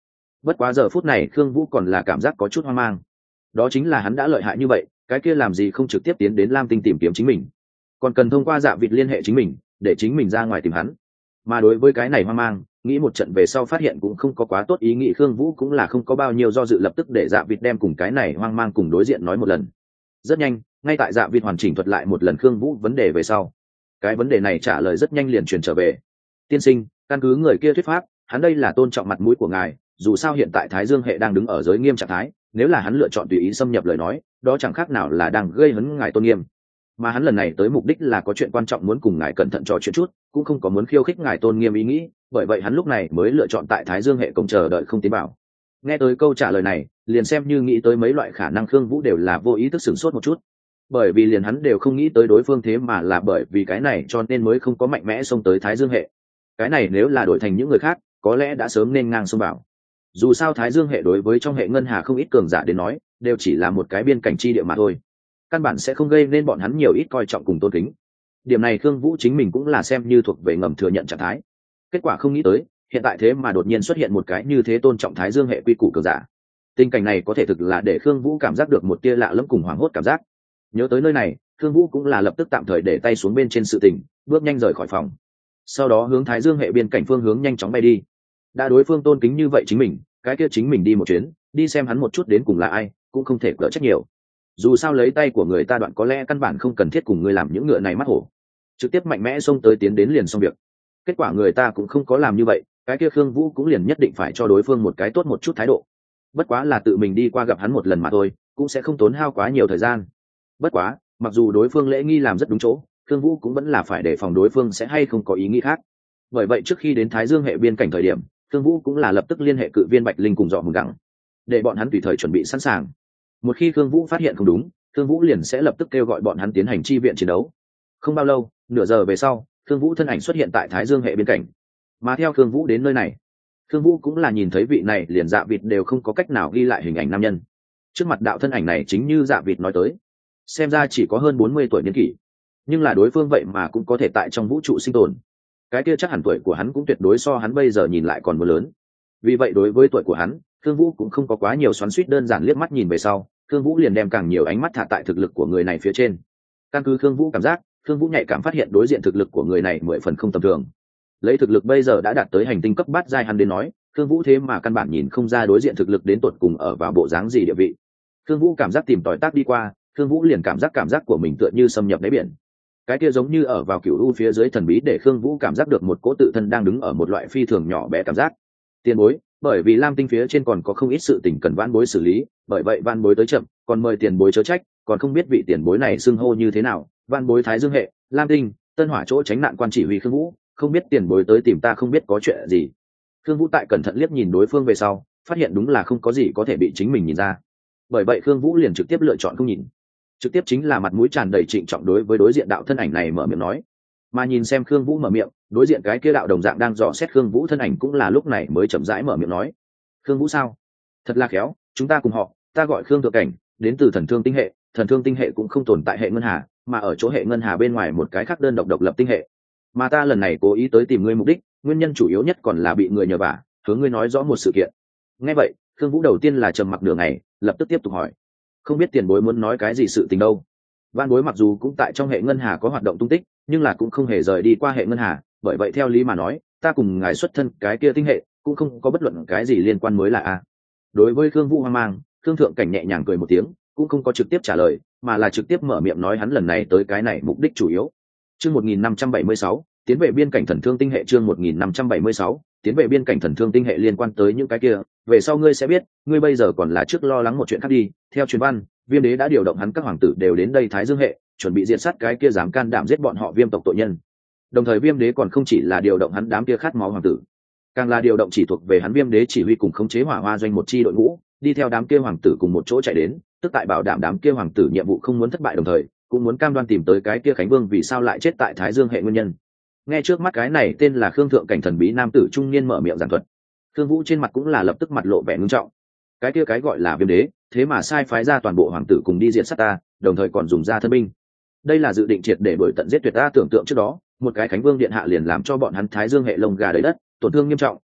Bất quá giờ phút này Khương Vũ còn là cảm giác có chút hoang mang. Đó chính là hắn đã lợi hại như vậy, cái kia làm gì không trực tiếp tiến đến Lam Tinh tìm kiếm chính mình, còn cần thông qua Dạ Vịt liên hệ chính mình để chính mình ra ngoài tìm hắn. Mà đối với cái này hoang mang, nghĩ một trận về sau phát hiện cũng không có quá tốt ý nghĩ, Khương Vũ cũng là không có bao nhiêu do dự, lập tức để Dạ Vịt đem cùng cái này hoang mang cùng đối diện nói một lần. Rất nhanh, ngay tại Dạ Vịt hoàn chỉnh thuật lại một lần Khương Vũ vấn đề về sau, cái vấn đề này trả lời rất nhanh liền truyền trở về. Tiên sinh, căn cứ người kia thuyết pháp, hắn đây là tôn trọng mặt mũi của ngài, dù sao hiện tại Thái Dương hệ đang đứng ở giới nghiêm trạng thái, nếu là hắn lựa chọn tùy ý xâm nhập lời nói, đó chẳng khác nào là đang gây hấn ngài tôn nghiêm. Mà hắn lần này tới mục đích là có chuyện quan trọng muốn cùng ngài cẩn thận trò chuyện chút, cũng không có muốn khiêu khích ngài tôn nghiêm ý nghĩ, bởi vậy hắn lúc này mới lựa chọn tại Thái Dương hệ cổng chờ đợi không tiến vào. Nghe tới câu trả lời này, liền xem như nghĩ tới mấy loại khả năng, Khương Vũ đều là vô ý thức sửng sốt một chút, bởi vì liền hắn đều không nghĩ tới đối phương thế mà là bởi vì cái này cho nên mới không có mạnh mẽ xông tới Thái Dương hệ. Cái này nếu là đổi thành những người khác, có lẽ đã sớm nên ngang xông vào. Dù sao Thái Dương hệ đối với trong hệ ngân hà không ít cường giả đến nói, đều chỉ là một cái biên cảnh chi địa mà thôi, căn bản sẽ không gây nên bọn hắn nhiều ít coi trọng cùng tôn kính. Điểm này Khương Vũ chính mình cũng là xem như thuộc về ngầm thừa nhận trạng thái. Kết quả không nghĩ tới, hiện tại thế mà đột nhiên xuất hiện một cái như thế tôn trọng Thái Dương hệ quy củ cường giả. Tình cảnh này có thể thực là để Khương Vũ cảm giác được một tia lạ lẫm cùng hoảng hốt cảm giác. Nhớ tới nơi này, Khương Vũ cũng là lập tức tạm thời để tay xuống bên trên sự tình, bước nhanh rời khỏi phòng. Sau đó hướng Thái Dương hệ biên cảnh phương hướng nhanh chóng bay đi. Đã đối phương tôn kính như vậy chính mình, cái kia chính mình đi một chuyến, đi xem hắn một chút đến cùng là ai, cũng không thể cỡ trách nhiều. Dù sao lấy tay của người ta đoạn có lẽ căn bản không cần thiết cùng người làm những ngựa này mắt hổ, trực tiếp mạnh mẽ xông tới tiến đến liền xong việc. Kết quả người ta cũng không có làm như vậy, cái kia Khương Vũ cũng liền nhất định phải cho đối phương một cái tốt một chút thái độ. Bất quá là tự mình đi qua gặp hắn một lần mà thôi, cũng sẽ không tốn hao quá nhiều thời gian. Bất quá, mặc dù đối phương lễ nghi làm rất đúng chỗ, Khương Vũ cũng vẫn là phải đề phòng đối phương sẽ hay không có ý nghĩ khác. Bởi vậy trước khi đến Thái Dương hệ biên cảnh thời điểm, Khương Vũ cũng là lập tức liên hệ cự viên Bạch Linh cùng Dọ Mừng Gẳng, để bọn hắn tùy thời chuẩn bị sẵn sàng. Một khi Khương Vũ phát hiện không đúng, Khương Vũ liền sẽ lập tức kêu gọi bọn hắn tiến hành chi viện chiến đấu. Không bao lâu, nửa giờ về sau, Khương Vũ thân ảnh xuất hiện tại Thái Dương hệ biên cảnh. Mà theo Khương Vũ đến nơi này, Khương Vũ cũng là nhìn thấy vị này liền Dạ Vịt đều không có cách nào ghi lại hình ảnh nam nhân. Trước mặt đạo thân ảnh này chính như Dạ Vịt nói tới, xem ra chỉ có hơn 40 tuổi niên kỷ, nhưng là đối phương vậy mà cũng có thể tại trong vũ trụ sinh tồn. Cái kia chắc hẳn tuổi của hắn cũng tuyệt đối so hắn bây giờ nhìn lại còn muốn lớn. Vì vậy đối với tuổi của hắn, Khương Vũ cũng không có quá nhiều xoắn xuýt, đơn giản liếc mắt nhìn về sau, Khương Vũ liền đem càng nhiều ánh mắt thả tại thực lực của người này phía trên. Căn cứ Khương Vũ cảm giác, Khương Vũ nhạy cảm phát hiện đối diện thực lực của người này 10 phần không tầm thường. Lấy thực lực bây giờ đã đạt tới hành tinh cấp bát giai hắn đến nói, Khương Vũ thế mà căn bản nhìn không ra đối diện thực lực đến tột cùng ở vào bộ dáng gì địa vị. Khương Vũ cảm giác tìm tòi tác đi qua, Khương Vũ liền cảm giác của mình tựa như xâm nhập đáy biển. Cái kia giống như ở vào cửu u phía dưới thần bí, để Khương Vũ cảm giác được một cỗ tự thân đang đứng ở một loại phi thường nhỏ bé cảm giác. Tiền bối, bởi vì Lam Tinh phía trên còn có không ít sự tình cần Vãn Bối xử lý, bởi vậy Vãn Bối tới chậm, còn mời tiền bối chớ trách, còn không biết vị tiền bối này xưng hô như thế nào. Vãn Bối Thái Dương hệ, Lam Tinh, Tân Hỏa chỗ tránh nạn quan chỉ huy Khương Vũ, không biết tiền bối tới tìm ta không biết có chuyện gì. Khương Vũ tại cẩn thận liếc nhìn đối phương về sau, phát hiện đúng là không có gì có thể bị chính mình nhìn ra. Bởi vậy Khương Vũ liền trực tiếp lựa chọn không nhìn, trực tiếp chính là mặt mũi tràn đầy trịnh trọng đối với đối diện đạo thân ảnh này mở miệng nói. Mà nhìn xem Khương Vũ mở miệng, đối diện cái kia đạo đồng dạng đang dò xét Khương Vũ thân ảnh cũng là lúc này mới chậm rãi mở miệng nói. Khương Vũ sao? Thật là khéo, chúng ta cùng họ, ta gọi Khương Thượng Cảnh, đến từ Thần Thương tinh hệ. Thần Thương tinh hệ cũng không tồn tại hệ ngân hà, mà ở chỗ hệ ngân hà bên ngoài một cái khác đơn độc độc lập tinh hệ. Mà ta lần này cố ý tới tìm ngươi mục đích, nguyên nhân chủ yếu nhất còn là bị người nhờ vả, hướng ngươi nói rõ một sự kiện. Nghe vậy, Khương Vũ đầu tiên là trầm mặc nửa ngày, lập tức tiếp tục hỏi. Không biết tiền bối muốn nói cái gì sự tình đâu? Vãn Bối mặc dù cũng tại trong hệ ngân hà có hoạt động tung tích, nhưng là cũng không hề rời đi qua hệ ngân hà, bởi vậy theo lý mà nói, ta cùng ngài xuất thân cái kia tinh hệ cũng không có bất luận cái gì liên quan mới là a. Đối với Khương Vũ hoang mang, Khương Thượng Cảnh nhẹ nhàng cười một tiếng, cũng không có trực tiếp trả lời, mà là trực tiếp mở miệng nói hắn lần này tới cái này mục đích chủ yếu. Chương 1576, tiến về biên cảnh Thần Thương tinh hệ. Chương 1576, tiến về biên cảnh Thần Thương tinh hệ liên quan tới những cái kia, về sau ngươi sẽ biết, ngươi bây giờ còn là trước lo lắng một chuyện khác đi. Theo truyền văn, Viêm Đế đã điều động hắn các hoàng tử đều đến đây Thái Dương hệ, chuẩn bị diệt sát cái kia dám can đảm giết bọn họ Viêm tộc tội nhân. Đồng thời Viêm Đế còn không chỉ là điều động hắn đám kia khát máu hoàng tử, càng là điều động chỉ thuộc về hắn Viêm Đế chỉ huy cùng khống chế Hỏa Hoa doanh một chi đội ngũ, đi theo đám kia hoàng tử cùng một chỗ chạy đến, tức tại bảo đảm đám kia hoàng tử nhiệm vụ không muốn thất bại, đồng thời cũng muốn cam đoan tìm tới cái kia Khánh Vương vì sao lại chết tại Thái Dương hệ nguyên nhân. Nghe trước mắt cái này tên là Khương Thượng Cảnh thần bí nam tử trung niên mở miệng giảng thuật, Khương Vũ trên mặt cũng là lập tức mặt lộ vẻ ngưng trọng. Cái kia cái gọi là Viêm Đế, thế mà sai phái ra toàn bộ hoàng tử cùng đi diệt sát ta, đồng thời còn dùng ra thân binh. Đây là dự định triệt để đuổi tận giết tuyệt ta. Tưởng tượng trước đó, một cái Khánh Vương điện hạ liền làm cho bọn hắn Thái Dương hệ lông gà đầy đất, tổn thương nghiêm trọng,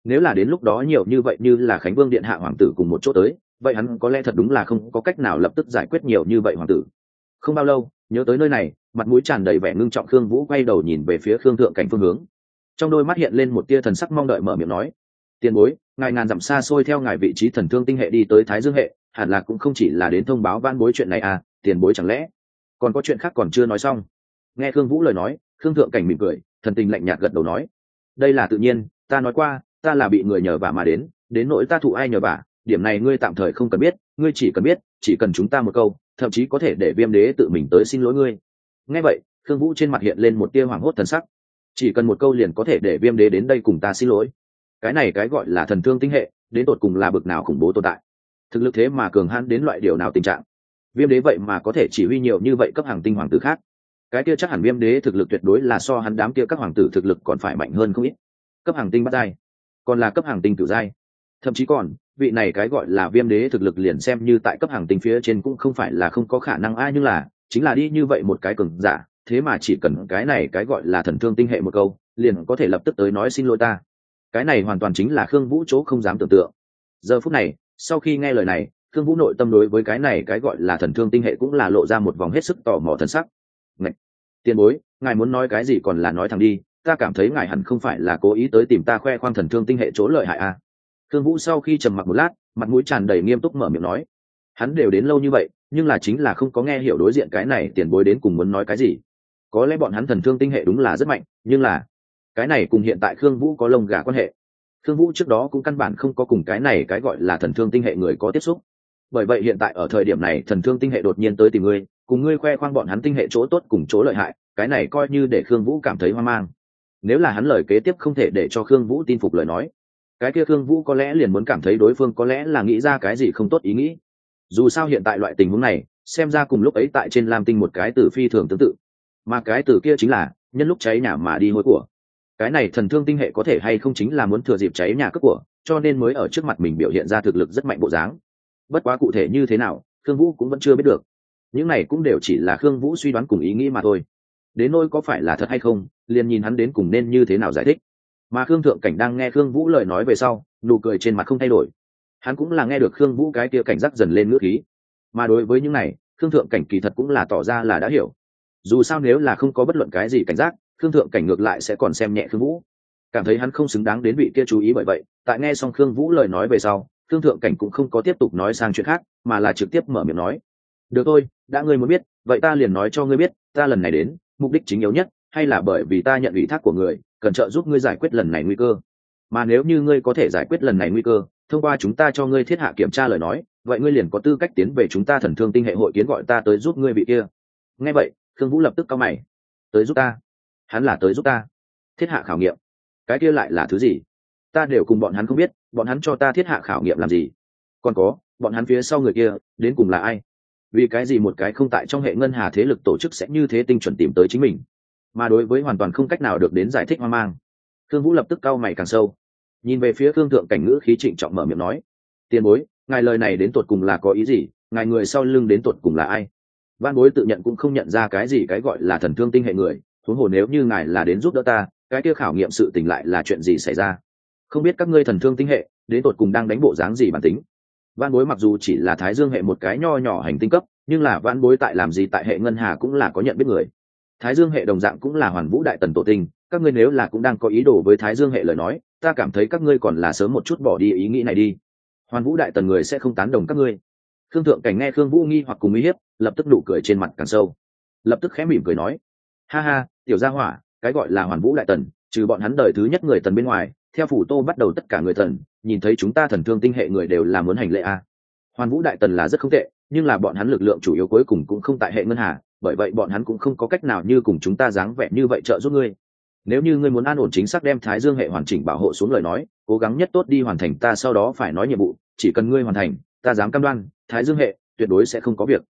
nếu là đến lúc đó nhiều như vậy như là Khánh Vương điện hạ hoàng tử cùng một chỗ tới, vậy hắn có lẽ thật đúng là không có cách nào lập tức giải quyết nhiều như vậy hoàng tử. Không bao lâu, nhớ tới nơi này, mặt mũi tràn đầy vẻ ngưng trọng Khương Vũ quay đầu nhìn về phía Khương Thượng Cảnh phương hướng, trong đôi mắt hiện lên một tia thần sắc mong đợi, mở miệng nói: tiền bối, ngài ngàn dặm xa xôi theo ngài vị trí thần thương tinh hệ đi tới Thái Dương hệ, hẳn là cũng không chỉ là đến thông báo van bối chuyện này à, tiền bối chẳng lẽ còn có chuyện khác còn chưa nói xong? Nghe Khương Vũ lời nói, Khương Thượng Cảnh mỉm cười, thần tình lạnh nhạt gật đầu nói: đây là tự nhiên, ta nói qua, ta là bị người nhờ vả mà đến nỗi ta thụ ai nhờ vả, điểm này ngươi tạm thời không cần biết, ngươi chỉ cần biết, chỉ cần chúng ta một câu, thậm chí có thể để Viêm Đế tự mình tới xin lỗi ngươi. Nghe vậy, Khương Vũ trên mặt hiện lên một tia hoảng hốt thần sắc. Chỉ cần một câu liền có thể để Viêm Đế đến đây cùng ta xin lỗi? Cái này cái gọi là thần thương tinh hệ, đến tột cùng là bực nào khủng bố tồn tại? Thực lực thế mà cường hãn đến loại điều nào tình trạng? Viêm Đế vậy mà có thể chỉ huy nhiều như vậy cấp hàng tinh hoàng tử khác. Cái kia chắc hẳn Viêm Đế thực lực tuyệt đối là so hắn đám kia các hoàng tử thực lực còn phải mạnh hơn không ít. Cấp hàng tinh bát giai, còn là cấp hàng tinh cửu giai, thậm chí còn vị này cái gọi là Viêm Đế thực lực liền xem như tại cấp hàng tinh phía trên cũng không phải là không có khả năng ai, nhưng là chính là đi như vậy một cái cường giả, thế mà chỉ cần cái này cái gọi là thần thương tinh hệ một câu, liền có thể lập tức tới nói xin lỗi ta. Cái này hoàn toàn chính là Khương Vũ chỗ không dám tưởng tượng. Giờ phút này, sau khi nghe lời này, Khương Vũ nội tâm đối với cái này cái gọi là thần thương tinh hệ cũng là lộ ra một vòng hết sức tò mò thần sắc. Ngạch, tiền bối, ngài muốn nói cái gì còn là nói thẳng đi, ta cảm thấy ngài hẳn không phải là cố ý tới tìm ta khoe khoang thần thương tinh hệ chỗ lợi hại à? Khương Vũ sau khi trầm mặc một lát, mặt mũi tràn đầy nghiêm túc mở miệng nói: hắn đều đến lâu như vậy, nhưng là chính là không có nghe hiểu đối diện cái này tiền bối đến cùng muốn nói cái gì. Có lẽ bọn hắn thần thương tinh hệ đúng là rất mạnh, nhưng là cái này cùng hiện tại Khương Vũ có lông gà quan hệ. Khương Vũ trước đó cũng căn bản không có cùng cái này cái gọi là thần thương tinh hệ người có tiếp xúc. Bởi vậy hiện tại ở thời điểm này thần thương tinh hệ đột nhiên tới tìm ngươi, cùng ngươi khoe khoang bọn hắn tinh hệ chỗ tốt cùng chỗ lợi hại, cái này coi như để Khương Vũ cảm thấy hoang mang. Nếu là hắn lời kế tiếp không thể để cho Khương Vũ tin phục lời nói, cái kia Khương Vũ có lẽ liền muốn cảm thấy đối phương có lẽ là nghĩ ra cái gì không tốt ý nghĩ. Dù sao hiện tại loại tình huống này, xem ra cùng lúc ấy tại trên Lam Tinh một cái từ phi thường tương tự, mà cái từ kia chính là nhân lúc cháy nhà mà đi hôi của. Cái này thần thương tinh hệ có thể hay không chính là muốn thừa dịp cháy nhà cướp của, cho nên mới ở trước mặt mình biểu hiện ra thực lực rất mạnh bộ dáng. Bất quá cụ thể như thế nào, Khương Vũ cũng vẫn chưa biết được. Những này cũng đều chỉ là Khương Vũ suy đoán cùng ý nghĩ mà thôi. Đến nỗi có phải là thật hay không, liền nhìn hắn đến cùng nên như thế nào giải thích. Mà Khương Thượng Cảnh đang nghe Khương Vũ lời nói về sau, nụ cười trên mặt không thay đổi. Hắn cũng là nghe được Khương Vũ cái kia cảnh giác dần lên ngữ khí. Mà đối với những này, Khương Thượng Cảnh kỳ thật cũng là tỏ ra là đã hiểu. Dù sao nếu là không có bất luận cái gì cảnh giác, Khương Thượng Cảnh ngược lại sẽ còn xem nhẹ Khương Vũ, cảm thấy hắn không xứng đáng đến vị kia chú ý. Bởi vậy tại nghe xong Khương Vũ lời nói về sau, Khương Thượng Cảnh cũng không có tiếp tục nói sang chuyện khác, mà là trực tiếp mở miệng nói: được thôi, đã ngươi muốn biết, vậy ta liền nói cho ngươi biết, ta lần này đến mục đích chính yếu nhất hay là bởi vì ta nhận ủy thác của người, cần trợ giúp ngươi giải quyết lần này nguy cơ. Mà nếu như ngươi có thể giải quyết lần này nguy cơ, thông qua chúng ta cho ngươi thiết hạ kiểm tra lời nói, vậy ngươi liền có tư cách tiến về chúng ta thần thương tinh hệ hội kiến gọi ta tới giúp ngươi vị kia. Nghe vậy, Khương Vũ lập tức cau mày: tới giúp ta? Hắn là tới giúp ta thiết hạ khảo nghiệm? Cái kia lại là thứ gì? Ta đều cùng bọn hắn không biết, bọn hắn cho ta thiết hạ khảo nghiệm làm gì? Còn có, bọn hắn phía sau người kia đến cùng là ai? Vì cái gì một cái không tại trong hệ ngân hà thế lực tổ chức sẽ như thế tinh chuẩn tìm tới chính mình? Mà đối với hoàn toàn không cách nào được đến giải thích hoang mang, Khương Vũ lập tức cau mày càng sâu, nhìn về phía Khương Thượng Cảnh, ngữ khí trịnh trọng mở miệng nói: tiền bối, ngài lời này đến tột cùng là có ý gì? Ngài người sau lưng đến tột cùng là ai? Van bối tự nhận cũng không nhận ra cái gì cái gọi là thần thương tinh hệ người, huống hồ nếu như ngài là đến giúp đỡ ta, cái kia khảo nghiệm sự tình lại là chuyện gì xảy ra? Không biết các ngươi thần thương tinh hệ đến tột cùng đang đánh bộ dáng gì bản tính? Van bối mặc dù chỉ là Thái Dương hệ một cái nho nhỏ hành tinh cấp, nhưng là van bối tại làm gì tại hệ ngân hà cũng là có nhận biết người. Thái Dương hệ đồng dạng cũng là Hoàn Vũ đại tần tổ tinh, các ngươi nếu là cũng đang có ý đồ với Thái Dương hệ lời nói, ta cảm thấy các ngươi còn là sớm một chút bỏ đi ý nghĩ này đi. Hoàn Vũ đại tần người sẽ không tán đồng các ngươi. Khương Thượng Cảnh nghe Khương Vũ nghi hoặc cùng uy hiếp, lập tức nụ cười trên mặt càng sâu, lập tức khẽ mỉm cười nói: ha ha, tiểu gia hỏa, cái gọi là Hoàn Vũ đại tần, trừ bọn hắn đời thứ nhất người tần bên ngoài, theo phủ tô bắt đầu tất cả người tần nhìn thấy chúng ta thần thương tinh hệ người đều là muốn hành lễ a. Hoàn Vũ đại tần là rất không tệ, nhưng là bọn hắn lực lượng chủ yếu cuối cùng cũng không tại hệ ngân hà, bởi vậy bọn hắn cũng không có cách nào như cùng chúng ta dáng vẻ như vậy trợ giúp ngươi. Nếu như ngươi muốn an ổn chính xác đem Thái Dương hệ hoàn chỉnh bảo hộ xuống lời nói, cố gắng nhất tốt đi hoàn thành ta sau đó phải nói nhiệm vụ, chỉ cần ngươi hoàn thành, ta dám cam đoan Thái Dương hệ tuyệt đối sẽ không có việc.